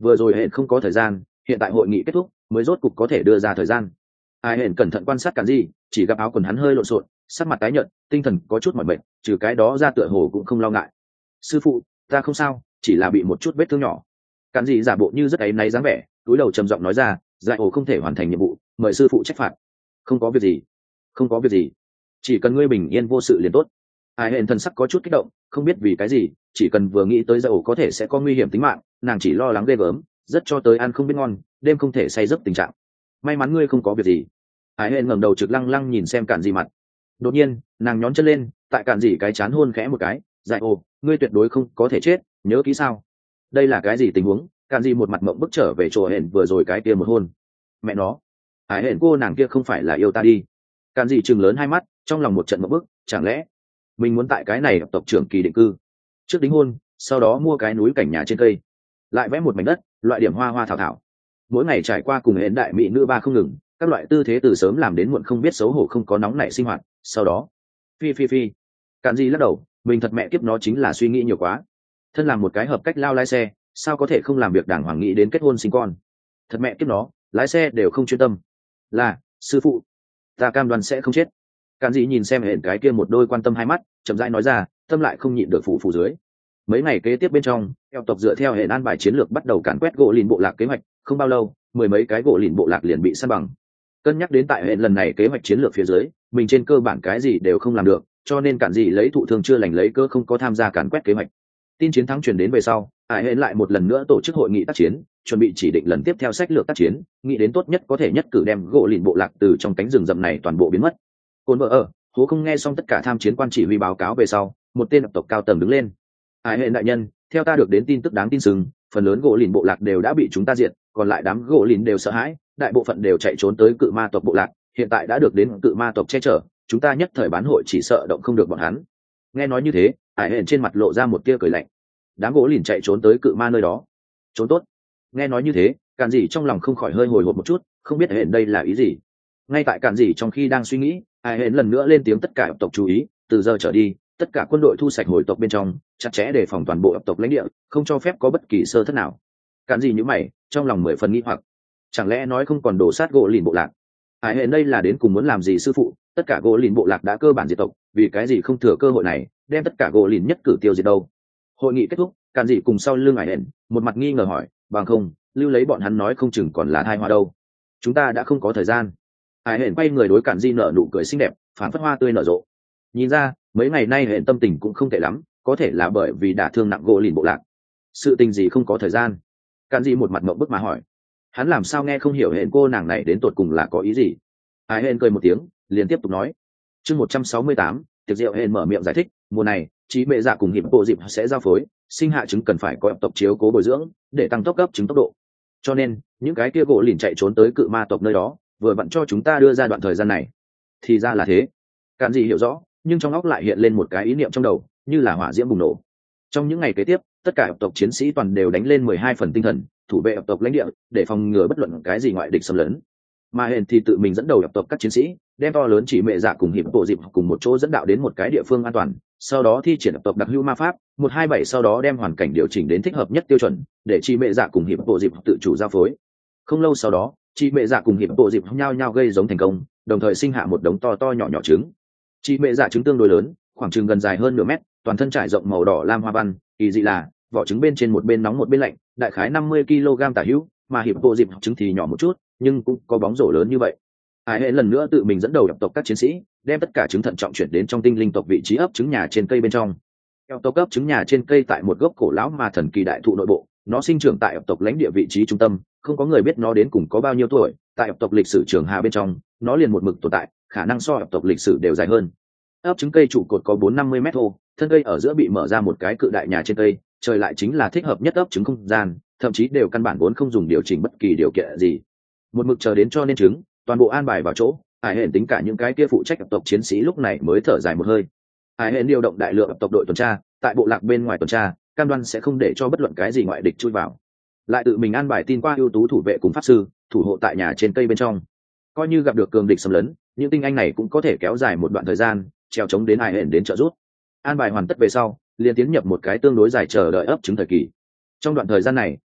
vừa rồi hẹn không có thời gian, hiện tại hội nghị kết thúc mới rốt cục có thể đưa ra thời gian. Ai hẹn cẩn thận quan sát Cản Dị, chỉ gặp áo quần hắn hơi lộn xộn, sắc mặt tái nhợt, tinh thần có chút mỏi mệt, trừ cái đó ra tựa hồ cũng không lo ngại. Sư phụ, ta không sao, chỉ là bị một chút vết thương nhỏ. Cản Dị giả bộ như rất áy náy dáng vẻ, cúi đầu trầm giọng nói ra, Giải ổ không thể hoàn thành nhiệm vụ, mời sư phụ trách phạt. Không có việc gì, không có việc gì, chỉ cần ngươi bình yên vô sự liền tốt. Ai hẹn thần sắc có chút kích động, không biết vì cái gì, chỉ cần vừa nghĩ tới Giải ổ có thể sẽ có nguy hiểm tính mạng, nàng chỉ lo lắng ghê gớm, rất cho tới ăn không biết ngon, đêm không thể say giấc tình trạng. May mắn ngươi không có việc gì. Ai hẹn ngẩng đầu trực lăng lăng nhìn xem Cản Dị mặt. Đột nhiên, nàng nhón chân lên, tại Cản Dị cái chán hôn khẽ một cái, Giải ổ, ngươi tuyệt đối không có thể chết, nhớ kỹ sao? Đây là cái gì tình huống? Cản Dị một mặt mộng bức trở về chỗ hẹn vừa rồi cái kia một hôn. Mẹ nó, Ai hẹn cô nàng kia không phải là yêu ta đi? Cản Dị trừng lớn hai mắt, trong lòng một trận mộng bức, chẳng lẽ mình muốn tại cái này tộc trưởng kỳ định cư, trước đính hôn, sau đó mua cái núi cảnh nhà trên cây, lại vẽ một mảnh đất, loại điểm hoa hoa thảo thảo, mỗi ngày trải qua cùng hẹn đại mỹ nữ ba không ngừng, các loại tư thế từ sớm làm đến muộn, không biết xấu hổ không có nóng nảy sinh hoạt. Sau đó phi phi phi Cản Dị lắc đầu, mình thật mẹ kiếp nó chính là suy nghĩ nhiều quá. Thân làm một cái hợp cách lao lái xe, sao có thể không làm việc đàng hoàng nghĩ đến kết hôn sinh con? Thật mẹ kiếp nó, lái xe đều không chuyên tâm. Là sư phụ, ta cam đoan sẽ không chết. Cản Dị nhìn xem hẹn cái kia một đôi quan tâm hai mắt, chậm rãi nói ra, tâm lại không nhịn được phủ phủ dưới. Mấy ngày kế tiếp bên trong, eo tộc dựa theo hệ an bài chiến lược bắt đầu càn quét gỗ lìn bộ lạc kế hoạch, không bao lâu mười mấy cái gỗ lìn bộ lạc liền bị săn bằng. Cân nhắc đến tại hệ lần này kế hoạch chiến lược phía dưới, mình trên cơ bản cái gì đều không làm được, cho nên Cản Dị lấy thụ thương chưa lành lấy cơ không có tham gia càn quét kế hoạch. Tin chiến thắng truyền đến về sau, hải hệ lại một lần nữa tổ chức hội nghị tác chiến, chuẩn bị chỉ định lần tiếp theo sách lược tác chiến, nghĩ đến tốt nhất có thể nhất cử đem gỗ lìn bộ lạc từ trong cánh rừng rậm này toàn bộ biến mất. Côn vợ ở hố không nghe xong tất cả tham chiến quan chỉ huy báo cáo về sau, một tên tộc cao tầng đứng lên. Hải hệ đại nhân, theo ta được đến tin tức đáng tin sừng, phần lớn gỗ lìn bộ lạc đều đã bị chúng ta diệt, còn lại đám gỗ lìn đều sợ hãi, đại bộ phận đều chạy trốn tới cự ma tộc bộ lạc, hiện tại đã được đến cự ma tộc che chở, chúng ta nhất thời bán hội chỉ sợ động không được bọn hắn. Nghe nói như thế, Hải hệ trên mặt lộ ra một tia cười lạnh. Đám gỗ lìn chạy trốn tới cự ma nơi đó, trốn tốt. Nghe nói như thế, Cản Dị trong lòng không khỏi hơi hồi hộp một chút, không biết hệ đây là ý gì. Ngay tại Cản Dị trong khi đang suy nghĩ, Hải hệ lần nữa lên tiếng tất cả tộc chú ý, từ giờ trở đi, tất cả quân đội thu sạch hồi tộc bên trong, chặt chẽ đề phòng toàn bộ tộc lãnh địa, không cho phép có bất kỳ sơ thất nào. Cản Dị nhíu mày, trong lòng mười phần nghi hoặc, chẳng lẽ nói không còn đổ sát gỗ lìn bộ lạc? Hải hệ đây là đến cùng muốn làm gì sư phụ? Tất cả gỗ lìn bộ lạc đã cơ bản diệt tộc, vì cái gì không thừa cơ hội này đem tất cả gỗ lìn nhất cử tiêu diệt đâu? Hội nghị kết thúc, Cản Dị cùng sau lưng Hải hệ, một mặt nghi ngờ hỏi, bằng không, lưu lấy bọn hắn nói không chừng còn là thai hoa đâu. Chúng ta đã không có thời gian. Hải hệ quay người đối Cản Dị nở nụ cười xinh đẹp, phản phất hoa tươi nở rộ. Nhìn ra, mấy ngày nay hệ tâm tình cũng không tệ lắm, có thể là bởi vì đả thương nặng gỗ lìn bộ lạc. Sự tình gì không có thời gian? Cản Dị một mặt ngậm bức mà hỏi. Hắn làm sao nghe không hiểu hệ cô nàng này đến tột cùng là có ý gì? Hải hệ cười một tiếng, liền tiếp tục nói. Chương một trăm sáu mươi tám, tiệc rượu hệ mở miệng giải thích, mùa này, trí mẹ dạ cùng hiệp bộ dịp sẽ giao phối, sinh hạ trứng cần phải có tộc chiếu cố bồi dưỡng, để tăng tốc cấp trứng tốc độ. Cho nên, những cái kia gỗ lìn chạy trốn tới cự ma tộc nơi đó, vừa vặn cho chúng ta đưa ra đoạn thời gian này. Thì ra là thế. Cản Dị hiểu rõ, nhưng trong óc lại hiện lên một cái ý niệm trong đầu, như là hỏa diễm bùng nổ. Trong những ngày kế tiếp, tất cả tộc chiến sĩ toàn đều đánh lên mười hai phần tinh thần, thủ vệ tộc lãnh địa, để phòng ngừa bất luận cái gì ngoại địch xâm lấn. Mà hển thì tự mình dẫn đầu tộc các chiến sĩ, đem to lớn chỉ mẹ dạ cùng hiệp bộ dịp cùng một chỗ dẫn đạo đến một cái địa phương an toàn, sau đó thi triển tộc đặc hữu ma pháp một hai bảy, sau đó đem hoàn cảnh điều chỉnh đến thích hợp nhất tiêu chuẩn, để chỉ mẹ dạ cùng hiệp bộ dịp tự chủ giao phối. Không lâu sau đó, chị mẹ dạ cùng hiệp bộ dịp nhau nhau gây giống thành công, đồng thời sinh hạ một đống to to nhỏ nhỏ trứng. Chị mẹ dạ trứng tương đối lớn, khoảng chừng gần dài hơn nửa mét, toàn thân trải rộng màu đỏ lam hoa văn, kỳ dị là vỏ trứng bên trên một bên nóng một bên lạnh, đại khái năm mươi ki lô gam tả hữu, mà hiệp bộ dịp trứng thì nhỏ một chút, nhưng cũng có bóng rổ lớn như vậy. Ai hệ lần nữa tự mình dẫn đầu nhập tộc các chiến sĩ, đem tất cả trứng thận trọng chuyển đến trong tinh linh tộc vị trí ấp trứng nhà trên cây bên trong. Theo tộc ấp trứng nhà trên cây tại một gốc cổ lão mà thần kỳ đại thụ nội bộ, nó sinh trưởng tại tộc lãnh địa vị trí trung tâm, không có người biết nó đến cùng có bao nhiêu tuổi. Tại tộc lịch sử trường hà bên trong, nó liền một mực tồn tại, khả năng so tộc lịch sử đều dài hơn. Ấp trứng cây trụ cột có bốn năm mươi mét thô, thân cây ở giữa bị mở ra một cái cự đại nhà trên cây, trời lại chính là thích hợp nhất ấp trứng không gian, thậm chí đều căn bản vốn không dùng điều chỉnh bất kỳ điều kiện gì. Một mực chờ đến cho nên trứng, toàn bộ an bài vào chỗ. Hải hển tính cả những cái kia phụ trách tộc chiến sĩ lúc này mới thở dài một hơi. Hải hển điều động đại lượng tộc đội tuần tra tại bộ lạc bên ngoài tuần tra, cam đoan sẽ không để cho bất luận cái gì ngoại địch chui vào, lại tự mình an bài tin qua ưu tú thủ vệ cùng pháp sư thủ hộ tại nhà trên cây bên trong, coi như gặp được cường địch xâm lấn, những tinh anh này cũng có thể kéo dài một đoạn thời gian treo chống đến Hải hển đến trợ giúp. An bài hoàn tất về sau, liền tiến nhập một cái tương đối dài chờ đợi ấp trứng thời kỳ. Trong đoạn thời gian này,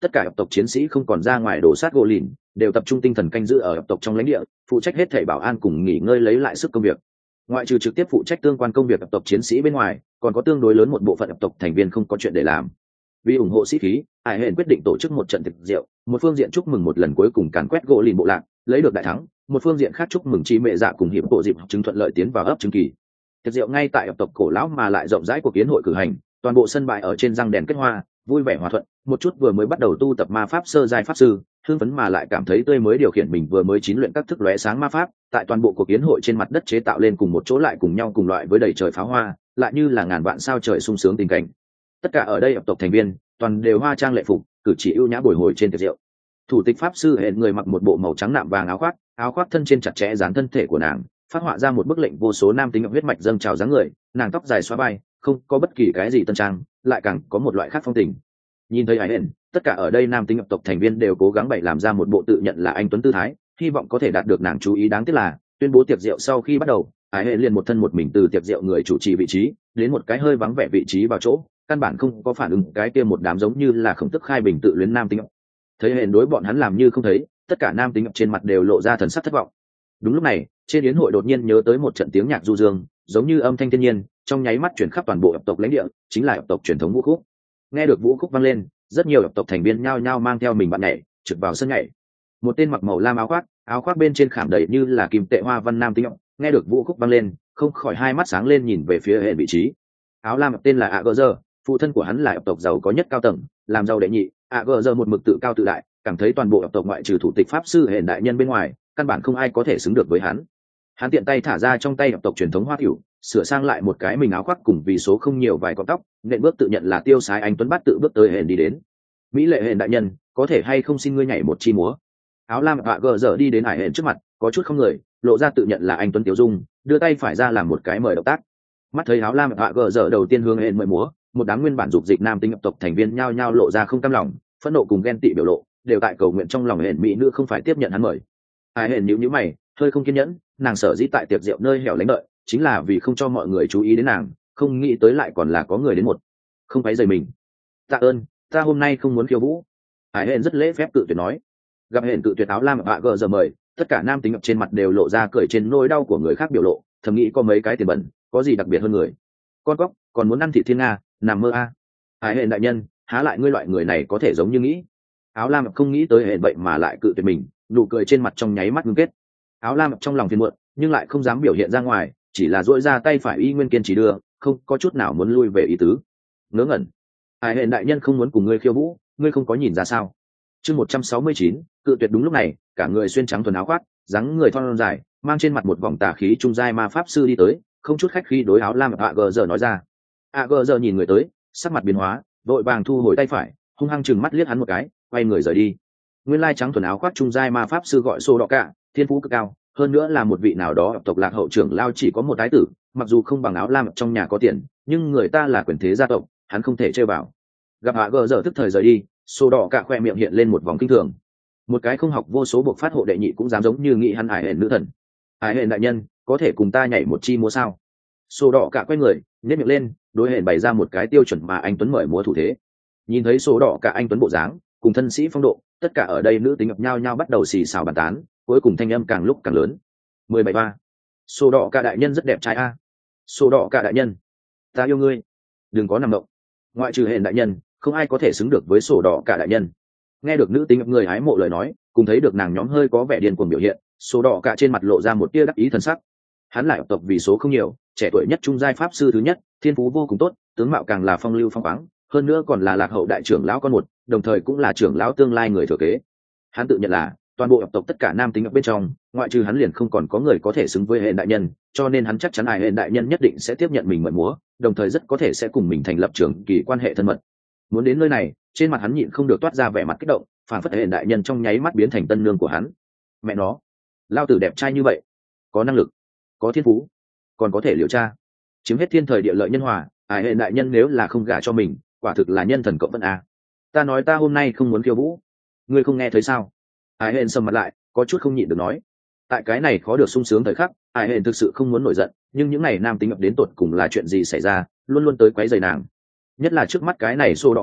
tất cả tộc chiến sĩ không còn ra ngoài đổ sát gỗ lìn, đều tập trung tinh thần canh giữ ở tộc trong lãnh địa, phụ trách hết thảy bảo an cùng nghỉ ngơi lấy lại sức công việc. Ngoại trừ trực tiếp phụ trách tương quan công việc tộc chiến sĩ bên ngoài, còn có tương đối lớn một bộ phận tộc thành viên không có chuyện để làm. Vì ủng hộ sĩ khí, Hải Hển quyết định tổ chức một trận tiệc rượu, một phương diện chúc mừng một lần cuối cùng càn quét gỗ lìn bộ lạc, lấy được đại thắng, một phương diện khác chúc mừng chi mẹ dạ cùng hiệp bộ dịp chứng thuận lợi tiến vào ấp chứng kỳ. Tiệc rượu ngay tại tộc cổ lão mà lại rộng rãi của kiến hội cử hành, toàn bộ sân bãi ở trên răng đèn kết hoa, vui vẻ hòa thuận. Một chút vừa mới bắt đầu tu tập ma pháp sơ giai pháp sư, hưng phấn mà lại cảm thấy tươi mới điều khiển mình vừa mới chín luyện các thức lóe sáng ma pháp, tại toàn bộ cuộc kiến hội trên mặt đất chế tạo lên cùng một chỗ lại cùng nhau cùng loại với đầy trời pháo hoa, lại như là ngàn vạn sao trời sung sướng tình cảnh. Tất cả ở đây tộc thành viên toàn đều hoa trang lệ phục, cử chỉ ưu nhã bồi hồi trên tiệc rượu. Thủ tịch pháp sư hẹn người mặc một bộ màu trắng nạm vàng áo khoác, áo khoác thân trên chặt chẽ dán thân thể của nàng, phát họa ra một bức lệnh vô số nam tính huyết mạch dâng trào dáng người, nàng tóc dài xóa vai, không có bất kỳ cái gì tân trang, lại càng có một loại khác phong tình. Nhìn thấy hẹn, tất cả ở đây nam tính tộc thành viên đều cố gắng bày làm ra một bộ tự nhận là anh tuấn tư thái, hy vọng có thể đạt được nàng chú ý. Đáng tiếc là tuyên bố tiệc rượu sau khi bắt đầu, Hải Hệ liền một thân một mình từ tiệc rượu người chủ trì vị trí đến một cái hơi vắng vẻ vị trí vào chỗ, căn bản không có phản ứng cái kia một đám giống như là khổng tức khai bình tự luyến nam tính. Thấy Hệ đối bọn hắn làm như không thấy, tất cả nam tính trên mặt đều lộ ra thần sắc thất vọng. Đúng lúc này, trên yến hội đột nhiên nhớ tới một trận tiếng nhạc du dương, giống như âm thanh thiên nhiên, trong nháy mắt chuyển khắp toàn bộ tộc lãnh địa, chính là tộc truyền thống vũ khúc. Nghe được vũ khúc vang lên, rất nhiều tộc thành viên nhao nhao mang theo mình bạn nhảy, trực vào sân nhảy. Một tên mặc màu lam áo khoác, áo khoác bên trên khảm đầy như là kim tệ hoa văn nam tính, nghe được vũ khúc vang lên, không khỏi hai mắt sáng lên nhìn về phía hệ vị trí. Áo lam tên là Agerzer, phụ thân của hắn là tộc giàu có nhất cao tầng, làm giàu đệ nhị. Agerzer một mực tự cao tự đại, cảm thấy toàn bộ tộc ngoại trừ thủ tịch pháp sư hệ đại nhân bên ngoài, căn bản không ai có thể xứng được với hắn. Hắn tiện tay thả ra trong tay tộc truyền thống hoa tiểu, sửa sang lại một cái mình áo khoác cùng vì số không nhiều vài cọng tóc, nện bước tự nhận là tiêu sái anh tuấn bát tự bước tới hệ đi đến. Mỹ lệ hệ đại nhân, có thể hay không xin ngươi nhảy một chi múa? Áo lam và gờ dở đi đến Hải Hệ trước mặt, có chút không người, lộ ra tự nhận là anh tuấn tiểu dung, đưa tay phải ra làm một cái mời động tác. Mắt thấy áo lam và gờ dở đầu tiên hướng hệ mời múa, một đám nguyên bản dục dịch nam tính tộc thành viên nhao nhao lộ ra không cam lòng, phẫn nộ cùng ghen tị biểu lộ, đều tại cầu nguyện trong lòng hệ mỹ nữ không phải tiếp nhận hắn mời. Hải Hệ nhíu nhíu mày, hơi không kiên nhẫn, nàng sở dĩ tại tiệc rượu nơi hẻo lánh đợi, chính là vì không cho mọi người chú ý đến nàng, không nghĩ tới lại còn là có người đến một, không phải rời mình. Tạ ơn, ta hôm nay không muốn khiêu vũ. Hải Hệ rất lễ phép cự tuyệt nói. Gặp Hệ cự tuyệt, áo lam và gờ giờ mời, tất cả nam tính trên mặt đều lộ ra cười trên nỗi đau của người khác biểu lộ, thầm nghĩ có mấy cái tiền bẩn, có gì đặc biệt hơn người. Con cóc, còn muốn ăn thịt thiên nga, nằm mơ a. À. Hải Hệ đại nhân, há lại ngươi loại người này có thể giống như nghĩ. Áo lam không nghĩ tới Hệ vậy mà lại cự tuyệt mình, nụ cười trên mặt trong nháy mắt ngưng kết. Áo lam trong lòng phiền muộn, nhưng lại không dám biểu hiện ra ngoài, chỉ là duỗi ra tay phải y nguyên kiên trì đưa, không có chút nào muốn lui về ý tứ. Ngớ ngẩn. Hải Hệ đại nhân không muốn cùng ngươi khiêu vũ, ngươi không có nhìn ra sao? Chương một trăm sáu mươi chín, cự tuyệt. Đúng lúc này, cả người xuyên trắng thuần áo khoác, dáng người thon dài, mang trên mặt một vòng tà khí trung giai ma pháp sư đi tới, không chút khách khí đối áo lam ạ gờ giờ nói ra. ạ gờ giờ nhìn người tới, sắc mặt biến hóa, vội vàng thu hồi tay phải, hung hăng chừng mắt liếc hắn một cái, quay người rời đi. Nguyên lai trắng thuần áo khoác trung giai ma pháp sư gọi Sô Đỏ Cả, thiên phú cực cao, hơn nữa là một vị nào đó tộc lạc hậu trưởng lao chỉ có một tái tử, mặc dù không bằng áo lam trong nhà có tiền, nhưng người ta là quyền thế gia tộc, hắn không thể chơi vào. Gặp hạ gờ giờ tức thời rời đi, Sô Đỏ Cả khoe miệng hiện lên một vòng kinh thường. Một cái không học vô số buộc phát hộ đệ nhị cũng dám giống như nghĩ hắn Hải Hệ nữ thần. Hải Hệ đại nhân, có thể cùng ta nhảy một chi múa sao? Sô Đỏ Cả quay người, nhếch miệng lên, đối Hệ bày ra một cái tiêu chuẩn mà anh tuấn mời múa thủ thế. Nhìn thấy Sô Đỏ Cả anh tuấn bộ dáng, cùng thân sĩ phong độ, tất cả ở đây nữ tính ngập nhau nhau bắt đầu xì xào bàn tán, cuối cùng thanh âm càng lúc càng lớn. Mười bảy ba. Sô Đỏ Cả đại nhân rất đẹp trai a. À. Sô Đỏ Cả đại nhân, ta yêu ngươi. Đừng có nằm động. Ngoại trừ Hệ đại nhân, không ai có thể xứng được với Sô Đỏ Cả đại nhân. Nghe được nữ tính người hái mộ lời nói, cùng thấy được nàng nhóm hơi có vẻ điên cuồng biểu hiện, Sô Đỏ Cả trên mặt lộ ra một tia đắc ý thần sắc. Hắn lại tộc vì số không nhiều, trẻ tuổi nhất trung giai pháp sư thứ nhất, thiên phú vô cùng tốt, tướng mạo càng là phong lưu phong khoáng, hơn nữa còn là lạc hậu đại trưởng lão con một, đồng thời cũng là trưởng lão tương lai người thừa kế. Hắn tự nhận là toàn bộ tộc tất cả nam tính ở bên trong, ngoại trừ hắn liền không còn có người có thể xứng với Hệ đại nhân, cho nên hắn chắc chắn Hải Hệ đại nhân nhất định sẽ tiếp nhận mình mượn múa, đồng thời rất có thể sẽ cùng mình thành lập trưởng kỳ quan hệ thân mật. Muốn đến nơi này, trên mặt hắn nhịn không được toát ra vẻ mặt kích động, phản phất Hệ đại nhân trong nháy mắt biến thành tân nương của hắn. Mẹ nó, lao tử đẹp trai như vậy, có năng lực, có thiên phú, còn có thể liều tra, chiếm hết thiên thời địa lợi nhân hòa. Hải Hệ đại nhân nếu là không gả cho mình, quả thực là nhân thần cộng vận a. Ta nói ta hôm nay không muốn khiêu vũ, ngươi không nghe thấy sao? Hải Hệ sầm mặt lại, có chút không nhịn được nói. Tại cái này khó được sung sướng thời khắc, Hải Hệ thực sự không muốn nổi giận, nhưng những này nam tính ập đến tột cùng là chuyện gì xảy ra, luôn luôn tới quấy rầy nàng. Nhất là trước mắt cái này Sô Đỏ Cả,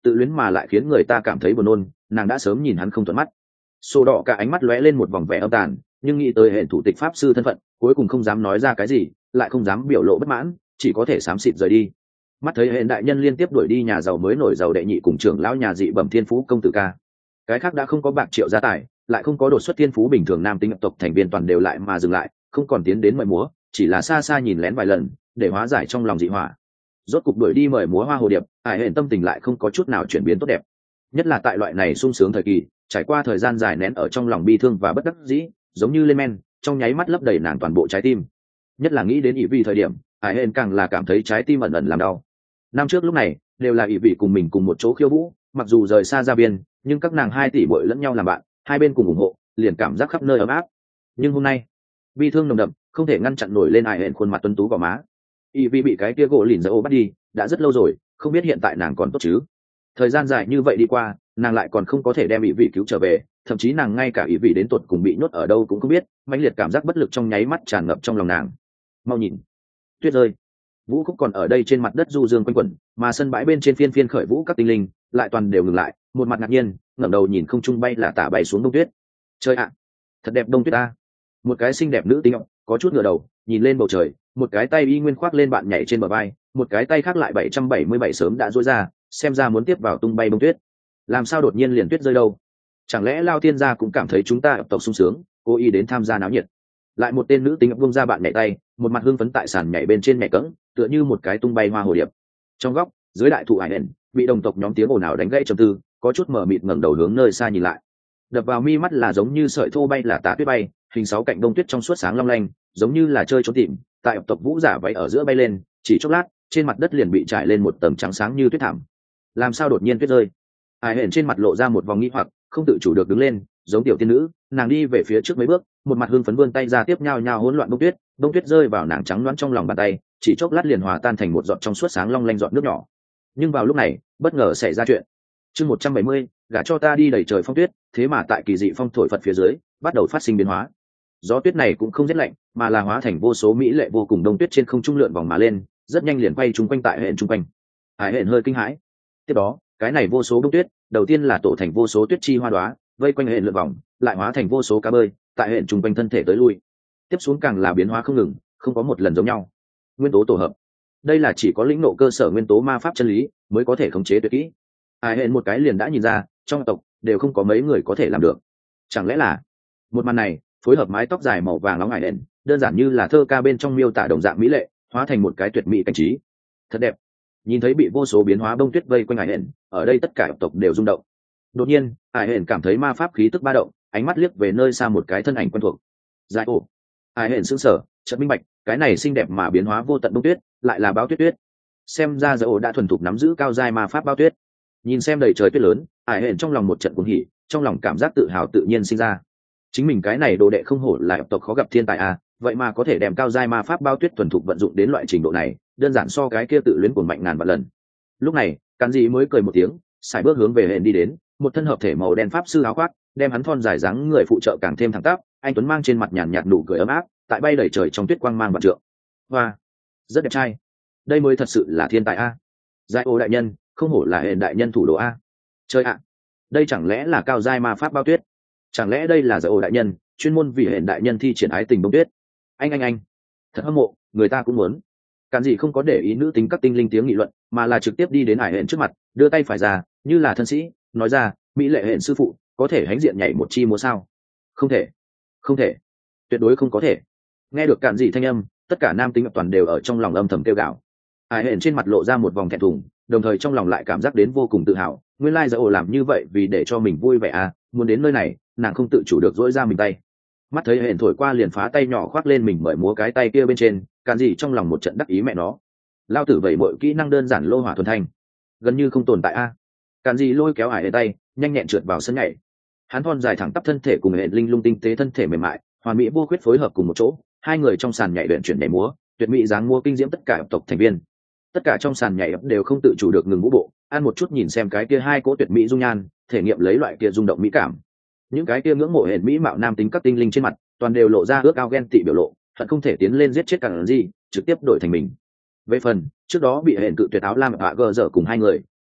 tự luyến mà lại khiến người ta cảm thấy buồn nôn, nàng đã sớm nhìn hắn không thuận mắt. Sổ đỏ cả ánh mắt lóe lên một vòng vẻ âm tàn, nhưng nghĩ tới hệ thủ tịch pháp sư thân phận, cuối cùng không dám nói ra cái gì, lại không dám biểu lộ bất mãn, chỉ có thể xám xịt rời đi. Mắt thấy hệ đại nhân liên tiếp đuổi đi nhà giàu mới nổi giàu đệ nhị cùng trưởng lão nhà dị bẩm thiên phú công tử ca, cái khác đã không có bạc triệu gia tài, lại không có đột xuất thiên phú bình thường nam tính tộc thành viên toàn đều lại mà dừng lại, không còn tiến đến mời múa, chỉ là xa xa nhìn lén vài lần để hóa giải trong lòng dị hỏa. Rốt cục đuổi đi mời múa hoa hồ điệp, ải hển tâm tình lại không có chút nào chuyển biến tốt đẹp, nhất là tại loại này sung sướng thời kỳ, trải qua thời gian dài nén ở trong lòng bi thương và bất đắc dĩ, giống như lên men trong nháy mắt lấp đầy nàng toàn bộ trái tim. Nhất là nghĩ đến ỷ vị thời điểm, ải hển càng là cảm thấy trái tim ẩn ẩn làm đau. Năm trước lúc này đều là ỷ vị cùng mình cùng một chỗ khiêu vũ, mặc dù rời xa ra biên, nhưng các nàng hai tỷ bội lẫn nhau làm bạn, hai bên cùng ủng hộ, liền cảm giác khắp nơi ấm áp. Nhưng hôm nay bi thương nồng đậm không thể ngăn chặn nổi lên ải hển khuôn mặt tuấn tú gò má. ỷ vị bị cái kia gỗ lìn dỡ ô bắt đi đã rất lâu rồi, không biết hiện tại nàng còn tốt chứ. Thời gian dài như vậy đi qua, nàng lại còn không có thể đem ỷ vị cứu trở về, thậm chí nàng ngay cả ỷ vị đến tột cùng bị nhốt ở đâu cũng không biết. Mãnh liệt cảm giác bất lực trong nháy mắt tràn ngập trong lòng nàng. Mau nhìn, tuyết rơi. Vũ khúc còn ở đây trên mặt đất du dương quanh quẩn, mà sân bãi bên trên phiên phiên khởi vũ các tinh linh lại toàn đều ngừng lại, một mặt ngạc nhiên ngẩng đầu nhìn không trung bay là tả bay xuống đông tuyết. Trời ạ, thật đẹp đông tuyết ta. Một cái xinh đẹp nữ tính có chút ngửa đầu nhìn lên bầu trời, một cái tay y nguyên khoác lên bạn nhảy trên bờ vai, một cái tay khác lại bảy trăm bảy mươi bảy sớm đã duỗi ra, xem ra muốn tiếp vào tung bay bông tuyết. Làm sao đột nhiên liền tuyết rơi đâu? Chẳng lẽ Lao Thiên gia cũng cảm thấy chúng ta tộc sung sướng, cố ý đến tham gia náo nhiệt? Lại một tên nữ tính vung ra bạn nhảy tay, một mặt hưng phấn tại sàn nhảy bên trên nhảy cẫng, tựa như một cái tung bay hoa hồ điệp. Trong góc, dưới đại thụ ải hển, bị đồng tộc nhóm tiếng ồn ào đánh gãy trầm tư, có chút mở mịt ngẩng đầu hướng nơi xa nhìn lại. Đập vào mi mắt là giống như sợi thô bay là tả tuyết bay, hình sáu cạnh đông tuyết trong suốt sáng long lanh, giống như là chơi trốn tìm, tại tộc vũ giả váy ở giữa bay lên, chỉ chốc lát, trên mặt đất liền bị trải lên một tầng trắng sáng như tuyết thảm. Làm sao đột nhiên tuyết rơi? Ải hển trên mặt lộ ra một vòng nghi hoặc, không tự chủ được đứng lên, giống tiểu tiên nữ, nàng đi về phía trước mấy bước, một mặt hưng phấn vươn tay ra tiếp nhau nhau hỗn loạn bông tuyết, bông tuyết rơi vào nàng trắng loáng trong lòng bàn tay, chỉ chốc lát liền hòa tan thành một giọt trong suốt sáng long lanh giọt nước nhỏ. Nhưng vào lúc này, bất ngờ xảy ra chuyện. Chương một trăm bảy mươi, gả cho ta đi đầy trời phong tuyết, thế mà tại kỳ dị phong thổi phật phía dưới, bắt đầu phát sinh biến hóa. Gió tuyết này cũng không rét lạnh, mà là hóa thành vô số mỹ lệ vô cùng đông tuyết trên không trung lượn vòng mà lên, rất nhanh liền quay trung quanh tại hển trung quanh. Hải hển hơi kinh hãi. Tiếp đó, cái này vô số đông tuyết, đầu tiên là tổ thành vô số tuyết chi hoa đóa, vây quanh hển lượn vòng, lại hóa thành vô số cá bơi, tại hển trung quanh thân thể tới lui. Tiếp xuống càng là biến hóa không ngừng, không có một lần giống nhau. Nguyên tố tổ hợp. Đây là chỉ có lĩnh ngộ cơ sở nguyên tố ma pháp chân lý mới có thể khống chế tuyệt kỹ. Hải hển một cái liền đã nhìn ra, trong tộc đều không có mấy người có thể làm được. Chẳng lẽ là một màn này phối hợp mái tóc dài màu vàng nóng hải hển, đơn giản như là thơ ca bên trong miêu tả đồng dạng mỹ lệ, hóa thành một cái tuyệt mỹ cảnh trí. Thật đẹp. Nhìn thấy bị vô số biến hóa bông tuyết vây quanh hải hển, ở đây tất cả tộc đều rung động. Đột nhiên, hải hển cảm thấy ma pháp khí tức ba động, ánh mắt liếc về nơi xa một cái thân ảnh quen thuộc. Giải ổ. Hải hển sững sờ, chợt minh bạch, cái này xinh đẹp mà biến hóa vô tận bông tuyết, lại là báo tuyết tuyết. Xem ra Giải ổ đã thuần thục nắm giữ cao giai ma pháp bao tuyết. Nhìn xem đầy trời tuyết lớn, hải hển trong lòng một trận cuồng hỉ, trong lòng cảm giác tự hào tự nhiên sinh ra. Chính mình cái này đồ đệ không hổ là tộc khó gặp thiên tài à, vậy mà có thể đem cao giai ma pháp bao tuyết thuần thục vận dụng đến loại trình độ này, đơn giản so cái kia tự luyến cuồng mạnh ngàn vạn lần. Lúc này, Càn Dị mới cười một tiếng, sải bước hướng về hển đi đến, một thân hợp thể màu đen pháp sư áo khoác, đem hắn thon dài dáng người phụ trợ càng thêm thẳng tắp, anh tuấn mang trên mặt nhàn nhạt nụ cười ấm áp, tại bay đầy trời trong tuyết quang mang vạn trượng. Hoa, rất đẹp trai. Đây mới thật sự là thiên tài a. Giải ô đại nhân, không hổ là hển đại nhân thủ đồ a. Chơi ạ. Đây chẳng lẽ là cao giai ma pháp bao tuyết? Chẳng lẽ đây là Giải ô đại nhân chuyên môn vì hển đại nhân thi triển ái tình bông tuyết? Anh anh anh, thật hâm mộ, người ta cũng muốn. Càn Dị không có để ý nữ tính các tinh linh tiếng nghị luận, mà là trực tiếp đi đến ải hển trước mặt, đưa tay phải ra, như là thân sĩ, nói ra, mỹ lệ hển sư phụ, có thể hãnh diện nhảy một chi múa sao? Không thể, không thể, tuyệt đối không có thể. Nghe được Càn Dị thanh âm, tất cả nam tính toàn đều ở trong lòng âm thầm kêu gào. Ải hển trên mặt lộ ra một vòng thẹn thùng, đồng thời trong lòng lại cảm giác đến vô cùng tự hào. Nguyên lai Giải ổ làm như vậy vì để cho mình vui vẻ à? Muốn đến nơi này, nàng không tự chủ được dỗi ra mình tay. Mắt thấy hển thổi qua liền phá tay nhỏ khoác lên mình bởi múa cái tay kia bên trên, Càn Dị trong lòng một trận đắc ý mẹ nó. Lao tử vậy mọi kỹ năng đơn giản lô hỏa thuần thanh, gần như không tồn tại a. À. Càn Dị lôi kéo ải hển tay, nhanh nhẹn trượt vào sân nhảy. Hắn thon dài thẳng tắp thân thể cùng hển linh lung tinh tế thân thể mềm mại, hoàn mỹ vô khuyết phối hợp cùng một chỗ, hai người trong sàn nhảy luyện chuyển nhảy múa, tuyệt mỹ dáng múa kinh diễm tất cả tộc thành viên. Tất cả trong sàn nhảy đều không tự chủ được ngừng vũ bộ, ăn một chút nhìn xem cái kia hai cỗ tuyệt mỹ dung nhan, thể nghiệm lấy loại kia rung động mỹ cảm. Những cái kia ngưỡng mộ hển mỹ mạo nam tính các tinh linh trên mặt, toàn đều lộ ra ước ao ghen tị biểu lộ, hận không thể tiến lên giết chết Càn Dị, trực tiếp đổi thành mình. Về phần trước đó bị hển cự tuyệt áo lam và gờ dở cùng hai người,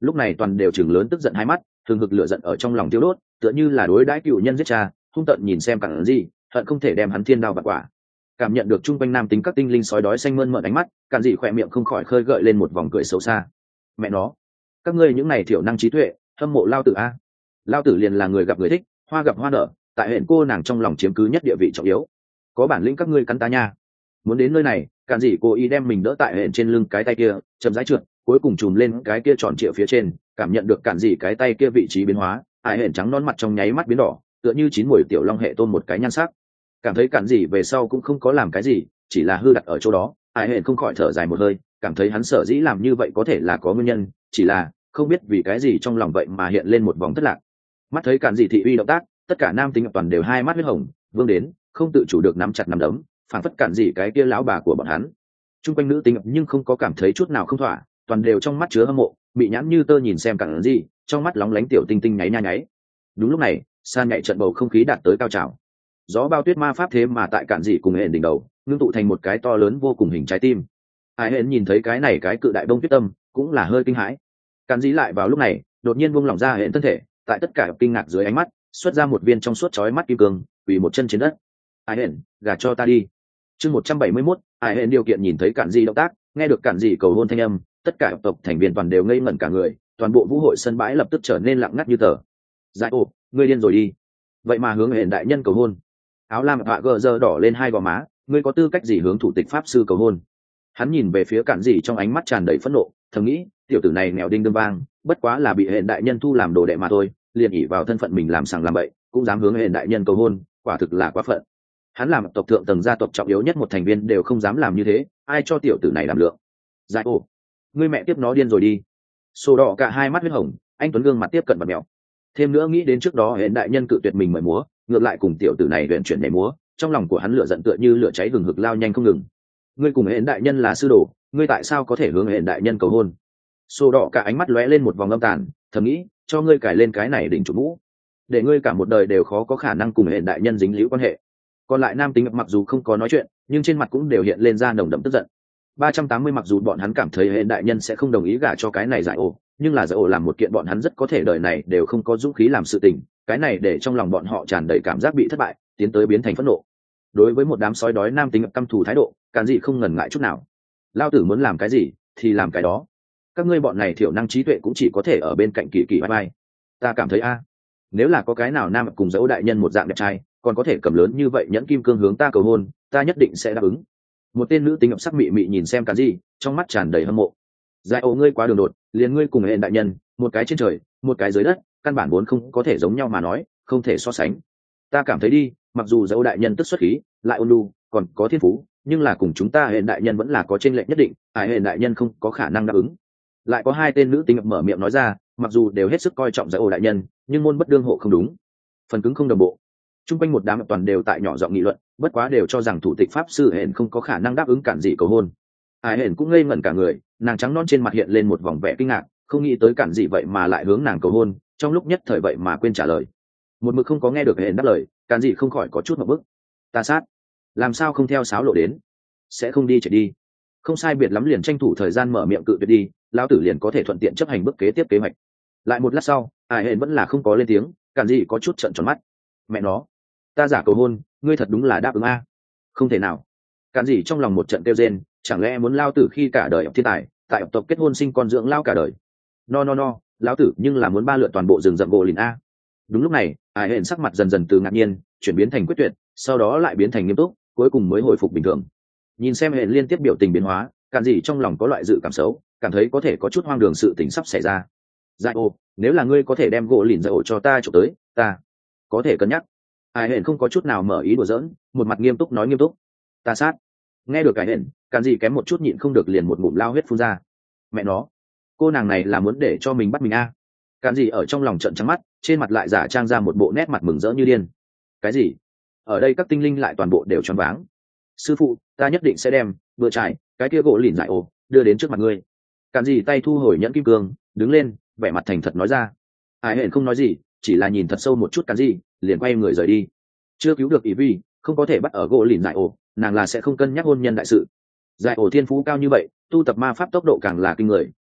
lúc này toàn đều chừng lớn tức giận hai mắt, thường hực lửa giận ở trong lòng tiêu đốt, tựa như là đối đãi cựu nhân giết cha, hung tợn nhìn xem cản gì, hận không thể đem hắn thiên đao vặt quả. Cảm nhận được chung quanh nam tính các tinh linh sói đói xanh mơn mởn ánh mắt, cản gì khỏe miệng không khỏi khơi gợi lên một vòng cười xấu xa. Mẹ nó, các ngươi những này thiểu năng trí tuệ, hâm mộ lao tử a. Lao tử liền là người gặp người thích, hoa gặp hoa nở, tại huyện cô nàng trong lòng chiếm cứ nhất địa vị trọng yếu. Có bản lĩnh các ngươi cắn ta nha. Muốn đến nơi này, cản gì cố ý đem mình đỡ tại huyện trên lưng cái tay kia, chậm rãi trượt, cuối cùng chùm lên cái kia tròn trịa phía trên, cảm nhận được cản gì cái tay kia vị trí biến hóa, ai hển trắng non mặt trong nháy mắt biến đỏ, tựa như chín mùi tiểu long hệ tôn một cái nhan sắc. Cảm thấy cản gì về sau cũng không có làm cái gì, chỉ là hư đặt ở chỗ đó, ai hển không khỏi thở dài một hơi, cảm thấy hắn sở dĩ làm như vậy có thể là có nguyên nhân, chỉ là không biết vì cái gì trong lòng vậy mà hiện lên một vòng thất lạc. Mắt thấy cản gì thị uy động tác, tất cả nam tính toàn đều hai mắt huyết hồng, vương đến, không tự chủ được nắm chặt nắm đấm, phản phất cản gì cái kia lão bà của bọn hắn. Trung quanh nữ tính nhưng không có cảm thấy chút nào không thỏa, toàn đều trong mắt chứa hâm mộ, bị nhãn như tơ nhìn xem cản gì, trong mắt lóng lánh tiểu tinh tinh nháy nha nháy. Đúng lúc này, san nhạy trận bầu không khí đạt tới cao trào. Gió bao tuyết ma pháp thế mà tại cản gì cùng hển đỉnh đầu, ngưng tụ thành một cái to lớn vô cùng hình trái tim. Ai hển nhìn thấy cái này cái cự đại bông tuyết tâm, cũng là hơi kinh hãi. Cản gì lại vào lúc này, đột nhiên buông lỏng ra hển thân thể, tại tất cả kinh ngạc dưới ánh mắt, xuất ra một viên trong suốt chói mắt kim cương, quỳ một chân trên đất. Ai hển, gả cho ta đi. Chương một trăm bảy mươi mốt, ai hển điều kiện nhìn thấy cản gì động tác, nghe được cản gì cầu hôn thanh âm, tất cả tộc thành viên toàn đều ngây ngẩn cả người, toàn bộ vũ hội sân bãi lập tức trở nên lặng ngắt như tờ. Giải ồ, ngươi điên rồi đi. Vậy mà hướng hển đại nhân cầu hôn. Áo lam họa gờ giờ đỏ lên hai gò má, ngươi có tư cách gì hướng thủ tịch pháp sư cầu hôn? Hắn nhìn về phía cản gì trong ánh mắt tràn đầy phẫn nộ, thầm nghĩ, tiểu tử này nghèo đinh đương vang, bất quá là bị hển đại nhân thu làm đồ đệ mà thôi, liền ỷ vào thân phận mình làm sằng làm bậy, cũng dám hướng hển đại nhân cầu hôn, quả thực là quá phận. Hắn làm tộc thượng tầng gia tộc trọng yếu nhất một thành viên đều không dám làm như thế, ai cho tiểu tử này làm lượng? Giải ồ, ngươi mẹ tiếp nó điên rồi đi. Sổ đỏ cả hai mắt huyết hồng, anh tuấn gương mặt tiếp cận bật mèo. Thêm nữa nghĩ đến trước đó hển đại nhân cự tuyệt mình mời múa, ngược lại cùng tiểu tử này luyện chuyển nhảy múa, trong lòng của hắn lửa giận tựa như lửa cháy hừng hực lao nhanh không ngừng. Ngươi cùng hển đại nhân là sư đồ, ngươi tại sao có thể hướng hển đại nhân cầu hôn? Sổ đỏ cả ánh mắt lóe lên một vòng âm tàn, thầm nghĩ, cho ngươi cài lên cái này đỉnh chủ mũ, để ngươi cả một đời đều khó có khả năng cùng hển đại nhân dính líu quan hệ. Còn lại nam tính mặc dù không có nói chuyện, nhưng trên mặt cũng đều hiện lên ra nồng đậm tức giận. ba trăm tám mươi mặc dù bọn hắn cảm thấy hển đại nhân sẽ không đồng ý gả cho cái này giải ổ, nhưng là giải ổ làm một kiện bọn hắn rất có thể đời này đều không có dũng khí làm sự tình, cái này để trong lòng bọn họ tràn đầy cảm giác bị thất bại, tiến tới biến thành phẫn nộ. Đối với một đám sói đói nam tính căm thù thái độ, Cản dị không ngần ngại chút nào. Lao tử muốn làm cái gì thì làm cái đó, các ngươi bọn này thiểu năng trí tuệ cũng chỉ có thể ở bên cạnh kỳ kỳ bye bye. Ta cảm thấy a, nếu là có cái nào nam cùng dẫu đại nhân một dạng đẹp trai, còn có thể cầm lớn như vậy nhẫn kim cương hướng ta cầu hôn, ta nhất định sẽ đáp ứng. Một tên nữ tính ập sắc mị mị nhìn xem Cản dị, trong mắt tràn đầy hâm mộ. Giải ổ ngươi quá đường đột, liền ngươi cùng hẹn đại nhân, một cái trên trời, một cái dưới đất, căn bản vốn không có thể giống nhau mà nói, không thể so sánh. Ta cảm thấy đi, mặc dù dẫu đại nhân tức xuất khí, lại ôn nhu, còn có thiên phú, nhưng là cùng chúng ta hẹn đại nhân vẫn là có chênh lệch nhất định, ai hẹn đại nhân không có khả năng đáp ứng. Lại có hai tên nữ tính mở miệng nói ra, mặc dù đều hết sức coi trọng giải ổ đại nhân, nhưng môn bất đương hộ không đúng, phần cứng không đồng bộ. Trung quanh một đám toàn đều tại nhỏ giọng nghị luận, bất quá đều cho rằng thủ tịch pháp sư hẹn không có khả năng đáp ứng Cản dị cầu hôn. Ai hẹn cũng ngây ngẩn cả người, nàng trắng non trên mặt hiện lên một vòng vẻ kinh ngạc, không nghĩ tới Cản dị vậy mà lại hướng nàng cầu hôn, trong lúc nhất thời vậy mà quên trả lời. Một mực không có nghe được hẹn đáp lời, Cản dị không khỏi có chút một bức. Ta sát, làm sao không theo sáo lộ đến, sẽ không đi chạy đi. Không sai biệt lắm liền tranh thủ thời gian mở miệng cự tuyệt đi, lão tử liền có thể thuận tiện chấp hành bước kế tiếp kế hoạch. Lại một lát sau, ai hẹn vẫn là không có lên tiếng, Cản dị có chút trợn tròn mắt. Mẹ nó, ta giả cầu hôn, ngươi thật đúng là đáp ứng a? Không thể nào. Cản dị trong lòng một trận kêu rên, chẳng lẽ muốn lao tử khi cả đời thiên tài, tại tộc kết hôn sinh con dưỡng lao cả đời? No no no, lão tử nhưng là muốn ba lượt toàn bộ rừng rậm gỗ lìn a. Đúng lúc này, ai hẹn sắc mặt dần dần từ ngạc nhiên chuyển biến thành quyết tuyệt, sau đó lại biến thành nghiêm túc, cuối cùng mới hồi phục bình thường. Nhìn xem hẹn liên tiếp biểu tình biến hóa, Cản dị trong lòng có loại dự cảm xấu, cảm thấy có thể có chút hoang đường sự tình sắp xảy ra. Giải ô, nếu là ngươi có thể đem gỗ lìn giải ổ cho ta chụp tới, ta có thể cân nhắc. Ai hẹn không có chút nào mở ý đùa giỡn, một mặt nghiêm túc nói nghiêm túc. Ta sát. Nghe được cái hẹn, Cản dị kém một chút nhịn không được liền một ngụm lao huyết phun ra. Mẹ nó, cô nàng này là muốn để cho mình bắt mình a? À. Cản dị ở trong lòng trợn trắng mắt, trên mặt lại giả trang ra một bộ nét mặt mừng rỡ như điên. Cái gì? Ở đây các tinh linh lại toàn bộ đều choáng váng. Sư phụ, ta nhất định sẽ đem bữa trải cái kia gỗ lìn giải ổ đưa đến trước mặt ngươi. Cản dị tay thu hồi nhẫn kim cương, đứng lên, vẻ mặt thành thật nói ra. Ai hẹn không nói gì, chỉ là nhìn thật sâu một chút Cản dị, liền quay người rời đi. Chưa cứu được ý vi, không có thể bắt ở gỗ lìn giải ổ, nàng là sẽ không cân nhắc hôn nhân đại sự. Giải ổ thiên phú cao như vậy, tu tập ma pháp tốc độ càng là kinh người,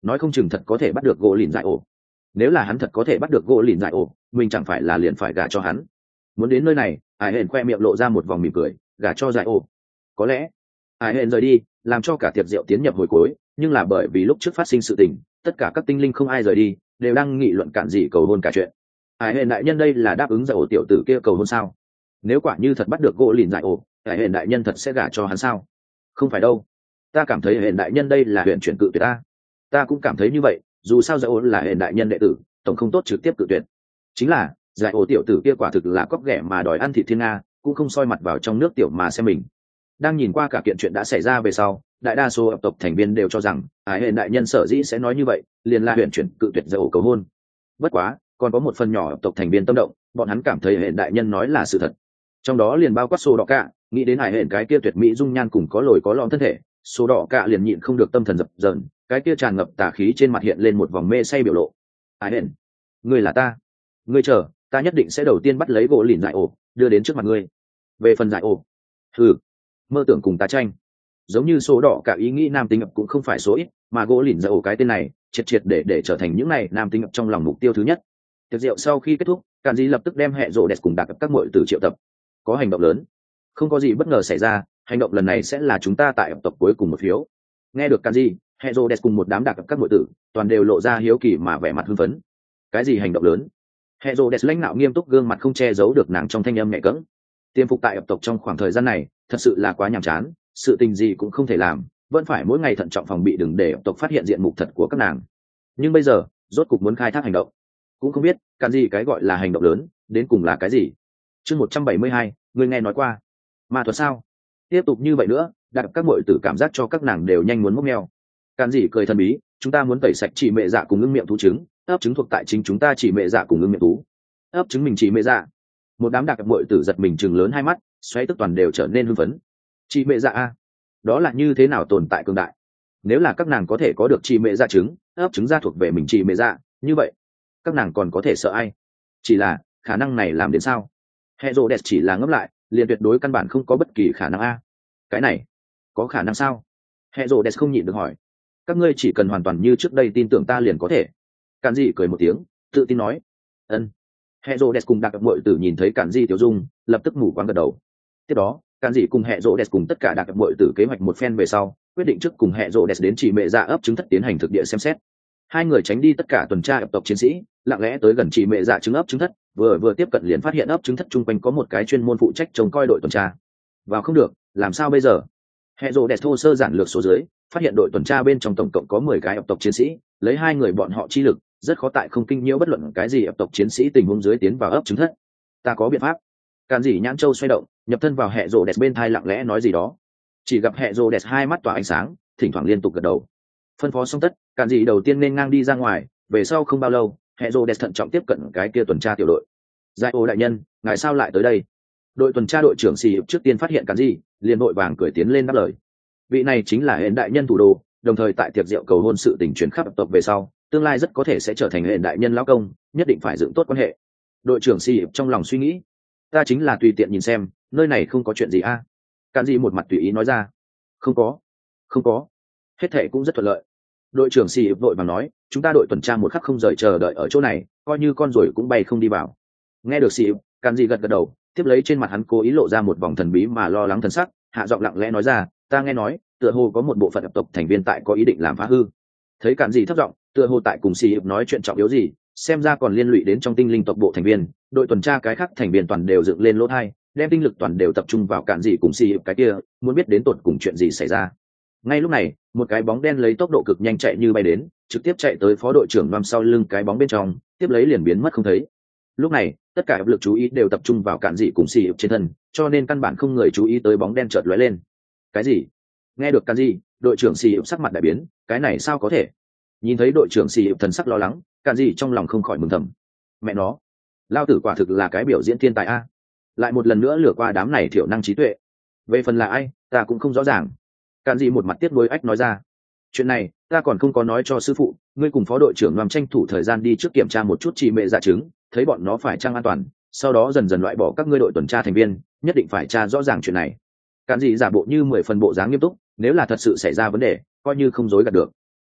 nói không chừng thật có thể bắt được gỗ lìn dại ổ. Nếu là hắn thật có thể bắt được gỗ lìn dại ổ, mình chẳng phải là liền phải gả cho hắn. Muốn đến nơi này, Hải Hển khoe miệng lộ ra một vòng mỉm cười, gả cho dại ổ. Có lẽ Hải Hển rời đi làm cho cả tiệc rượu tiến nhập hồi cuối, nhưng là bởi vì lúc trước phát sinh sự tình, tất cả các tinh linh không ai rời đi, đều đang nghị luận cạn gì cầu hôn cả chuyện. Hải Hển đại nhân đây là đáp ứng dại ổ tiểu tử kia cầu hôn sao? Nếu quả như thật bắt được gỗ lìn dại ổ, Hải Hển đại nhân thật sẽ gả cho hắn sao? Không phải đâu, ta cảm thấy Hển đại nhân đây là huyện chuyển cự tuyệt ta. Ta cũng cảm thấy như vậy, dù sao dại ổ là Hển đại nhân đệ tử, tổng không tốt trực tiếp cự tuyệt. Chính là dại ổ tiểu tử kia quả thực là cóc ghẻ mà đòi ăn thịt thiên nga, cũng không soi mặt vào trong nước tiểu mà xem mình. Đang nhìn qua cả kiện chuyện đã xảy ra về sau, đại đa số tộc thành viên đều cho rằng Hải Hển đại nhân sở dĩ sẽ nói như vậy, liền là huyện chuyển cự tuyệt dại ổ cầu hôn. Bất quá, còn có một phần nhỏ tộc thành viên tâm động, bọn hắn cảm thấy Hển đại nhân nói là sự thật. Trong đó liền bao quát Sô Đỏ Cả, nghĩ đến Hải Hển cái kia tuyệt mỹ dung nhan cùng có lồi có lõm thân thể, Sô Đỏ Cả liền nhịn không được tâm thần dập dờn, cái kia tràn ngập tà khí trên mặt hiện lên một vòng mê say biểu lộ. Hải Hển, ngươi là ta, ngươi chờ, ta nhất định sẽ đầu tiên bắt lấy gỗ lìn dại ổ, đưa đến trước mặt ngươi. Về phần dại ổ, thử mơ tưởng cùng ta tranh. Giống như Sô Đỏ Cả ý nghĩ nam tính ập cũng không phải số ít, mà gỗ lìn dại ổ cái tên này triệt triệt để để trở thành những này nam tính ập trong lòng mục tiêu thứ nhất. Tiệc rượu sau khi kết thúc, Càn Dĩ lập tức đem hệ rộ đẹp cùng đặc các muội tử triệu tập. Có hành động lớn, không có gì bất ngờ xảy ra, hành động lần này sẽ là chúng ta tại tộc cuối cùng một phiếu. Nghe được Càn Dĩ, hệ rộ đẹp cùng một đám đặc các muội tử toàn đều lộ ra hiếu kỳ mà vẻ mặt hưng phấn. Cái gì hành động lớn? Hệ rộ đẹp lãnh đạo nghiêm túc, gương mặt không che giấu được nàng trong thanh âm nhẹ cẫng. Tiêm phục tại tộc trong khoảng thời gian này thật sự là quá nhàm chán, sự tình gì cũng không thể làm, vẫn phải mỗi ngày thận trọng phòng bị đừng để tộc phát hiện diện mục thật của các nàng. Nhưng bây giờ rốt cục muốn khai thác hành động, cũng không biết Càn Dĩ cái gọi là hành động lớn đến cùng là cái gì. Chương một trăm bảy mươi hai, người nghe nói qua ma thuật sao? Tiếp tục như vậy nữa, đặt các muội tử cảm giác cho các nàng đều nhanh muốn mốc meo. Càn Dĩ cười thần bí, chúng ta muốn tẩy sạch chỉ mẹ dạ cùng ngưng miệng thú trứng, ấp trứng thuộc tại chính chúng ta chỉ mẹ dạ cùng ngưng miệng thú. Ấp trứng mình chỉ mẹ dạ. Một đám đặc muội tử giật mình chừng lớn hai mắt, xoáy tức toàn đều trở nên hưng phấn. Chỉ mẹ dạ a, đó là như thế nào tồn tại cường đại? Nếu là các nàng có thể có được chỉ mẹ dạ trứng, ấp trứng ra thuộc về mình chỉ mẹ dạ, như vậy các nàng còn có thể sợ ai? Chỉ là khả năng này làm đến sao? Hệ rộ đẹp chỉ là ngấp lại, liền tuyệt đối căn bản không có bất kỳ khả năng a. Cái này có khả năng sao? Hệ rộ đẹp không nhịn được hỏi. Các ngươi chỉ cần hoàn toàn như trước đây tin tưởng ta liền có thể. Càn Dĩ cười một tiếng, tự tin nói. Ân. Hệ rộ đẹp cùng đặc muội tử nhìn thấy Càn Dĩ tiểu dung, lập tức mù quáng gật đầu. Tiếp đó, Càn Dĩ cùng hệ rộ đẹp cùng tất cả đặc muội tử kế hoạch một phen về sau, quyết định trước cùng hệ rộ đẹp đến chỉ mẹ dạ ấp trứng thất tiến hành thực địa xem xét. Hai người tránh đi tất cả tuần tra ập tộc chiến sĩ, lặng lẽ tới gần chỉ mẹ dạ trứng ấp trứng thất, vừa vừa tiếp cận liền phát hiện ấp trứng thất chung quanh có một cái chuyên môn phụ trách trông coi đội tuần tra. Vào không được, làm sao bây giờ? Hệ rộ đẹp thô sơ giản lược số dưới, phát hiện đội tuần tra bên trong tổng cộng có mười cái ập tộc chiến sĩ, lấy hai người bọn họ chi lực, rất khó tại không kinh nhiễu bất luận cái gì ập tộc chiến sĩ tình huống dưới tiến vào ấp trứng thất. Ta có biện pháp. Càn Dĩ nhãn châu xoay động, nhập thân vào hệ rộ đẹp bên thai lặng lẽ nói gì đó. Chỉ gặp hệ rộ đẹp hai mắt tỏa ánh sáng, thỉnh thoảng liên tục gật đầu. Phân phó xong tất, Càn Dĩ đầu tiên nên ngang đi ra ngoài, về sau không bao lâu, hệ rộ đẹp thận trọng tiếp cận cái kia tuần tra tiểu đội. Dại ổ đại nhân, ngài sao lại tới đây? Đội tuần tra đội trưởng xì trước tiên phát hiện Càn Dĩ, liền vội vàng cười tiến lên đáp lời. Vị này chính là Hển đại nhân thủ đô, đồng thời tại tiệc rượu cầu hôn sự tình truyền khắp tộc về sau, tương lai rất có thể sẽ trở thành Hển đại nhân lão công, nhất định phải dựng tốt quan hệ. Đội trưởng xì trong lòng suy nghĩ, ta chính là tùy tiện nhìn xem, nơi này không có chuyện gì a. À? Càn Dĩ một mặt tùy ý nói ra, không có, không có, hết thệ cũng rất thuận lợi. Đội trưởng xì vội vàng nói, chúng ta đội tuần tra một khắc không rời chờ đợi ở chỗ này, coi như con ruồi cũng bay không đi vào. Nghe được xì, Càn Dĩ gật gật đầu, tiếp lấy trên mặt hắn cố ý lộ ra một vòng thần bí mà lo lắng thần sắc, hạ giọng lặng lẽ nói ra, ta nghe nói tựa hồ có một bộ phận tộc thành viên tại có ý định làm phá hư. Thấy Càn Dĩ thấp giọng, tựa hồ tại cùng xì nói chuyện trọng yếu gì, xem ra còn liên lụy đến trong tinh linh tộc bộ thành viên. Đội tuần tra cái khác thành viên toàn đều dựng lên lỗ thai, đem tinh lực toàn đều tập trung vào Càn Dĩ cùng xì cái kia, muốn biết đến tột cùng chuyện gì xảy ra. Ngay lúc này, một cái bóng đen lấy tốc độ cực nhanh chạy như bay đến, trực tiếp chạy tới phó đội trưởng nằm sau lưng cái bóng bên trong, tiếp lấy liền biến mất không thấy. Lúc này, tất cả áp lực chú ý đều tập trung vào Càn Dĩ cùng xì trên thân, cho nên căn bản không người chú ý tới bóng đen chợt lóe lên. Cái gì? Nghe được Càn Dĩ, đội trưởng xì sắc mặt đại biến, cái này sao có thể? Nhìn thấy đội trưởng xì thần sắc lo lắng, Càn Dĩ trong lòng không khỏi mừng thầm. Mẹ nó, lao tử quả thực là cái biểu diễn thiên tài a, lại một lần nữa lừa qua đám này thiểu năng trí tuệ. Về phần là ai, ta cũng không rõ ràng. Càn Dĩ một mặt tiếc nuối ách nói ra, chuyện này ta còn không có nói cho sư phụ, ngươi cùng phó đội trưởng làm tranh thủ thời gian đi trước kiểm tra một chút chỉ mẹ dạ trứng, thấy bọn nó phải trang an toàn, sau đó dần dần loại bỏ các ngươi đội tuần tra thành viên, nhất định phải tra rõ ràng chuyện này. Càn Dĩ giả bộ như mười phần bộ dáng nghiêm túc, nếu là thật sự xảy ra vấn đề, coi như không dối gạt được.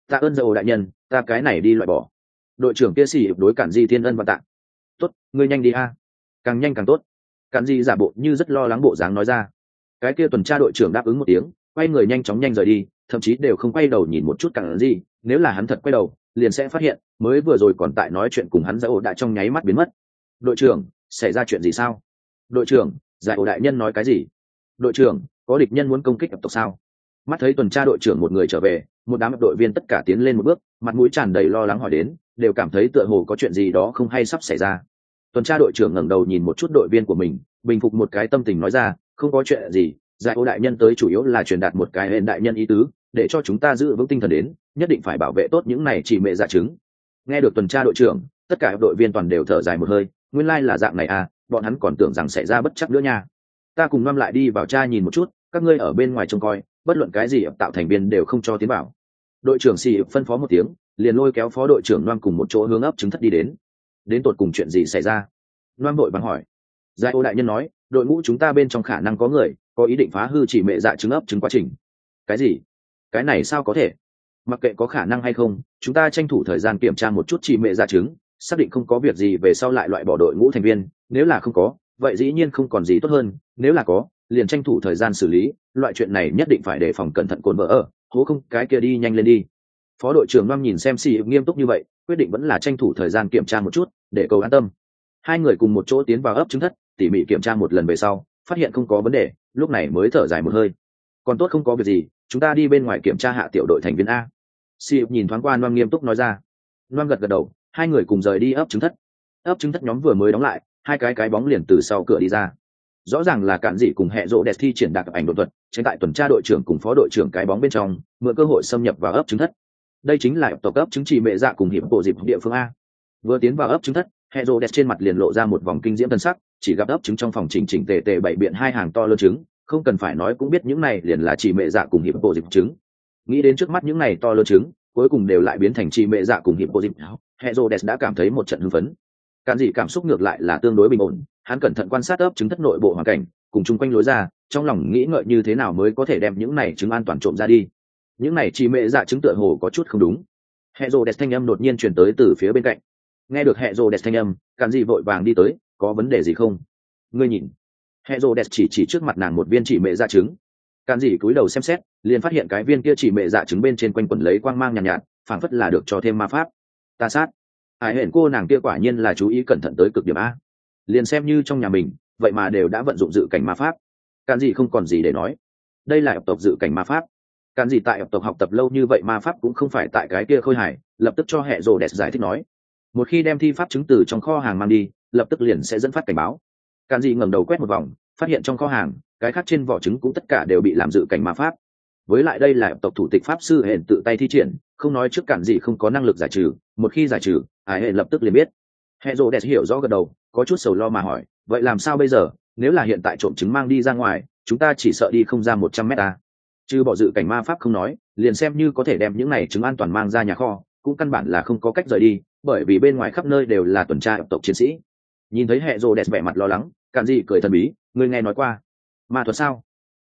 tạ ơn dầu đại nhân, ta cái này đi loại bỏ. Đội trưởng kia xì đối Cản Di thiên ân và tạ. Tốt, ngươi nhanh đi a, càng nhanh càng tốt. Cản Di giả bộ như rất lo lắng bộ dáng nói ra. Cái kia tuần tra đội trưởng đáp ứng một tiếng, quay người nhanh chóng nhanh rời đi, thậm chí đều không quay đầu nhìn một chút Cản Di. Nếu là hắn thật quay đầu, liền sẽ phát hiện mới vừa rồi còn tại nói chuyện cùng hắn giải ổ đã trong nháy mắt biến mất. Đội trưởng, xảy ra chuyện gì sao? Đội trưởng, giải ổ đại nhân nói cái gì? Đội trưởng, có địch nhân muốn công kích ập tộc sao? Mắt thấy tuần tra đội trưởng một người trở về, một đám đội viên tất cả tiến lên một bước, mặt mũi tràn đầy lo lắng hỏi đến, đều cảm thấy tựa hồ có chuyện gì đó không hay sắp xảy ra. Tuần tra đội trưởng ngẩng đầu nhìn một chút đội viên của mình, bình phục một cái tâm tình nói ra, không có chuyện gì, giải ổ đại nhân tới chủ yếu là truyền đạt một cái lên đại nhân ý tứ, để cho chúng ta giữ vững tinh thần đến, nhất định phải bảo vệ tốt những này chỉ mẹ dạ trứng. Nghe được tuần tra đội trưởng, tất cả đội viên toàn đều thở dài một hơi, nguyên lai là dạng này à, bọn hắn còn tưởng rằng xảy ra bất chắc nữa nha. Ta cùng năm lại đi vào tra nhìn một chút, các ngươi ở bên ngoài trông coi, bất luận cái gì tạo thành viên đều không cho tiến vào. Đội trưởng xì phân phó một tiếng, liền lôi kéo phó đội trưởng Loan cùng một chỗ hướng ấp trứng thất đi đến. Đến tột cùng chuyện gì xảy ra? Loan vội vàng hỏi. Giải ô đại nhân nói, đội ngũ chúng ta bên trong khả năng có người có ý định phá hư chỉ mẹ dạ trứng ấp trứng quá trình. Cái gì? Cái này sao có thể? Mặc kệ có khả năng hay không, chúng ta tranh thủ thời gian kiểm tra một chút chỉ mẹ dạ trứng, xác định không có việc gì về sau lại loại bỏ đội ngũ thành viên, nếu là không có, vậy dĩ nhiên không còn gì tốt hơn, nếu là có, liền tranh thủ thời gian xử lý, loại chuyện này nhất định phải đề phòng cẩn thận cồn vỡ ở, hố không cái kia đi nhanh lên đi. Phó đội trưởng Loan nhìn xem xì nghiêm túc như vậy, quyết định vẫn là tranh thủ thời gian kiểm tra một chút, để cầu an tâm. Hai người cùng một chỗ tiến vào ấp trứng thất, tỉ mỉ kiểm tra một lần về sau, phát hiện không có vấn đề, lúc này mới thở dài một hơi. Còn tốt không có việc gì, chúng ta đi bên ngoài kiểm tra hạ tiểu đội thành viên a. Xì nhìn thoáng qua Loan nghiêm túc nói ra. Loan gật gật đầu, hai người cùng rời đi ấp trứng thất. Ấp trứng thất nhóm vừa mới đóng lại, hai cái cái bóng liền từ sau cửa đi ra. Rõ ràng là Cản Dị cùng hệ rộ đẹp thi triển đặc ảnh đột thuật, tránh tại tuần tra đội trưởng cùng phó đội trưởng cái bóng bên trong, mượn cơ hội xâm nhập vào ấp trứng thất. Đây chính là tộc ấp trứng trì mẹ dạ cùng hiệp bộ dịp địa phương a. Vừa tiến vào ấp trứng thất, hệ rộ đẹp trên mặt liền lộ ra một vòng kinh diễm tân sắc, chỉ gặp ấp trứng trong phòng chỉnh chỉnh tề tề bảy biện hai hàng to lớn trứng, không cần phải nói cũng biết những này liền là trì mẹ dạ cùng hiệp bộ dịp trứng. Nghĩ đến trước mắt những này to lớn trứng, cuối cùng đều lại biến thành trì mẹ dạ cùng hiệp bộ dịp, hệ rộ đẹp đã cảm thấy một trận hưng phấn. Cản Dị cảm xúc ngược lại là tương đối bình ổn, hắn cẩn thận quan sát ấp trứng thất nội bộ hoàn cảnh, cùng chung quanh lối ra, trong lòng nghĩ ngợi như thế nào mới có thể đem những này trứng an toàn trộm ra đi. Những này chỉ mẹ dạ trứng tựa hồ có chút không đúng. Hệ rồ đẹp thanh âm đột nhiên truyền tới từ phía bên cạnh. Nghe được hệ rồ đẹp thanh âm, Cản Dị vội vàng đi tới, có vấn đề gì không? Ngươi nhìn. Hệ rồ đẹp chỉ chỉ trước mặt nàng một viên chỉ mẹ dạ trứng. Cản Dị cúi đầu xem xét, liền phát hiện cái viên kia chỉ mẹ dạ trứng bên trên quanh quẩn lấy quang mang nhàn nhạt, nhạt, phảng phất là được cho thêm ma pháp. Ta sát. Ai hẹn cô nàng kia quả nhiên là chú ý cẩn thận tới cực điểm a. Liền xem như trong nhà mình, vậy mà đều đã vận dụng dự cảnh ma pháp. Cản Dị không còn gì để nói. Đây là ập tộc dự cảnh ma pháp. Cản Dị tại ập tộc học tập lâu như vậy ma pháp cũng không phải tại cái kia khôi hài, lập tức cho hệ rồ đẹp giải thích nói. Một khi đem thi pháp chứng từ trong kho hàng mang đi, lập tức liền sẽ dẫn phát cảnh báo. Cản Dị ngẩng đầu quét một vòng, phát hiện trong kho hàng, cái khác trên vỏ trứng cũng tất cả đều bị làm dự cảnh ma pháp. Với lại đây là ập tộc thủ tịch pháp sư hẹn tự tay thi triển, không nói trước Cản Dị không có năng lực giải trừ, một khi giải trừ, ai hẹn lập tức liền biết. Hệ rồ đẹp hiểu rõ gật đầu, có chút sầu lo mà hỏi, vậy làm sao bây giờ, nếu là hiện tại trộm trứng mang đi ra ngoài, chúng ta chỉ sợ đi không ra một trăm mét ta. Chứ bỏ dự cảnh ma pháp không nói, liền xem như có thể đem những này trứng an toàn mang ra nhà kho, cũng căn bản là không có cách rời đi, bởi vì bên ngoài khắp nơi đều là tuần tra ập tộc chiến sĩ. Nhìn thấy hệ rồ đẹp vẻ mặt lo lắng, Cản Dị cười thần bí, ngươi nghe nói qua ma thuật sao?